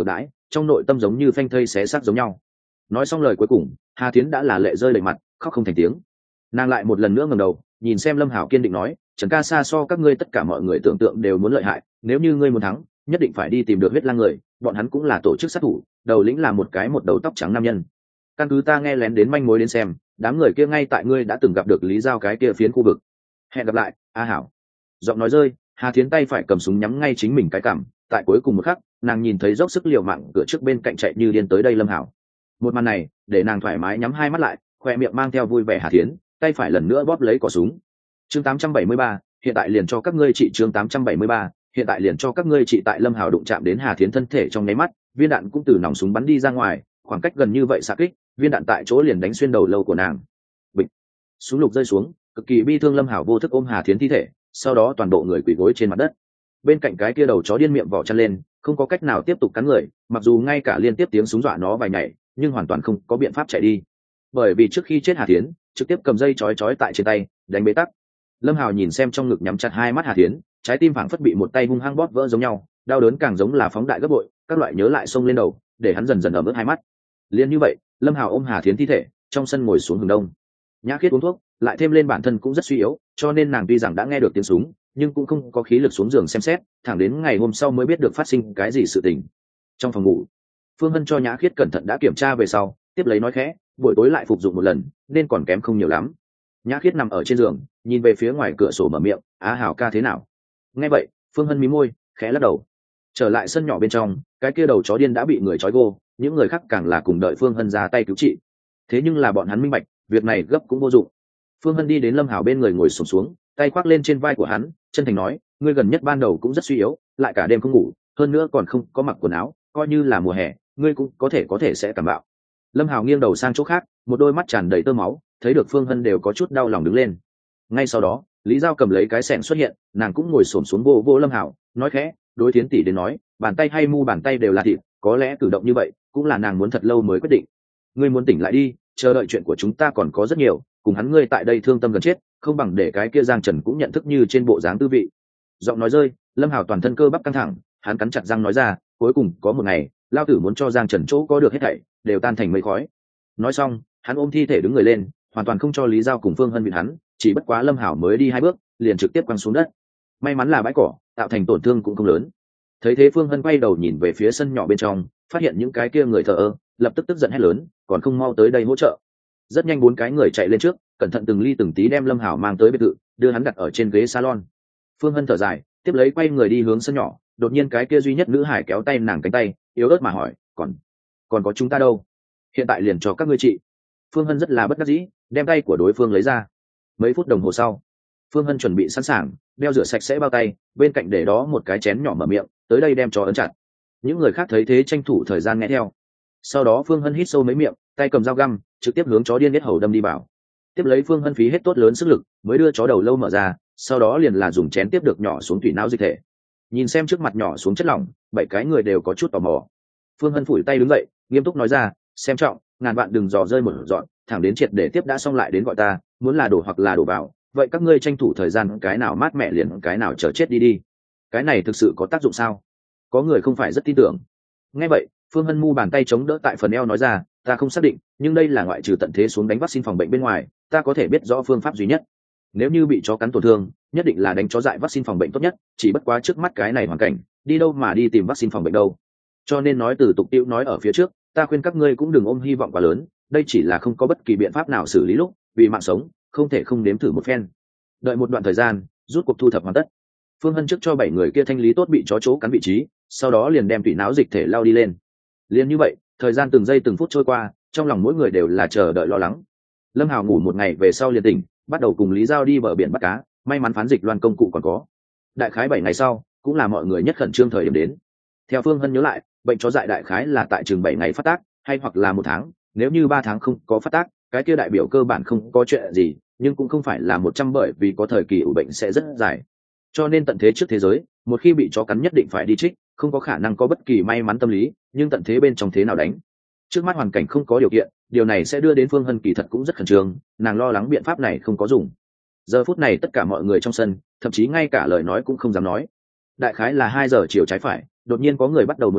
trong nội tâm giống như phanh thây xé xác giống nhau. Nói xong lời cuối cùng, Hà Thiến đã là lệ rơi đầy mặt, khóc không thành tiếng. Nàng lại một lần nữa ngẩng đầu nhìn xem Lâm Hảo, kiên định nói, Trần ca xa so các ngươi tất cả mọi người tưởng tượng đều muốn lợi hại, nếu như ngươi muốn thắng nhất định phải đi tìm được huyết lang người, bọn hắn cũng là tổ chức sát thủ, đầu lĩnh là một cái một đầu tóc trắng nam nhân. Căn cứ ta nghe lén đến manh mối đến xem, đám người kia ngay tại ngươi đã từng gặp được Lý Giao cái kia phiến khu vực. Hẹn gặp lại, A Hảo. Giọng nói rơi, Hà Thiến tay phải cầm súng nhắm ngay chính mình cái cằm, tại cuối cùng một khắc nàng nhìn thấy dốc sức liều mạng cửa trước bên cạnh chạy như điên tới đây Lâm Hảo. Một màn này để nàng thoải mái nhắm hai mắt lại, khoe miệng mang theo vui vẻ. Hà Thiến tay phải lần nữa bóp lấy cò súng. Chương tám trăm bảy mươi ba, hiện tại liền cho các ngươi trị. Chương tám trăm bảy mươi ba, hiện tại liền cho các ngươi trị. Tại Lâm Hảo đụng chạm đến Hà Thiến thân thể trong nháy mắt, viên đạn cũng từ nòng súng bắn đi ra ngoài, khoảng cách gần như vậy xạ kích, viên đạn tại chỗ liền đánh xuyên đầu lâu của nàng. Bịch, súng lục rơi xuống, cực kỳ bi thương Lâm Hảo vô thức ôm Hà Thiến thi thể, sau đó toàn bộ người quỳ gối trên mặt đất. Bên cạnh cái kia đầu chó điên miệng vỏ chăn lên, không có cách nào tiếp tục cắn người, mặc dù ngay cả liên tiếp tiếng súng dọa nó vài nhảy, nhưng hoàn toàn không có biện pháp chạy đi, bởi vì trước khi chết Hà Thiến trực tiếp cầm dây chói chói tại trên tay đánh bế tắc. Lâm Hào nhìn xem trong ngực nhắm chặt hai mắt Hà Thiến, trái tim phảng phất bị một tay hung hăng bóp vỡ giống nhau, đau đớn càng giống là phóng đại gấp bội, các loại nhớ lại xông lên đầu, để hắn dần dần ẩm ướt hai mắt. Liên như vậy, Lâm Hào ôm Hà Thiến thi thể trong sân ngồi xuống hừng đông. Nhã Khiết uống thuốc, lại thêm lên bản thân cũng rất suy yếu, cho nên nàng tuy rằng đã nghe được tiếng súng, nhưng cũng không có khí lực xuống giường xem xét, thẳng đến ngày hôm sau mới biết được phát sinh cái gì sự tình. Trong phòng ngủ, Phương Hân cho Nhã Khiết cẩn thận đã kiểm tra về sau, tiếp lấy nói khẽ, buổi tối lại phục dụng một lần, nên còn kém không nhiều lắm. Nhã Khiết nằm ở trên giường, nhìn về phía ngoài cửa sổ mở miệng, Á Hảo ca thế nào? Nghe vậy, Phương Hân mí môi, khẽ lắc đầu. Trở lại sân nhỏ bên trong, cái kia đầu chó điên đã bị người trói gô, những người khác càng là cùng đợi Phương Hân ra tay cứu trị. Thế nhưng là bọn hắn minh bạch, việc này gấp cũng vô dụng. Phương Hân đi đến Lâm Hảo bên người ngồi xổm xuống, tay khoác lên trên vai của hắn, chân thành nói, ngươi gần nhất ban đầu cũng rất suy yếu, lại cả đêm không ngủ, hơn nữa còn không có mặc quần áo, coi như là mùa hè, ngươi cũng có thể có thể sẽ cảm bạo. Lâm Hảo nghiêng đầu sang chỗ khác, một đôi mắt tràn đầy tơ máu, thấy được Phương Hân đều có chút đau lòng đứng lên. Ngay sau đó, Lý Giao cầm lấy cái xẻng xuất hiện, nàng cũng ngồi xổm xuống vô vô Lâm Hảo, nói khẽ, đối Thiến tỷ đến nói, bàn tay hay mu bàn tay đều là thịt, có lẽ cử động như vậy cũng là nàng muốn thật lâu mới quyết định. Ngươi muốn tỉnh lại đi, chờ đợi chuyện của chúng ta còn có rất nhiều, cùng hắn ngươi tại đây thương tâm gần chết, không bằng để cái kia Giang Trần cũng nhận thức như trên bộ dáng tư vị. Giọng nói rơi, Lâm Hảo toàn thân cơ bắp căng thẳng, hắn cắn chặt răng nói ra, cuối cùng có một ngày, lao tử muốn cho Giang Trần chỗ có được hết thảy đều tan thành mây khói. Nói xong, hắn ôm thi thể đứng người lên, hoàn toàn không cho Lý Giao cùng Phương Hân bị hắn, chỉ bất quá Lâm Hảo mới đi hai bước, liền trực tiếp quăng xuống đất. May mắn là bãi cỏ, tạo thành tổn thương cũng không lớn. Thấy thế Phương Hân quay đầu nhìn về phía sân nhỏ bên trong, phát hiện những cái kia người thờ ơ, lập tức tức giận hét lớn, còn không mau tới đây hỗ trợ. Rất nhanh bốn cái người chạy lên trước, cẩn thận từng ly từng tí đem Lâm Hảo mang tới biệt thự, đưa hắn đặt ở trên ghế salon. Phương Hân thở dài, tiếp lấy quay người đi hướng sân nhỏ, đột nhiên cái kia duy nhất nữ hải kéo tay nàng cánh tay, yếu ớt mà hỏi, còn còn có chúng ta đâu? Hiện tại liền cho các ngươi trị. Phương Hân rất là bất đắc dĩ, đem tay của đối phương lấy ra. Mấy phút đồng hồ sau, Phương Hân chuẩn bị sẵn sàng, đeo rửa sạch sẽ bao tay, bên cạnh để đó một cái chén nhỏ mở miệng, tới đây đem cho ấn chặt. Những người khác thấy thế tranh thủ thời gian nghe theo. Sau đó Phương Hân hít sâu mấy miệng, tay cầm dao găm, trực tiếp hướng chó điên biết hầu đâm đi vào. Tiếp lấy Phương Hân phí hết tốt lớn sức lực, mới đưa chó đầu lâu mở ra, sau đó liền là dùng chén tiếp được nhỏ xuống thủy não dịch thể. Nhìn xem trước mặt nhỏ xuống chất lỏng, bảy cái người đều có chút tò mò. Phương Hân phủi tay đứng dậy, nghiêm túc nói ra, xem trọng, ngàn vạn đừng dò rơi một dọn, thẳng đến triệt để tiếp đã xong lại đến gọi ta, muốn là đổ hoặc là đổ vào, vậy các ngươi tranh thủ thời gian, cái nào mát mẹ liền cái nào chờ chết đi đi. Cái này thực sự có tác dụng sao? Có người không phải rất tin tưởng. Nghe vậy, Phương Hân mu bàn tay chống đỡ tại phần eo nói ra, ta không xác định, nhưng đây là ngoại trừ tận thế xuống đánh vaccine phòng bệnh bên ngoài, ta có thể biết rõ phương pháp duy nhất. Nếu như bị chó cắn tổn thương, nhất định là đánh chó dại vaccine phòng bệnh tốt nhất, chỉ bất quá trước mắt cái này hoàn cảnh, đi đâu mà đi tìm vaccine phòng bệnh đâu. Cho nên nói từ tục tiễu nói ở phía trước, ta khuyên các ngươi cũng đừng ôm hy vọng quá lớn, đây chỉ là không có bất kỳ biện pháp nào xử lý lúc, vì mạng sống, không thể không nếm thử một phen. Đợi một đoạn thời gian, rút cuộc thu thập hoàn tất. Phương Hân trước cho bảy người kia thanh lý tốt bị chó chỗ cắn vị trí, sau đó liền đem tủy não dịch thể lao đi lên. Liền như vậy, thời gian từng giây từng phút trôi qua, trong lòng mỗi người đều là chờ đợi lo lắng. Lâm Hào ngủ một ngày về sau liền tỉnh, bắt đầu cùng Lý Giao đi bờ biển bắt cá, may mắn phán dịch loan công cụ còn có. Đại khái bảy ngày sau, cũng là mọi người nhất khẩn trương thời điểm đến. Theo Phương Hân nhớ lại, bệnh chó dại đại khái là tại chừng bảy ngày phát tác, hay hoặc là một tháng, nếu như ba tháng không có phát tác, cái kia đại biểu cơ bản không có chuyện gì, nhưng cũng không phải là một trăm bởi vì có thời kỳ ủ bệnh sẽ rất dài. Cho nên tận thế trước thế giới, một khi bị chó cắn nhất định phải đi trích, không có khả năng có bất kỳ may mắn tâm lý, nhưng tận thế bên trong thế nào đánh. Trước mắt hoàn cảnh không có điều kiện, điều này sẽ đưa đến Phương Hân kỳ thật cũng rất khẩn trương, nàng lo lắng biện pháp này không có dùng. Giờ phút này tất cả mọi người trong sân, thậm chí ngay cả lời nói cũng không dám nói. Đại khái là hai giờ chiều trái phải, đột nhiên có người bắt đầu muốn nôn,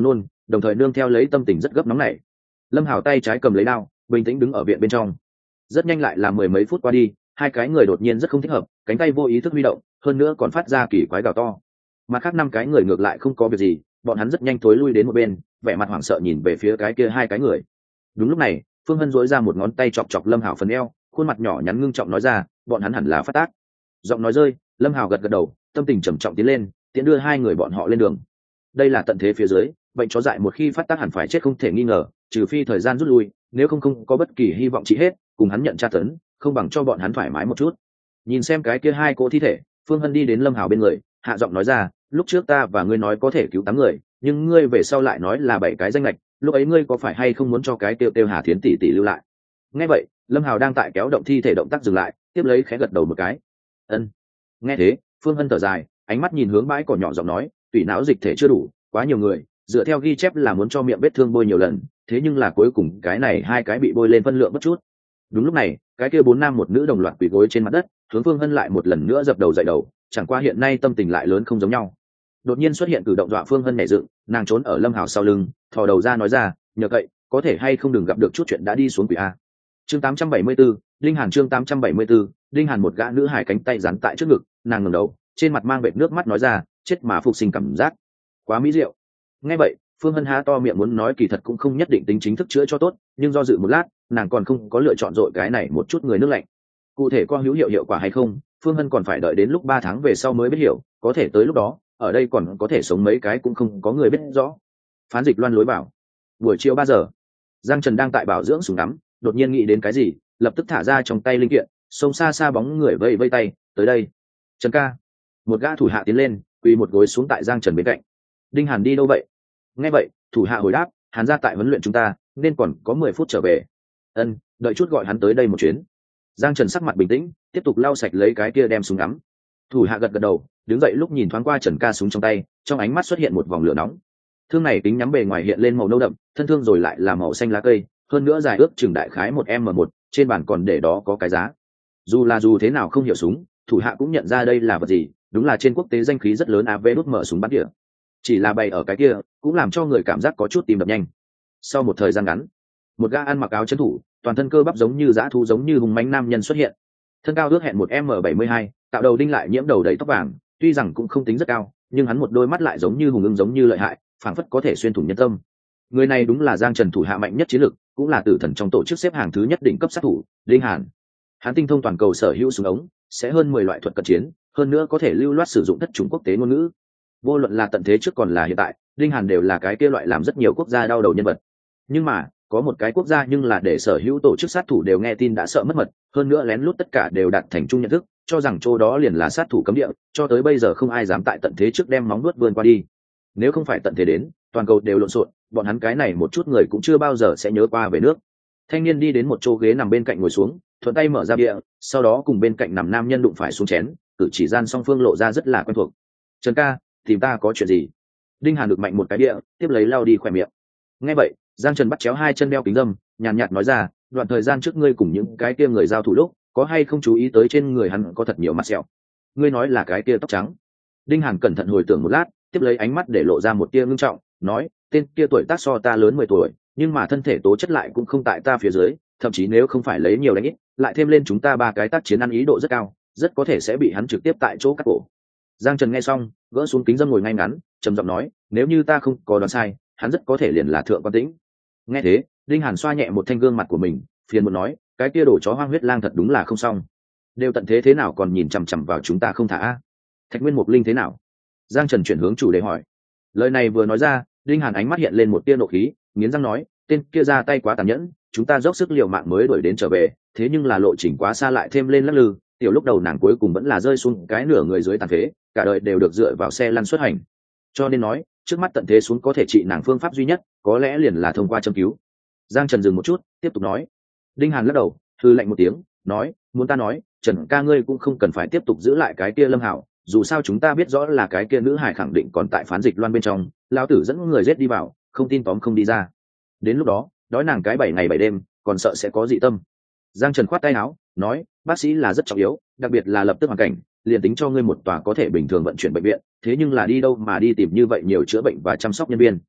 đồng thời nương theo lấy tâm tình rất gấp nóng này. Lâm Hảo tay trái cầm lấy đao, bình tĩnh đứng ở viện bên trong. Rất nhanh lại là mười mấy phút qua đi, hai cái người đột nhiên rất không thích hợp, cánh tay vô ý thức huy động, hơn nữa còn phát ra kỳ quái gào to. Mà khác năm cái người ngược lại không có việc gì, bọn hắn rất nhanh tối lui đến một bên, vẻ mặt hoảng sợ nhìn về phía cái kia hai cái người. Đúng lúc này, Phương Hân dối ra một ngón tay chọc chọc Lâm Hảo phần eo, khuôn mặt nhỏ nhắn ngưng trọng nói ra, bọn hắn hẳn là phát tác. Giọng nói rơi, Lâm Hảo gật gật đầu, tâm tình trầm trọng tiến lên, tiến đưa hai người bọn họ lên đường. Đây là tận thế phía dưới, bệnh chó dại một khi phát tác hẳn phải chết không thể nghi ngờ, trừ phi thời gian rút lui, nếu không không có bất kỳ hy vọng trị hết, cùng hắn nhận tra tấn, không bằng cho bọn hắn thoải mái một chút. Nhìn xem cái kia hai cỗ thi thể, Phương Hân đi đến Lâm Hảo bên người, hạ giọng nói ra, lúc trước ta và ngươi nói có thể cứu tám người, nhưng ngươi về sau lại nói là bảy cái danh lệch, lúc ấy ngươi có phải hay không muốn cho cái tiêu tiêu Hà Thiến tỷ tỷ lưu lại? Nghe vậy, Lâm Hảo đang tại kéo động thi thể động tác dừng lại, tiếp lấy khẽ gật đầu một cái. Ân. Nghe thế, Phương Hân thở dài, ánh mắt nhìn hướng bãi cỏ nhỏ giọng nói, tủy não dịch thể chưa đủ, quá nhiều người, dựa theo ghi chép là muốn cho miệng vết thương bôi nhiều lần, thế nhưng là cuối cùng cái này hai cái bị bôi lên phân lượng bất chút. Đúng lúc này, cái kia bốn nam một nữ đồng loạt quỳ gối trên mặt đất, hướng Phương Hân lại một lần nữa dập đầu dậy đầu, chẳng qua hiện nay tâm tình lại lớn không giống nhau. Đột nhiên xuất hiện cử động dọa Phương Hân nhảy dựng, nàng trốn ở Lâm Hảo sau lưng, thò đầu ra nói ra, nhờ cậy, có thể hay không đừng gặp được chút chuyện đã đi xuống quỷ a. Chương tám trăm bảy mươi 874, Đinh Hàn chương tám trăm bảy mươi 874, Đinh Hàn một gã nữ hài cánh tay dán tại trước ngực, nàng ngẩng đầu, trên mặt mang vệt nước mắt nói ra, chết mà phục sinh cảm giác, quá mỹ diệu. Nghe vậy, Phương Hân há to miệng muốn nói kỳ thật cũng không nhất định tính chính thức chữa cho tốt, nhưng do dự một lát, nàng còn không có lựa chọn dội cái này một chút người nước lạnh. Cụ thể có hữu hiệu hiệu quả hay không, Phương Hân còn phải đợi đến lúc ba tháng về sau mới biết hiểu, có thể tới lúc đó, ở đây còn có thể sống mấy cái cũng không có người biết rõ. Phán dịch loan lối bảo. Buổi chiều ba giờ, Giang Trần đang tại bảo dưỡng súng ngắm, đột nhiên nghĩ đến cái gì, lập tức thả ra trong tay linh kiện, xông xa xa bóng người vây vây tay, tới đây. Trần ca. Một gã thủ hạ tiến lên, quỳ một gối xuống tại Giang Trần bên cạnh. Đinh Hàn đi đâu vậy? Nghe vậy, thủ hạ hồi đáp, Hàn ra tại huấn luyện chúng ta, nên còn có mười phút trở về. Ân, đợi chút gọi hắn tới đây một chuyến. Giang Trần sắc mặt bình tĩnh, tiếp tục lau sạch lấy cái kia đem súng ngắm. Thủ hạ gật gật đầu, đứng dậy lúc nhìn thoáng qua Trần ca súng trong tay, trong ánh mắt xuất hiện một vòng lửa nóng. Thương này tính nhắm bề ngoài hiện lên màu nâu đậm, thân thương rồi lại là màu xanh lá cây, hơn nữa dài ước chừng đại khái một m một, trên bàn còn để đó có cái giá. Dù là dù thế nào không hiểu súng, thủ hạ cũng nhận ra đây là vật gì, đúng là trên quốc tế danh khí rất lớn a vê đút mở súng bắn tỉa. Chỉ là bày ở cái kia, cũng làm cho người cảm giác có chút tim đập nhanh. Sau một thời gian ngắn, một gã ăn mặc áo chân thủ, toàn thân cơ bắp giống như dã thú giống như hùng mãnh nam nhân xuất hiện. Thân cao ước hẹn một m bảy mươi hai, tạo đầu đinh lại nhiễm đầu đầy tóc vàng, tuy rằng cũng không tính rất cao, nhưng hắn một đôi mắt lại giống như hùng ưng giống như lợi hại, phảng phất có thể xuyên thủng nhân tâm. Người này đúng là Giang Trần thủ hạ mạnh nhất chiến lực, cũng là tử thần trong tổ chức xếp hàng thứ nhất đỉnh cấp sát thủ, Đinh Hàn. Hắn tinh thông toàn cầu sở hữu súng ống, sẽ hơn mười loại thuật cận chiến, hơn nữa có thể lưu loát sử dụng thất chủng quốc tế ngôn ngữ. Vô luận là tận thế trước còn là hiện tại, Đinh Hàn đều là cái kia loại làm rất nhiều quốc gia đau đầu nhân vật. Nhưng mà, có một cái quốc gia nhưng là để sở hữu tổ chức sát thủ đều nghe tin đã sợ mất mật, hơn nữa lén lút tất cả đều đạt thành chung nhận thức, cho rằng chỗ đó liền là sát thủ cấm địa, cho tới bây giờ không ai dám tại tận thế trước đem móng nuốt vươn qua đi. Nếu không phải tận thế đến, toàn cầu đều lộn xộn, bọn hắn cái này một chút người cũng chưa bao giờ sẽ nhớ qua về nước. Thanh niên đi đến một chỗ ghế nằm bên cạnh ngồi xuống, thuận tay mở ra bia, sau đó cùng bên cạnh nằm nam nhân đụng phải xuống chén, cử chỉ gian song phương lộ ra rất là quen thuộc. Trần ca, tìm ta có chuyện gì? Đinh Hàn được mạnh một cái bia, tiếp lấy lau đi khỏe miệng. Nghe vậy, Giang Trần bắt chéo hai chân đeo kính dâm, nhàn nhạt nói ra, đoạn thời gian trước ngươi cùng những cái kia người giao thủ lúc, có hay không chú ý tới trên người hắn có thật nhiều mặt sẹo? Ngươi nói là cái kia tóc trắng. Đinh Hàn cẩn thận hồi tưởng một lát, tiếp lấy ánh mắt để lộ ra một tia ngưng trọng, nói, tên kia tuổi tác so ta lớn mười tuổi, nhưng mà thân thể tố chất lại cũng không tại ta phía dưới, thậm chí nếu không phải lấy nhiều đánh ít, lại thêm lên chúng ta ba cái tác chiến ăn ý độ rất cao, rất có thể sẽ bị hắn trực tiếp tại chỗ cắt cổ. Giang Trần nghe xong, gỡ xuống kính dâm ngồi ngay ngắn, trầm giọng nói, nếu như ta không có đoán sai, hắn rất có thể liền là Thượng Quan Tĩnh. Nghe thế, Đinh Hàn xoa nhẹ một thanh gương mặt của mình, phiền muốn nói, cái kia đổ chó hoang huyết lang thật đúng là không xong. Đều tận thế thế nào còn nhìn chằm chằm vào chúng ta không thả? Thạch Nguyên Mục Linh thế nào? Giang Trần chuyển hướng chủ đề hỏi. Lời này vừa nói ra, Đinh Hàn ánh mắt hiện lên một tia nộ khí, nghiến răng nói, tên kia ra tay quá tàn nhẫn, chúng ta dốc sức liều mạng mới đuổi đến trở về, thế nhưng là lộ trình quá xa lại thêm lên lắc lư, tiểu lúc đầu nàng cuối cùng vẫn là rơi xuống cái nửa người dưới tàn phế, cả đời đều được dựa vào xe lăn xuất hành. Cho nên nói, trước mắt tận thế xuống có thể trị nàng phương pháp duy nhất, có lẽ liền là thông qua châm cứu. Giang Trần dừng một chút, tiếp tục nói. Đinh Hàn lắc đầu, hừ lạnh một tiếng, nói, muốn ta nói, Trần ca ngươi cũng không cần phải tiếp tục giữ lại cái kia Lâm Hạo, dù sao chúng ta biết rõ là cái kia nữ hải khẳng định còn tại phán dịch loan bên trong, lão tử dẫn người giết đi vào, không tin tóm không đi ra. Đến lúc đó, đói nàng cái bảy ngày bảy đêm, còn sợ sẽ có dị tâm. Giang Trần khoát tay áo, nói, bác sĩ là rất trọng yếu, đặc biệt là lập tức hoàn cảnh, liền tính cho ngươi một tòa có thể bình thường vận chuyển bệnh viện, thế nhưng là đi đâu mà đi tìm như vậy nhiều chữa bệnh và chăm sóc nhân viên.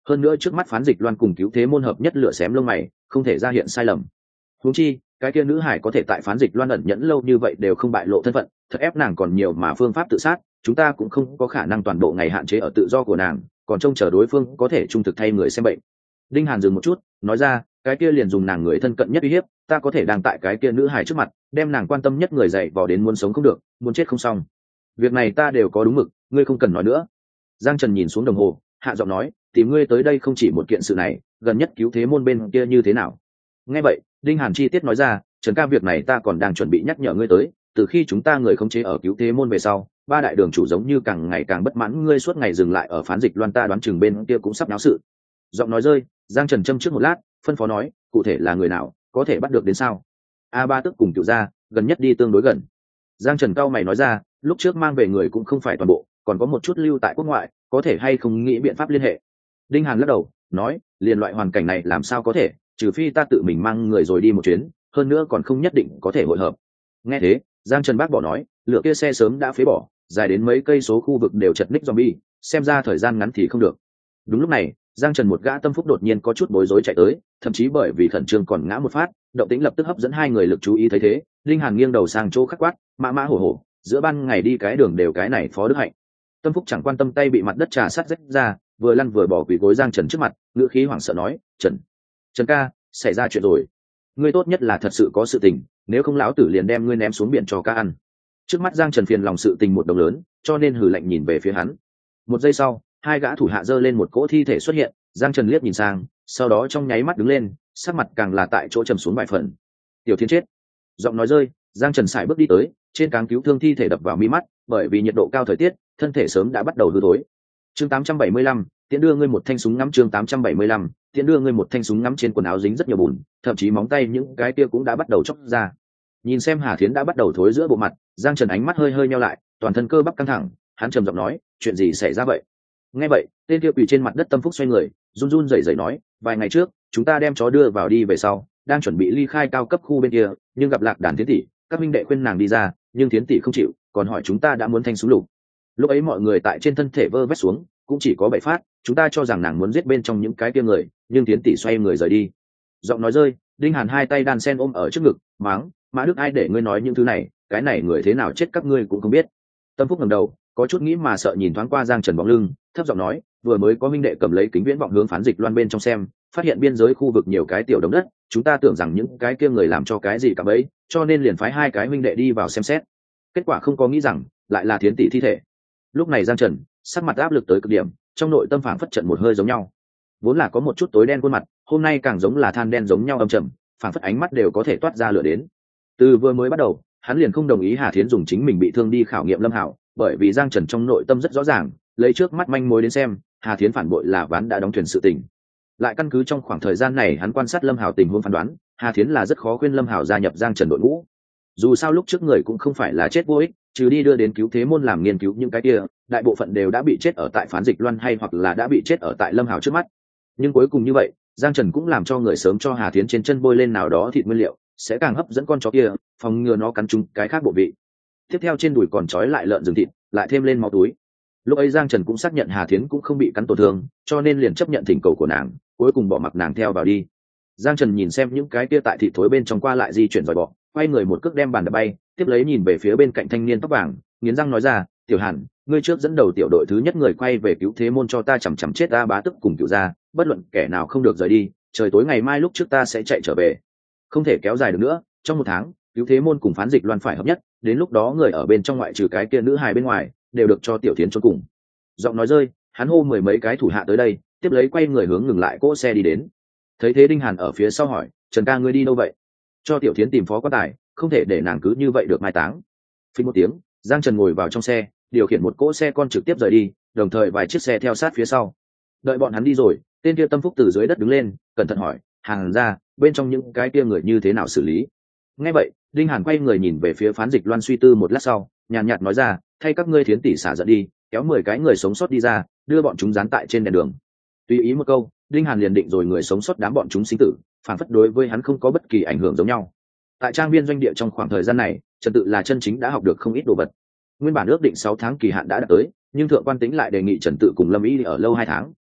hơn nữa trước mắt phán dịch loan cùng cứu thế môn hợp nhất lửa xém lông mày, không thể ra hiện sai lầm. Huống chi cái kia nữ hải có thể tại phán dịch loan ẩn nhẫn lâu như vậy đều không bại lộ thân phận, thật ép nàng còn nhiều mà phương pháp tự sát, chúng ta cũng không có khả năng toàn bộ ngày hạn chế ở tự do của nàng, còn trông chờ đối phương có thể trung thực thay người xem bệnh. Đinh Hàn dừng một chút, nói ra, cái kia liền dùng nàng người thân cận nhất uy hiếp, ta có thể đang tại cái kia nữ hài trước mặt, đem nàng quan tâm nhất người dạy vò đến muốn sống không được, muốn chết không xong. Việc này ta đều có đúng mực, ngươi không cần nói nữa. Giang Trần nhìn xuống đồng hồ, hạ giọng nói, tìm ngươi tới đây không chỉ một kiện sự này, gần nhất cứu thế môn bên kia như thế nào? Nghe vậy, Đinh Hàn chi tiết nói ra, Trần ca, việc này ta còn đang chuẩn bị nhắc nhở ngươi tới, từ khi chúng ta người khống chế ở cứu thế môn về sau, ba đại đường chủ giống như càng ngày càng bất mãn, ngươi suốt ngày dừng lại ở phán dịch loan, ta đoán chừng bên kia cũng sắp náo sự. Giọng nói rơi, Giang Trần châm trước một lát, phân phó nói, cụ thể là người nào, có thể bắt được đến sao? A Ba tức cùng Cửu gia gần nhất đi tương đối gần. Giang Trần cao mày nói ra, lúc trước mang về người cũng không phải toàn bộ, còn có một chút lưu tại quốc ngoại, có thể hay không nghĩ biện pháp liên hệ? Đinh Hàn lắc đầu, nói, liền loại hoàn cảnh này làm sao có thể, trừ phi ta tự mình mang người rồi đi một chuyến, hơn nữa còn không nhất định có thể hội hợp. Nghe thế, Giang Trần bác bỏ nói, lựa kia xe sớm đã phế bỏ, dài đến mấy cây số khu vực đều chật ních zombie, xem ra thời gian ngắn thì không được. Đúng lúc này, Giang Trần một gã tâm phúc đột nhiên có chút bối rối chạy tới, thậm chí bởi vì khẩn trương còn ngã một phát, động tĩnh lập tức hấp dẫn hai người lực chú ý. Thấy thế, Linh Hàn nghiêng đầu sang chỗ khắc quát, mã mã hổ hổ, giữa ban ngày đi cái đường đều cái này phó đức hạnh. Tâm phúc chẳng quan tâm tay bị mặt đất trà sát rách ra, vừa lăn vừa bỏ quỳ gối Giang Trần trước mặt, ngữ khí hoảng sợ nói, Trần, Trần ca, xảy ra chuyện rồi. Ngươi tốt nhất là thật sự có sự tình, nếu không lão tử liền đem ngươi ném xuống biển cho ca ăn. Trước mắt Giang Trần phiền lòng sự tình một đồng lớn, cho nên hừ lạnh nhìn về phía hắn. Một giây sau, hai gã thủ hạ giơ lên một cỗ thi thể xuất hiện, Giang Trần liếc nhìn sang, sau đó trong nháy mắt đứng lên, sắc mặt càng là tại chỗ trầm xuống vài phần. Tiểu Thiên chết. Giọng nói rơi, Giang Trần sải bước đi tới, trên cáng cứu thương thi thể đập vào mi mắt, bởi vì nhiệt độ cao thời tiết, thân thể sớm đã bắt đầu hư thối. Chương tám trăm bảy mươi lăm, tiễn đưa ngươi một thanh súng ngắm. Chương tám trăm bảy mươi lăm, tiễn đưa ngươi một thanh súng ngắm. Trên quần áo dính rất nhiều bùn, thậm chí móng tay những cái kia cũng đã bắt đầu chóc ra. Nhìn xem Hà Thiến đã bắt đầu thối giữa bộ mặt, Giang Trần ánh mắt hơi hơi nheo lại, toàn thân cơ bắp căng thẳng, hắn trầm giọng nói, chuyện gì xảy ra vậy? Nghe vậy, tên kia quỳ trên mặt đất tâm phúc xoay người, run run rẩy rẩy nói, vài ngày trước, chúng ta đem chó đưa vào đi về sau, đang chuẩn bị ly khai cao cấp khu bên kia, nhưng gặp Lạc Đàn Thiến tỷ, các minh đệ khuyên nàng đi ra, nhưng Thiến tỷ không chịu, còn hỏi chúng ta đã muốn thanh súng lục. Lúc ấy mọi người tại trên thân thể vơ vét xuống, cũng chỉ có bảy phát, chúng ta cho rằng nàng muốn giết bên trong những cái kia người, nhưng Thiến tỷ xoay người rời đi. Giọng nói rơi, Đinh Hàn hai tay đan sen ôm ở trước ngực, mắng, Mã Đức, ai để ngươi nói những thứ này, cái này người thế nào chết các ngươi cũng không biết. Tâm phúc ngẩng đầu, có chút nghĩ mà sợ nhìn thoáng qua Giang Trần bóng lưng, thấp giọng nói, vừa mới có minh đệ cầm lấy kính viễn vọng hướng phán dịch loan bên trong xem, phát hiện biên giới khu vực nhiều cái tiểu đống đất, chúng ta tưởng rằng những cái kia người làm cho cái gì cả bấy, cho nên liền phái hai cái minh đệ đi vào xem xét. Kết quả không có nghĩ rằng lại là Thiến tỷ thi thể. Lúc này Giang Trần sắc mặt áp lực tới cực điểm, trong nội tâm phảng phất trận một hơi giống nhau. Vốn là có một chút tối đen khuôn mặt, hôm nay càng giống là than đen giống nhau âm trầm, phảng phất ánh mắt đều có thể toát ra lửa đến. Từ vừa mới bắt đầu, hắn liền không đồng ý Hà Thiến dùng chính mình bị thương đi khảo nghiệm Lâm Hạo, bởi vì Giang Trần trong nội tâm rất rõ ràng, lấy trước mắt manh mối đến xem, Hà Thiến phản bội là ván đã đóng thuyền sự tình. Lại căn cứ trong khoảng thời gian này hắn quan sát Lâm Hạo tình huống phán đoán, Hà Thiến là rất khó khuyên Lâm Hạo gia nhập Giang Trần đội ngũ. Dù sao lúc trước người cũng không phải là chết vô ích, trừ đi đưa đến cứu thế môn làm nghiên cứu những cái kia, đại bộ phận đều đã bị chết ở tại phán dịch loan hay hoặc là đã bị chết ở tại Lâm Hạo trước mắt. Nhưng cuối cùng như vậy, Giang Trần cũng làm cho người sớm cho Hà Thiến trên chân bôi lên nào đó thịt nguyên liệu, sẽ càng hấp dẫn con chó kia, phòng ngừa nó cắn trúng cái khác bộ vị. Tiếp theo trên đùi còn trói lại lợn rừng thịt, lại thêm lên máu túi. Lúc ấy Giang Trần cũng xác nhận Hà Thiến cũng không bị cắn tổn thương, cho nên liền chấp nhận thỉnh cầu của nàng, cuối cùng bỏ mặc nàng theo vào đi. Giang Trần nhìn xem những cái kia tại thịt thối bên trong qua lại di chuyển dòi bọ, quay người một cước đem bàn đập bay, tiếp lấy nhìn về phía bên cạnh thanh niên tóc vàng, nghiến răng nói ra, Tiểu Hàn, ngươi trước dẫn đầu tiểu đội thứ nhất người quay về cứu thế môn cho ta chằm chằm chết ta bá tức cùng Cửu gia, bất luận kẻ nào không được rời đi, trời tối ngày mai lúc trước ta sẽ chạy trở về. Không thể kéo dài được nữa, trong một tháng, cứu thế môn cùng phán dịch loan phải hợp nhất, đến lúc đó người ở bên trong ngoại trừ cái kia nữ hài bên ngoài, đều được cho Tiểu Thiến chôn cùng. Giọng nói rơi, hắn hô mười mấy cái thủ hạ tới đây, tiếp lấy quay người hướng ngừng lại cỗ xe đi đến. Thấy thế Đinh Hàn ở phía sau hỏi, Trần ca ngươi đi đâu vậy? Cho Tiểu Thiến tìm phó quan tài, không thể để nàng cứ như vậy được mai táng. Phí một tiếng, Giang Trần ngồi vào trong xe, điều khiển một cỗ xe con trực tiếp rời đi, đồng thời vài chiếc xe theo sát phía sau. Đợi bọn hắn đi rồi, tên kia tâm phúc từ dưới đất đứng lên, cẩn thận hỏi, Hàn ra, bên trong những cái kia người như thế nào xử lý? Nghe vậy, Đinh Hàn quay người nhìn về phía phán dịch loan suy tư một lát sau, nhàn nhạt nói ra, thay các ngươi Thiến tỷ xả giận đi, kéo mười cái người sống sót đi ra, đưa bọn chúng dán tại trên đèn đường. Tùy ý một câu, Đinh Hàn liền định rồi người sống sót đám bọn chúng sinh tử, phản phất đối với hắn không có bất kỳ ảnh hưởng giống nhau. Tại trang viên doanh địa trong khoảng thời gian này, trật tự là chân chính đã học được không ít đồ vật. Nguyên bản ước định sáu tháng kỳ hạn đã đạt tới, nhưng thượng quan Tĩnh lại đề nghị Trần Tự cùng Lâm Ý ở lâu hai tháng,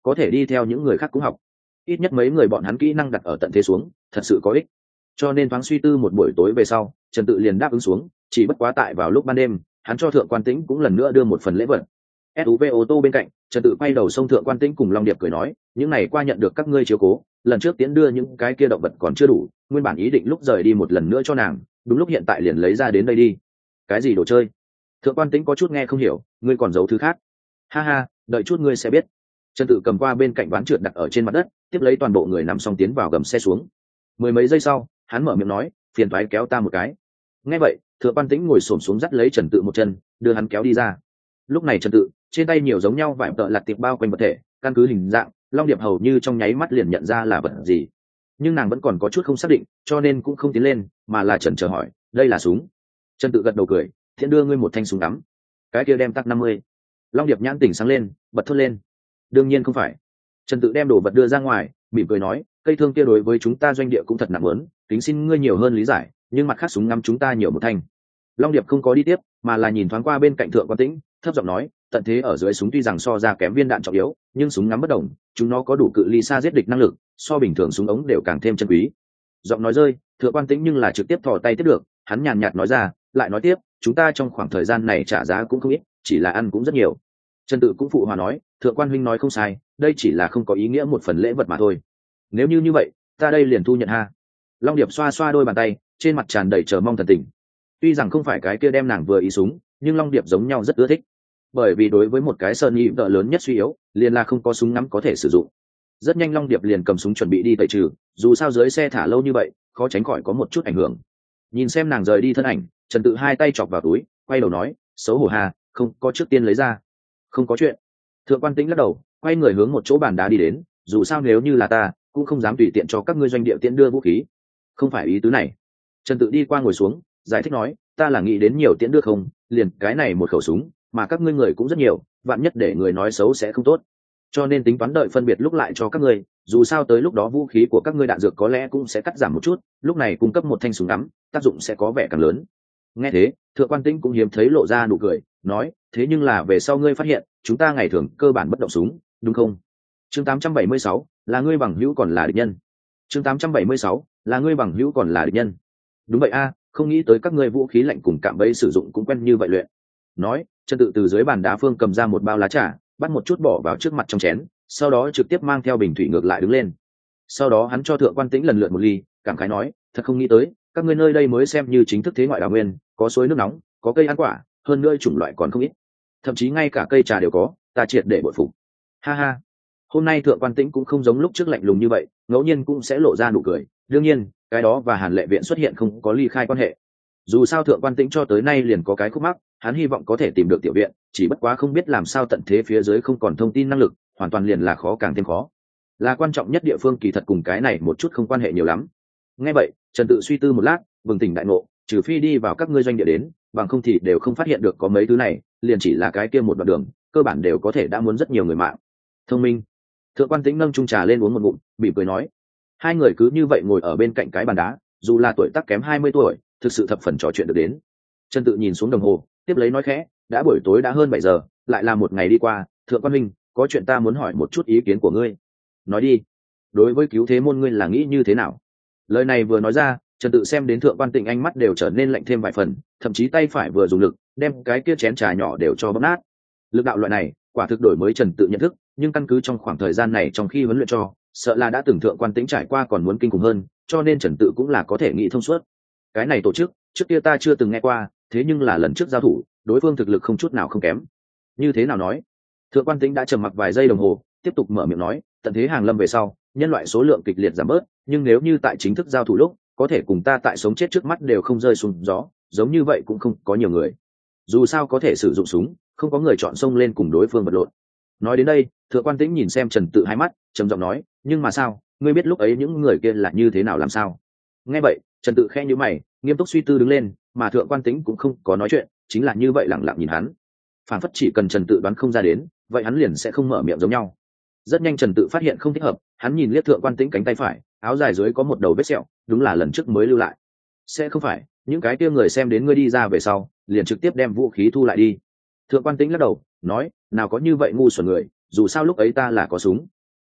có thể đi theo những người khác cũng học. Ít nhất mấy người bọn hắn kỹ năng đặt ở tận thế xuống thật sự có ích. Cho nên thoáng suy tư một buổi tối về sau, Trần Tự liền đáp ứng xuống. Chỉ bất quá tại vào lúc ban đêm, hắn cho Thượng Quan Tĩnh cũng lần nữa đưa một phần lễ vật. ét u vê ô tô bên cạnh, Trần Tự quay đầu xông Thượng Quan Tĩnh cùng Long Điệp cười nói, những này qua nhận được các ngươi chiếu cố, lần trước tiễn đưa những cái kia động vật còn chưa đủ, nguyên bản ý định lúc rời đi một lần nữa cho nàng, đúng lúc hiện tại liền lấy ra đến đây đi. Cái gì đồ chơi? Thượng Quan Tĩnh có chút nghe không hiểu, ngươi còn giấu thứ khác? Ha ha, đợi chút ngươi sẽ biết. Trần Tự cầm qua bên cạnh ván trượt đặt ở trên mặt đất, tiếp lấy toàn bộ người nằm xong tiến vào gầm xe xuống. Mười mấy giây sau, hắn mở miệng nói, phiền toái kéo ta một cái. Nghe vậy, Thượng Quan Tĩnh ngồi xổm xuống dắt lấy Trần Tự một chân, đưa hắn kéo đi ra. Lúc này Trần Tự trên tay nhiều giống nhau vải tợ lặt tiệp bao quanh vật thể, căn cứ hình dạng, Long Điệp hầu như trong nháy mắt liền nhận ra là vật gì. Nhưng nàng vẫn còn có chút không xác định, cho nên cũng không tiến lên, mà là chần chờ hỏi, đây là súng? Trần Tự gật đầu cười, thiện đưa ngươi một thanh súng ngắm. Cái kia đem tắc năm mươi. Long Điệp nhãn tỉnh sáng lên, bật thốt lên. Đương nhiên không phải. Trần Tự đem đồ vật đưa ra ngoài, mỉm cười nói, cây thương kia đối với chúng ta doanh địa cũng thật nặng lớn, kính xin ngươi nhiều hơn lý giải, nhưng mặt khác súng ngắm chúng ta nhiều một thanh. Long Điệp không có đi tiếp, mà là nhìn thoáng qua bên cạnh Thượng Quan Tĩnh, thấp giọng nói, tận thế ở dưới súng tuy rằng so ra kém viên đạn trọng yếu, nhưng súng ngắm bất đồng, chúng nó có đủ cự ly xa giết địch năng lực, so bình thường súng ống đều càng thêm chân quý. Giọng nói rơi, Thượng Quan Tĩnh nhưng là trực tiếp thò tay tiếp được, hắn nhàn nhạt nói ra, lại nói tiếp, chúng ta trong khoảng thời gian này trả giá cũng không ít, chỉ là ăn cũng rất nhiều. Trần Tự cũng phụ hòa nói, Thượng Quan huynh nói không sai, đây chỉ là không có ý nghĩa một phần lễ vật mà thôi. Nếu như như vậy, ta đây liền thu nhận ha. Long Điệp xoa xoa đôi bàn tay, trên mặt tràn đầy chờ mong thần tình. Tuy rằng không phải cái kia đem nàng vừa ý súng, nhưng Long Điệp giống nhau rất ưa thích. Bởi vì đối với một cái sơn nhị vợ lớn nhất suy yếu, liền là không có súng ngắm có thể sử dụng. Rất nhanh Long Điệp liền cầm súng chuẩn bị đi tẩy trừ, dù sao dưới xe thả lâu như vậy, khó tránh khỏi có một chút ảnh hưởng. Nhìn xem nàng rời đi thân ảnh, Trần Tự hai tay chọc vào túi, quay đầu nói, xấu hổ hà, không có trước tiên lấy ra. Không có chuyện. Thượng Quan Tĩnh lắc đầu, quay người hướng một chỗ bàn đá đi đến, dù sao nếu như là ta, cũng không dám tùy tiện cho các ngươi doanh địa tiễn đưa vũ khí. Không phải ý tứ này. Trần Tự đi qua ngồi xuống, giải thích nói, ta là nghĩ đến nhiều tiễn đưa không, liền cái này một khẩu súng, mà các ngươi người cũng rất nhiều, vạn nhất để người nói xấu sẽ không tốt. Cho nên tính toán đợi phân biệt lúc lại cho các ngươi, dù sao tới lúc đó vũ khí của các ngươi đạn dược có lẽ cũng sẽ cắt giảm một chút, lúc này cung cấp một thanh súng ngắm, tác dụng sẽ có vẻ càng lớn. Nghe thế, Thượng Quan Tĩnh cũng hiếm thấy lộ ra nụ cười, nói, thế nhưng là về sau ngươi phát hiện, chúng ta ngày thường cơ bản bất động súng, đúng không? Chương tám trăm bảy mươi sáu, là ngươi bằng hữu còn là địch nhân. Chương tám trăm bảy mươi sáu, là ngươi bằng hữu còn là địch nhân. Đúng vậy a, không nghĩ tới các ngươi vũ khí lạnh cùng cạm bẫy sử dụng cũng quen như vậy luyện. Nói, Trần Tự từ dưới bàn đá phương cầm ra một bao lá trà, bắt một chút bỏ vào trước mặt trong chén, sau đó trực tiếp mang theo bình thủy ngược lại đứng lên. Sau đó hắn cho Thượng Quan Tĩnh lần lượt một ly, cảm khái nói, thật không nghĩ tới, các ngươi nơi đây mới xem như chính thức thế ngoại đào nguyên, có suối nước nóng, có cây ăn quả, hơn nữa chủng loại còn không ít, thậm chí ngay cả cây trà đều có, ta triệt để bội phục. Ha ha. Hôm nay Thượng Quan Tĩnh cũng không giống lúc trước lạnh lùng như vậy, ngẫu nhiên cũng sẽ lộ ra nụ cười, đương nhiên, cái đó và Hàn Lệ Viện xuất hiện không có ly khai quan hệ. Dù sao Thượng Quan Tĩnh cho tới nay liền có cái khúc mắc, hắn hy vọng có thể tìm được tiểu viện, chỉ bất quá không biết làm sao tận thế phía dưới không còn thông tin năng lực, hoàn toàn liền là khó càng thêm khó. Là quan trọng nhất địa phương kỳ thật cùng cái này một chút không quan hệ nhiều lắm. Nghe vậy, Trần Tự suy tư một lát, bừng tỉnh đại ngộ, trừ phi đi vào các ngươi doanh địa đến, bằng không thì đều không phát hiện được có mấy thứ này, liền chỉ là cái kia một đoạn đường, cơ bản đều có thể đã muốn rất nhiều người mạng. Thông minh. Thượng Quan Tĩnh nâng chung trà lên uống một ngụm, mỉm cười nói, hai người cứ như vậy ngồi ở bên cạnh cái bàn đá, dù là tuổi tác kém hai mươi tuổi, thực sự thập phần trò chuyện được đến. Trần Tự nhìn xuống đồng hồ, tiếp lấy nói khẽ, đã buổi tối đã hơn bảy giờ, lại là một ngày đi qua, Thượng Quan huynh, có chuyện ta muốn hỏi một chút ý kiến của ngươi. Nói đi. Đối với cứu thế môn ngươi là nghĩ như thế nào? Lời này vừa nói ra, Trần Tự xem đến Thượng Quan Tĩnh ánh mắt đều trở nên lạnh thêm vài phần, thậm chí tay phải vừa dùng lực, đem cái kia chén trà nhỏ đều cho bóp nát. Lực đạo loại này, quả thực đổi mới Trần Tự nhận thức, nhưng căn cứ trong khoảng thời gian này trong khi huấn luyện cho, sợ là đã từng Thượng Quan Tĩnh trải qua còn muốn kinh khủng hơn, cho nên Trần Tự cũng là có thể nghĩ thông suốt. Cái này tổ chức, trước kia ta chưa từng nghe qua, thế nhưng là lần trước giao thủ, đối phương thực lực không chút nào không kém. Như thế nào nói? Thượng Quan Tĩnh đã trầm mặc vài giây đồng hồ, tiếp tục mở miệng nói, tận thế hàng lâm về sau, nhân loại số lượng kịch liệt giảm bớt, nhưng nếu như tại chính thức giao thủ lúc, có thể cùng ta tại sống chết trước mắt đều không rơi xuống gió, giống như vậy cũng không có nhiều người. Dù sao có thể sử dụng súng, không có người chọn xông lên cùng đối phương vật lộn. Nói đến đây, Thượng Quan Tĩnh nhìn xem Trần Tự hai mắt, trầm giọng nói, nhưng mà sao, ngươi biết lúc ấy những người kia là như thế nào làm sao? Nghe vậy, Trần Tự khẽ nhíu mày, nghiêm túc suy tư đứng lên, mà Thượng Quan Tĩnh cũng không có nói chuyện, chính là như vậy lặng lặng nhìn hắn. Phản phất chỉ cần Trần Tự đoán không ra đến, vậy hắn liền sẽ không mở miệng giống nhau. Rất nhanh Trần Tự phát hiện không thích hợp, hắn nhìn liếc Thượng Quan Tĩnh cánh tay phải, áo dài dưới có một đầu vết sẹo, đúng là lần trước mới lưu lại. Sẽ không phải, những cái kia người xem đến ngươi đi ra về sau, liền trực tiếp đem vũ khí thu lại đi. Thượng Quan Tĩnh lắc đầu, nói, nào có như vậy ngu xuẩn người, dù sao lúc ấy ta là có súng.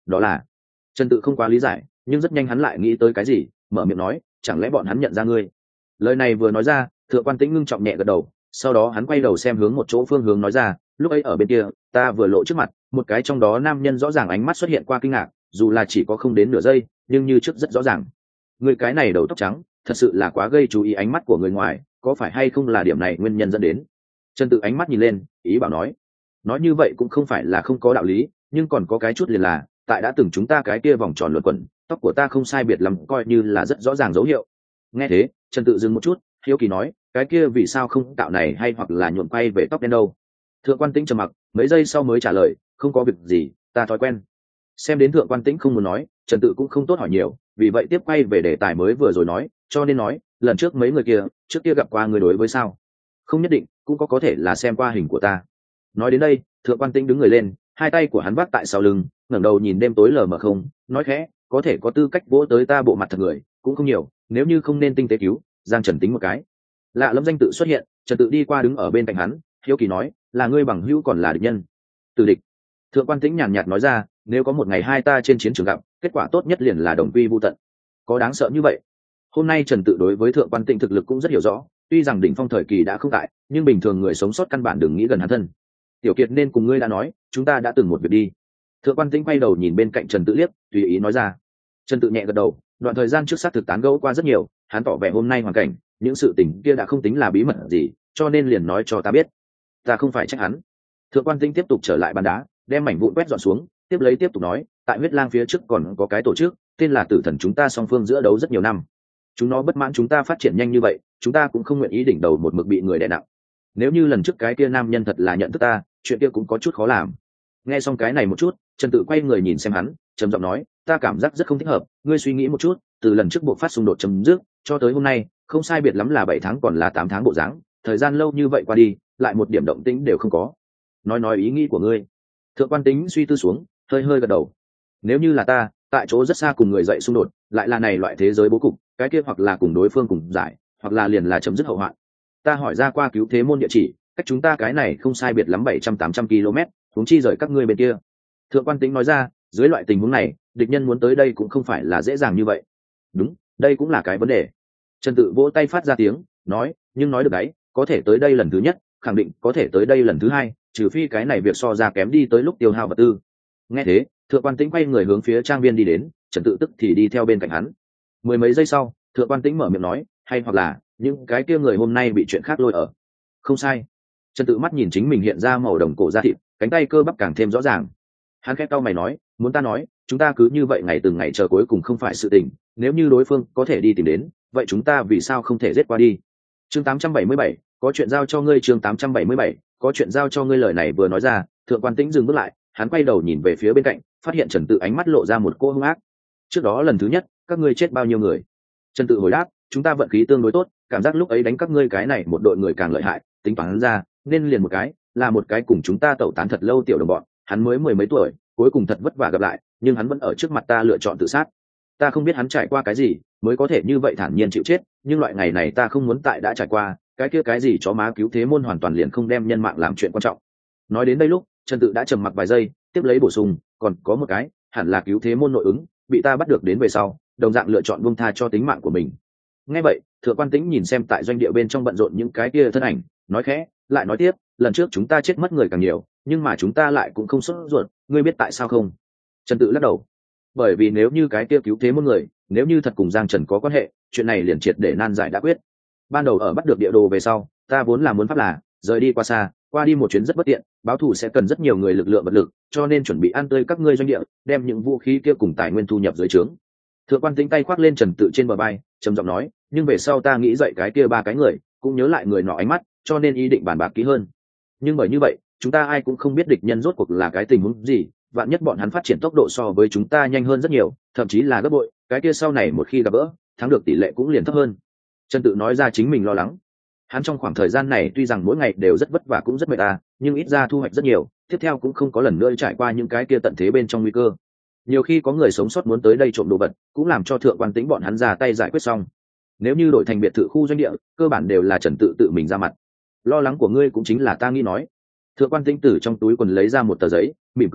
đó là trần tự không quá lý giải, nhưng rất nhanh hắn lại nghĩ tới cái gì, mở miệng nói, chẳng lẽ bọn hắn nhận ra ngươi? Lời này vừa nói ra, Thượng Quan Tĩnh ngưng trọng nhẹ gật đầu, sau đó hắn quay đầu xem hướng một chỗ phương hướng nói ra, lúc ấy ở bên kia ta vừa lộ trước mặt, một cái trong đó nam nhân rõ ràng ánh mắt xuất hiện qua kinh ngạc, dù là chỉ có không đến nửa giây, nhưng như trước rất rõ ràng. Người cái này đầu tóc trắng thật sự là quá gây chú ý ánh mắt của người ngoài, có phải hay không là điểm này nguyên nhân dẫn đến? Trần Tự ánh mắt nhìn lên, ý bảo nói, nói như vậy cũng không phải là không có đạo lý, nhưng còn có cái chút liền là, tại đã từng chúng ta cái kia vòng tròn luẩn quẩn, tóc của ta không sai biệt lắm, coi như là rất rõ ràng dấu hiệu. Nghe thế, Trần Tự dừng một chút, hiếu kỳ nói, cái kia vì sao không tạo này hay hoặc là nhuộm quay về tóc đen đâu? Thượng Quan Tĩnh trầm mặc, mấy giây sau mới trả lời, không có việc gì, ta thói quen. Xem đến Thượng Quan Tĩnh không muốn nói, Trần Tự cũng không tốt hỏi nhiều, vì vậy tiếp quay về đề tài mới vừa rồi nói, cho nên nói, lần trước mấy người kia, trước kia gặp qua người đối với sao? Không nhất định, cũng có có thể là xem qua hình của ta. Nói đến đây, Thượng Quan Tĩnh đứng người lên, hai tay của hắn vác tại sau lưng, ngẩng đầu nhìn đêm tối lờ mờ không, nói khẽ, có thể có tư cách vỗ tới ta bộ mặt thật người, cũng không nhiều, nếu như không nên tinh tế cứu, Giang Trần tính một cái. Lạ lẫm danh tự xuất hiện, Trần Tự đi qua đứng ở bên cạnh hắn, hiếu kỳ nói, là ngươi bằng hữu còn là địch nhân? Từ địch. Thượng Quan Tĩnh nhàn nhạt nói ra, nếu có một ngày hai ta trên chiến trường gặp, kết quả tốt nhất liền là đồng quy vu tận. Có đáng sợ như vậy? Hôm nay Trần Tự đối với Thượng Quan Tĩnh thực lực cũng rất hiểu rõ, tuy rằng đỉnh phong thời kỳ đã không tại, nhưng bình thường người sống sót căn bản đừng nghĩ gần hắn thân. Tiểu Kiệt nên cùng ngươi đã nói, chúng ta đã từng một việc đi. Thượng Quan Tĩnh quay đầu nhìn bên cạnh Trần Tự liếc, tùy ý nói ra. Trần Tự nhẹ gật đầu, đoạn thời gian trước sát thực tán gẫu qua rất nhiều, hắn tỏ vẻ hôm nay hoàn cảnh, những sự tình kia đã không tính là bí mật gì, cho nên liền nói cho ta biết. Ta không phải trách hắn. Thượng Quan Tĩnh tiếp tục trở lại bàn đá, đem mảnh vụn quét dọn xuống, tiếp lấy tiếp tục nói, tại huyết lang phía trước còn có cái tổ chức, tên là Tử Thần, chúng ta song phương giữa đấu rất nhiều năm. Chúng nó bất mãn chúng ta phát triển nhanh như vậy, chúng ta cũng không nguyện ý đỉnh đầu một mực bị người đè nặng. Nếu như lần trước cái kia nam nhân thật là nhận thức ta, chuyện kia cũng có chút khó làm. Nghe xong cái này một chút, Trần Tự quay người nhìn xem hắn, trầm giọng nói, ta cảm giác rất không thích hợp, ngươi suy nghĩ một chút, từ lần trước buộc phát xung đột chấm dứt cho tới hôm nay, không sai biệt lắm là bảy tháng còn là tám tháng bộ dáng, thời gian lâu như vậy qua đi, lại một điểm động tĩnh đều không có. Nói nói ý nghĩ của ngươi. Thượng Quan Tĩnh suy tư xuống, hơi hơi gật đầu. Nếu như là ta, tại chỗ rất xa cùng người dậy xung đột, lại là này loại thế giới bố cục, cái kia hoặc là cùng đối phương cùng giải, hoặc là liền là chấm dứt hậu hoạn. Ta hỏi ra qua cứu thế môn địa chỉ, cách chúng ta cái này không sai biệt lắm bảy trăm tám trăm ki-lô mét, huống chi rời các ngươi bên kia. Thượng Quan Tĩnh nói ra, dưới loại tình huống này, địch nhân muốn tới đây cũng không phải là dễ dàng như vậy. Đúng, đây cũng là cái vấn đề. Trần Tự vỗ tay phát ra tiếng, nói, nhưng nói được đấy, có thể tới đây lần thứ nhất, khẳng định có thể tới đây lần thứ hai, trừ phi cái này việc so ra kém đi tới lúc tiêu hao vật tư. Nghe thế, Thượng Quan Tĩnh quay người hướng phía trang viên đi đến, Trần Tự tức thì đi theo bên cạnh hắn. Mười mấy giây sau, Thượng Quan Tĩnh mở miệng nói, hay hoặc là những cái kia người hôm nay bị chuyện khác lôi ở. Không sai. Trần Tự mắt nhìn chính mình hiện ra màu đồng cổ da thịt, cánh tay cơ bắp càng thêm rõ ràng. Hắn khẽ cau mày nói, muốn ta nói, chúng ta cứ như vậy ngày từng ngày chờ cuối cùng không phải sự tình, nếu như đối phương có thể đi tìm đến, vậy chúng ta vì sao không thể giết qua đi? Chương tám trăm bảy mươi bảy, có chuyện giao cho ngươi. Chương tám trăm bảy mươi bảy, có chuyện giao cho ngươi. Lời này vừa nói ra, Thượng Quan Tĩnh dừng bước lại, hắn quay đầu nhìn về phía bên cạnh, phát hiện Trần Tự ánh mắt lộ ra một cô hung ác. Trước đó lần thứ nhất, các ngươi chết bao nhiêu người? Trần Tự hồi đáp, chúng ta vận khí tương đối tốt, cảm giác lúc ấy đánh các ngươi cái này một đội người càng lợi hại, tính toán ra, nên liền một cái, là một cái cùng chúng ta tẩu tán thật lâu tiểu đồng bọn, hắn mới mười mấy tuổi, cuối cùng thật vất vả gặp lại, nhưng hắn vẫn ở trước mặt ta lựa chọn tự sát. Ta không biết hắn trải qua cái gì, mới có thể như vậy thản nhiên chịu chết, nhưng loại ngày này ta không muốn tại đã trải qua, cái kia cái gì chó má cứu thế môn hoàn toàn liền không đem nhân mạng làm chuyện quan trọng. Nói đến đây lúc, Trần Tự đã trầm mặc vài giây, tiếp lấy bổ sung, còn có một cái, hẳn là cứu thế môn nội ứng, bị ta bắt được đến về sau, đồng dạng lựa chọn buông tha cho tính mạng của mình. Nghe vậy, Thượng Quan Tĩnh nhìn xem tại doanh địa bên trong bận rộn những cái kia thân ảnh, nói khẽ, lại nói tiếp, lần trước chúng ta chết mất người càng nhiều, nhưng mà chúng ta lại cũng không sốt ruột, ngươi biết tại sao không? Trần Tự lắc đầu. Bởi vì nếu như cái kia cứu thế môn người, nếu như thật cùng Giang Trần có quan hệ, chuyện này liền triệt để nan giải đã quyết. Ban đầu ở bắt được địa đồ về sau, ta vốn là muốn pháp là rời đi qua xa, qua đi một chuyến rất bất tiện, báo thù sẽ cần rất nhiều người lực lượng vật lực, cho nên chuẩn bị ăn tươi các ngươi doanh địa, đem những vũ khí kia cùng tài nguyên thu nhập dưới trướng. Thượng Quan Tĩnh tay khoác lên Trần Tự trên bờ vai, trầm giọng nói, nhưng về sau ta nghĩ dậy cái kia ba cái người, cũng nhớ lại người nọ ánh mắt, cho nên ý định bàn bạc kỹ hơn. Nhưng bởi như vậy, chúng ta ai cũng không biết địch nhân rốt cuộc là cái tình huống gì, vạn nhất bọn hắn phát triển tốc độ so với chúng ta nhanh hơn rất nhiều, thậm chí là gấp bội, cái kia sau này một khi gặp gỡ, thắng được tỷ lệ cũng liền thấp hơn. Trần Tự nói ra chính mình lo lắng. Hắn trong khoảng thời gian này tuy rằng mỗi ngày đều rất vất vả cũng rất mệt à, nhưng ít ra thu hoạch rất nhiều, tiếp theo cũng không có lần nữa trải qua những cái kia tận thế bên trong nguy cơ. Nhiều khi có người sống sót muốn tới đây trộm đồ vật, cũng làm cho Thượng Quan Tĩnh bọn hắn ra tay giải quyết xong. Nếu như đổi thành biệt thự khu doanh địa, cơ bản đều là Trần Tự tự mình ra mặt. Lo lắng của ngươi cũng chính là ta nghĩ nói. Thượng Quan Tĩnh từ trong túi quần lấy ra một tờ giấy, mỉm cười nói,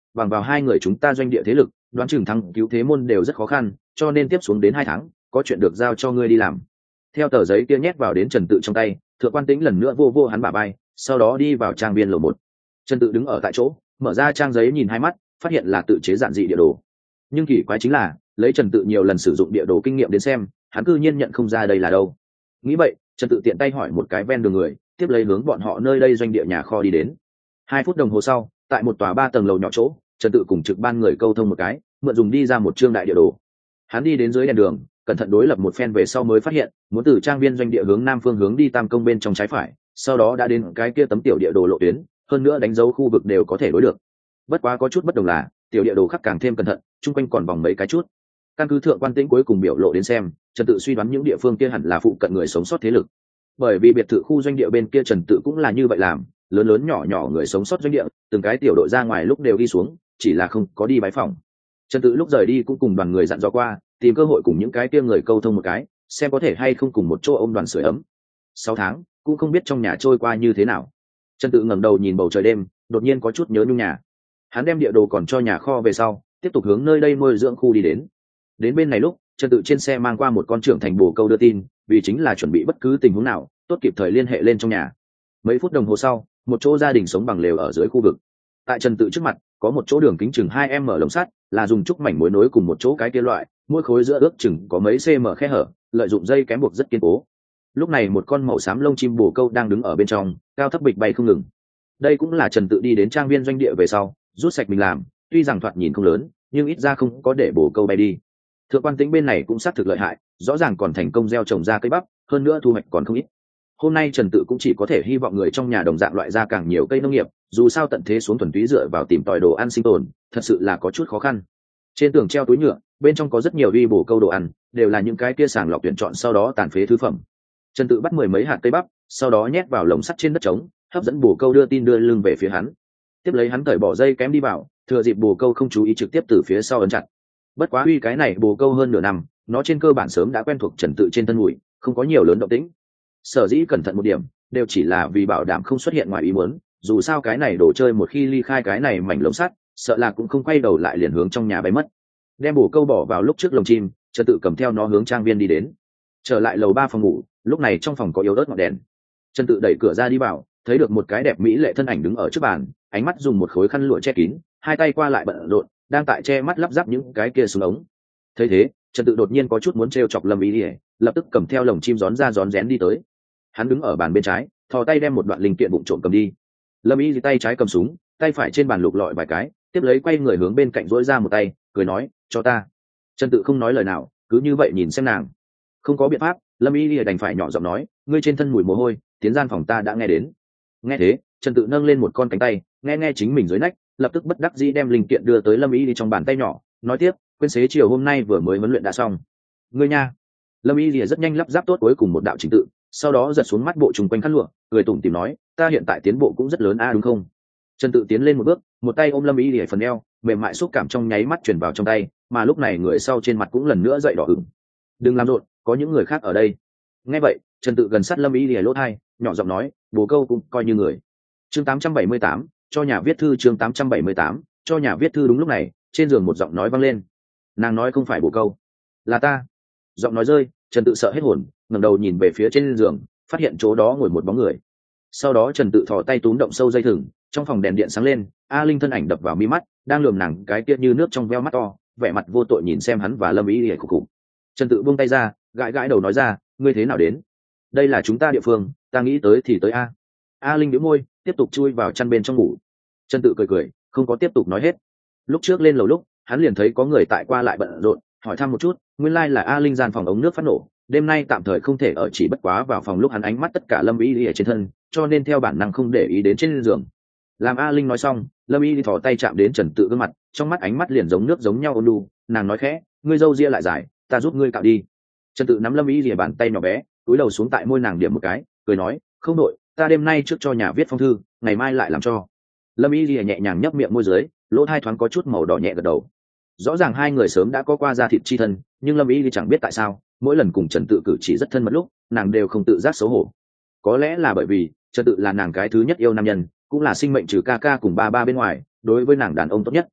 bằng vào hai người chúng ta doanh địa thế lực đoán chừng thắng cứu thế môn đều rất khó khăn, cho nên tiếp xuống đến hai tháng có chuyện được giao cho ngươi đi làm. Theo tờ giấy kia nhét vào đến Trần Tự trong tay, Thượng Quan Tĩnh lần nữa vô vô hắn bả vai, sau đó đi vào trang viên lầu một. Trần Tự đứng ở tại chỗ, mở ra trang giấy nhìn hai mắt, phát hiện là tự chế giản dị địa đồ. Nhưng kỳ quái chính là, lấy Trần Tự nhiều lần sử dụng địa đồ kinh nghiệm đến xem, hắn cư nhiên nhận không ra đây là đâu. Nghĩ vậy, Trần Tự tiện tay hỏi một cái ven đường người, tiếp lấy hướng bọn họ nơi đây doanh địa nhà kho đi đến. Hai phút đồng hồ sau, tại một tòa ba tầng lầu nhỏ chỗ, Trần Tự cùng trực ban người câu thông một cái, mượn dùng đi ra một chương đại địa đồ. Hắn đi đến dưới đèn đường, cẩn thận đối lập một phen về sau mới phát hiện, muốn từ trang viên doanh địa hướng nam phương hướng đi tam công bên trong trái phải, sau đó đã đến cái kia tấm tiểu địa đồ lộ tuyến, hơn nữa đánh dấu khu vực đều có thể đối được. Bất quá có chút bất đồng là, tiểu địa đồ khắc càng thêm cẩn thận, chung quanh còn vòng mấy cái chút. Căn cứ Thượng Quan Tĩnh cuối cùng biểu lộ đến xem, Trần Tự suy đoán những địa phương kia hẳn là phụ cận người sống sót thế lực. Bởi vì biệt thự khu doanh địa bên kia Trần Tự cũng là như vậy làm, lớn lớn nhỏ nhỏ người sống sót doanh địa, từng cái tiểu đội ra ngoài lúc đều đi xuống, chỉ là không có đi bái phòng. Trần Tự lúc rời đi cũng cùng đoàn người dặn dò qua, tìm cơ hội cùng những cái kia người câu thông một cái, xem có thể hay không cùng một chỗ ôm đoàn sưởi ấm. Sáu tháng, cũng không biết trong nhà trôi qua như thế nào. Trần Tự ngẩng đầu nhìn bầu trời đêm, đột nhiên có chút nhớ nhung nhà. Hắn đem địa đồ còn cho nhà kho về sau, tiếp tục hướng nơi đây nuôi dưỡng khu đi đến. Đến bên này lúc, Trần Tự trên xe mang qua một con trưởng thành bồ câu đưa tin, vì chính là chuẩn bị bất cứ tình huống nào, tốt kịp thời liên hệ lên trong nhà. Mấy phút đồng hồ sau, một chỗ gia đình sống bằng lều ở dưới khu vực. Tại Trần Tự trước mặt, có một chỗ đường kính chừng hai em mở lồng sắt, là dùng trúc mảnh mối nối cùng một chỗ cái kia loại, mỗi khối giữa ước chừng có mấy cm khe hở, lợi dụng dây kém buộc rất kiên cố. Lúc này một con màu xám lông chim bồ câu đang đứng ở bên trong, cao thấp bịch bay không ngừng. Đây cũng là Trần Tự đi đến trang viên doanh địa về sau, rút sạch mình làm, tuy rằng thoạt nhìn không lớn, nhưng ít ra không có để bồ câu bay đi. Thượng Quan Tĩnh bên này cũng xác thực lợi hại, rõ ràng còn thành công gieo trồng ra cây bắp, hơn nữa thu hoạch còn không ít. Hôm nay Trần Tự cũng chỉ có thể hy vọng người trong nhà đồng dạng loại ra càng nhiều cây nông nghiệp, dù sao tận thế xuống thuần túy dựa vào tìm tòi đồ ăn sinh tồn, thật sự là có chút khó khăn. Trên tường treo túi nhựa, bên trong có rất nhiều uy bổ câu đồ ăn, đều là những cái kia sàng lọc tuyển chọn sau đó tàn phế thứ phẩm. Trần Tự bắt mười mấy hạt cây bắp, sau đó nhét vào lồng sắt trên đất trống, hấp dẫn bồ câu đưa tin đưa lưng về phía hắn. Tiếp lấy hắn cởi bỏ dây kém đi vào, thừa dịp bồ câu không chú ý trực tiếp từ phía sau ấn chặt. Bất quá uy cái này bồ câu hơn nửa năm, nó trên cơ bản sớm đã quen thuộc Trần Tự trên thân mùi, không có nhiều lớn động tĩnh. Sở dĩ cẩn thận một điểm, đều chỉ là vì bảo đảm không xuất hiện ngoài ý muốn, dù sao cái này đồ chơi một khi ly khai cái này mảnh lồng sắt, sợ là cũng không quay đầu lại liền hướng trong nhà bay mất. Đem bồ câu bỏ vào lúc trước lồng chim, Trần Tự cầm theo nó hướng trang viên đi đến. Trở lại lầu ba phòng ngủ, lúc này trong phòng có yếu ớt ngọn đèn. Trần Tự đẩy cửa ra đi vào, thấy được một cái đẹp mỹ lệ thân ảnh đứng ở trước bàn, ánh mắt dùng một khối khăn lụa che kín, hai tay qua lại bận rộn, đang tại che mắt lắp ráp những cái kia xuống ống. Thấy thế, Trần Tự đột nhiên có chút muốn trêu chọc Lâm Ý Lệ, lập tức cầm theo lồng chim gión ra gión rén đi tới. Hắn đứng ở bàn bên trái, thò tay đem một đoạn linh kiện bụng trộm cầm đi. Lâm Ý Lệ tay trái cầm súng, tay phải trên bàn lục lọi vài cái, tiếp lấy quay người hướng bên cạnh duỗi ra một tay, cười nói, "Cho ta." Trần Tự không nói lời nào, cứ như vậy nhìn xem nàng. Không có biện pháp, Lâm Ý Lệ đành phải nhỏ giọng nói, "Ngươi trên thân mùi mồ hôi, tiến gian phòng ta đã nghe đến." Nghe thế, Trần Tự nâng lên một con cánh tay, nghe nghe chính mình dưới nách, lập tức bất đắc dĩ đem linh kiện đưa tới Lâm Ý Lệ trong bàn tay nhỏ, nói tiếp, "Quên xế chiều hôm nay vừa mới huấn luyện đã xong." "Ngươi nha." Lâm Ý Lệ rất nhanh lắp ráp tốt cuối cùng một đạo trình tự, sau đó giật xuống mắt bộ trùng quanh khăn lụa, cười tủm tỉm nói, "Ta hiện tại tiến bộ cũng rất lớn a đúng không?" Trần Tự tiến lên một bước, một tay ôm Lâm Ý Lệ phần eo, mềm mại xúc cảm trong nháy mắt truyền vào trong tay, mà lúc này người sau trên mặt cũng lần nữa dậy đỏ ửng. "Đừng làm rộn, có những người khác ở đây." Nghe vậy, Trần Tự gần sát Lâm Ý Lệ lỗ tai, nhỏ giọng nói, "Bồ câu cũng coi như người." Chương tám trăm bảy mươi tám, cho nhà viết thư. Chương tám trăm bảy mươi tám, cho nhà viết thư. Đúng lúc này, trên giường một giọng nói vang lên. Nàng nói không phải bồ câu, là ta. Giọng nói rơi, Trần Tự sợ hết hồn, ngẩng đầu nhìn về phía trên giường, phát hiện chỗ đó ngồi một bóng người. Sau đó Trần Tự thò tay túm động sâu dây thừng, trong phòng đèn điện sáng lên, A Linh thân ảnh đập vào mi mắt, đang lườm nàng cái kia như nước trong veo mắt to, vẻ mặt vô tội nhìn xem hắn và Lâm Ý Lệ khục khục. Trần Tự buông tay ra, gãi gãi đầu nói ra, "Ngươi thế nào đến? Đây là chúng ta địa phương, ta nghĩ tới thì tới a." A Linh nhíu môi, tiếp tục chui vào chăn bên trong ngủ. Trần Tự cười cười, không có tiếp tục nói hết. Lúc trước lên lầu lúc, hắn liền thấy có người tại qua lại bận rộn, hỏi thăm một chút, nguyên lai like là A Linh gian phòng ống nước phát nổ, đêm nay tạm thời không thể ở, chỉ bất quá vào phòng lúc hắn ánh mắt tất cả Lâm Ý Lệ ở trên thân, cho nên theo bản năng không để ý đến trên giường. Làm A Linh nói xong, Lâm Ý Lệ thò tay chạm đến Trần Tự gương mặt, trong mắt ánh mắt liền giống nước giống nhau ôn nhu, nàng nói khẽ, "Ngươi râu ria lại dài, ta giúp ngươi cạo đi." Trần Tự nắm Lâm Ý Lệ bàn tay nhỏ bé, cúi đầu xuống tại môi nàng điểm một cái, cười nói, "Không đội, ta đêm nay trước cho nhà viết phong thư, ngày mai lại làm cho." Lâm Y Lìa nhẹ nhàng nhấp miệng môi dưới, lỗ tai thoáng có chút màu đỏ nhẹ gật đầu. Rõ ràng hai người sớm đã có qua ra thịt chi thân, nhưng Lâm Y Lìa chẳng biết tại sao, mỗi lần cùng Trần Tự cử chỉ rất thân mật lúc, nàng đều không tự giác xấu hổ. Có lẽ là bởi vì Trần Tự là nàng cái thứ nhất yêu nam nhân, cũng là sinh mệnh trừ ca ca cùng ba ba bên ngoài, đối với nàng đàn ông tốt nhất.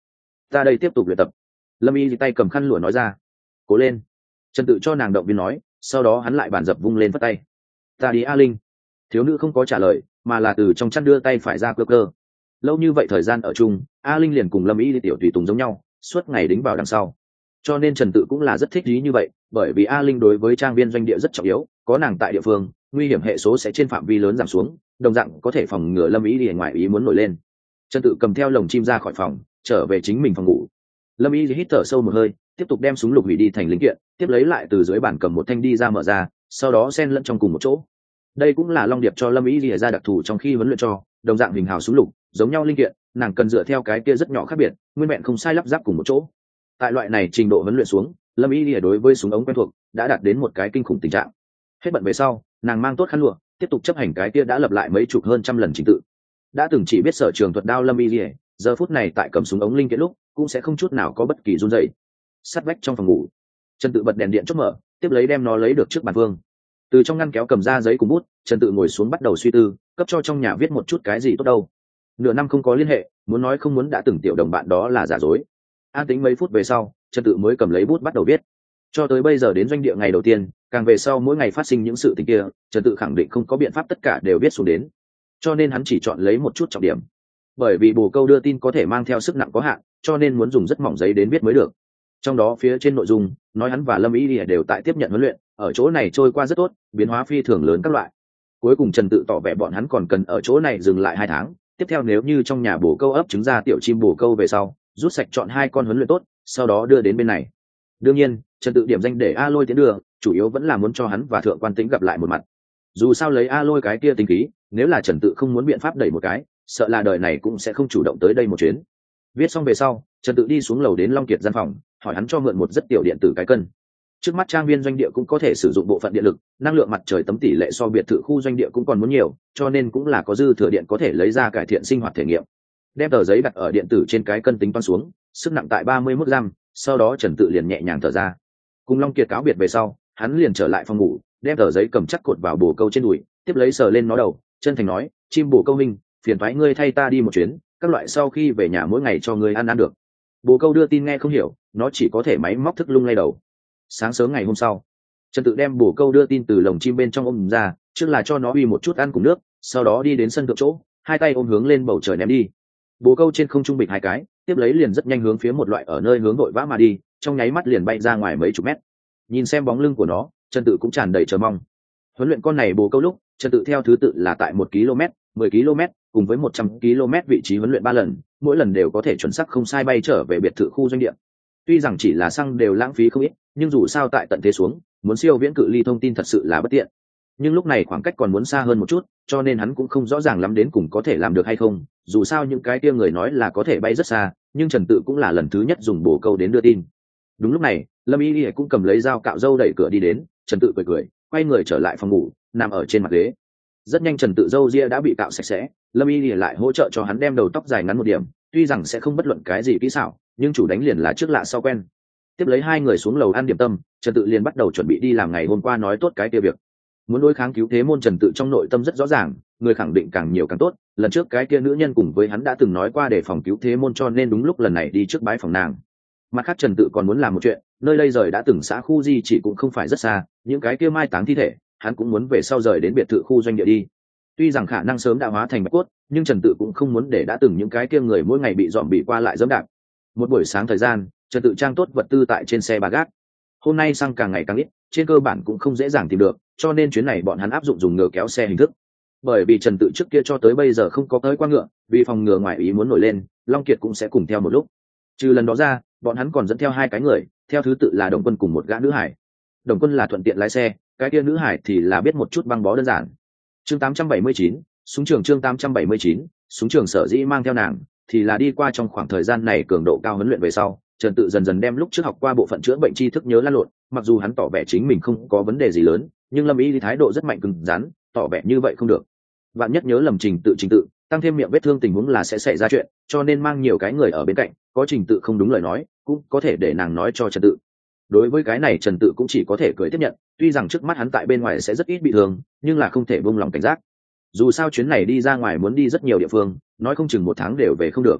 ta đây tiếp tục luyện tập. Lâm Y tay cầm khăn lụa nói ra. Cố lên. Trần Tự cho nàng động viên nói, sau đó hắn lại bàn dập vung lên phất tay. Ta đi A Linh. Thiếu nữ không có trả lời, mà là từ trong chăn đưa tay phải ra cơ cơ. Lâu như vậy thời gian ở chung, A Linh liền cùng Lâm Y tiểu tùy tùng giống nhau, suốt ngày đính vào đằng sau. Cho nên Trần Tự cũng là rất thích ý như vậy, bởi vì A Linh đối với trang viên doanh địa rất trọng yếu, có nàng tại địa phương, nguy hiểm hệ số sẽ trên phạm vi lớn giảm xuống, đồng dạng có thể phòng ngừa Lâm Y ngoài ý muốn nổi lên. Trần Tự cầm theo lồng chim ra khỏi phòng, trở về chính mình phòng ngủ. Lâm Y hít thở sâu một hơi, tiếp tục đem súng lục hủy đi thành linh kiện, tiếp lấy lại từ dưới bàn cầm một thanh đi ra mở ra, sau đó xen lẫn trong cùng một chỗ. Đây cũng là Long Điệp cho Lâm Y lìa ra đặc thù trong khi huấn luyện cho, đồng dạng hình hào súng lục, giống nhau linh kiện, nàng cần dựa theo cái kia rất nhỏ khác biệt, nguyên vẹn không sai lắp ráp cùng một chỗ. Tại loại này trình độ huấn luyện xuống, Lâm Y lìa đối với súng ống quen thuộc, đã đạt đến một cái kinh khủng tình trạng. Hết bận về sau, nàng mang tốt khăn lụa, tiếp tục chấp hành cái kia đã lập lại mấy chục hơn trăm lần trình tự. Đã từng chỉ biết sở trường thuật đao Lâm Y lìa, giờ phút này tại cầm súng ống linh kiện lúc, cũng sẽ không chút nào có bất kỳ run rẩy. Sát vách trong phòng ngủ, Trần Tự bật đèn điện chốt mở, tiếp lấy đem nó lấy được trước bàn vương. Từ trong ngăn kéo cầm ra giấy cùng bút, Trần Tự ngồi xuống bắt đầu suy tư, cấp cho trong nhà viết một chút cái gì tốt đâu. Nửa năm không có liên hệ, muốn nói không muốn đã từng tiểu đồng bạn đó là giả dối. An tính mấy phút về sau, Trần Tự mới cầm lấy bút bắt đầu viết. Cho tới bây giờ đến doanh địa ngày đầu tiên, càng về sau mỗi ngày phát sinh những sự tình kia, Trần Tự khẳng định không có biện pháp tất cả đều viết xuống đến. Cho nên hắn chỉ chọn lấy một chút trọng điểm. Bởi vì bồ câu đưa tin có thể mang theo sức nặng có hạn, cho nên muốn dùng rất mỏng giấy đến viết mới được. Trong đó phía trên nội dung nói hắn và Lâm Y lìa đều tại tiếp nhận huấn luyện, ở chỗ này trôi qua rất tốt, biến hóa phi thường lớn các loại. Cuối cùng Trần Tự tỏ vẻ bọn hắn còn cần ở chỗ này dừng lại hai tháng, tiếp theo nếu như trong nhà bồ câu ấp trứng ra tiểu chim bồ câu về sau, rút sạch chọn hai con huấn luyện tốt, sau đó đưa đến bên này. Đương nhiên, Trần Tự điểm danh để A Lôi tiến đường, chủ yếu vẫn là muốn cho hắn và Thượng Quan Tĩnh gặp lại một mặt. Dù sao lấy A Lôi cái kia tính khí, nếu là Trần Tự không muốn biện pháp đẩy một cái, sợ là đời này cũng sẽ không chủ động tới đây một chuyến. Viết xong về sau, Trần Tự đi xuống lầu đến Long Kiệt gian phòng, hỏi hắn cho mượn một rất tiểu điện tử cái cân. Trước mắt trang viên doanh địa cũng có thể sử dụng bộ phận điện lực, năng lượng mặt trời tấm tỷ lệ so biệt thự khu doanh địa cũng còn muốn nhiều, cho nên cũng là có dư thừa điện có thể lấy ra cải thiện sinh hoạt thể nghiệm. Đem tờ giấy đặt ở điện tử trên cái cân tính toán xuống, sức nặng tại ba mươi mốt gam, sau đó Trần Tự liền nhẹ nhàng thở ra. Cùng Long Kiệt cáo biệt về sau, hắn liền trở lại phòng ngủ, đem tờ giấy cầm chắc cột vào bồ câu trên đùi, tiếp lấy sờ lên nó đầu, chân thành nói, chim bồ câu minh, phiền thoái ngươi thay ta đi một chuyến, các loại sau khi về nhà mỗi ngày cho ngươi ăn ăn được. Bồ câu đưa tin nghe không hiểu, nó chỉ có thể máy móc thức lung lay đầu. Sáng sớm ngày hôm sau, Trần Tự đem bồ câu đưa tin từ lồng chim bên trong ôm ra, trước là cho nó uy một chút ăn cùng nước, sau đó đi đến sân thượng chỗ, hai tay ôm hướng lên bầu trời ném đi. Bồ câu trên không trung bịch hai cái, tiếp lấy liền rất nhanh hướng phía một loại ở nơi hướng đội vã mà đi, trong nháy mắt liền bay ra ngoài mấy chục mét. Nhìn xem bóng lưng của nó, Trần Tự cũng tràn đầy chờ mong. Huấn luyện con này bồ câu lúc, Trần Tự theo thứ tự là tại một ki lô mét, mười ki lô mét, cùng với một trăm ki lô mét vị trí huấn luyện ba lần, mỗi lần đều có thể chuẩn xác không sai bay trở về biệt thự khu doanh địa. Tuy rằng chỉ là xăng đều lãng phí không ít, nhưng dù sao tại tận thế xuống, muốn siêu viễn cự ly thông tin thật sự là bất tiện. Nhưng lúc này khoảng cách còn muốn xa hơn một chút, cho nên hắn cũng không rõ ràng lắm đến cùng có thể làm được hay không. Dù sao những cái kia người nói là có thể bay rất xa, nhưng Trần Tự cũng là lần thứ nhất dùng bồ câu đến đưa tin. Đúng lúc này, Lâm Y Lìa cũng cầm lấy dao cạo râu đẩy cửa đi đến, Trần Tự cười cười, quay người trở lại phòng ngủ, nằm ở trên mặt ghế. Rất nhanh Trần Tự râu ria đã bị cạo sạch sẽ, Lâm Y Lìa lại hỗ trợ cho hắn đem đầu tóc dài ngắn một điểm, tuy rằng sẽ không bất luận cái gì kỹ xảo, nhưng chủ đánh liền là trước lạ sau quen. Tiếp lấy hai người xuống lầu ăn điểm tâm, Trần Tự liền bắt đầu chuẩn bị đi làm ngày hôm qua nói tốt cái kia việc. Muốn đối kháng cứu thế môn, Trần Tự trong nội tâm rất rõ ràng, người khẳng định càng nhiều càng tốt. Lần trước cái kia nữ nhân cùng với hắn đã từng nói qua để phòng cứu thế môn, cho nên đúng lúc lần này đi trước bái phòng nàng. Mặt khác Trần Tự còn muốn làm một chuyện, nơi đây rời đã từng xã khu di chỉ cũng không phải rất xa, những cái kia mai táng thi thể, hắn cũng muốn về sau rời đến biệt thự khu doanh địa đi. Tuy rằng khả năng sớm đã hóa thành bạch cốt, nhưng Trần Tự cũng không muốn để đã từng những cái kia người mỗi ngày bị dọn bị qua lại dẫm đạp. Một buổi sáng thời gian, Trần Tự trang tốt vật tư tại trên xe ba gác. Hôm nay xăng càng ngày càng ít, trên cơ bản cũng không dễ dàng tìm được, cho nên chuyến này bọn hắn áp dụng dùng ngựa kéo xe hình thức. Bởi vì Trần Tự trước kia cho tới bây giờ không có tới qua ngựa, vì phòng ngừa ngoài ý muốn nổi lên, Long Kiệt cũng sẽ cùng theo một lúc. Trừ lần đó ra, bọn hắn còn dẫn theo hai cái người, theo thứ tự là Đồng Quân cùng một gã nữ hải. Đồng Quân là thuận tiện lái xe, cái kia nữ hải thì là biết một chút băng bó đơn giản. Chương tám trăm bảy mươi chín, súng trường chương tám trăm bảy mươi chín, súng trường sở dĩ mang theo nàng, thì là đi qua trong khoảng thời gian này cường độ cao huấn luyện về sau, Trần Tự dần dần đem lúc trước học qua bộ phận chữa bệnh tri thức nhớ lăn lộn, mặc dù hắn tỏ vẻ chính mình không có vấn đề gì lớn, nhưng Lâm Y thái độ rất mạnh cứng rắn, tỏ vẻ như vậy không được. Bạn nhất nhớ lầm trình tự trình tự, tăng thêm miệng vết thương tình huống là sẽ xảy ra chuyện, cho nên mang nhiều cái người ở bên cạnh, có trình tự không đúng lời nói, cũng có thể để nàng nói cho Trần Tự. Đối với cái này Trần Tự cũng chỉ có thể cười tiếp nhận, tuy rằng trước mắt hắn tại bên ngoài sẽ rất ít bị thương, nhưng là không thể buông lòng cảnh giác. Dù sao chuyến này đi ra ngoài muốn đi rất nhiều địa phương, nói không chừng một tháng đều về không được.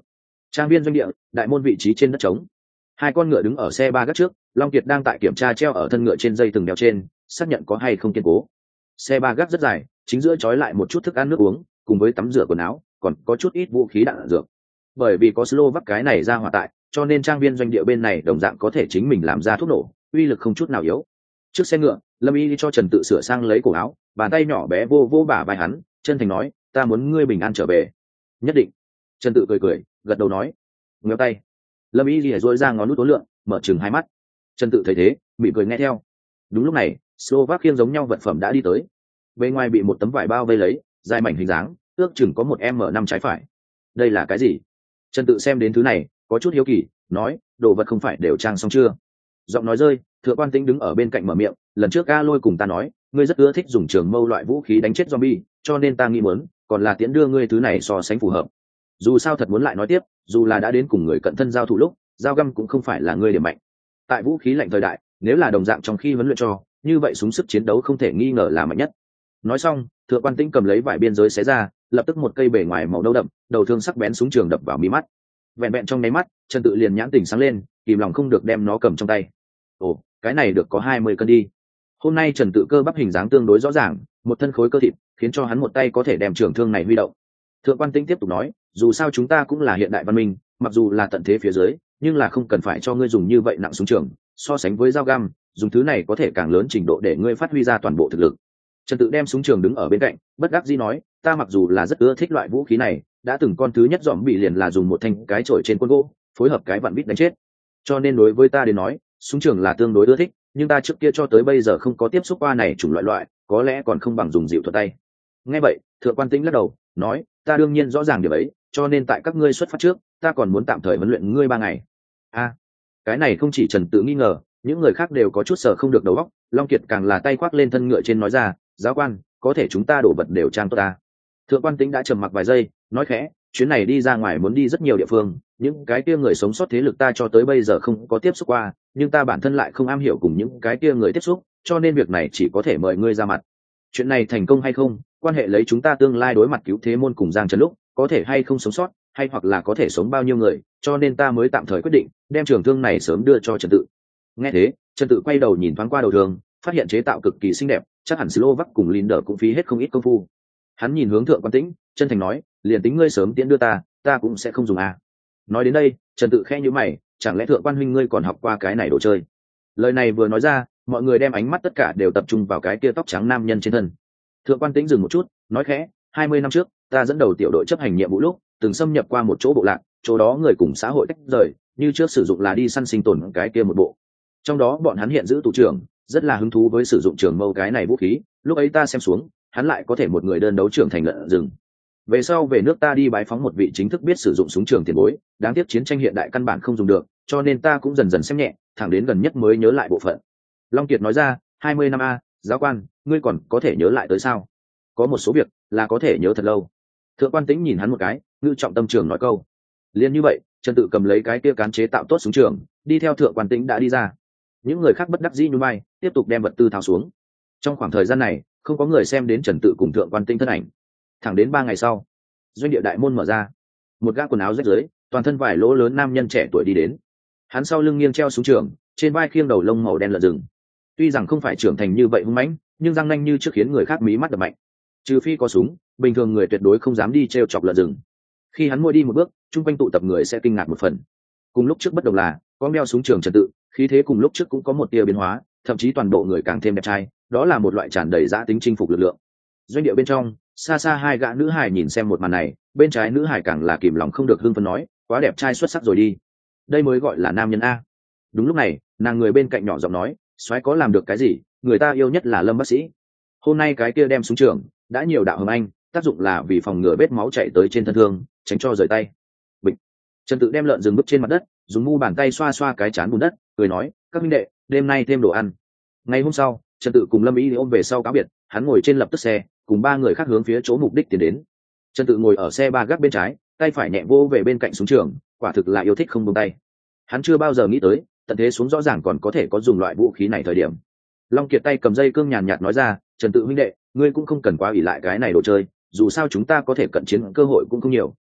Trang viên doanh địa, đại môn vị trí trên đất trống, hai con ngựa đứng ở xe ba gác trước. Long Kiệt đang tại kiểm tra treo ở thân ngựa trên dây thừng đeo trên, xác nhận có hay không kiên cố. Xe ba gác rất dài, chính giữa trói lại một chút thức ăn nước uống, cùng với tắm rửa quần áo, còn có chút ít vũ khí đạn dược. Bởi vì có Slovak cái này ra hỏa tại, cho nên trang viên doanh địa bên này đồng dạng có thể chính mình làm ra thuốc nổ, uy lực không chút nào yếu. Trước xe ngựa, Lâm Y cho Trần Tự sửa sang lấy cổ áo, bàn tay nhỏ bé vô vô bả vai hắn, chân thành nói, ta muốn ngươi bình an trở về. Nhất định. Trần Tự cười cười, gật đầu nói. Ngéo tay. Lâm Y lìa dối ra ngón nút tối lượng, mở chừng hai mắt. Trần Tự thấy thế, mỉm cười nghe theo. Đúng lúc này, Slovak khiêng giống nhau vật phẩm đã đi tới. Bên ngoài bị một tấm vải bao vây lấy, dài mảnh hình dáng, ước chừng có một m năm trái phải. Đây là cái gì? Trần Tự xem đến thứ này, có chút hiếu kỳ, nói, đồ vật không phải đều trang xong chưa? Giọng nói rơi, Thượng Quan Tĩnh đứng ở bên cạnh mở miệng, lần trước A Lôi cùng ta nói, ngươi rất ưa thích dùng trường mâu loại vũ khí đánh chết zombie, cho nên ta nghĩ muốn, còn là tiễn đưa ngươi thứ này so sánh phù hợp. Dù sao thật muốn lại nói tiếp, dù là đã đến cùng người cận thân giao thủ lúc, dao găm cũng không phải là ngươi điểm mạnh. Tại vũ khí lạnh thời đại, nếu là đồng dạng trong khi huấn luyện cho, như vậy súng sức chiến đấu không thể nghi ngờ là mạnh nhất. Nói xong, Thượng Quan Tĩnh cầm lấy vải biên giới xé ra, lập tức một cây bề ngoài màu nâu đậm, đầu thương sắc bén súng trường đập vào mí mắt. Vẹn vẹn trong nháy mắt, Trần Tự liền nhãn tỉnh sáng lên, kìm lòng không được đem nó cầm trong tay. Ồ, cái này được có hai mươi cân đi. Hôm nay Trần Tự cơ bắp hình dáng tương đối rõ ràng, một thân khối cơ thịt, khiến cho hắn một tay có thể đem trường thương này huy động. Thượng Quan Tĩnh tiếp tục nói, dù sao chúng ta cũng là hiện đại văn minh, mặc dù là tận thế phía dưới, nhưng là không cần phải cho ngươi dùng như vậy nặng súng trường, so sánh với dao găm, dùng thứ này có thể càng lớn trình độ để ngươi phát huy ra toàn bộ thực lực. Trần Tự đem súng trường đứng ở bên cạnh, bất đắc dĩ nói, ta mặc dù là rất ưa thích loại vũ khí này, đã từng con thứ nhất dòm bị liền là dùng một thanh cái chổi trên quân gỗ, phối hợp cái vặn vít đánh chết. Cho nên đối với ta đến nói, súng trường là tương đối ưa thích, nhưng ta trước kia cho tới bây giờ không có tiếp xúc qua này chủng loại loại, có lẽ còn không bằng dùng dịu thuật tay. Nghe vậy, Thượng Quan Tĩnh lắc đầu, nói, ta đương nhiên rõ ràng điều ấy, cho nên tại các ngươi xuất phát trước, ta còn muốn tạm thời huấn luyện ngươi ba ngày. A, cái này không chỉ Trần Tự nghi ngờ, những người khác đều có chút sợ không được đầu óc. Long Kiệt càng là tay khoác lên thân ngựa trên nói ra, giáo quan, có thể chúng ta đổ vật đều trang tốt ta. Thượng Quan Tĩnh đã trầm mặc vài giây, nói khẽ, chuyến này đi ra ngoài muốn đi rất nhiều địa phương, những cái kia người sống sót thế lực ta cho tới bây giờ không có tiếp xúc qua, nhưng ta bản thân lại không am hiểu cùng những cái kia người tiếp xúc, cho nên việc này chỉ có thể mời ngươi ra mặt. Chuyện này thành công hay không, quan hệ lấy chúng ta tương lai đối mặt cứu thế môn cùng Giang Trần lúc, có thể hay không sống sót, hay hoặc là có thể sống bao nhiêu người, cho nên ta mới tạm thời quyết định đem trường thương này sớm đưa cho Trần Tự. Nghe thế, Trần Tự quay đầu nhìn thoáng qua đầu thương, phát hiện chế tạo cực kỳ xinh đẹp, chắc hẳn Slovak cùng Linder cũng phí hết không ít công phu. Hắn nhìn hướng Thượng Quan Tĩnh, chân thành nói, liền tính ngươi sớm tiễn đưa ta, ta cũng sẽ không dùng à. Nói đến đây, Trần Tự khẽ nhíu mày, chẳng lẽ Thượng Quan huynh ngươi còn học qua cái này đồ chơi? Lời này vừa nói ra, mọi người đem ánh mắt tất cả đều tập trung vào cái kia tóc trắng nam nhân trên thân. Thượng Quan Tĩnh dừng một chút, nói khẽ, hai mươi năm trước, ta dẫn đầu tiểu đội chấp hành nhiệm vụ lúc, từng xâm nhập qua một chỗ bộ lạc, chỗ đó người cùng xã hội tách rời, như trước sử dụng là đi săn sinh tồn cái kia một bộ. Trong đó bọn hắn hiện giữ tù trưởng, rất là hứng thú với sử dụng trường mâu cái này vũ khí, lúc ấy ta xem xuống, hắn lại có thể một người đơn đấu trưởng thành lợn rừng. Về sau về nước ta đi bái phóng một vị chính thức biết sử dụng súng trường tiền bối, đáng tiếc chiến tranh hiện đại căn bản không dùng được, cho nên ta cũng dần dần xem nhẹ, thẳng đến gần nhất mới nhớ lại bộ phận. Long Kiệt nói ra, hai mươi năm a, giáo quan, ngươi còn có thể nhớ lại tới sao? Có một số việc là có thể nhớ thật lâu. Thượng Quan Tĩnh nhìn hắn một cái, ngữ trọng tâm trường nói câu. Liên như vậy, Trần Tự cầm lấy cái kia cán chế tạo tốt súng trường, đi theo Thượng Quan Tĩnh đã đi ra. Những người khác bất đắc dĩ nhún vai, tiếp tục đem vật tư tháo xuống. Trong khoảng thời gian này, không có người xem đến Trần Tự cùng Thượng Quan Tĩnh thân ảnh. Thẳng đến ba ngày sau, doanh địa đại môn mở ra, một gã quần áo rách rưới, toàn thân vải lỗ lớn nam nhân trẻ tuổi đi đến. Hắn sau lưng nghiêng treo súng trường, trên vai khiêng đầu lông màu đen lợn rừng. Tuy rằng không phải trưởng thành như vậy hung mãnh, nhưng răng nanh như trước khiến người khác mí mắt đập mạnh. Trừ phi có súng, bình thường người tuyệt đối không dám đi treo chọc lợn rừng. Khi hắn mỗi đi một bước, chung quanh tụ tập người sẽ kinh ngạc một phần. Cùng lúc trước bất đồng là, có đeo súng trường Trần Tự, khí thế cùng lúc trước cũng có một tia biến hóa, thậm chí toàn bộ người càng thêm đẹp trai, đó là một loại tràn đầy dã tính chinh phục lực lượng. Doanh địa bên trong, xa xa hai gã nữ hài nhìn xem một màn này, bên trái nữ hài càng là kìm lòng không được hưng phấn nói, quá đẹp trai xuất sắc rồi đi, đây mới gọi là nam nhân a. Đúng lúc này, nàng người bên cạnh nhỏ giọng nói, soái có làm được cái gì, người ta yêu nhất là Lâm bác sĩ. Hôm nay cái kia đem súng trường, đã nhiều đạo hồng anh, tác dụng là vì phòng ngừa vết máu chảy tới trên thân thương, tránh cho rời tay. Bịch. Trần Tự đem lợn rừng bước trên mặt đất, dùng mu bàn tay xoa xoa cái trán bùn đất, cười nói, các minh đệ, đêm nay thêm đồ ăn. Ngày hôm sau, Trần Tự cùng Lâm Ý ôm về sau cáo biệt, hắn ngồi trên lập tức xe, cùng ba người khác hướng phía chỗ mục đích tiến đến. Trần Tự ngồi ở xe ba gác bên trái, tay phải nhẹ vô về bên cạnh súng trường, quả thực là yêu thích không buông tay. Hắn chưa bao giờ nghĩ tới, tận thế xuống rõ ràng còn có thể có dùng loại vũ khí này thời điểm. Long Kiệt tay cầm dây cương nhàn nhạt nói ra, Trần Tự huynh đệ, ngươi cũng không cần quá ỷ lại cái này đồ chơi, dù sao chúng ta có thể cận chiến cơ hội cũng không nhiều,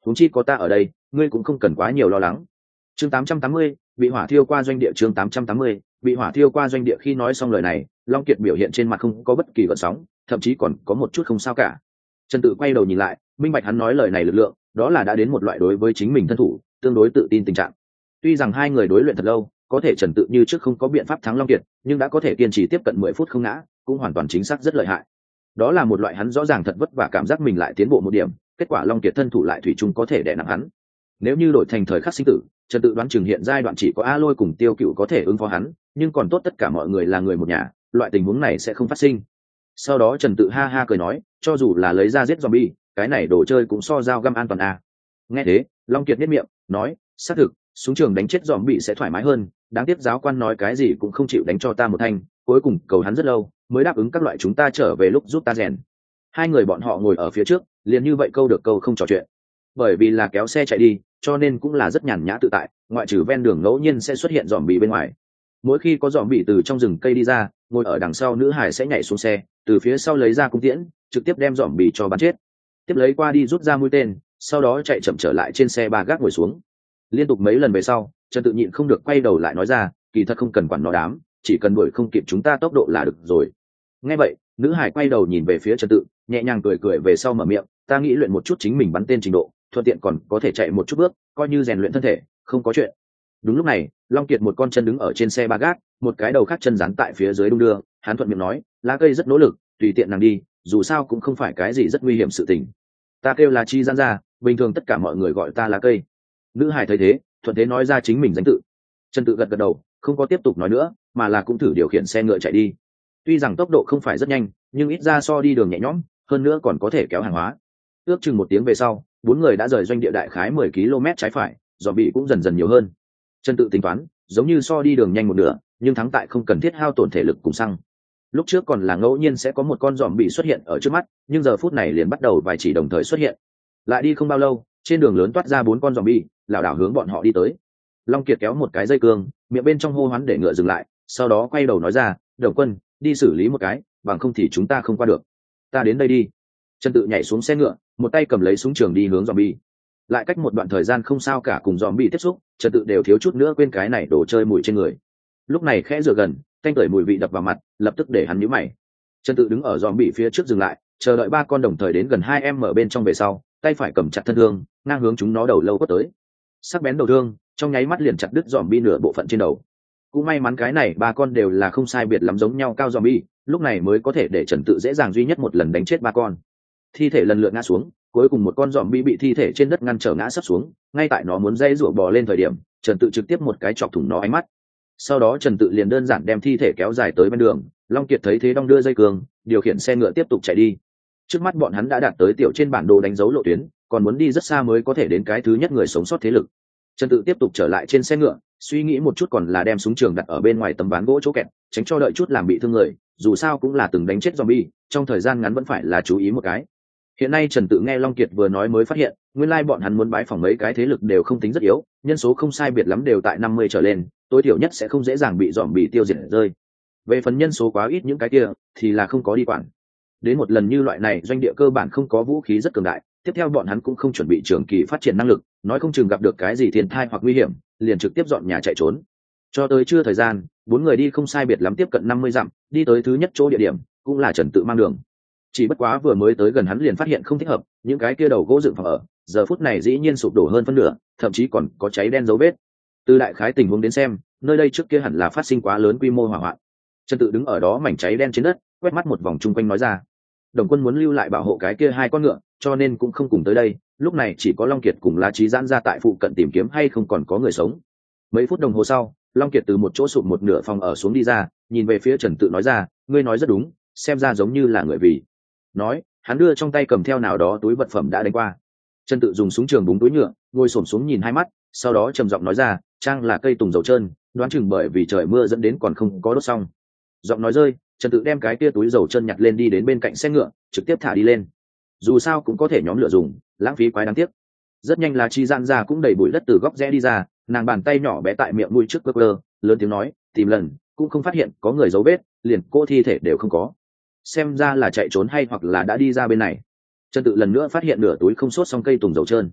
huống chi có ta ở đây ngươi cũng không cần quá nhiều lo lắng. Chương tám trăm tám mươi, bị hỏa thiêu qua doanh địa. Chương tám trăm tám mươi, bị hỏa thiêu qua doanh địa. Khi nói xong lời này, Long Kiệt biểu hiện trên mặt không có bất kỳ gợn sóng, thậm chí còn có một chút không sao cả. Trần Tự quay đầu nhìn lại, minh bạch hắn nói lời này lực lượng, đó là đã đến một loại đối với chính mình thân thủ tương đối tự tin tình trạng. Tuy rằng hai người đối luyện thật lâu, có thể Trần Tự như trước không có biện pháp thắng Long Kiệt, nhưng đã có thể kiên trì tiếp cận mười phút không ngã, cũng hoàn toàn chính xác rất lợi hại. Đó là một loại hắn rõ ràng thật vất vả cảm giác mình lại tiến bộ một điểm, kết quả Long Kiệt thân thủ lại thủy chung có thể đè nặng hắn. Nếu như đổi thành thời khắc sinh tử, Trần Tự đoán chừng hiện giai đoạn chỉ có A Lôi cùng Tiêu Cựu có thể ứng phó hắn, nhưng còn tốt tất cả mọi người là người một nhà, loại tình huống này sẽ không phát sinh. Sau đó Trần Tự ha ha cười nói, cho dù là lấy ra giết zombie, cái này đồ chơi cũng so dao găm an toàn à. Nghe thế, Long Kiệt nhếch miệng, nói, xác thực, súng trường đánh chết zombie sẽ thoải mái hơn, đáng tiếc giáo quan nói cái gì cũng không chịu đánh cho ta một thanh, cuối cùng cầu hắn rất lâu mới đáp ứng các loại chúng ta trở về lúc giúp ta rèn. Hai người bọn họ ngồi ở phía trước, liền như vậy câu được câu không trò chuyện. Bởi vì là kéo xe chạy đi, cho nên cũng là rất nhàn nhã tự tại, ngoại trừ ven đường ngẫu nhiên sẽ xuất hiện zombie bên ngoài. Mỗi khi có zombie từ trong rừng cây đi ra, ngồi ở đằng sau nữ hải sẽ nhảy xuống xe, từ phía sau lấy ra cung tiễn, trực tiếp đem zombie cho bắn chết. Tiếp lấy qua đi rút ra mũi tên, sau đó chạy chậm trở lại trên xe ba gác ngồi xuống. Liên tục mấy lần về sau, Trần Tự nhịn không được quay đầu lại nói ra, kỳ thật không cần quản nó đám, chỉ cần đuổi không kịp chúng ta tốc độ là được rồi. Nghe vậy, nữ hải quay đầu nhìn về phía Trần Tự, nhẹ nhàng cười cười về sau mở miệng, ta nghĩ luyện một chút chính mình bắn tên trình độ, thuận tiện còn có thể chạy một chút bước, coi như rèn luyện thân thể, không có chuyện. Đúng lúc này, Long Kiệt một con chân đứng ở trên xe ba gác, một cái đầu khác chân dán tại phía dưới đung đưa, hắn thuận miệng nói, lá cây rất nỗ lực, tùy tiện nàng đi, dù sao cũng không phải cái gì rất nguy hiểm sự tình. Ta kêu là Chi Gian ra, bình thường tất cả mọi người gọi ta lá cây. Nữ hải thấy thế, thuận thế nói ra chính mình danh tự. Trần Tự gật gật đầu, không có tiếp tục nói nữa, mà là cũng thử điều khiển xe ngựa chạy đi. Tuy rằng tốc độ không phải rất nhanh, nhưng ít ra so đi đường nhẹ nhõm, hơn nữa còn có thể kéo hàng hóa. Ước chừng một tiếng về sau, bốn người đã rời doanh địa đại khái mười ki lô mét trái phải, zombie cũng dần dần nhiều hơn. Trần Tự tính toán, giống như so đi đường nhanh một nửa, nhưng thắng tại không cần thiết hao tổn thể lực cùng xăng. Lúc trước còn là ngẫu nhiên sẽ có một con zombie xuất hiện ở trước mắt, nhưng giờ phút này liền bắt đầu vài chỉ đồng thời xuất hiện. Lại đi không bao lâu, trên đường lớn toát ra bốn con zombie, lảo đảo hướng bọn họ đi tới. Long Kiệt kéo một cái dây cương, miệng bên trong hô hoán để ngựa dừng lại, sau đó quay đầu nói ra, Đồng Quân, đi xử lý một cái, bằng không thì chúng ta không qua được. Ta đến đây đi. Trần Tự nhảy xuống xe ngựa, một tay cầm lấy súng trường đi hướng zombie. Lại cách một đoạn thời gian không sao cả cùng zombie tiếp xúc, Trần Tự đều thiếu chút nữa quên cái này đồ chơi mùi trên người. Lúc này khẽ dựa gần, thanh tưởi mùi vị đập vào mặt, lập tức để hắn nhíu mày. Trần Tự đứng ở zombie phía trước dừng lại, chờ đợi ba con đồng thời đến gần hai em ở bên trong về sau, tay phải cầm chặt thân thương, ngang hướng chúng nó đầu lâu quất tới. Sắc bén đầu thương, trong nháy mắt liền chặt đứt zombie nửa bộ phận trên đầu. Cũng may mắn cái này ba con đều là không sai biệt lắm giống nhau cao zombie, lúc này mới có thể để Trần Tự dễ dàng duy nhất một lần đánh chết ba con. Thi thể lần lượt ngã xuống, cuối cùng một con zombie bị thi thể trên đất ngăn trở ngã sấp xuống, ngay tại nó muốn dây rủa bò lên thời điểm, Trần Tự trực tiếp một cái chọc thủng nó ánh mắt. Sau đó Trần Tự liền đơn giản đem thi thể kéo dài tới bên đường, Long Kiệt thấy thế đong đưa dây cương, điều khiển xe ngựa tiếp tục chạy đi. Trước mắt bọn hắn đã đạt tới tiểu trên bản đồ đánh dấu lộ tuyến, còn muốn đi rất xa mới có thể đến cái thứ nhất người sống sót thế lực. Trần Tự tiếp tục trở lại trên xe ngựa, suy nghĩ một chút còn là đem súng trường đặt ở bên ngoài tấm ván gỗ chỗ kẹt, tránh cho đợi chút làm bị thương người, dù sao cũng là từng đánh chết zombie, trong thời gian ngắn vẫn phải là chú ý một cái. Hiện nay Trần Tự nghe Long Kiệt vừa nói mới phát hiện, nguyên lai bọn hắn muốn bái phỏng mấy cái thế lực đều không tính rất yếu, nhân số không sai biệt lắm đều tại năm mươi trở lên, tối thiểu nhất sẽ không dễ dàng bị zombie tiêu diệt rơi. Về phần nhân số quá ít những cái kia thì là không có đi quản. Đến một lần như loại này doanh địa cơ bản không có vũ khí rất cường đại, tiếp theo bọn hắn cũng không chuẩn bị trường kỳ phát triển năng lực, nói không chừng gặp được cái gì thiên tai hoặc nguy hiểm, liền trực tiếp dọn nhà chạy trốn. Cho tới trưa thời gian, bốn người đi không sai biệt lắm tiếp cận năm mươi dặm, đi tới thứ nhất chỗ địa điểm, cũng là Trần Tự mang đường. Chỉ bất quá vừa mới tới gần hắn liền phát hiện không thích hợp, những cái kia đầu gỗ dựng phòng ở, giờ phút này dĩ nhiên sụp đổ hơn phân nửa, thậm chí còn có cháy đen dấu vết. Từ đại khái tình huống đến xem, nơi đây trước kia hẳn là phát sinh quá lớn quy mô hỏa hoạn. Trần Tự đứng ở đó mảnh cháy đen trên đất, quét mắt một vòng chung quanh nói ra, Đồng Quân muốn lưu lại bảo hộ cái kia hai con ngựa, cho nên cũng không cùng tới đây, lúc này chỉ có Long Kiệt cùng La Chí Giãn ra tại phụ cận tìm kiếm hay không còn có người sống. Mấy phút đồng hồ sau, Long Kiệt từ một chỗ sụp một nửa phòng ở xuống đi ra, nhìn về phía Trần Tự nói ra, ngươi nói rất đúng, xem ra giống như là người vì. Nói, hắn đưa trong tay cầm theo nào đó túi vật phẩm đã đánh qua. Trần Tự dùng súng trường búng túi nhựa, ngồi xổm xuống nhìn hai mắt, sau đó trầm giọng nói ra, trang là cây tùng dầu trơn, đoán chừng bởi vì trời mưa dẫn đến còn không có đốt xong. Giọng nói rơi, Trần Tự đem cái kia túi dầu trơn nhặt lên đi đến bên cạnh xe ngựa, trực tiếp thả đi lên. Dù sao cũng có thể nhóm lửa dùng, lãng phí quái đáng tiếc. Rất nhanh là Chi Gian ra cũng đầy bụi đất từ góc rẽ đi ra, nàng bàn tay nhỏ bé tại miệng mũi trước cơ cơ, lớn tiếng nói, tìm lần, cũng không phát hiện có người dấu vết, liền cô thi thể đều không có. Xem ra là chạy trốn hay hoặc là đã đi ra bên này. Trần Tự lần nữa phát hiện nửa túi không sốt xong cây tùng dầu trơn.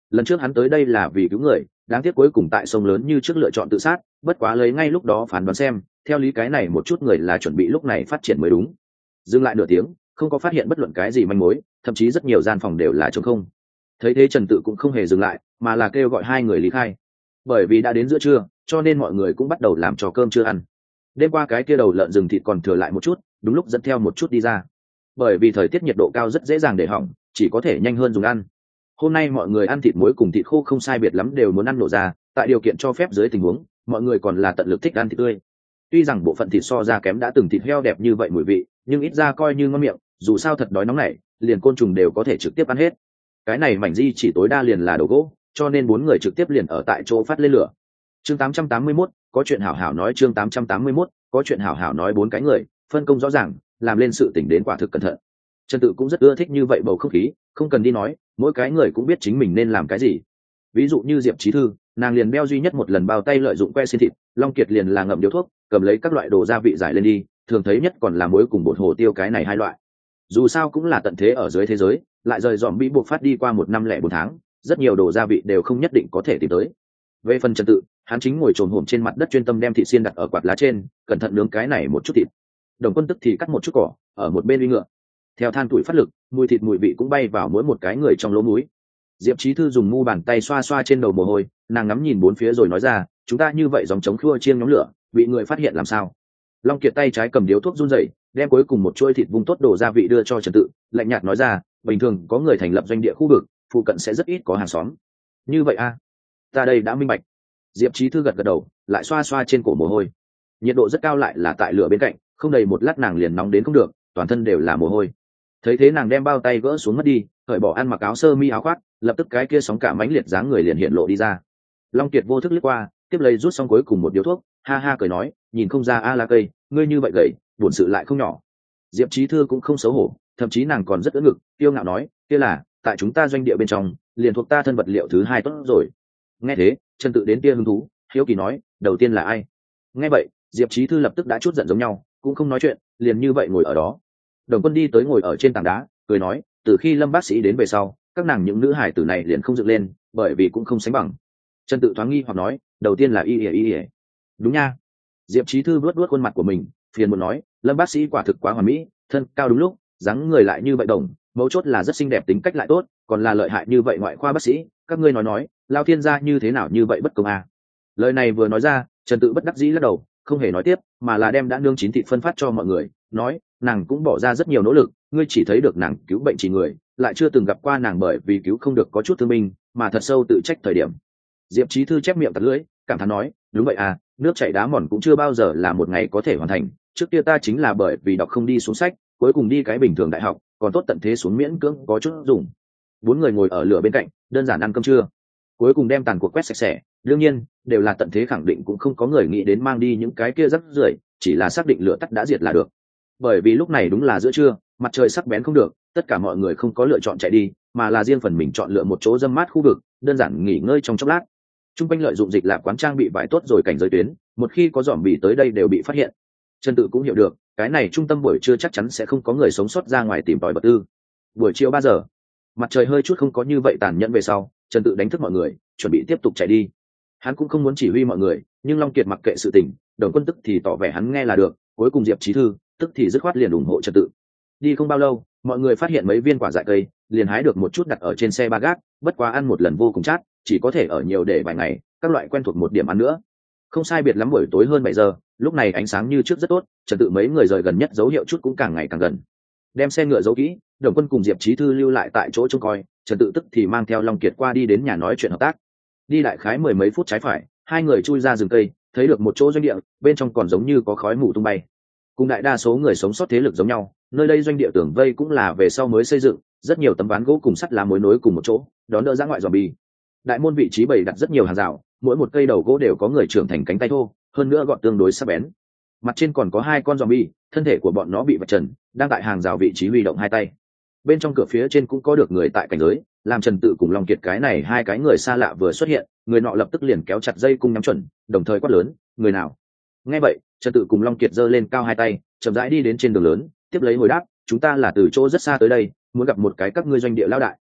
lần trước hắn tới đây là vì cứu người, đáng tiếc cuối cùng tại sông lớn như trước lựa chọn tự sát, bất quá lấy ngay lúc đó phán đoán xem, theo lý cái này một chút người là chuẩn bị lúc này phát triển mới đúng. Dừng lại nửa tiếng, không có phát hiện bất luận cái gì manh mối, thậm chí rất nhiều gian phòng đều là trống không. Thấy thế Trần Tự cũng không hề dừng lại, mà là kêu gọi hai người lý khai. Bởi vì đã đến giữa trưa, cho nên mọi người cũng bắt đầu làm trò cơm chưa ăn. Đêm qua cái kia đầu lợn rừng thịt còn thừa lại một chút, đúng lúc dẫn theo một chút đi ra. Bởi vì thời tiết nhiệt độ cao rất dễ dàng để hỏng, chỉ có thể nhanh hơn dùng ăn. Hôm nay mọi người ăn thịt muối cùng thịt khô không sai biệt lắm, đều muốn ăn nổ ra, tại điều kiện cho phép dưới tình huống, mọi người còn là tận lực thích ăn thịt tươi. Tuy rằng bộ phận thịt so ra kém đã từng thịt heo đẹp như vậy mùi vị, nhưng ít ra coi như ngon miệng, dù sao thật đói nóng này, liền côn trùng đều có thể trực tiếp ăn hết. Cái này mảnh di chỉ tối đa liền là đầu gỗ, cho nên bốn người trực tiếp liền ở tại chỗ phát lên lửa. Chương tám trăm tám mươi mốt, có chuyện hảo hảo nói. Chương tám trăm tám mươi mốt, có chuyện hảo hảo nói. Bốn cái người phân công rõ ràng, làm lên sự tỉnh đến quả thực cẩn thận. Trần Tự cũng rất ưa thích như vậy bầu không khí, không cần đi nói, mỗi cái người cũng biết chính mình nên làm cái gì. Ví dụ như Diệp Chí Thư, nàng liền beo duy nhất một lần bao tay lợi dụng que xiên thịt, Long Kiệt liền là ngậm điếu thuốc, cầm lấy các loại đồ gia vị giải lên đi, thường thấy nhất còn là muối cùng bột hồ tiêu, cái này hai loại. Dù sao cũng là tận thế ở dưới thế giới, lại rời dòm bị buộc phát đi qua một năm lẻ bốn tháng, rất nhiều đồ gia vị đều không nhất định có thể tìm tới. Về phần Trần Tự, hắn chính ngồi trồn hổm trên mặt đất chuyên tâm đem thịt xiên đặt ở quạt lá trên, cẩn thận nướng cái này một chút thịt. Đồng Quân tức thì cắt một chút cỏ ở một bên uy ngựa. Theo than tuổi phát lực, mùi thịt mùi vị cũng bay vào mỗi một cái người trong lỗ mũi. Diệp Chí Thư dùng mu bàn tay xoa xoa trên đầu mồ hôi, nàng ngắm nhìn bốn phía rồi nói ra, chúng ta như vậy dòng chống khua chiêng nhóm lửa, bị người phát hiện làm sao? Long Kiệt tay trái cầm điếu thuốc run rẩy, đem cuối cùng một chuôi thịt vung tốt đổ gia vị đưa cho Trần Tự, lạnh nhạt nói ra, bình thường có người thành lập doanh địa khu vực, phụ cận sẽ rất ít có hàng xóm. Như vậy a, à? Ta đây đã minh bạch. Diệp Chí Thư gật gật đầu, lại xoa xoa trên cổ mồ hôi. Nhiệt độ rất cao, lại là tại lửa bên cạnh, không đầy một lát nàng liền nóng đến không được, toàn thân đều là mồ hôi. Thấy thế nàng đem bao tay gỡ xuống mất đi, cởi bỏ ăn mặc áo sơ mi áo khoác, lập tức cái kia sóng cả mãnh liệt dáng người liền hiện lộ đi ra. Long Kiệt vô thức lướt qua, tiếp lấy rút xong cuối cùng một điếu thuốc, ha ha cười nói, nhìn không ra a la cây, ngươi như vậy gầy, buồn sự lại không nhỏ. Diệp Chí Thư cũng không xấu hổ, thậm chí nàng còn rất ưỡn ngực, kiêu ngạo nói, kia là tại chúng ta doanh địa bên trong, liền thuộc ta thân vật liệu thứ hai tốt rồi. Nghe thế, Trần Tự đến kia hứng thú, hiếu kỳ nói, đầu tiên là ai? Nghe vậy, Diệp Chí Thư lập tức đã chút giận giống nhau, cũng không nói chuyện, liền như vậy ngồi ở đó. Đồng Quân đi tới ngồi ở trên tảng đá, cười nói, từ khi Lâm bác sĩ đến về sau, các nàng những nữ hải tử này liền không dựng lên, bởi vì cũng không sánh bằng. Trần Tự thoáng nghi hoặc nói, đầu tiên là y y y. Đúng nha. Diệp Chí Thư vuốt vuốt khuôn mặt của mình, phiền muốn nói, Lâm bác sĩ quả thực quá hoàn mỹ, thân cao đúng lúc, dáng người lại như vậy đồng, mấu chốt là rất xinh đẹp, tính cách lại tốt, còn là lợi hại như vậy ngoại khoa bác sĩ, các ngươi nói nói, Lao Thiên gia như thế nào như vậy bất công à? Lời này vừa nói ra, Trần Tự bất đắc dĩ lắc đầu, không hề nói tiếp, mà là đem đã nương chín thịt phân phát cho mọi người, nói, nàng cũng bỏ ra rất nhiều nỗ lực, ngươi chỉ thấy được nàng cứu bệnh chỉ người, lại chưa từng gặp qua nàng bởi vì cứu không được có chút thương binh, mà thật sâu tự trách thời điểm. Diệp Chí Thư chép miệng tặc lưỡi, cảm thán nói, đúng vậy à, nước chảy đá mòn cũng chưa bao giờ là một ngày có thể hoàn thành, trước kia ta chính là bởi vì đọc không đi xuống sách, cuối cùng đi cái bình thường đại học, còn tốt tận thế xuống miễn cưỡng có chút dùng. Bốn người ngồi ở lửa bên cạnh, đơn giản ăn cơm trưa, cuối cùng đem tàn cuộc quét sạch sẽ, đương nhiên đều là tận thế khẳng định cũng không có người nghĩ đến mang đi những cái kia rắc rưởi, chỉ là xác định lửa tắt đã diệt là được. Bởi vì lúc này đúng là giữa trưa, mặt trời sắc bén không được, tất cả mọi người không có lựa chọn chạy đi, mà là riêng phần mình chọn lựa một chỗ râm mát khu vực, đơn giản nghỉ ngơi trong chốc lát. Trung quanh lợi dụng dịch lạp quán trang bị vải tốt rồi cảnh giới tuyến, một khi có dòm bị tới đây đều bị phát hiện. Trần Tự cũng hiểu được, cái này trung tâm buổi trưa chắc chắn sẽ không có người sống sót ra ngoài tìm tòi vật tư. Buổi chiều ba giờ, mặt trời hơi chút không có như vậy tàn nhẫn về sau, Trần Tự đánh thức mọi người, chuẩn bị tiếp tục chạy đi. Hắn cũng không muốn chỉ huy mọi người, nhưng Long Kiệt mặc kệ sự tình, Đồng Quân tức thì tỏ vẻ hắn nghe là được, cuối cùng Diệp Chí Thư tức thì dứt khoát liền ủng hộ Trần Tự. Đi không bao lâu, mọi người phát hiện mấy viên quả dại cây, liền hái được một chút đặt ở trên xe ba gác, bất quá ăn một lần vô cùng chát, chỉ có thể ở nhiều để vài ngày, các loại quen thuộc một điểm ăn nữa. Không sai biệt lắm buổi tối hơn bảy giờ, lúc này ánh sáng như trước rất tốt, Trần Tự mấy người rời gần nhất dấu hiệu chút cũng càng ngày càng gần. Đem xe ngựa giấu kỹ, Đồng Quân cùng Diệp Chí Thư lưu lại tại chỗ trông coi, Trần Tự tức thì mang theo Long Kiệt qua đi đến nhà nói chuyện hợp tác. Đi đại khái mười mấy phút trái phải, hai người chui ra rừng cây, thấy được một chỗ doanh địa, bên trong còn giống như có khói mù tung bay. Cùng đại đa số người sống sót thế lực giống nhau, nơi đây doanh địa tường vây cũng là về sau mới xây dựng, rất nhiều tấm ván gỗ cùng sắt lá mối nối cùng một chỗ, đón đỡ dã ngoại zombie. Đại môn vị trí bày đặt rất nhiều hàng rào, mỗi một cây đầu gỗ đều có người trưởng thành cánh tay thô, hơn nữa gọn tương đối sắc bén. Mặt trên còn có hai con zombie, thân thể của bọn nó bị vạch trần, đang tại hàng rào vị trí huy động hai tay. Bên trong cửa phía trên cũng có được người tại cảnh giới, làm Trần Tự cùng Long Kiệt cái này hai cái người xa lạ vừa xuất hiện, người nọ lập tức liền kéo chặt dây cung nhắm chuẩn, đồng thời quát lớn, người nào? Nghe vậy, Trần Tự cùng Long Kiệt giơ lên cao hai tay, chậm rãi đi đến trên đường lớn, tiếp lấy hồi đáp, chúng ta là từ chỗ rất xa tới đây, muốn gặp một cái các ngươi doanh địa lão đại.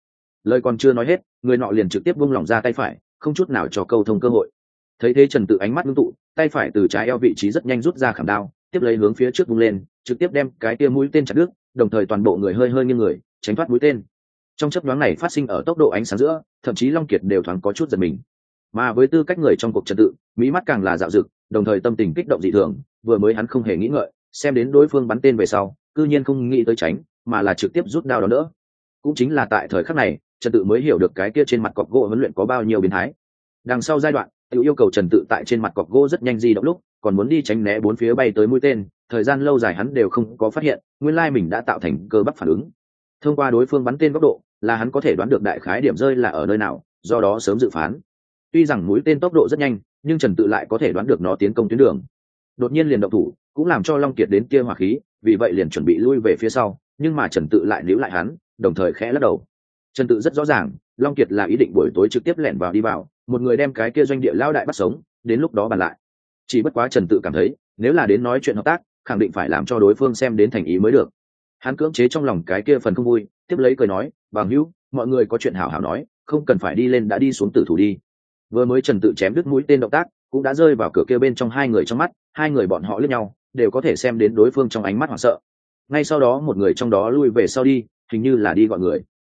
Lời còn chưa nói hết, người nọ liền trực tiếp buông lỏng ra tay phải, không chút nào cho câu thông cơ hội. Thấy thế Trần Tự ánh mắt ngưng tụ, tay phải từ trái eo vị trí rất nhanh rút ra khảm đao, tiếp lấy hướng phía trước vung lên, trực tiếp đem cái tia mũi tên chặt đứt, đồng thời toàn bộ người hơi hơi nghiêng người, tránh thoát mũi tên. Trong chớp nhoáng này phát sinh ở tốc độ ánh sáng giữa, thậm chí Long Kiệt đều thoáng có chút giật mình. Mà với tư cách người trong cuộc Trần Tự, mỹ mắt càng là dạo dực, đồng thời tâm tình kích động dị thường, vừa mới hắn không hề nghĩ ngợi, xem đến đối phương bắn tên về sau, cư nhiên không nghĩ tới tránh, mà là trực tiếp rút đao đón đỡ. Cũng chính là tại thời khắc này, Trần Tự mới hiểu được cái kia trên mặt cọc gỗ huấn luyện có bao nhiêu biến thái. Đằng sau giai đoạn, tự yêu cầu Trần Tự tại trên mặt cọc gỗ rất nhanh di động lúc, còn muốn đi tránh né bốn phía bay tới mũi tên, thời gian lâu dài hắn đều không có phát hiện, nguyên lai mình đã tạo thành cơ bắp phản ứng. Thông qua đối phương bắn tên góc độ, là hắn có thể đoán được đại khái điểm rơi là ở nơi nào, do đó sớm dự phán. Tuy rằng mũi tên tốc độ rất nhanh, nhưng Trần Tự lại có thể đoán được nó tiến công tuyến đường. Đột nhiên liền động thủ, cũng làm cho Long Kiệt đến kia hỏa khí, vì vậy liền chuẩn bị lui về phía sau, nhưng mà Trần Tự lại níu lại hắn, đồng thời khẽ lắc đầu. Trần Tự rất rõ ràng, Long Kiệt là ý định buổi tối trực tiếp lẻn vào đi vào, một người đem cái kia doanh địa lao đại bắt sống, đến lúc đó bàn lại. Chỉ bất quá Trần Tự cảm thấy, nếu là đến nói chuyện hợp tác, khẳng định phải làm cho đối phương xem đến thành ý mới được. Hắn cưỡng chế trong lòng cái kia phần không vui, tiếp lấy cười nói, "Bằng hữu, mọi người có chuyện hảo hảo nói, không cần phải đi lên đã đi xuống tử thủ đi." Vừa mới Trần Tự chém đứt mũi tên động tác, cũng đã rơi vào cửa kia bên trong hai người trong mắt, hai người bọn họ liếc nhau, đều có thể xem đến đối phương trong ánh mắt hoảng sợ. Ngay sau đó một người trong đó lui về sau đi, hình như là đi gọi người.